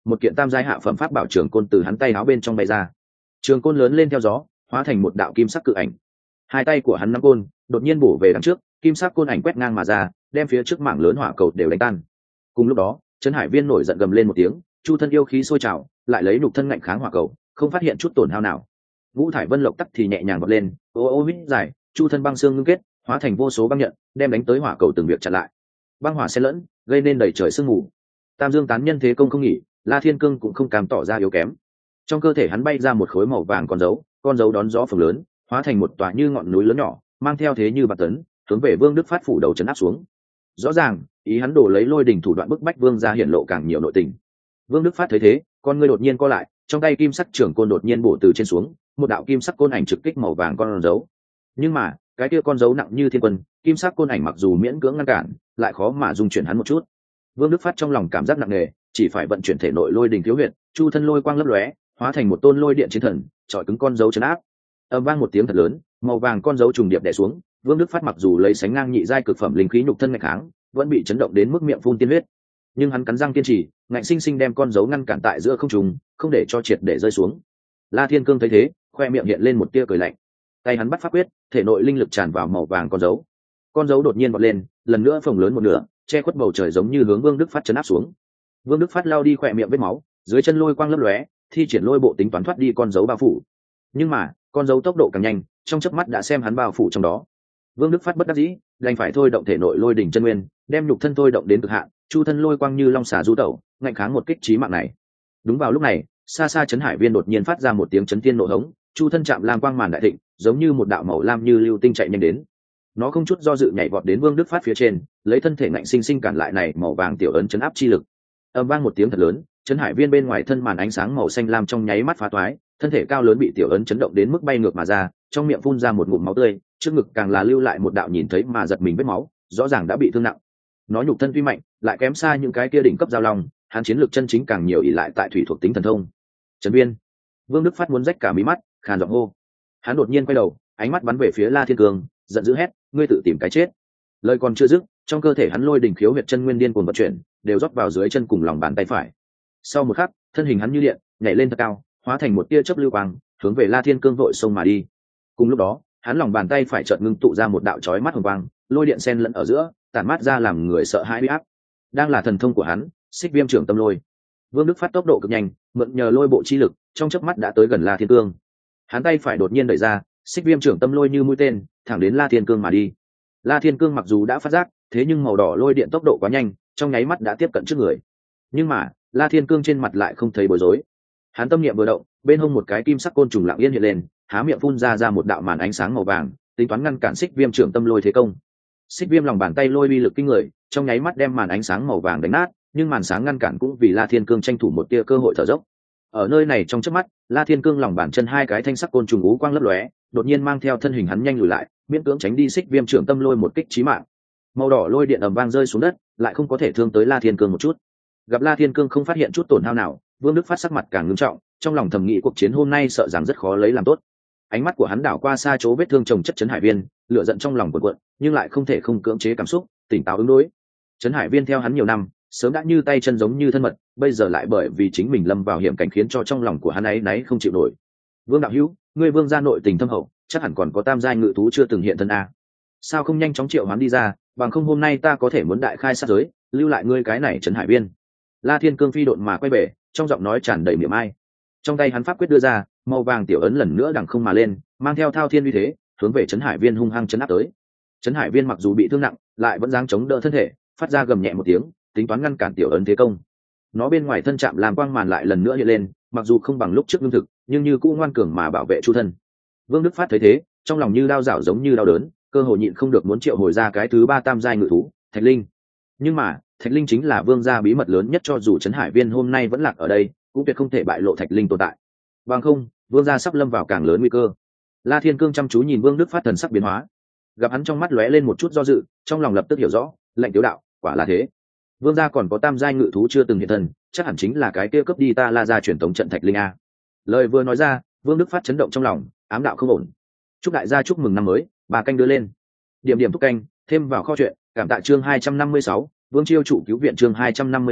một kiện tam giai hạ phẩm pháp bảo trường côn từ hắn tay áo bên trong bay ra. Trường côn lớn lên theo gió, hóa thành một đạo kim sắc cự ảnh. Hai tay của hắn nắm côn, đột nhiên bổ về đằng trước, kim sắc côn ảnh quét ngang mà ra, đem phía trước mảng lớn hỏa cầu đều đánh tan. Cùng lúc đó, Trấn Hải Viên nổi giận gầm lên một tiếng, chu thân yêu khí sôi trào, lại lấy nhục thân ngạnh kháng hỏa cầu, không phát hiện chút tổn hao nào. Vũ Thải Vân Lộc tắc thì nhẹ nhàng vọt lên, ô ô hít dài, chu thân băng xương ngưng kết, hóa thành vô số băng nhận, đem đánh tới hỏa cầu từng việc chặn lại. Băng hỏa xen lẫn, gây nên đầy trời sương mù. Tam Dương tán nhân thế công không nghỉ, La Thiên Cương cũng không cam tỏ ra yếu kém. Trong cơ thể hắn bay ra một khối màu vàng con dấu, con dấu đón gió phồng lớn, hóa thành một tòa như ngọn núi lớn nhỏ, mang theo thế như bạt tấn, hướng về Vương Đức Phát phủ đầu chấn áp xuống. Rõ ràng, ý hắn đổ lấy lôi đỉnh thủ đoạn bức bách Vương gia hiển lộ càng nhiều nội tình. Vương Đức Phát thấy thế, con ngươi đột nhiên co lại, trong tay kim sắc trưởng côn đột nhiên bổ từ trên xuống, một đạo kim sắc côn ảnh trực kích màu vàng con dấu. Nhưng mà, cái kia con dấu nặng như thiên quân, kim sắc côn ảnh mặc dù miễn cưỡng ngăn cản, lại khó mà dung chuyển hắn một chút. Vương Đức Phát trong lòng cảm giác nặng nề, chỉ phải vận chuyển thể nội lôi đỉnh thiếu huyệt, chu thân lôi quang lấp lóe, hóa thành một tôn lôi điện chiến thần, chọi cứng con dấu chấn áp. Âm vang một tiếng thật lớn, màu vàng con dấu trùng điệp đè xuống, Vương Đức Phát mặc dù lấy sánh ngang nhị giai cực phẩm linh khí nhục thân mạnh kháng, vẫn bị chấn động đến mức miệng phun tiên huyết. Nhưng hắn cắn răng kiên trì, ngạnh sinh sinh đem con dấu ngăn cản tại giữa không trung, không để cho triệt để rơi xuống. La Thiên Cương thấy thế, khoe miệng hiện lên một tia cười lạnh. Tay hắn bắt pháp quyết, thể nội linh lực tràn vào màu vàng con dấu. Con dấu đột nhiên vọt lên, lần nữa phồng lớn một nửa, che khuất bầu trời giống như hướng Vương Đức Phát chấn áp xuống. Vương Đức Phát lao đi khoe miệng vết máu, dưới chân lôi quang lấp lóe, thi triển lôi bộ tính toán thoát đi con dấu bao phủ. Nhưng mà, con dấu tốc độ càng nhanh, trong chớp mắt đã xem hắn bao phủ trong đó. Vương Đức Phát bất đắc dĩ, đành phải thôi động thể nội lôi đỉnh chân nguyên, đem nhục thân thôi động đến cực hạn, chu thân lôi quang như long xà du tẩu, ngạnh kháng một kích chí mạng này. Đúng vào lúc này, xa xa Trấn Hải Viên đột nhiên phát ra một tiếng chấn thiên nộ hống, chu thân chạm lam quang màn đại thịnh, giống như một đạo màu lam như lưu tinh chạy nhanh đến. Nó không chút do dự nhảy vọt đến Vương Đức Phát phía trên, lấy thân thể ngạnh sinh sinh cản lại này màu vàng tiểu ấn chấn áp chi lực. Âm vang một tiếng thật lớn, Trấn Hải Viên bên ngoài thân màn ánh sáng màu xanh lam trong nháy mắt phá toái, thân thể cao lớn bị tiểu ấn chấn động đến mức bay ngược mà ra, trong miệng phun ra một ngụm máu tươi, trước ngực càng là lưu lại một đạo nhìn thấy mà giật mình vết máu, rõ ràng đã bị thương nặng. Nó nhục thân tuy mạnh, lại kém xa những cái kia đỉnh cấp giao long, hắn chiến lược chân chính càng nhiều ỷ lại tại thủy thuộc tính thần thông. Trấn Viên, Vương Đức Phát muốn rách cả mí mắt, khàn giọng hô. Hắn đột nhiên quay đầu, ánh mắt bắn về phía La Thiên Cương, giận dữ hét, ngươi tự tìm cái chết. Lời còn chưa dứt, trong cơ thể hắn lôi đỉnh khiếu huyệt chân nguyên điên cuồng vận chuyển, đều rót vào dưới chân cùng lòng bàn tay phải. Sau một khắc, thân hình hắn như điện, nhảy lên thật cao, hóa thành một tia chớp lưu quang, hướng về La Thiên Cương vội xông mà đi. Cùng lúc đó, hắn lòng bàn tay phải chợt ngưng tụ ra một đạo chói mắt hồng quang, lôi điện xen lẫn ở giữa, tản mát ra làm người sợ hãi uy áp. Đang là thần thông của hắn, Xích Viêm Trưởng Tâm Lôi. Vương Đức Phát tốc độ cực nhanh, mượn nhờ lôi bộ chi lực, trong chớp mắt đã tới gần La Thiên Cương. Hắn tay phải đột nhiên đẩy ra, Xích Viêm Trưởng Tâm Lôi như mũi tên, thẳng đến La Thiên Cương mà đi. La Thiên Cương mặc dù đã phát giác, thế nhưng màu đỏ lôi điện tốc độ quá nhanh, trong nháy mắt đã tiếp cận trước người. Nhưng mà, La Thiên Cương trên mặt lại không thấy bối rối. Hắn tâm niệm vừa động, bên hông một cái kim sắc côn trùng lặng yên hiện lên, há miệng phun ra ra một đạo màn ánh sáng màu vàng, tính toán ngăn cản Xích Viêm Trưởng Tâm Lôi thế công. Xích Viêm lòng bàn tay lôi uy lực kinh người, trong nháy mắt đem màn ánh sáng màu vàng đánh nát, nhưng màn sáng ngăn cản cũng vì La Thiên Cương tranh thủ một tia cơ hội thở dốc. Ở nơi này trong chớp mắt, La Thiên Cương lòng bàn chân hai cái thanh sắc côn trùng ú quang lấp lóe, đột nhiên mang theo thân hình hắn nhanh lùi lại, miễn cưỡng tránh đi Xích Viêm Trưởng Tâm Lôi một kích chí mạng. Màu đỏ lôi điện ầm vang rơi xuống đất, lại không có thể thương tới La Thiên Cương một chút. Gặp La Thiên Cương không phát hiện chút tổn hao nào, Vương Đức Phát sắc mặt càng ngưng trọng, trong lòng thầm nghĩ cuộc chiến hôm nay sợ rằng rất khó lấy làm tốt. Ánh mắt của hắn đảo qua xa chỗ vết thương chồng chất Trấn Hải Viên, lửa giận trong lòng cuộn cuộn, nhưng lại không thể không cưỡng chế cảm xúc, tỉnh táo ứng đối. Trấn Hải Viên theo hắn nhiều năm, sớm đã như tay chân giống như thân mật, bây giờ lại bởi vì chính mình lâm vào hiểm cảnh khiến cho trong lòng của hắn ấy náy không chịu nổi. Vương đạo hữu, ngươi Vương gia nội tình thâm hậu, chắc hẳn còn có tam giai ngự thú chưa từng hiện thân a. Sao không nhanh chóng triệu hắn đi ra, bằng không hôm nay ta có thể muốn đại khai sát giới, lưu lại ngươi cái này Trấn Hải Viên. La Thiên Cương phi độn mà quay về, trong giọng nói tràn đầy miệng ai. Trong tay hắn pháp quyết đưa ra, màu vàng tiểu ấn lần nữa đằng không mà lên, mang theo thao thiên uy thế, hướng về Trấn Hải Viên hung hăng chấn áp tới. Trấn Hải Viên mặc dù bị thương nặng, lại vẫn dáng chống đỡ thân thể, phát ra gầm nhẹ một tiếng, tính toán ngăn cản tiểu ấn thế công. Nó bên ngoài thân chạm làm quang màn lại lần nữa hiện lên, mặc dù không bằng lúc trước lương thực, nhưng như cũ ngoan cường mà bảo vệ chu thân. Vương Đức Phát thấy thế, trong lòng như đau rảo giống như đau đớn, cơ hồ nhịn không được muốn triệu hồi ra cái thứ ba tam giai ngự thú, Thạch Linh. Nhưng mà, Thạch Linh chính là Vương gia bí mật lớn nhất, cho dù Trấn Hải Viên hôm nay vẫn lạc ở đây, cũng tuyệt không thể bại lộ Thạch Linh tồn tại. Bằng không, Vương gia sắp lâm vào càng lớn nguy cơ. La Thiên Cương chăm chú nhìn Vương Đức Phát thần sắc biến hóa, gặp hắn trong mắt lóe lên một chút do dự, trong lòng lập tức hiểu rõ, lệnh tiểu đạo, quả là thế. Vương gia còn có tam giai ngự thú chưa từng hiện thân, chắc hẳn chính là cái kia cướp đi ta La gia truyền thống trận Thạch Linh a. Lời vừa nói ra, Vương Đức Phát chấn động trong lòng, ám đạo không ổn. Chúc đại gia chúc mừng năm mới, bà canh đưa lên. Điểm điểm thúc canh, thêm vào kho chuyện, cảm tạ chương hai trăm năm mươi sáu, Vương Chiêu chủ cứu viện chương hai trăm năm mươi sáu,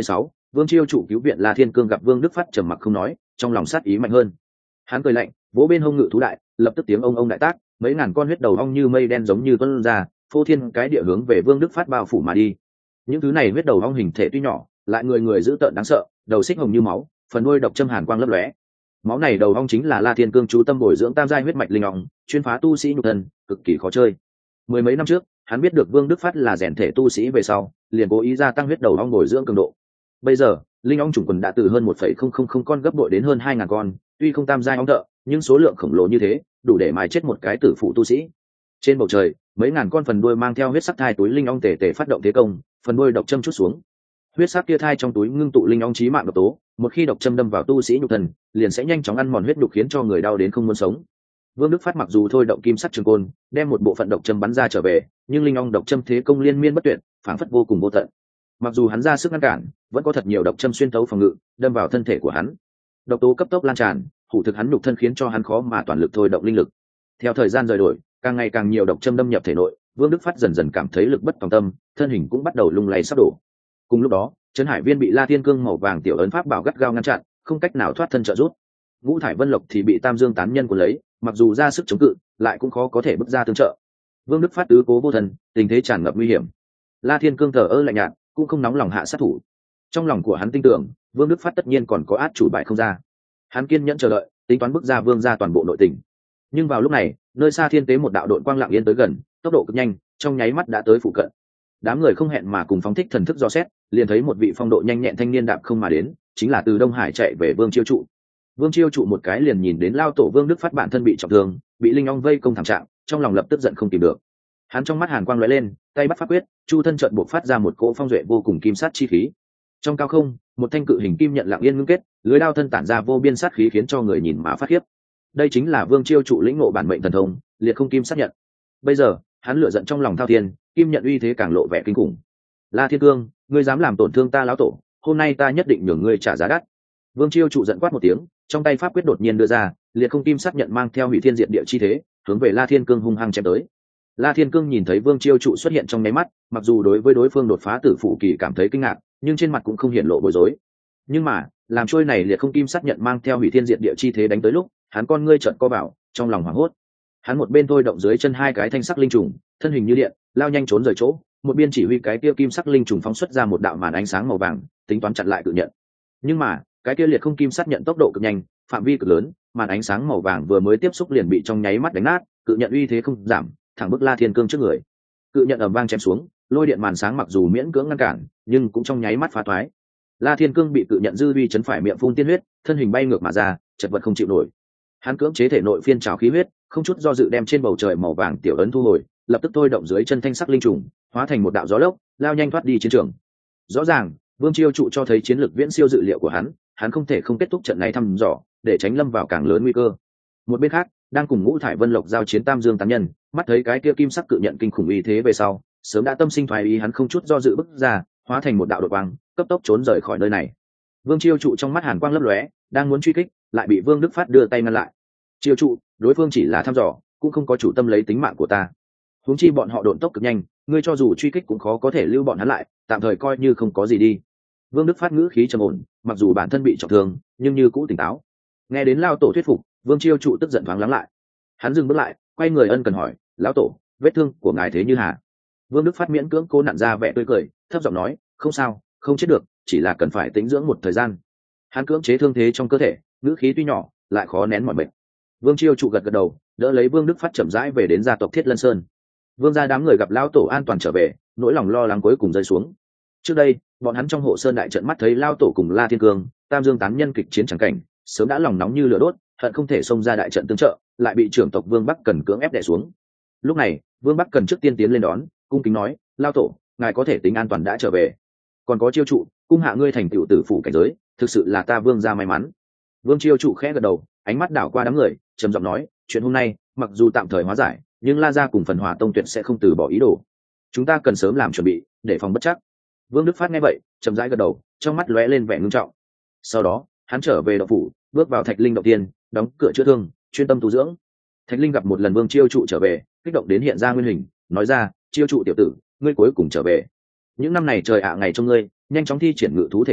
Vương Chiêu trụ cứu viện La Thiên Cương gặp Vương Đức Phát trầm mặc không nói, trong lòng sát ý mạnh hơn. Hắn cười lạnh, vỗ bên hông ngự thú đại, lập tức tiếng ông ông đại tác, mấy ngàn con huyết đầu ong như mây đen giống như tuôn ra, phô thiên cái địa hướng về Vương Đức Phát bao phủ mà đi. Những thứ này huyết đầu ong hình thể tuy nhỏ, lại người người dữ tợn đáng sợ, đầu xích hồng như máu, phần đuôi độc châm hàn quang lấp lóe. Máu này đầu ong chính là La Thiên Cương chú tâm bồi dưỡng tam giai huyết mạch linh ong, chuyên phá tu sĩ nhục thân, cực kỳ khó chơi. Mười mấy năm trước, hắn biết được Vương Đức Phát là rèn thể tu sĩ về sau, liền cố ý gia tăng huyết đầu ong bồi dưỡng cường độ. Bây giờ, linh ong chủng quần đã từ hơn một phẩy không không không con gấp bội đến hơn hai ngàn con, tuy không tam giai ong thợ, nhưng số lượng khổng lồ như thế, đủ để mài chết một cái tử phụ tu sĩ. Trên bầu trời, mấy ngàn con phần đuôi mang theo huyết sắc thai túi linh ong tề tề phát động thế công, phần đuôi độc châm chút xuống. Huyết sắc kia thai trong túi ngưng tụ linh ong chí mạng độc tố, một khi độc châm đâm vào tu sĩ nhục thân, liền sẽ nhanh chóng ăn mòn huyết đục khiến cho người đau đến không muốn sống. Vương Đức Phát mặc dù thôi động kim sắc trường côn, đem một bộ phận độc châm bắn ra trở về, nhưng linh ong độc châm thế công liên miên bất tuyệt, phảng phất vô cùng vô tận. Mặc dù hắn ra sức ngăn cản, vẫn có thật nhiều độc châm xuyên thấu phòng ngự, đâm vào thân thể của hắn. Độc tố cấp tốc lan tràn, hủ thực hắn nhục thân khiến cho hắn khó mà toàn lực thôi động linh lực. Theo thời gian rời đổi, càng ngày càng nhiều độc châm đâm nhập thể nội, Vương Đức Phát dần dần cảm thấy lực bất tòng tâm, thân hình cũng bắt đầu lung lay sắp đổ. Cùng lúc đó, Trấn Hải Viên bị La Thiên Cương màu vàng tiểu ấn pháp bảo gắt gao ngăn chặn, không cách nào thoát thân trợ giúp. Ngũ Thải Vân Lộc thì bị Tam Dương tán nhân của lấy, mặc dù ra sức chống cự, lại cũng khó có thể bước ra tương trợ. Vương Đức Phát tứ cố vô thần, tình thế tràn ngập nguy hiểm. La Thiên Cương thờ ơ lạnh nhạt, cũng không nóng lòng hạ sát thủ. Trong lòng của hắn tin tưởng, Vương Đức Phát tất nhiên còn có át chủ bài không ra. Hắn kiên nhẫn chờ đợi, tính toán bước ra Vương ra toàn bộ nội tình. Nhưng vào lúc này, nơi xa thiên tế một đạo đội quang lặng yên tới gần, tốc độ cực nhanh, trong nháy mắt đã tới phụ cận. Đám người không hẹn mà cùng phóng thích thần thức dò xét, liền thấy một vị phong độ nhanh nhẹn thanh niên đạp không mà đến, chính là từ Đông Hải chạy về Vương Chiêu trụ. Vương Chiêu trụ một cái liền nhìn đến lao tổ Vương Đức Phát bản thân bị trọng thương, bị linh ong vây công thảm trạng, trong lòng lập tức giận không tìm được. Hắn trong mắt hàn quang lóe lên, tay bắt pháp quyết, chu thân trận buộc phát ra một cỗ phong duệ vô cùng kim sát chi khí. Trong cao không, một thanh cự hình kim nhận lặng yên ngưng kết, lưới đao thân tản ra vô biên sát khí khiến cho người nhìn mà phát khiếp. Đây chính là Vương Chiêu trụ lĩnh ngộ bản mệnh thần thông, liệt không kim sát nhận. Bây giờ, hắn lửa giận trong lòng thao thiên, kim nhận uy thế càng lộ vẻ kinh khủng. La Thiên Cương, ngươi dám làm tổn thương ta lão tổ, hôm nay ta nhất định nhường ngươi trả giá đắt. Vương Chiêu trụ giận quát một tiếng, trong tay pháp quyết đột nhiên đưa ra, liệt không kim sát nhận mang theo hủy thiên diệt địa chi thế, hướng về La Thiên Cương hung hăng chém tới. La Thiên Cương nhìn thấy Vương Chiêu trụ xuất hiện trong nháy mắt, mặc dù đối với đối phương đột phá tử phụ kỳ cảm thấy kinh ngạc, nhưng trên mặt cũng không hiển lộ bối rối. Nhưng mà, làm trôi này liệt không kim sát nhận mang theo hủy thiên diệt địa chi thế đánh tới lúc, hắn con ngươi trợn co vào, trong lòng hoảng hốt. Hắn một bên thôi động dưới chân hai cái thanh sắc linh trùng, thân hình như điện, lao nhanh trốn rời chỗ, một bên chỉ huy cái kia kim sắc linh trùng phóng xuất ra một đạo màn ánh sáng màu vàng, tính toán chặn lại cự nhận. Nhưng mà, cái kia liệt không kim sát nhận tốc độ cực nhanh, phạm vi cực lớn, màn ánh sáng màu vàng vừa mới tiếp xúc liền bị trong nháy mắt đánh nát, cự nhận uy thế không giảm, thẳng bức La Thiên Cương trước người. Cự nhận ầm vang chém xuống, lôi điện màn sáng mặc dù miễn cưỡng ngăn cản, nhưng cũng trong nháy mắt phá toái. La Thiên Cương bị cự nhận dư uy chấn phải miệng phun tiên huyết, thân hình bay ngược mà ra, chật vật không chịu nổi. Hắn cưỡng chế thể nội phiên trào khí huyết, không chút do dự đem trên bầu trời màu vàng tiểu ấn thu hồi, lập tức thôi động dưới chân thanh sắc linh trùng, hóa thành một đạo gió lốc, lao nhanh thoát đi chiến trường. Rõ ràng, Vương Chiêu trụ cho thấy chiến lược viễn siêu dự liệu của hắn, hắn không thể không kết thúc trận này thăm dò, để tránh lâm vào càng lớn nguy cơ. Một bên khác, đang cùng Ngũ Thải Vân Lộc giao chiến Tam Dương tán nhân, mắt thấy cái kia kim sắc cự nhận kinh khủng uy thế về sau, sớm đã tâm sinh thoái ý, hắn không chút do dự bước ra, hóa thành một đạo đột quang, cấp tốc trốn rời khỏi nơi này. Vương Chiêu trụ trong mắt hàn quang lấp lóe, đang muốn truy kích, lại bị Vương Đức Phát đưa tay ngăn lại. Chiêu trụ, đối phương chỉ là thăm dò, cũng không có chủ tâm lấy tính mạng của ta. Huống chi bọn họ độn tốc cực nhanh, ngươi cho dù truy kích cũng khó có thể lưu bọn hắn lại, tạm thời coi như không có gì đi. Vương Đức Phát ngữ khí trầm ổn, mặc dù bản thân bị trọng thương, nhưng như cũ tỉnh táo. Nghe đến lao tổ thuyết phục, Vương Chiêu trụ tức giận thoáng lắng lại. Hắn dừng bước lại, quay người ân cần hỏi, lão tổ, vết thương của ngài thế như hà? Vương Đức Phát miễn cưỡng cố nặn ra vẻ tươi cười, thấp giọng nói, không sao, không chết được, chỉ là cần phải tĩnh dưỡng một thời gian. Hắn cưỡng chế thương thế trong cơ thể, ngữ khí tuy nhỏ, lại khó nén mọi bệnh. Vương Chiêu trụ gật gật đầu, đỡ lấy Vương Đức Phát chậm rãi về đến gia tộc Thiết Lân Sơn. Vương gia đám người gặp lão tổ an toàn trở về, nỗi lòng lo lắng cuối cùng rơi xuống. Trước đây, bọn hắn trong hộ sơn đại trận mắt thấy lao tổ cùng La Thiên Cương, Tam Dương tán nhân kịch chiến chẳng cảnh, sớm đã lòng nóng như lửa đốt, hận không thể xông ra đại trận tương trợ, lại bị trưởng tộc Vương Bắc Cần cưỡng ép đè xuống. Lúc này, Vương Bắc Cần trước tiên tiến lên đón, cung kính nói, lao tổ, ngài có thể tính an toàn đã trở về. Còn có Chiêu trụ, cung hạ ngươi thành tựu tử phụ cảnh giới, thực sự là ta Vương gia may mắn. Vương Chiêu trụ khẽ gật đầu, ánh mắt đảo qua đám người, trầm giọng nói, chuyện hôm nay, mặc dù tạm thời hóa giải, nhưng La gia cùng Phần Hỏa Tông tuyệt sẽ không từ bỏ ý đồ. Chúng ta cần sớm làm chuẩn bị, để phòng bất chắc. Vương Đức Phát nghe vậy, chậm rãi gật đầu, trong mắt lóe lên vẻ ngưng trọng. Sau đó, hắn trở về động phủ, bước vào Thạch Linh động tiên, đóng cửa chữa thương, chuyên tâm tu dưỡng. Thạch Linh gặp một lần Vương Chiêu trụ trở về, kích động đến hiện ra nguyên hình, nói ra, Chiêu trụ tiểu tử, ngươi cuối cùng trở về. Những năm này trời ạ ngày trong ngươi, nhanh chóng thi triển ngự thú thể chất,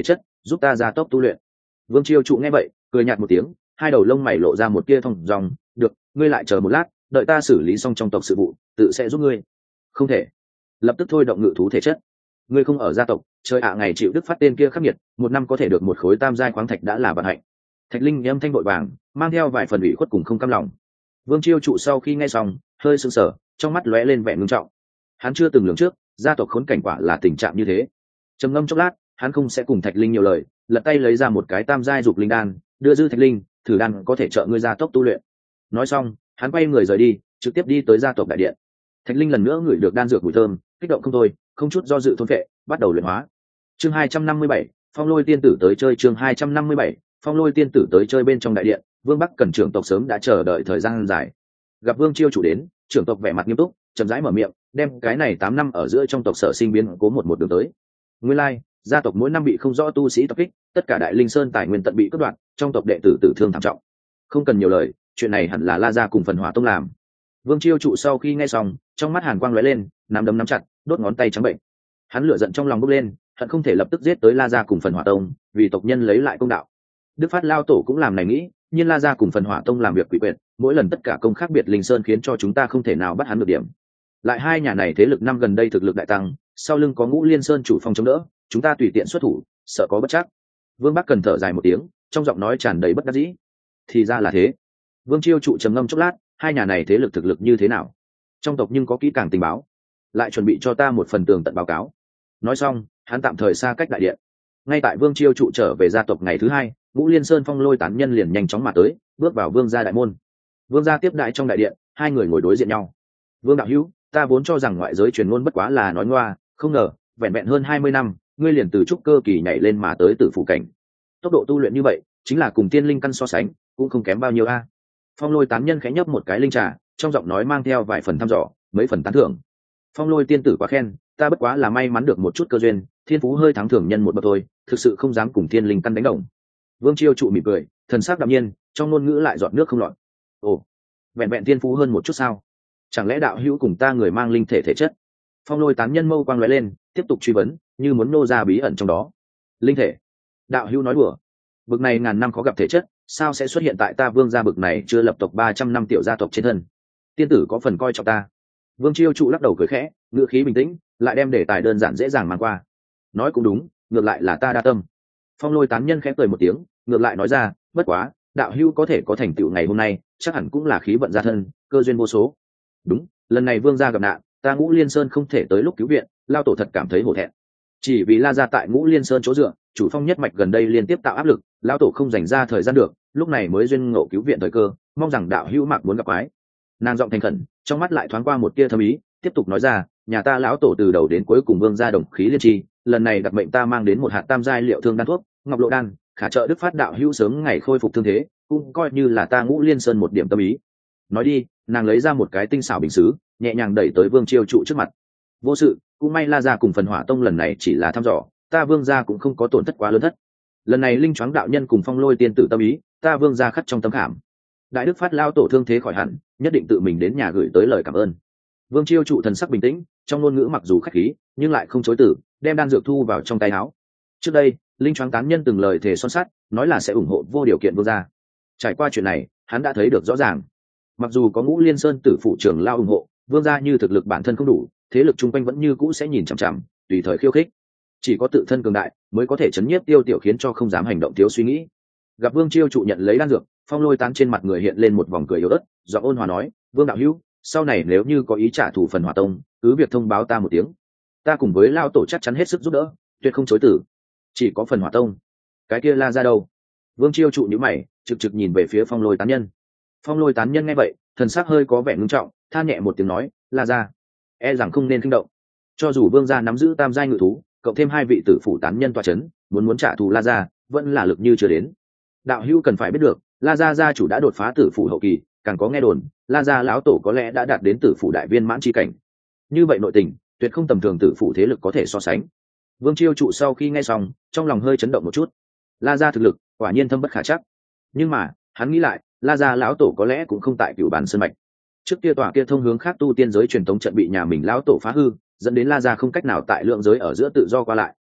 giúp ta gia tốc tu luyện. Vương Chiêu Trụ nghe vậy cười nhạt một tiếng, hai đầu lông mày lộ ra một tia thông dòng. Được, ngươi lại chờ một lát, đợi ta xử lý xong trong tộc sự vụ, tự sẽ giúp ngươi. Không thể. Lập tức thôi động ngự thú thể chất. Ngươi không ở gia tộc, trời ạ ngày chịu đức phát tên kia khắc nghiệt, một năm có thể được một khối tam giai khoáng thạch đã là vận hạnh. Thạch Linh âm thanh vội vàng, mang theo vài phần ủy khuất cùng không cam lòng. Vương Chiêu Trụ sau khi nghe xong, hơi sững sờ, trong mắt lóe lên vẻ ngưng trọng. Hắn chưa từng lường trước, gia tộc khốn cảnh quả là tình trạng như thế. Trầm ngâm chốc lát, hắn không sẽ cùng Thạch Linh nhiều lời, lật tay lấy ra một cái tam giai dục linh đan, đưa dư Thạch Linh, thử đan có thể trợ ngươi gia tốc tu luyện. Nói xong, hắn quay người rời đi, trực tiếp đi tới gia tộc đại điện. Thạch Linh lần nữa ngửi được đan dược mùi thơm, kích động không thôi, không chút do dự thôn phệ, bắt đầu luyện hóa. Chương hai trăm năm mươi bảy, Phong Lôi tiên tử tới chơi. Chương hai trăm năm mươi bảy, Phong Lôi tiên tử tới chơi. Bên trong đại điện, Vương Bắc Cẩn trưởng tộc sớm đã chờ đợi thời gian dài. Gặp Vương Chiêu Chủ đến, trưởng tộc vẻ mặt nghiêm túc, chậm rãi mở miệng, đem cái này tám năm ở giữa trong tộc sở sinh biến cố một một đường tới. Nguyên lai, like, gia tộc mỗi năm bị không rõ tu sĩ tập kích, tất cả Đại Linh Sơn tài nguyên tận bị cướp đoạt, trong tộc đệ tử tử thương thảm trọng. Không cần nhiều lời, chuyện này hẳn là La gia cùng Phần Hỏa Tông làm. Vương Chiêu Trụ sau khi nghe xong, trong mắt hàn quang lóe lên, nắm đấm nắm chặt, đốt ngón tay trắng bệnh. Hắn lửa giận trong lòng bốc lên, hận không thể lập tức giết tới La gia cùng Phần Hỏa Tông, vì tộc nhân lấy lại công đạo. Đức Phát Lao Tổ cũng làm này nghĩ, nhưng La gia cùng Phần Hỏa Tông làm việc quỷ quyệt, mỗi lần tất cả công khác biệt Linh Sơn khiến cho chúng ta không thể nào bắt hắn được điểm. Lại hai nhà này thế lực năm gần đây thực lực đại tăng, sau lưng có Ngũ Liên Sơn chủ phong chống đỡ, chúng ta tùy tiện xuất thủ, sợ có bất trắc. Vương Bắc Cần thở dài một tiếng, trong giọng nói tràn đầy bất đắc dĩ. Thì ra là thế. Vương Chiêu Trụ trầm ngâm chốc lát, hai nhà này thế lực thực lực như thế nào? Trong tộc nhưng có kỹ càng tình báo, lại chuẩn bị cho ta một phần tường tận báo cáo. Nói xong, hắn tạm thời xa cách đại điện. Ngay tại Vương Chiêu Trụ trở về gia tộc ngày thứ hai, Ngũ Liên Sơn Phong Lôi tán nhân liền nhanh chóng mà tới, bước vào Vương gia đại môn. Vương gia tiếp đại trong đại điện, hai người ngồi đối diện nhau. Vương đạo hữu, ta vốn cho rằng ngoại giới truyền ngôn bất quá là nói ngoa, không ngờ, vẹn vẹn hơn hai mươi năm, ngươi liền từ trúc cơ kỳ nhảy lên mà tới tử phủ cảnh. Tốc độ tu luyện như vậy, chính là cùng tiên linh căn so sánh, cũng không kém bao nhiêu a. Phong Lôi tán nhân khẽ nhấp một cái linh trà, trong giọng nói mang theo vài phần thăm dò, mấy phần tán thưởng. Phong Lôi tiên tử quá khen, ta bất quá là may mắn được một chút cơ duyên, thiên phú hơi thắng thường nhân một bậc thôi, thực sự không dám cùng tiên linh căn đánh đồng. Vương Chiêu Trụ mỉm cười, thần sắc đạm nhiên, trong ngôn ngữ lại giọt nước không lọt. Ồ, vẹn vẹn thiên phú hơn một chút sao? Chẳng lẽ đạo hữu cùng ta người mang linh thể thể chất? Phong Lôi tán nhân mâu quang lóe lên, tiếp tục truy vấn, như muốn nô ra bí ẩn trong đó. Linh thể? Đạo hữu nói đùa. Bực này ngàn năm khó gặp thể chất, sao sẽ xuất hiện tại ta Vương gia bực này chưa lập tộc ba trăm năm tiểu gia tộc trên thân? Tiên tử có phần coi trọng ta. Vương Chiêu Trụ lắc đầu cười khẽ, ngữ khí bình tĩnh, lại đem đề tài đơn giản dễ dàng mang qua. Nói cũng đúng, ngược lại là ta đa tâm. Phong Lôi tán nhân khẽ cười một tiếng, ngược lại nói ra, bất quá, đạo hữu có thể có thành tựu ngày hôm nay, chắc hẳn cũng là khí vận gia thân, cơ duyên vô số. Đúng, lần này Vương gia gặp nạn, ta Ngũ Liên Sơn không thể tới lúc cứu viện, lao tổ thật cảm thấy hổ thẹn. Chỉ vì La gia tại Ngũ Liên Sơn chỗ dựa, chủ phong nhất mạch gần đây liên tiếp tạo áp lực, lão tổ không dành ra thời gian được, lúc này mới duyên ngộ cứu viện thời cơ, mong rằng đạo hữu mạc muốn gặp ái. Nàng giọng thành khẩn, trong mắt lại thoáng qua một tia thâm ý, tiếp tục nói ra, nhà ta lão tổ từ đầu đến cuối cùng Vương gia đồng khí liên tri, lần này đặc mệnh ta mang đến một hạt tam giai liệu thương đan thuốc, ngọc lộ đan, khả trợ Đức Phát đạo hữu sớm ngày khôi phục thương thế, cũng coi như là ta Ngũ Liên Sơn một điểm tâm ý. Nói đi, nàng lấy ra một cái tinh xảo bình sứ, nhẹ nhàng đẩy tới Vương Chiêu Trụ trước mặt. Vô sự, cũng may La gia cùng Phần Hỏa Tông lần này chỉ là thăm dò, ta Vương gia cũng không có tổn thất quá lớn thất. Lần này linh choáng đạo nhân cùng Phong Lôi tiên tử tâm ý, ta Vương gia khắc trong tâm khảm. Đại Đức Phát lao tổ thương thế khỏi hẳn, nhất định tự mình đến nhà gửi tới lời cảm ơn. Vương Chiêu Trụ thần sắc bình tĩnh, trong ngôn ngữ mặc dù khách khí, nhưng lại không chối từ, đem đan dược thu vào trong tay áo. Trước đây, linh choáng tán nhân từng lời thề son sắt, nói là sẽ ủng hộ vô điều kiện Vương gia. Trải qua chuyện này, hắn đã thấy được rõ ràng. Mặc dù có Ngũ Liên Sơn tử phụ trưởng lao ủng hộ, Vương gia như thực lực bản thân không đủ, thế lực chung quanh vẫn như cũ sẽ nhìn chằm chằm, tùy thời khiêu khích. Chỉ có tự thân cường đại mới có thể chấn nhiếp Tiêu Tiểu khiến cho không dám hành động thiếu suy nghĩ. Gặp Vương Chiêu Trụ nhận lấy đan dược, Phong Lôi tán trên mặt người hiện lên một vòng cười yếu ớt, giọng ôn hòa nói, Vương đạo hữu, sau này nếu như có ý trả thù Phần Hỏa Tông, cứ việc thông báo ta một tiếng, ta cùng với lao tổ chắc chắn hết sức giúp đỡ, tuyệt không chối từ. Chỉ có Phần Hỏa Tông, cái kia La gia đâu? Vương Chiêu Trụ nhíu mày, trực trực nhìn về phía Phong Lôi tán nhân. Phong Lôi tán nhân nghe vậy, thần sắc hơi có vẻ ngưng trọng, than nhẹ một tiếng nói, La gia, e rằng không nên kinh động. Cho dù Vương gia nắm giữ tam giai ngự thú, cộng thêm hai vị tử phủ tán nhân tọa chấn, muốn muốn trả thù La gia, vẫn là lực như chưa đến. Đạo hữu cần phải biết được, La gia gia chủ đã đột phá tử phủ hậu kỳ, càng có nghe đồn, La gia lão tổ có lẽ đã đạt đến tử phủ đại viên mãn chi cảnh. Như vậy nội tình, tuyệt không tầm thường tử phủ thế lực có thể so sánh. Vương Chiêu Trụ sau khi nghe xong, trong lòng hơi chấn động một chút. La gia thực lực, quả nhiên thâm bất khả trắc. Nhưng mà, hắn nghĩ lại, La gia lão tổ có lẽ cũng không tại Cửu Bản Sơn mạch. Trước kia tòa kia thông hướng khác tu tiên giới truyền thống trận bị nhà mình lão tổ phá hư, dẫn đến La gia không cách nào tại lượng giới ở giữa tự do qua lại.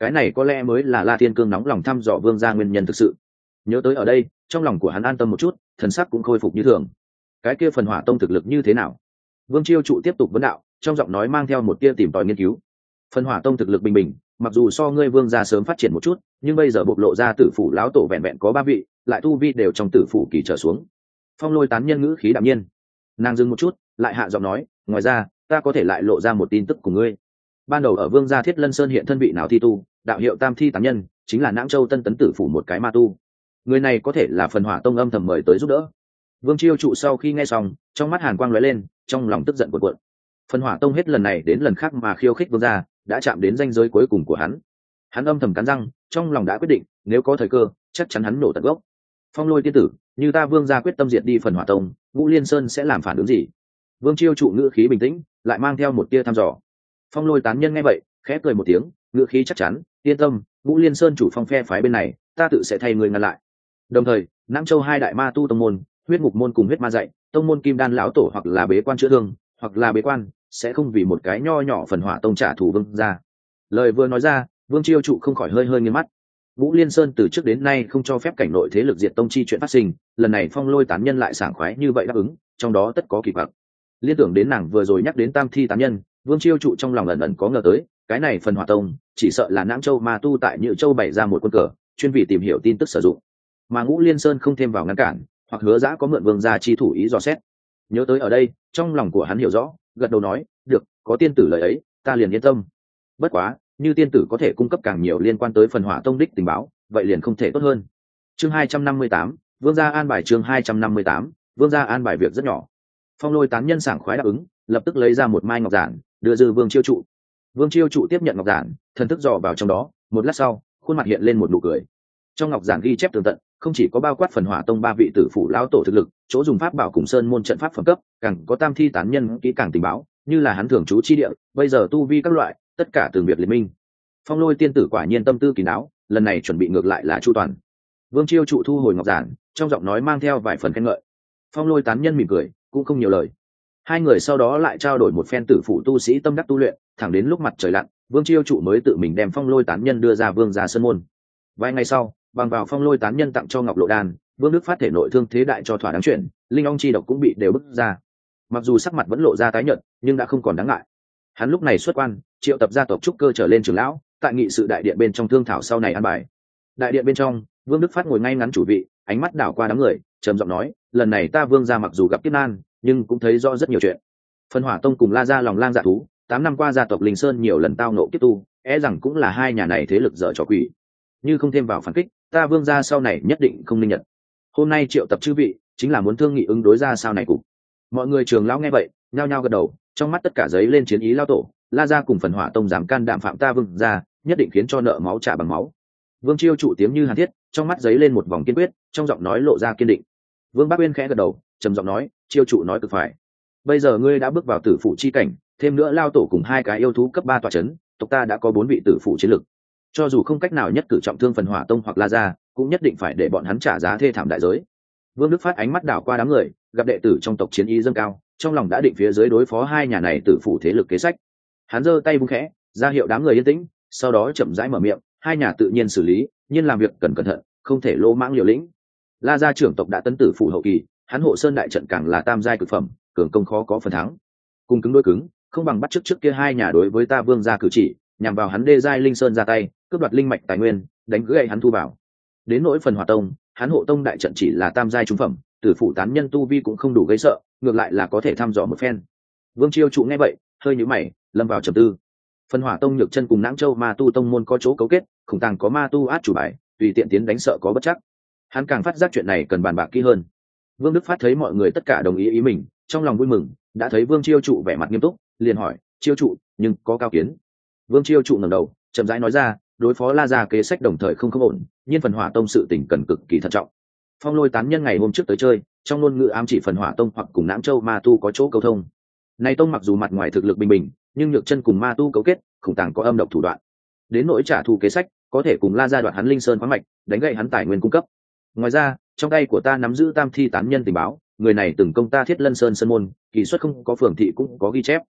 cái này có lẽ mới là La Thiên Cương nóng lòng thăm dò vương gia nguyên nhân thực sự. Nhớ tới ở đây, trong lòng của hắn an tâm một chút, thần sắc cũng khôi phục như thường. Cái kia phần hỏa tông thực lực như thế nào? Vương Chiêu Trụ tiếp tục vấn đạo, trong giọng nói mang theo một tia tìm tòi nghiên cứu. Phần hỏa tông thực lực bình bình, mặc dù so ngươi vương gia sớm phát triển một chút, nhưng bây giờ bộc lộ ra tử phủ lão tổ vẹn vẹn có ba vị, lại tu vi đều trong tử phủ kỳ trở xuống. Phong Lôi tán nhân ngữ khí đạm nhiên, nàng dừng một chút, lại hạ giọng nói, ngoài ra, ta có thể lại lộ ra một tin tức của ngươi. Ban đầu ở vương gia Thiết Lân Sơn hiện thân vị nào thi tu, đạo hiệu Tam Thi tán nhân, chính là Nãng Châu Tân Tấn tử phủ một cái ma tu. Người này có thể là phần hỏa tông âm thầm mời tới giúp đỡ. Vương Chiêu Trụ sau khi nghe xong, trong mắt hàn quang lóe lên, trong lòng tức giận cuộn cuộn. Phần hỏa tông hết lần này đến lần khác mà khiêu khích vương gia, đã chạm đến ranh giới cuối cùng của hắn. Hắn âm thầm cắn răng, trong lòng đã quyết định, nếu có thời cơ, chắc chắn hắn nổ tận gốc. Phong Lôi tiên tử, như ta vương gia quyết tâm diệt đi phần hỏa tông, Ngũ Liên Sơn sẽ làm phản ứng gì? Vương Chiêu Trụ ngữ khí bình tĩnh, lại mang theo một tia thăm dò. Phong Lôi tán nhân nghe vậy, khẽ cười một tiếng, ngữ khí chắc chắn, yên tâm, Ngũ Liên Sơn chủ phong phe phái bên này, ta tự sẽ thay người ngăn lại. Đồng thời, Nam Châu hai đại ma tu tông môn, huyết ngục môn cùng huyết ma dạy, tông môn kim đan lão tổ hoặc là bế quan chữa thương, hoặc là bế quan, sẽ không vì một cái nho nhỏ phần hỏa tông trả thù vương ra. Lời vừa nói ra, Vương Chiêu Trụ không khỏi hơi hơi nghiêng mắt. Ngũ Liên Sơn từ trước đến nay không cho phép cảnh nội thế lực diệt tông chi chuyện phát sinh, lần này Phong Lôi tán nhân lại sảng khoái như vậy đáp ứng, trong đó tất có kỳ quặc. Liên tưởng đến nàng vừa rồi nhắc đến Tam Thi tán nhân, Vương Chiêu Trụ trong lòng ẩn ẩn có ngờ tới, cái này phần hỏa tông chỉ sợ là Nãng Châu ma tu tại Nhự Châu bày ra một quân cờ, chuyên vì tìm hiểu tin tức sử dụng. Mà Ngũ Liên Sơn không thêm vào ngăn cản, hoặc hứa dã có mượn vương gia chi thủ ý dò xét. Nhớ tới ở đây, trong lòng của hắn hiểu rõ, gật đầu nói, được, có tiên tử lời ấy, ta liền yên tâm. Bất quá, như tiên tử có thể cung cấp càng nhiều liên quan tới phần hỏa tông đích tình báo, vậy liền không thể tốt hơn. Chương hai trăm năm mươi tám, vương gia an bài. Chương hai trăm năm mươi tám, vương gia an bài việc rất nhỏ. Phong Lôi tán nhân sảng khoái đáp ứng, lập tức lấy ra một mai ngọc giản, đưa dư Vương Chiêu Trụ. Vương Chiêu Trụ tiếp nhận ngọc giản, thần thức dò vào trong đó, một lát sau, khuôn mặt hiện lên một nụ cười. Trong ngọc giản ghi chép tường tận, không chỉ có bao quát phần hỏa tông ba vị tử phủ lão tổ thực lực, chỗ dùng pháp bảo cùng sơn môn trận pháp phẩm cấp, càng có Tam Thi tán nhân kỹ càng tình báo, như là hắn thường trú chi địa, bây giờ tu vi các loại, tất cả từng việc liên minh. Phong Lôi tiên tử quả nhiên tâm tư kín đáo, lần này chuẩn bị ngược lại là chu toàn. Vương Chiêu Trụ thu hồi ngọc giản, trong giọng nói mang theo vài phần khen ngợi. Phong Lôi tán nhân mỉm cười, cũng không nhiều lời. Hai người sau đó lại trao đổi một phen tử phụ tu sĩ tâm đắc tu luyện, thẳng đến lúc mặt trời lặn, Vương Chiêu Trụ mới tự mình đem Phong Lôi tán nhân đưa ra vương gia sơn môn. Vài ngày sau, bằng vào Phong Lôi tán nhân tặng cho Ngọc Lộ Đan, Vương Đức phát thể nội thương thế đại cho thỏa đáng chuyện, linh ong chi độc cũng bị đều bứt ra. Mặc dù sắc mặt vẫn lộ ra tái nhợt, nhưng đã không còn đáng ngại. Hắn lúc này xuất quan, triệu tập gia tộc trúc cơ trở lên trưởng lão, tại nghị sự đại điện bên trong thương thảo sau này an bài. Đại điện bên trong, Vương Đức phát ngồi ngay ngắn chủ vị, ánh mắt đảo qua đám người, trầm giọng nói, lần này ta Vương gia mặc dù gặp kiếp nan, nhưng cũng thấy rõ rất nhiều chuyện. Phần Hỏa tông cùng La gia lòng lang dạ thú, tám năm qua gia tộc Linh Sơn nhiều lần tao nộ kiếp tu, e rằng cũng là hai nhà này thế lực dở trò quỷ. Như không thêm vào phản kích, ta Vương gia sau này nhất định không ninh nhật. Hôm nay triệu tập chư vị, chính là muốn thương nghị ứng đối ra sao này cục. Mọi người trường lão nghe vậy, nhao nhao gật đầu, trong mắt tất cả giấy lên chiến ý lao tổ. La gia cùng Phần Hỏa tông dám can đảm phạm ta Vương gia, nhất định khiến cho nợ máu trả bằng máu. Vương Chiêu Trụ tiếng như hàn thiết, trong mắt giấy lên một vòng kiên quyết, trong giọng nói lộ ra kiên định. Vương Bắc Uyên khẽ gật đầu, trầm giọng nói, Chiêu Trụ nói cực phải. Bây giờ ngươi đã bước vào tử phụ chi cảnh, thêm nữa lao tổ cùng hai cái yêu thú cấp ba tọa chấn, tộc ta đã có bốn vị tử phụ chiến lực. Cho dù không cách nào nhất cử trọng thương Phần Hỏa tông hoặc La gia, cũng nhất định phải để bọn hắn trả giá thê thảm đại giới. Vương Đức phát ánh mắt đảo qua đám người, gặp đệ tử trong tộc chiến ý dâng cao, trong lòng đã định phía dưới đối phó hai nhà này tử phụ thế lực kế sách. Hắn giơ tay vung khẽ, ra hiệu đám người yên tĩnh, sau đó chậm rãi mở miệng, hai nhà tự nhiên xử lý, nhưng làm việc cần cẩn thận, không thể lỗ mãng liều lĩnh. La gia trưởng tộc đã tấn tử phụ hậu kỳ, hắn hộ sơn đại trận càng là tam giai cực phẩm, cường công khó có phần thắng. Cùng cứng đối cứng, không bằng bắt trước trước kia hai nhà đối với ta Vương gia cử chỉ, nhằm vào hắn đê giai linh sơn ra tay, cướp đoạt linh mạch tài nguyên, đánh gãy hắn thu vào. Đến nỗi Phần Hỏa tông, hắn hộ tông đại trận chỉ là tam giai trung phẩm, tử phụ tán nhân tu vi cũng không đủ gây sợ, ngược lại là có thể thăm dò một phen. Vương Chiêu Trụ nghe vậy, hơi nhíu mày, lâm vào trầm tư. Phần Hỏa tông nhược chân cùng Nãng Châu ma tu tông môn có chỗ cấu kết, khủng tàng có ma tu át chủ bài, tùy tiện tiến đánh sợ có bất chắc. Hắn càng phát giác chuyện này cần bàn bạc kỹ hơn. Vương Đức phát thấy mọi người tất cả đồng ý ý mình, trong lòng vui mừng, đã thấy Vương Chiêu Trụ vẻ mặt nghiêm túc, liền hỏi, Chiêu Trụ, nhưng có cao kiến? Vương Chiêu Trụ ngẩng đầu, chậm rãi nói ra, đối phó La gia kế sách đồng thời không không ổn, nhưng Phần Hỏa tông sự tình cần cực kỳ thận trọng. Phong Lôi tán nhân ngày hôm trước tới chơi, trong ngôn ngữ ám chỉ Phần Hỏa tông hoặc cùng Nãng Châu ma tu có chỗ câu thông. Này tông mặc dù mặt ngoài thực lực bình bình, nhưng nhược chân cùng ma tu cấu kết, khủng tàng có âm độc thủ đoạn. Đến nỗi trả thù kế sách, có thể cùng La gia đoạt hắn linh sơn khoáng mạch, đánh gậy hắn tài nguyên cung cấp. Ngoài ra, trong tay của ta nắm giữ Tam Thi tán nhân tình báo, người này từng công ta Thiết Lân Sơn sơn môn, kỳ xuất không có phường thị cũng có ghi chép.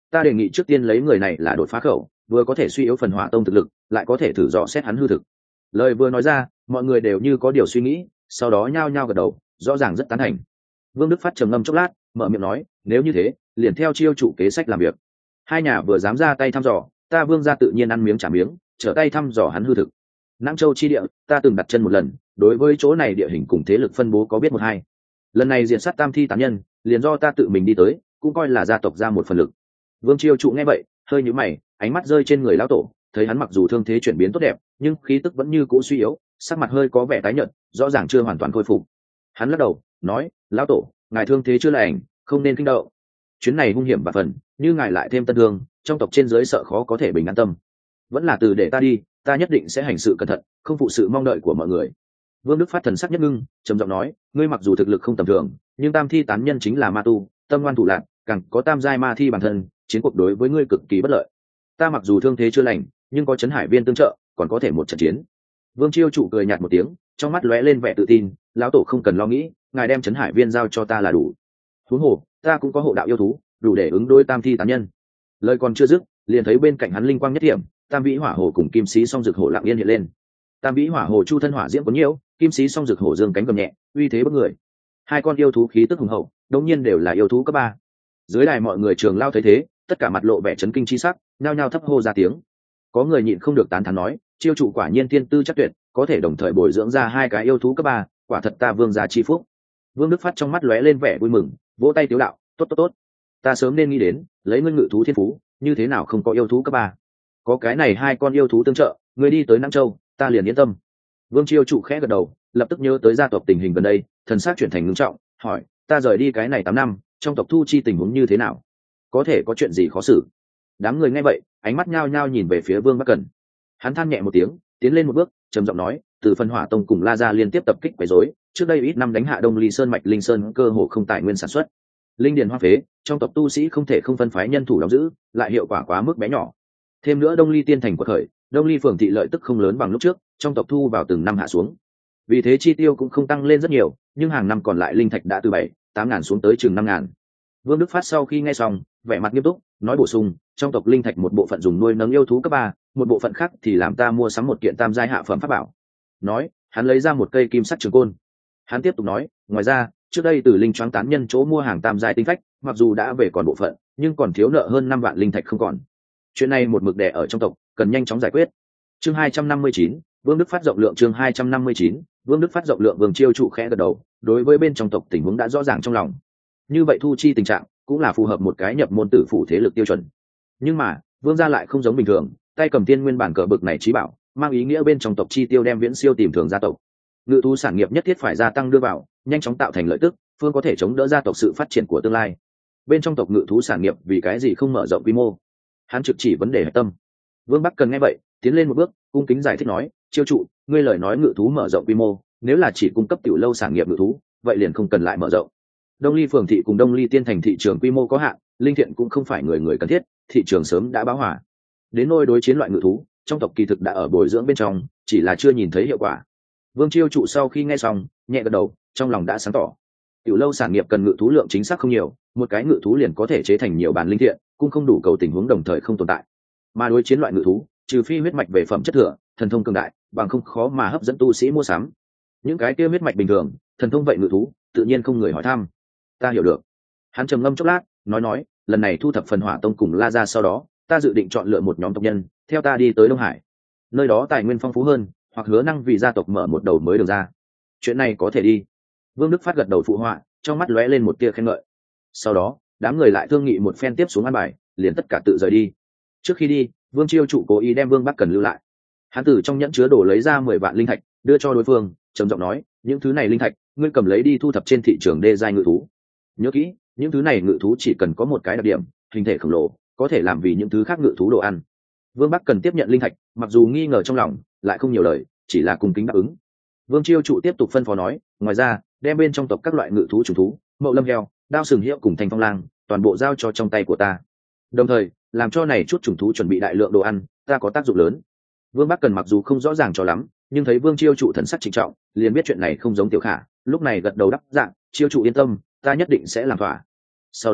ta đề nghị trước tiên lấy người này là đột phá khẩu, vừa có thể suy yếu phần hỏa tông thực lực, lại có thể thử dò xét hắn hư thực. Lời vừa nói ra, mọi người đều như có điều suy nghĩ, sau đó nhao nhao gật đầu, rõ ràng rất tán thành. Vương Đức Phát trầm ngâm chốc lát, mở miệng nói, nếu như thế, liền theo chiêu chủ kế sách làm việc. Hai nhà vừa dám ra tay thăm dò, ta Vương gia tự nhiên ăn miếng trả miếng, trở tay thăm dò hắn hư thực. Nam Châu chi địa, ta từng đặt chân một lần, đối với chỗ này địa hình cùng thế lực phân bố có biết một hai. Lần này diện sát tam thi tán nhân, liền do ta tự mình đi tới, cũng coi là gia tộc ra một phần lực. Vương Chiêu Trụ nghe vậy, hơi nhíu mày, ánh mắt rơi trên người lão tổ, thấy hắn mặc dù thương thế chuyển biến tốt đẹp, nhưng khí tức vẫn như cũ suy yếu, sắc mặt hơi có vẻ tái nhợt, rõ ràng chưa hoàn toàn khôi phục. Hắn lắc đầu, nói, lão tổ, ngài thương thế chưa lành, không nên kinh động. Chuyến này hung hiểm và phần, như ngài lại thêm tân thương, trong tộc trên dưới sợ khó có thể bình an tâm. Vẫn là từ để ta đi, ta nhất định sẽ hành sự cẩn thận, không phụ sự mong đợi của mọi người. Vương Đức Phát thần sắc nhất ngưng, trầm giọng nói, ngươi mặc dù thực lực không tầm thường, nhưng tam thi tán nhân chính là ma tu, tâm ngoan thủ lạn, càng có tam giai ma thi bản thân, chiến cuộc đối với ngươi cực kỳ bất lợi. Ta mặc dù thương thế chưa lành, nhưng có Trấn Hải Viên tương trợ, còn có thể một trận chiến. Vương Chiêu Trụ cười nhạt một tiếng, trong mắt lóe lên vẻ tự tin, lão tổ không cần lo nghĩ, ngài đem Trấn Hải Viên giao cho ta là đủ. Huống hồ, ta cũng có hộ đạo yêu thú, đủ để ứng đối tam thi tán nhân. Lời còn chưa dứt, liền thấy bên cạnh hắn linh quang nhất điểm, tam vĩ hỏa hồ cùng kim sĩ song dược hổ lặng yên hiện lên. Tam vĩ hỏa hồ chu thân hỏa diễm có nhiễu, kim sĩ song dược hổ dương cánh gầm nhẹ, uy thế bất người. Hai con yêu thú khí tức hùng hậu, đương nhiên đều là yêu thú cấp ba. Dưới đài mọi người trường lao thấy thế, tất cả mặt lộ vẻ chấn kinh chi sắc, nhao nhao thấp hô ra tiếng. Có người nhịn không được tán thán nói, chiêu chủ quả nhiên thiên tư chắc tuyệt, có thể đồng thời bồi dưỡng ra hai cái yêu thú cấp ba, quả thật ta Vương gia chi phúc. Vương Đức Phát trong mắt lóe lên vẻ vui mừng, vỗ tay tiếu đạo, tốt tốt tốt, ta sớm nên nghĩ đến, lấy ngươi ngự thú thiên phú, như thế nào không có yêu thú cấp ba. Có cái này hai con yêu thú tương trợ, ngươi đi tới Nam Châu, ta liền yên tâm. Vương Chiêu Trụ khẽ gật đầu, lập tức nhớ tới gia tộc tình hình gần đây, thần sắc chuyển thành ngưng trọng, hỏi, ta rời đi cái này tám năm, trong tộc thu chi tình huống như thế nào? Có thể có chuyện gì khó xử? Đám người nghe vậy, ánh mắt nhao nhao nhìn về phía Vương Bắc Cẩn. Hắn than nhẹ một tiếng, tiến lên một bước, trầm giọng nói, từ phân hỏa tông cùng La Gia liên tiếp tập kích quấy rối, trước đây ít năm đánh hạ Đông Ly Sơn mạch Linh Sơn cơ hồ không tài nguyên sản xuất. Linh điền hoa phế, trong tộc tu sĩ không thể không phân phái nhân thủ đóng giữ, lại hiệu quả quá mức bé nhỏ. Thêm nữa Đông Ly tiên thành quật khởi, Đông Ly phường thị lợi tức không lớn bằng lúc trước, trong tộc thu vào từng năm hạ xuống. Vì thế chi tiêu cũng không tăng lên rất nhiều, nhưng hàng năm còn lại linh thạch đã từ bảy, tám ngàn xuống tới chừng năm ngàn. Vương Đức Phát sau khi nghe xong, vẻ mặt nghiêm túc, nói bổ sung, trong tộc linh thạch một bộ phận dùng nuôi nấng yêu thú cấp ba, một bộ phận khác thì làm ta mua sắm một kiện tam giai hạ phẩm pháp bảo. Nói, hắn lấy ra một cây kim sắt trường côn. Hắn tiếp tục nói, ngoài ra, trước đây từ linh choáng tán nhân chỗ mua hàng tam giai tinh phách, mặc dù đã về còn bộ phận, nhưng còn thiếu nợ hơn năm vạn linh thạch không còn. Chuyện này một mực đè ở trong tộc, cần nhanh chóng giải quyết. Chương hai trăm năm mươi chín, Vương Đức Phát rộng lượng chương hai trăm năm mươi chín, Vương Đức Phát rộng lượng Vương Chiêu Trụ khẽ gật đầu, đối với bên trong tộc tình huống đã rõ ràng trong lòng. Như vậy thu chi tình trạng cũng là phù hợp một cái nhập môn tử phủ thế lực tiêu chuẩn. Nhưng mà, Vương gia lại không giống bình thường, tay cầm tiên nguyên bản cờ bực này trí bảo, mang ý nghĩa bên trong tộc chi tiêu đem viễn siêu tìm thường gia tộc. Ngự thú sản nghiệp nhất thiết phải gia tăng đưa vào, nhanh chóng tạo thành lợi tức, phương có thể chống đỡ gia tộc sự phát triển của tương lai. Bên trong tộc ngự thú sản nghiệp vì cái gì không mở rộng quy mô? Hắn trực chỉ vấn đề核tâm. Vương Bắc Cần nghe vậy, tiến lên một bước, cung kính giải thích nói, Chiêu Trụ, ngươi lời nói ngự thú mở rộng quy mô, nếu là chỉ cung cấp tiểu lâu sản nghiệp ngự thú, vậy liền không cần lại mở rộng. Đông Ly phường thị cùng Đông Ly tiên thành thị trường quy mô có hạn, linh thiện cũng không phải người người cần thiết, thị trường sớm đã bão hỏa. Đến nôi đối chiến loại ngự thú, trong tộc kỳ thực đã ở bồi dưỡng bên trong, chỉ là chưa nhìn thấy hiệu quả. Vương Chiêu Trụ sau khi nghe xong, nhẹ gật đầu, trong lòng đã sáng tỏ. Tiểu lâu sản nghiệp cần ngự thú lượng chính xác không nhiều, một cái ngự thú liền có thể chế thành nhiều bản linh thiện, cũng không đủ cầu tình huống đồng thời không tồn tại. Mà đối chiến loại ngự thú, trừ phi huyết mạch về phẩm chất thừa, thần thông cường đại, bằng không khó mà hấp dẫn tu sĩ mua sắm. Những cái kia huyết mạch bình thường, thần thông vậy ngự thú, tự nhiên không người hỏi thăm. Ta hiểu được. Hắn trầm ngâm chốc lát, nói nói, lần này thu thập phần hỏa tông cùng La Gia sau đó, ta dự định chọn lựa một nhóm tộc nhân, theo ta đi tới Đông Hải. Nơi đó tài nguyên phong phú hơn, hoặc hứa năng vì gia tộc mở một đầu mới được ra. Chuyện này có thể đi. Vương Đức Phát gật đầu phụ họa, trong mắt lóe lên một tia khen ngợi. Sau đó, đám người lại thương nghị một phen tiếp xuống ăn bài, liền tất cả tự rời đi. Trước khi đi, Vương Chiêu Trụ cố ý đem Vương Bắc Cần lưu lại. Hắn từ trong nhẫn chứa đồ lấy ra mười vạn linh thạch, đưa cho đối phương, trầm giọng nói, những thứ này linh thạch, ngươi cầm lấy đi thu thập trên thị trường đê giai ngự thú. Nhớ kỹ, những thứ này ngự thú chỉ cần có một cái đặc điểm, hình thể khổng lồ, có thể làm vì những thứ khác ngự thú đồ ăn. Vương Bắc Cần tiếp nhận linh thạch, mặc dù nghi ngờ trong lòng, lại không nhiều lời, chỉ là cung kính đáp ứng. Vương Chiêu Trụ tiếp tục phân phó nói, ngoài ra, đem bên trong tộc các loại ngự thú trùng thú, mậu lâm heo, đao sừng hiệu cùng thanh phong lang, toàn bộ giao cho trong tay của ta. Đồng thời, làm cho này chút trùng thú chuẩn bị đại lượng đồ ăn, ta có tác dụng lớn. Vương Bắc Cần mặc dù không rõ ràng cho lắm, nhưng thấy Vương Chiêu Trụ thần sắc trịnh trọng, liền biết chuyện này không giống Tiểu Khả, lúc này gật đầu đáp dạng, Chiêu Trụ yên tâm, ta nhất định sẽ làm thỏa. Sau đó,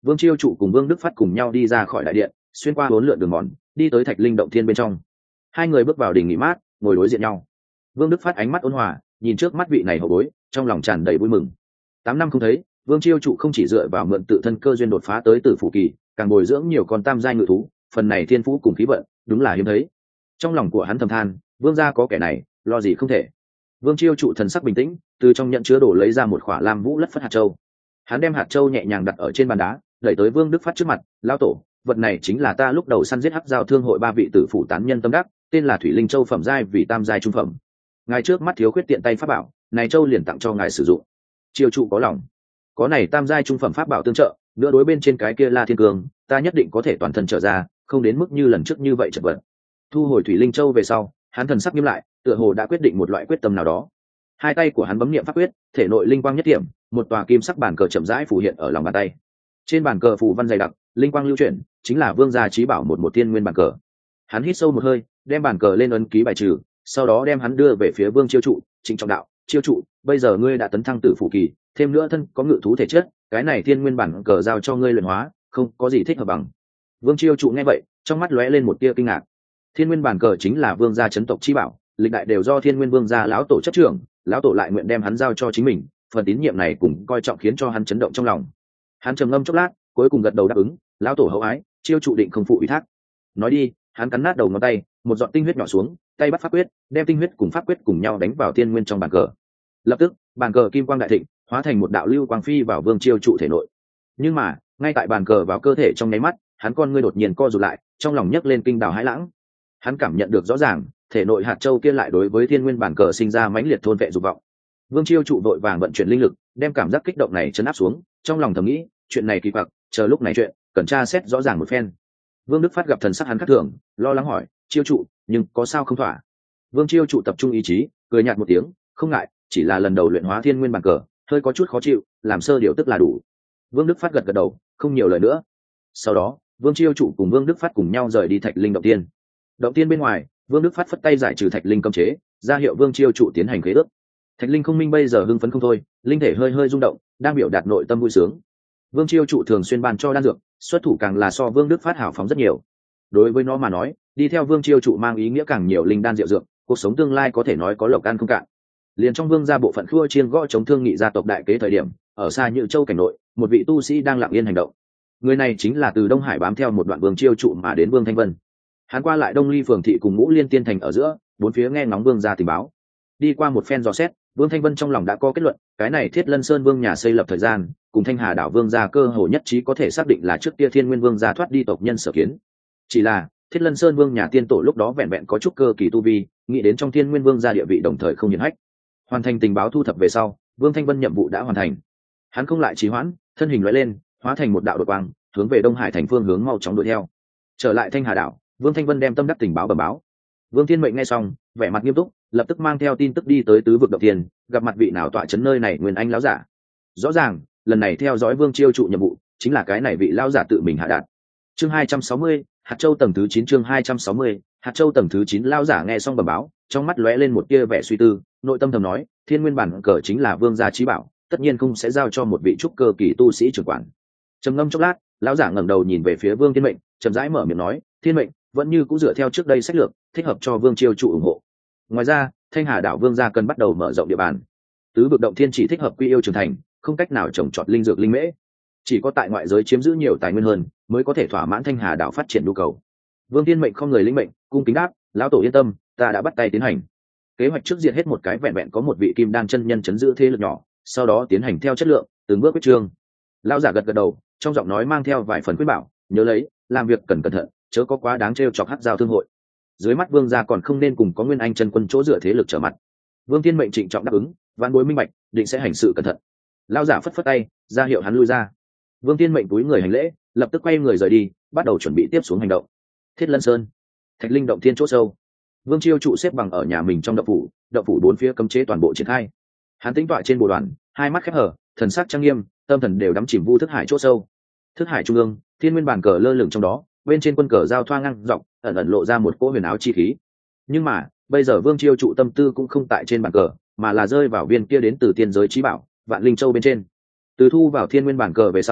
Vương Chiêu Trụ cùng Vương Đức Phát cùng nhau đi ra khỏi đại điện, xuyên qua bốn lượn đường mòn, đi tới Thạch Linh động thiên bên trong. Hai người bước vào đình nghỉ mát, ngồi đối diện nhau. Vương Đức Phát ánh mắt ôn hòa, nhìn trước mắt vị này hậu bối, trong lòng tràn đầy vui mừng. Tám năm không thấy, Vương Chiêu Trụ không chỉ dựa vào mượn tự thân cơ duyên đột phá tới Tử Phủ kỳ, càng bồi dưỡng nhiều con tam giai ngự thú, phần này thiên phú cùng khí vận, đúng là hiếm thấy. Trong lòng của hắn thầm than, Vương gia có kẻ này, lo gì không thể. Vương Chiêu Trụ thần sắc bình tĩnh, từ trong nhận chứa đồ lấy ra một khỏa lam vũ lất phất hạt châu. Hắn đem hạt châu nhẹ nhàng đặt ở trên bàn đá, đẩy tới Vương Đức Phát trước mặt. Lão tổ, vật này chính là ta lúc đầu săn giết hắc giao thương hội ba vị tử phủ tán nhân tâm đắc, tên là Thủy Linh Châu phẩm giai vì tam giai trung phẩm. Ngài trước mắt thiếu khuyết tiện tay pháp bảo, này châu liền tặng cho ngài sử dụng. Chiêu Trụ có lòng, có này tam giai trung phẩm pháp bảo tương trợ, nữa đối bên trên cái kia La Thiên Cương, ta nhất định có thể toàn thân trở ra, không đến mức như lần trước như vậy chật vật. Thu hồi Thủy Linh Châu về sau, hắn thần sắc nghiêm lại, tựa hồ đã quyết định một loại quyết tâm nào đó. Hai tay của hắn bấm niệm pháp quyết, thể nội linh quang nhất điểm, một tòa kim sắc bàn cờ chậm rãi phù hiện ở lòng bàn tay. Trên bàn cờ phù văn dày đặc, linh quang lưu chuyển, chính là Vương gia chí bảo một một thiên nguyên bàn cờ. Hắn hít sâu một hơi, đem bàn cờ lên ấn ký bài trừ, sau đó đem hắn đưa về phía Vương Chiêu Trụ, trịnh trọng đạo: Chiêu Trụ, bây giờ ngươi đã tấn thăng Tử Phủ kỳ, thêm nữa thân có ngự thú thể chất, cái này thiên nguyên bản cờ giao cho ngươi luyện hóa, không có gì thích hợp bằng. Vương Chiêu Trụ nghe vậy, trong mắt lóe lên một tia kinh ngạc. Thiên nguyên bản cờ chính là Vương gia chấn tộc chi bảo, lịch đại đều do Thiên Nguyên Vương gia lão tổ chấp trưởng, lão tổ lại nguyện đem hắn giao cho chính mình, phần tín nhiệm này cùng coi trọng khiến cho hắn chấn động trong lòng. Hắn trầm ngâm chốc lát, cuối cùng gật đầu đáp ứng: lão tổ hậu ái, Chiêu Trụ định không phụ ủy thác. Nói đi, hắn cắn nát đầu ngón tay, một giọt tinh huyết nhỏ xuống, tay bắt pháp quyết, đem tinh huyết cùng pháp quyết cùng nhau đánh vào thiên nguyên trong bàn cờ. Lập tức, bàn cờ kim quang đại thịnh, hóa thành một đạo lưu quang phi vào Vương Chiêu Trụ thể nội. Nhưng mà, ngay tại bàn cờ vào cơ thể trong nháy mắt, hắn con ngươi đột nhiên co rụt lại, trong lòng nhấc lên kinh đào hãi lãng. Hắn cảm nhận được rõ ràng, thể nội hạt châu kia lại đối với thiên nguyên bàn cờ sinh ra mãnh liệt thôn vệ dục vọng. Vương Chiêu Trụ vội vàng vận chuyển linh lực, đem cảm giác kích động này chấn áp xuống, trong lòng thầm nghĩ, chuyện này kỳ quặc, chờ lúc này chuyện, cần tra xét rõ ràng một phen. Vương Đức Phát gặp thần sắc hắn khác thường, lo lắng hỏi: Chiêu Trụ, nhưng có sao không thỏa? Vương Chiêu Trụ tập trung ý chí, cười nhạt một tiếng: không ngại, chỉ là lần đầu luyện hóa thiên nguyên bàn cờ, hơi có chút khó chịu, làm sơ điều tức là đủ. Vương Đức Phát gật gật đầu, không nhiều lời nữa. Sau đó, Vương Chiêu Trụ cùng Vương Đức Phát cùng nhau rời đi Thạch Linh động tiên. Động tiên bên ngoài, Vương Đức Phát phất tay giải trừ Thạch Linh cấm chế, ra hiệu Vương Chiêu Trụ tiến hành khế ước. Thạch Linh không minh bây giờ hưng phấn không thôi, linh thể hơi hơi rung động, đang biểu đạt nội tâm vui sướng. Vương Chiêu Trụ thường xuyên ban cho đan dược, xuất thủ càng là so Vương Đức Phát hảo phóng rất nhiều. Đối với nó mà nói, đi theo Vương Chiêu Trụ mang ý nghĩa càng nhiều linh đan diệu dược, cuộc sống tương lai có thể nói có lộc ăn không cạn. Liền trong Vương gia bộ phận khua chiên gõ chống thương nghị gia tộc đại kế thời điểm, ở xa Nhự Châu cảnh nội, một vị tu sĩ đang lặng yên hành động. Người này chính là từ Đông Hải bám theo một đoạn Vương Chiêu Trụ mà đến Vương Thanh Vân. Hắn qua lại Đông Ly phường thị cùng Ngũ Liên Tiên thành ở giữa, bốn phía nghe ngóng Vương gia tình báo. Đi qua một phen dò xét, Vương Thanh Vân trong lòng đã có kết luận, cái này Thiết Lân Sơn Vương nhà xây lập thời gian, cùng Thanh Hà đảo Vương gia cơ hồ nhất trí có thể xác định là trước kia Thiên Nguyên Vương gia thoát đi tộc nhân sở kiến. Chỉ là, Thiết Lân Sơn Vương nhà tiên tổ lúc đó vẹn vẹn có chút cơ kỳ tu vi, nghĩ đến trong Thiên Nguyên Vương gia địa vị đồng thời không hiển hách. Hoàn thành tình báo thu thập về sau, Vương Thanh Vân nhiệm vụ đã hoàn thành. Hắn không lại trì hoãn, thân hình lóe lên, hóa thành một đạo đột quang, hướng về Đông Hải thành phương hướng mau chóng đuổi theo. Trở lại Thanh Hà đảo, Vương Thanh Vân đem tâm đắc tình báo bẩm báo. Vương Thiên Mệnh nghe xong, vẻ mặt nghiêm túc, lập tức mang theo tin tức đi tới tứ vực động tiền, gặp mặt vị nào tọa trấn nơi này Nguyên Anh lão giả. Rõ ràng, lần này theo dõi Vương Chiêu Trụ nhiệm vụ, chính là cái này vị lão giả tự mình hạ đạt. Chương hai trăm sáu mươi, hạt châu tầng thứ chín chương hai trăm sáu mươi, hạt châu tầng thứ chín lão giả nghe xong bẩm báo, trong mắt lóe lên một tia vẻ suy tư, nội tâm thầm nói, Thiên Nguyên bản cờ chính là Vương gia chí bảo, tất nhiên không sẽ giao cho một vị trúc cơ kỳ tu sĩ trưởng quản. Trầm ngâm chốc lát, lão giả ngẩng đầu nhìn về phía Vương Thiên Mệnh, chậm rãi mở miệng nói, Thiên Mệnh vẫn như cũng dựa theo trước đây sách lược, thích hợp cho Vương Chiêu Trụ ủng hộ. Ngoài ra, Thanh Hà đảo Vương gia cần bắt đầu mở rộng địa bàn. Tứ vực động thiên chỉ thích hợp quy yêu trưởng thành, không cách nào trồng trọt linh dược linh mễ. Chỉ có tại ngoại giới chiếm giữ nhiều tài nguyên hơn, mới có thể thỏa mãn Thanh Hà đảo phát triển nhu cầu. Vương Thiên Mệnh không người linh mệnh, cung kính đáp, lão tổ yên tâm, ta đã bắt tay tiến hành. Kế hoạch trước diện hết một cái vẹn vẹn có một vị kim đan chân nhân chấn giữ thế lực nhỏ, sau đó tiến hành theo chất lượng, từng bước quyết trương. Lão giả gật gật đầu, trong giọng nói mang theo vài phần khuyên bảo, nhớ lấy, làm việc cần cẩn thận, chớ có quá đáng trêu chọc hắc giao thương hội. Dưới mắt Vương gia còn không nên cùng có Nguyên Anh chân quân chỗ dựa thế lực trở mặt. Vương Thiên Mệnh trịnh trọng đáp ứng, vạn bối minh bạch, định sẽ hành sự cẩn thận. Lão giả phất phất tay, ra hiệu hắn lui ra. Vương Thiên Mệnh cúi người hành lễ, lập tức quay người rời đi, bắt đầu chuẩn bị tiếp xuống hành động. Thiết Lân Sơn, Thạch Linh động thiên chỗ sâu. Vương Chiêu Trụ xếp bằng ở nhà mình trong động phủ, động phủ bốn phía cấm chế toàn bộ triển khai. Hắn tĩnh tọa trên bồ đoàn, hai mắt khép hở, thần sắc trang nghiêm, tâm thần đều đắm chìm vu thức hải chỗ sâu. Thức hải trung ương, Thiên Nguyên bàn cờ lơ lửng trong đó, bên trên quân cờ giao thoa ngang dọc, ẩn ẩn lộ ra một cỗ huyền áo chi khí. Nhưng mà, bây giờ Vương Chiêu Trụ tâm tư cũng không tại trên bàn cờ, mà là rơi vào viên kia đến từ tiên giới chí bảo, Vạn Linh Châu bên trên. Từ thu vào Thiên Nguyên bàn cờ về sau,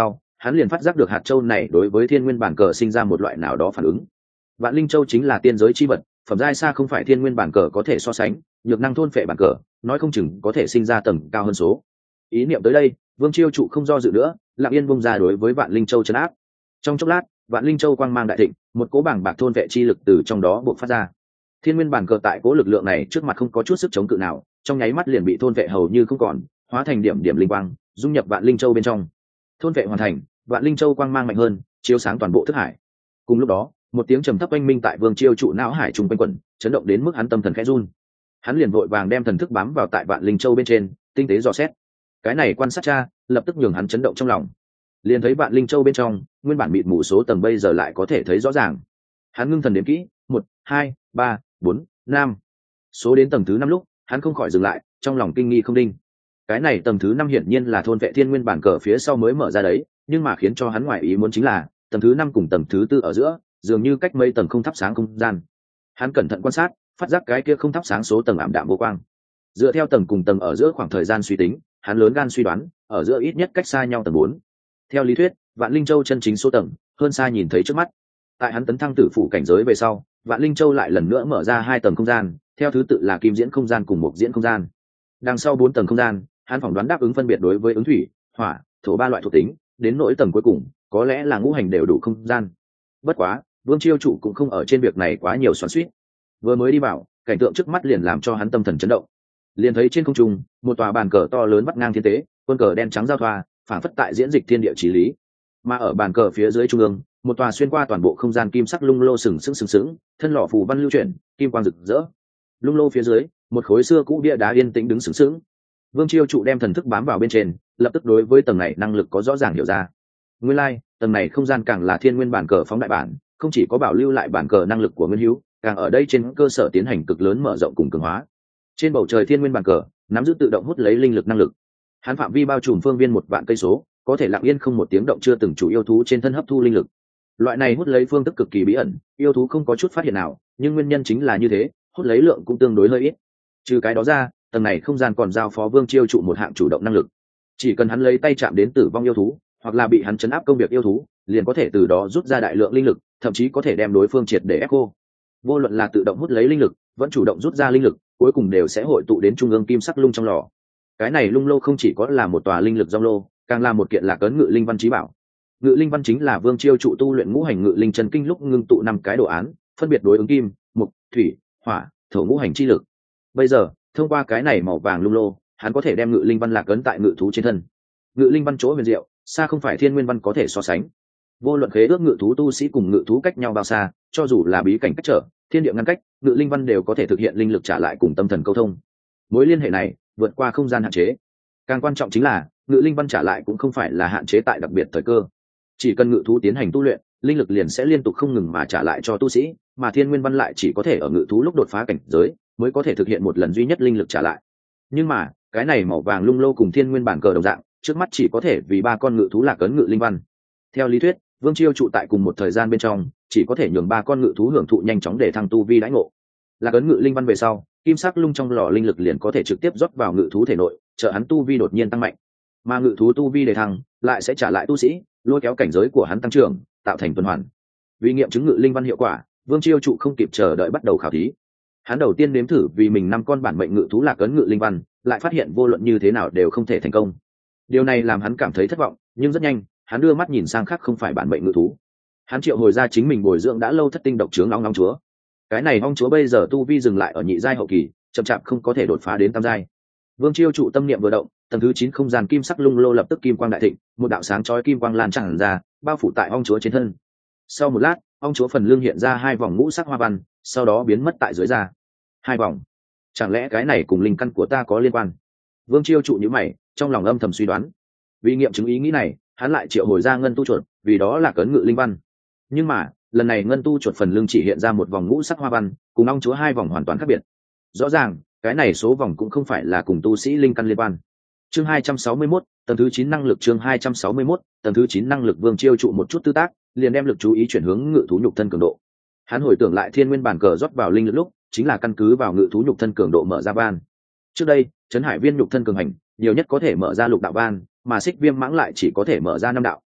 hắn liền phát giác được hạt châu này đối với thiên nguyên bản cờ sinh ra một loại nào đó phản ứng. Vạn linh châu chính là tiên giới chi vật, phẩm giai xa không phải thiên nguyên bản cờ có thể so sánh, nhược năng thôn phệ bản cờ nói không chừng có thể sinh ra tầng cao hơn số. Ý niệm tới đây, Vương Chiêu Trụ không do dự nữa, lặng yên bung ra đối với Vạn Linh Châu trấn áp. Trong chốc lát, Vạn Linh Châu quang mang đại thịnh, một cỗ bảng bạc thôn vệ chi lực từ trong đó bộc phát ra. Thiên nguyên bản cờ tại cỗ lực lượng này trước mặt không có chút sức chống cự nào, trong nháy mắt liền bị thôn vệ hầu như không còn, hóa thành điểm điểm linh quang, dung nhập Vạn Linh Châu bên trong. Thôn vệ hoàn thành, Vạn Linh Châu quang mang mạnh hơn, chiếu sáng toàn bộ thức hải. Cùng lúc đó, một tiếng trầm thấp oanh minh tại Vương Chiêu Trụ não hải trùng quanh quẩn, chấn động đến mức hắn tâm thần khẽ run. Hắn liền vội vàng đem thần thức bám vào tại Vạn Linh Châu bên trên, tinh tế dò xét. Cái này quan sát tra, lập tức nhường hắn chấn động trong lòng. Liền thấy Vạn Linh Châu bên trong, nguyên bản mịt mù số tầng bây giờ lại có thể thấy rõ ràng. Hắn ngưng thần đếm kỹ, một, hai, ba, bốn, năm. Số đến tầng thứ năm lúc, hắn không khỏi dừng lại, trong lòng kinh nghi không đinh. Cái này tầng thứ năm hiển nhiên là thôn vệ thiên nguyên bản cờ phía sau mới mở ra đấy, nhưng mà khiến cho hắn ngoài ý muốn chính là, tầng thứ năm cùng tầng thứ tư ở giữa, dường như cách mấy tầng không thắp sáng không gian. Hắn cẩn thận quan sát, phát giác cái kia không thắp sáng số tầng ảm đạm vô quang. Dựa theo tầng cùng tầng ở giữa khoảng thời gian suy tính, hắn lớn gan suy đoán, ở giữa ít nhất cách xa nhau tầng bốn. Theo lý thuyết, Vạn Linh Châu chân chính số tầng, hơn xa nhìn thấy trước mắt. Tại hắn tấn thăng tử phụ cảnh giới về sau, Vạn Linh Châu lại lần nữa mở ra hai tầng không gian, theo thứ tự là kim diễn không gian cùng mộc diễn không gian. Đằng sau bốn tầng không gian, hắn phỏng đoán đáp ứng phân biệt đối với ứng thủy, hỏa, thổ ba loại thuộc tính, đến nỗi tầng cuối cùng, có lẽ là ngũ hành đều đủ không gian. Bất quá, Vương Chiêu Trụ cũng không ở trên việc này quá nhiều xoắn xuýt. Vừa mới đi vào, cảnh tượng trước mắt liền làm cho hắn tâm thần chấn động. Liền thấy trên không trung, một tòa bàn cờ to lớn vắt ngang thiên tế, quân cờ đen trắng giao thoa, phảng phất tại diễn dịch thiên địa chí lý. Mà ở bàn cờ phía dưới trung ương, một tòa xuyên qua toàn bộ không gian kim sắc lung lô sừng sững sừng sững, thân lọ phù văn lưu chuyển, kim quang rực rỡ. Lung lô phía dưới, một khối xưa cũ bia đá yên tĩnh đứng sừng sững. Vương Chiêu Trụ đem thần thức bám vào bên trên, lập tức đối với tầng này năng lực có rõ ràng hiểu ra. Nguyên lai, like, tầng này không gian càng là thiên nguyên bản cờ phóng đại bản, không chỉ có bảo lưu lại bản cờ năng lực của Nguyên Hữu, càng ở đây trên cơ sở tiến hành cực lớn mở rộng cùng cường hóa. Trên bầu trời thiên nguyên bản cờ, nắm giữ tự động hút lấy linh lực năng lực. Hắn phạm vi bao trùm phương viên một vạn cây số, có thể lặng yên không một tiếng động chưa từng chủ yêu thú trên thân hấp thu linh lực. Loại này hút lấy phương thức cực kỳ bí ẩn, yêu thú không có chút phát hiện nào, nhưng nguyên nhân chính là như thế, hút lấy lượng cũng tương đối hơi ít. Trừ cái đó ra, tầng này không gian còn giao phó Vương Chiêu Trụ một hạng chủ động năng lực. Chỉ cần hắn lấy tay chạm đến tử vong yêu thú, hoặc là bị hắn chấn áp công việc yêu thú, liền có thể từ đó rút ra đại lượng linh lực, thậm chí có thể đem đối phương triệt để ép khô. Vô luận là tự động hút lấy linh lực, vẫn chủ động rút ra linh lực, cuối cùng đều sẽ hội tụ đến trung ương kim sắc lung trong lò. Cái này lung lô không chỉ có là một tòa linh lực rong lô, càng là một kiện lạc ấn ngự linh văn chí bảo. Ngự linh văn chính là Vương Chiêu Trụ tu luyện ngũ hành ngự linh chân kinh lúc ngưng tụ năm cái đồ án, phân biệt đối ứng kim, mộc, thủy, hỏa, thổ ngũ hành chi lực. Bây giờ, thông qua cái này màu vàng lung lô, hắn có thể đem ngự linh văn lạc ấn tại ngự thú trên thân. Ngự linh văn chỗ huyền diệu, xa không phải thiên nguyên văn có thể so sánh. Vô luận khế ước ngự thú tu sĩ cùng ngự thú cách nhau bao xa, cho dù là bí cảnh cách trở, thiên địa ngăn cách, ngự linh văn đều có thể thực hiện linh lực trả lại cùng tâm thần câu thông. Mối liên hệ này vượt qua không gian hạn chế. Càng quan trọng chính là, ngự linh văn trả lại cũng không phải là hạn chế tại đặc biệt thời cơ. Chỉ cần ngự thú tiến hành tu luyện, linh lực liền sẽ liên tục không ngừng mà trả lại cho tu sĩ, mà thiên nguyên văn lại chỉ có thể ở ngự thú lúc đột phá cảnh giới mới có thể thực hiện một lần duy nhất linh lực trả lại. Nhưng mà, cái này màu vàng lung lô cùng thiên nguyên bản cờ đồng dạng, trước mắt chỉ có thể vì ba con ngự thú lạc ấn ngự linh văn. Theo lý thuyết, Vương Chiêu Trụ tại cùng một thời gian bên trong, chỉ có thể nhường ba con ngự thú hưởng thụ nhanh chóng để thăng tu vi đãi ngộ. Lạc ấn ngự linh văn về sau, kim sắc lung trong lò linh lực liền có thể trực tiếp rót vào ngự thú thể nội, trợ hắn tu vi đột nhiên tăng mạnh. Mà ngự thú tu vi để thăng, lại sẽ trả lại tu sĩ, lôi kéo cảnh giới của hắn tăng trưởng, tạo thành tuần hoàn. Vì nghiệm chứng ngự linh văn hiệu quả, Vương Chiêu Trụ không kịp chờ đợi bắt đầu khảo thí. Hắn đầu tiên nếm thử vì mình năm con bản mệnh ngự thú lạc ấn ngự linh văn, lại phát hiện vô luận như thế nào đều không thể thành công. Điều này làm hắn cảm thấy thất vọng, nhưng rất nhanh, hắn đưa mắt nhìn sang khác không phải bản mệnh ngự thú. Hắn triệu hồi ra chính mình bồi dưỡng đã lâu thất tinh độc trướng nóng nóng chúa. Cái này ong chúa bây giờ tu vi dừng lại ở nhị giai hậu kỳ, chậm chạp không có thể đột phá đến tam giai. Vương Chiêu Trụ tâm niệm vừa động, tầng thứ chín không gian kim sắc lung lô lập tức kim quang đại thịnh, một đạo sáng chói kim quang lan tràn ra, bao phủ tại ong chúa trên thân. Sau một lát, ong chúa phần lưng hiện ra hai vòng ngũ sắc hoa văn, sau đó biến mất tại dưới da. Hai vòng, chẳng lẽ cái này cùng linh căn của ta có liên quan? Vương Chiêu Trụ nhíu mày, trong lòng âm thầm suy đoán. Vì nghiệm chứng ý nghĩ này, hắn lại triệu hồi ra ngân tu chuột, vì đó là cấn ngự linh văn. Nhưng mà, lần này ngân tu chuột phần lưng chỉ hiện ra một vòng ngũ sắc hoa văn, cùng ong chúa hai vòng hoàn toàn khác biệt. Rõ ràng, cái này số vòng cũng không phải là cùng tu sĩ linh căn liên quan. Chương hai trăm sáu mươi mốt, tầng thứ chín năng lực chương hai trăm sáu mươi mốt, tầng thứ chín năng lực Vương Chiêu Trụ một chút tư tác, liền đem lực chú ý chuyển hướng ngự thú nhục thân cường độ. Hắn hồi tưởng lại thiên nguyên bản cờ rót vào linh lực lúc, chính là căn cứ vào ngự thú nhục thân cường độ mở ra van. Trước đây, trấn hải viên nhục thân cường hành, nhiều nhất có thể mở ra lục đạo van, mà xích viêm mãng lại chỉ có thể mở ra năm đạo.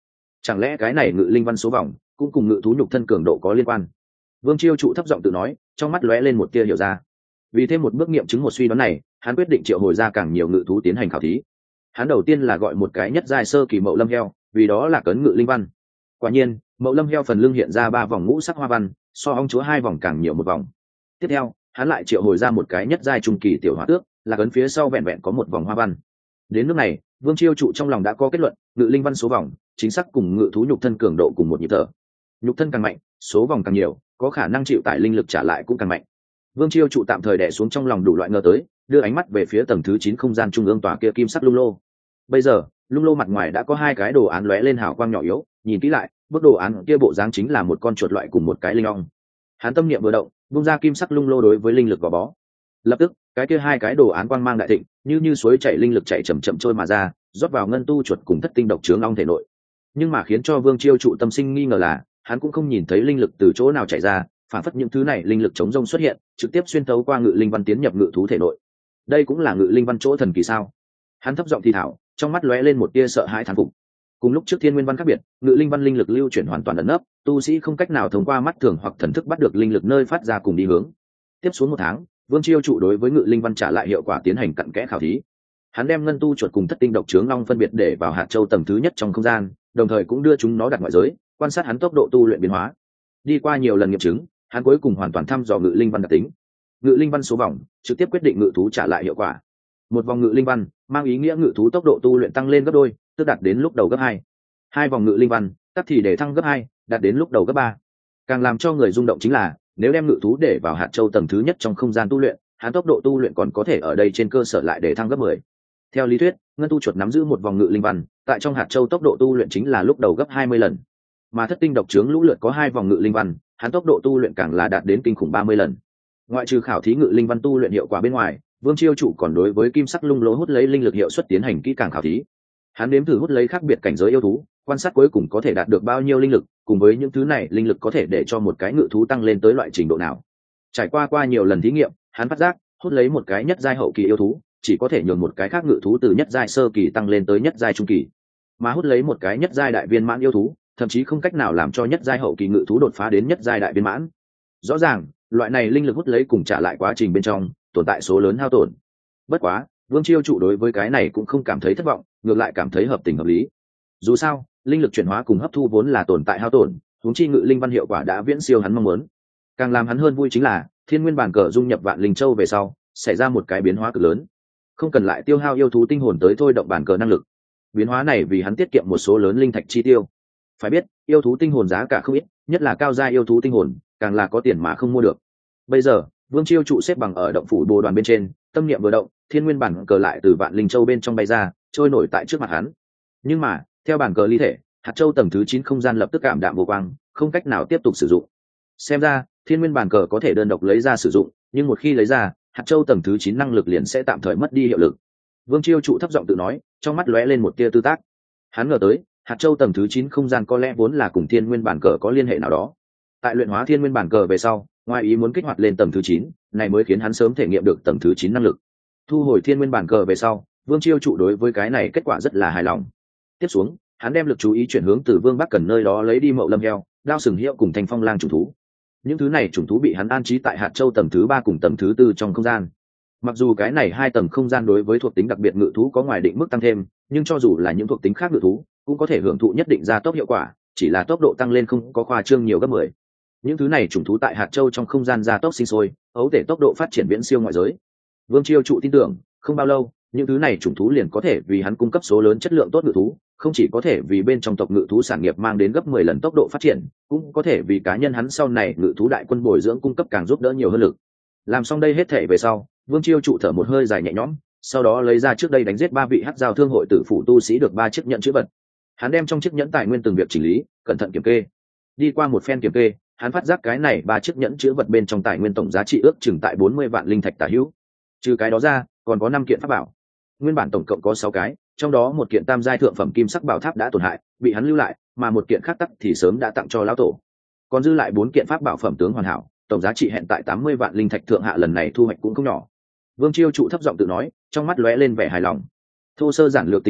chẳng lẽ cái này ngự linh văn số vòng cũng cùng ngự thú nhục thân cường độ có liên quan? Vương Chiêu Trụ thấp giọng tự nói, trong mắt lóe lên một tia hiểu ra. Vì thêm một bước nghiệm chứng một suy đoán này, hắn quyết định triệu hồi ra càng nhiều ngự thú tiến hành khảo thí. Hắn đầu tiên là gọi một cái nhất giai sơ kỳ mậu lâm heo, vì đó là cấn ngự linh văn. Quả nhiên, mậu lâm heo phần lưng hiện ra ba vòng ngũ sắc hoa văn, so ong chúa hai vòng càng nhiều một vòng. Tiếp theo, hắn lại triệu hồi ra một cái nhất giai trung kỳ tiểu hỏa tước, là cấn phía sau vẹn vẹn có một vòng hoa văn. Đến lúc này, Vương Chiêu Trụ trong lòng đã có kết luận, ngự linh văn số vòng chính xác cùng ngự thú nhục thân cường độ cùng một nhịp thở. Nhục thân càng mạnh, số vòng càng nhiều, có khả năng chịu tải linh lực trả lại cũng càng mạnh. Vương Chiêu Trụ tạm thời đè xuống trong lòng đủ loại ngờ tới, đưa ánh mắt về phía tầng thứ chín không gian trung ương tòa kia kim sắc lung lô. Bây giờ, lung lô mặt ngoài đã có hai cái đồ án lóe lên hào quang nhỏ yếu, nhìn kỹ lại, bức đồ án kia bộ dáng chính là một con chuột loại cùng một cái linh ong. Hắn tâm niệm vừa động, bung ra kim sắc lung lô đối với linh lực gò bó. Lập tức, cái kia hai cái đồ án quang mang đại thịnh, như như suối chảy linh lực chảy chậm chậm trôi mà ra, rót vào ngân tu chuột cùng thất tinh độc chướng ong thể nội. Nhưng mà khiến cho Vương Chiêu Trụ tâm sinh nghi ngờ là, hắn cũng không nhìn thấy linh lực từ chỗ nào chảy ra, phản phất những thứ này linh lực chống rông xuất hiện, trực tiếp xuyên thấu qua ngự linh văn tiến nhập ngự thú thể nội. Đây cũng là ngự linh văn chỗ thần kỳ sao? Hắn thấp giọng thì thảo, trong mắt lóe lên một tia sợ hãi thán phục. Cùng lúc trước thiên nguyên văn khác biệt, ngự linh văn linh lực lưu chuyển hoàn toàn ẩn nấp, tu sĩ không cách nào thông qua mắt thường hoặc thần thức bắt được linh lực nơi phát ra cùng đi hướng. Tiếp xuống một tháng, Vương Chiêu Trụ đối với ngự linh văn trả lại hiệu quả tiến hành cặn kẽ khảo thí. Hắn đem ngân tu chuột cùng thất tinh độc chướng long phân biệt để vào hạt châu tầng thứ nhất trong không gian, đồng thời cũng đưa chúng nó đặt ngoại giới, quan sát hắn tốc độ tu luyện biến hóa. Đi qua nhiều lần nghiệm chứng, hắn cuối cùng hoàn toàn thăm dò ngự linh văn đặc tính. Ngự linh văn số vòng trực tiếp quyết định ngự thú trả lại hiệu quả. Một vòng ngự linh văn mang ý nghĩa ngự thú tốc độ tu luyện tăng lên gấp đôi, tức đạt đến lúc đầu gấp hai. Hai vòng ngự linh văn tắt thì để thăng gấp hai, đạt đến lúc đầu gấp ba. Càng làm cho người rung động chính là, nếu đem ngự thú để vào hạt châu tầng thứ nhất trong không gian tu luyện, hắn tốc độ tu luyện còn có thể ở đây trên cơ sở lại để thăng gấp mười. Theo lý thuyết, ngân tu chuột nắm giữ một vòng ngự linh văn, tại trong hạt châu tốc độ tu luyện chính là lúc đầu gấp hai mươi lần. Mà thất tinh độc chướng lũ lượt có hai vòng ngự linh văn, hắn tốc độ tu luyện càng là đạt đến kinh khủng ba mươi lần. Ngoại trừ khảo thí ngự linh văn tu luyện hiệu quả bên ngoài, Vương Chiêu Trụ còn đối với kim sắc lung lỗ hút lấy linh lực hiệu suất tiến hành kỹ càng khảo thí. Hắn đếm thử hút lấy khác biệt cảnh giới yêu thú, quan sát cuối cùng có thể đạt được bao nhiêu linh lực, cùng với những thứ này linh lực có thể để cho một cái ngự thú tăng lên tới loại trình độ nào. Trải qua qua nhiều lần thí nghiệm, hắn phát giác, hút lấy một cái nhất giai hậu kỳ yêu thú, chỉ có thể nhường một cái khác ngự thú từ nhất giai sơ kỳ tăng lên tới nhất giai trung kỳ. Mà hút lấy một cái nhất giai đại viên mãn yêu thú, thậm chí không cách nào làm cho nhất giai hậu kỳ ngự thú đột phá đến nhất giai đại viên mãn. Rõ ràng, loại này linh lực hút lấy cùng trả lại quá trình bên trong tồn tại số lớn hao tổn. Bất quá, Vương Chiêu Trụ đối với cái này cũng không cảm thấy thất vọng, ngược lại cảm thấy hợp tình hợp lý. Dù sao, linh lực chuyển hóa cùng hấp thu vốn là tồn tại hao tổn, huống chi ngự linh văn hiệu quả đã viễn siêu hắn mong muốn. Càng làm hắn hơn vui chính là, thiên nguyên bản cờ dung nhập vạn linh châu về sau, xảy ra một cái biến hóa cực lớn. Không cần lại tiêu hao yêu thú tinh hồn tới thôi động bản cờ năng lực. Biến hóa này vì hắn tiết kiệm một số lớn linh thạch chi tiêu. Phải biết, yêu thú tinh hồn giá cả không ít, nhất là cao gia yêu thú tinh hồn, càng là có tiền mà không mua được. Bây giờ, Vương Chiêu Trụ xếp bằng ở động phủ Bồ Đoàn bên trên, tâm niệm vừa động, thiên nguyên bản cờ lại từ vạn linh châu bên trong bay ra, trôi nổi tại trước mặt hắn. Nhưng mà, theo bản cờ ly thể, hạt châu tầng thứ chín không gian lập tức cảm đạm vô quang, không cách nào tiếp tục sử dụng. Xem ra, thiên nguyên bản cờ có thể đơn độc lấy ra sử dụng, nhưng một khi lấy ra, hạt châu tầng thứ chín năng lực liền sẽ tạm thời mất đi hiệu lực. Vương Chiêu Trụ thấp giọng tự nói, trong mắt lóe lên một tia tư tác. Hắn ngờ tới, hạt châu tầng thứ chín không gian có lẽ vốn là cùng thiên nguyên bản cờ có liên hệ nào đó. Tại luyện hóa thiên nguyên bản cờ về sau, ngoài ý muốn kích hoạt lên tầng thứ chín, này mới khiến hắn sớm thể nghiệm được tầng thứ chín năng lực. Thu hồi thiên nguyên bản cờ về sau, Vương Chiêu Trụ đối với cái này kết quả rất là hài lòng. Tiếp xuống, hắn đem lực chú ý chuyển hướng từ Vương Bắc Cần nơi đó lấy đi mậu lâm heo, đao sừng hiệu cùng thanh phong lang chủng thú. Những thứ này chủng thú bị hắn an trí tại hạt châu tầng thứ ba cùng tầng thứ tư trong không gian. Mặc dù cái này hai tầng không gian đối với thuộc tính đặc biệt ngự thú có ngoài định mức tăng thêm, nhưng cho dù là những thuộc tính khác ngự thú, cũng có thể hưởng thụ nhất định gia tốc hiệu quả, chỉ là tốc độ tăng lên không có khoa trương nhiều gấp mười. Những thứ này chủng thú tại hạt châu trong không gian gia tốc sinh sôi, ấu thể tốc độ phát triển viễn siêu ngoại giới. Vương Chiêu Trụ tin tưởng, không bao lâu, những thứ này chủng thú liền có thể vì hắn cung cấp số lớn chất lượng tốt ngự thú, không chỉ có thể vì bên trong tộc ngự thú sản nghiệp mang đến gấp mười lần tốc độ phát triển, cũng có thể vì cá nhân hắn sau này ngự thú đại quân bồi dưỡng cung cấp càng giúp đỡ nhiều hơn lực. Làm xong đây hết thể về sau, Vương Chiêu Trụ thở một hơi dài nhẹ nhõm, sau đó lấy ra trước đây đánh giết ba vị hắc giao thương hội tử phủ tu sĩ được ba chiếc nhẫn chữ vật. Hắn đem trong chiếc nhẫn tài nguyên từng việc chỉnh lý, cẩn thận kiểm kê. Đi qua một phen kiểm kê, hắn phát giác cái này ba chiếc nhẫn chữ vật bên trong tài nguyên tổng giá trị ước chừng tại bốn mươi vạn linh thạch tả hữu. Trừ cái đó ra, còn có năm kiện pháp bảo. Nguyên bản tổng cộng có sáu cái, trong đó một kiện tam giai thượng phẩm kim sắc bảo tháp đã tổn hại, bị hắn lưu lại, mà một kiện khác tắc thì sớm đã tặng cho lão tổ. Còn dư lại bốn kiện pháp bảo phẩm tướng hoàn hảo, tổng giá trị hẹn tại tám mươi vạn linh thạch thượng hạ, lần này thu hoạch cũng không nhỏ. Vương Chiêu Trụ thấp giọng tự nói, trong mắt lóe lên vẻ hài lòng. Thô sơ giản lược tính ra,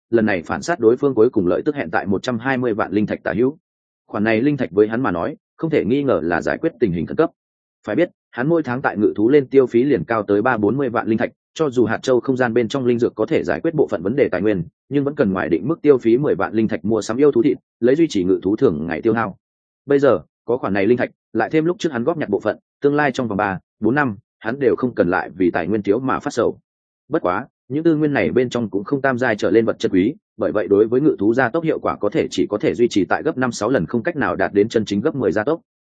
lần này phản sát đối phương cuối cùng lợi tức hẹn tại một trăm hai mươi vạn linh thạch tả hữu. Khoản này linh thạch với hắn mà nói không thể nghi ngờ là giải quyết tình hình khẩn cấp. Phải biết hắn mỗi tháng tại ngự thú lên tiêu phí liền cao tới ba bốn mươi vạn linh thạch, cho dù hạt châu không gian bên trong linh dược có thể giải quyết bộ phận vấn đề tài nguyên, nhưng vẫn cần ngoài định mức tiêu phí mười vạn linh thạch mua sắm yêu thú thịt, lấy duy trì ngự thú thường ngày tiêu hao. Bây giờ có khoản này linh thạch, lại thêm lúc trước hắn góp nhặt bộ phận, tương lai trong vòng ba bốn năm hắn đều không cần lại vì tài nguyên thiếu mà phát sầu. Bất quá những tư nguyên này bên trong cũng không tam giai trở lên vật chất quý, bởi vậy đối với ngự thú gia tốc hiệu quả có thể chỉ có thể duy trì tại gấp năm sáu lần, không cách nào đạt đến chân chính gấp mười gia tốc.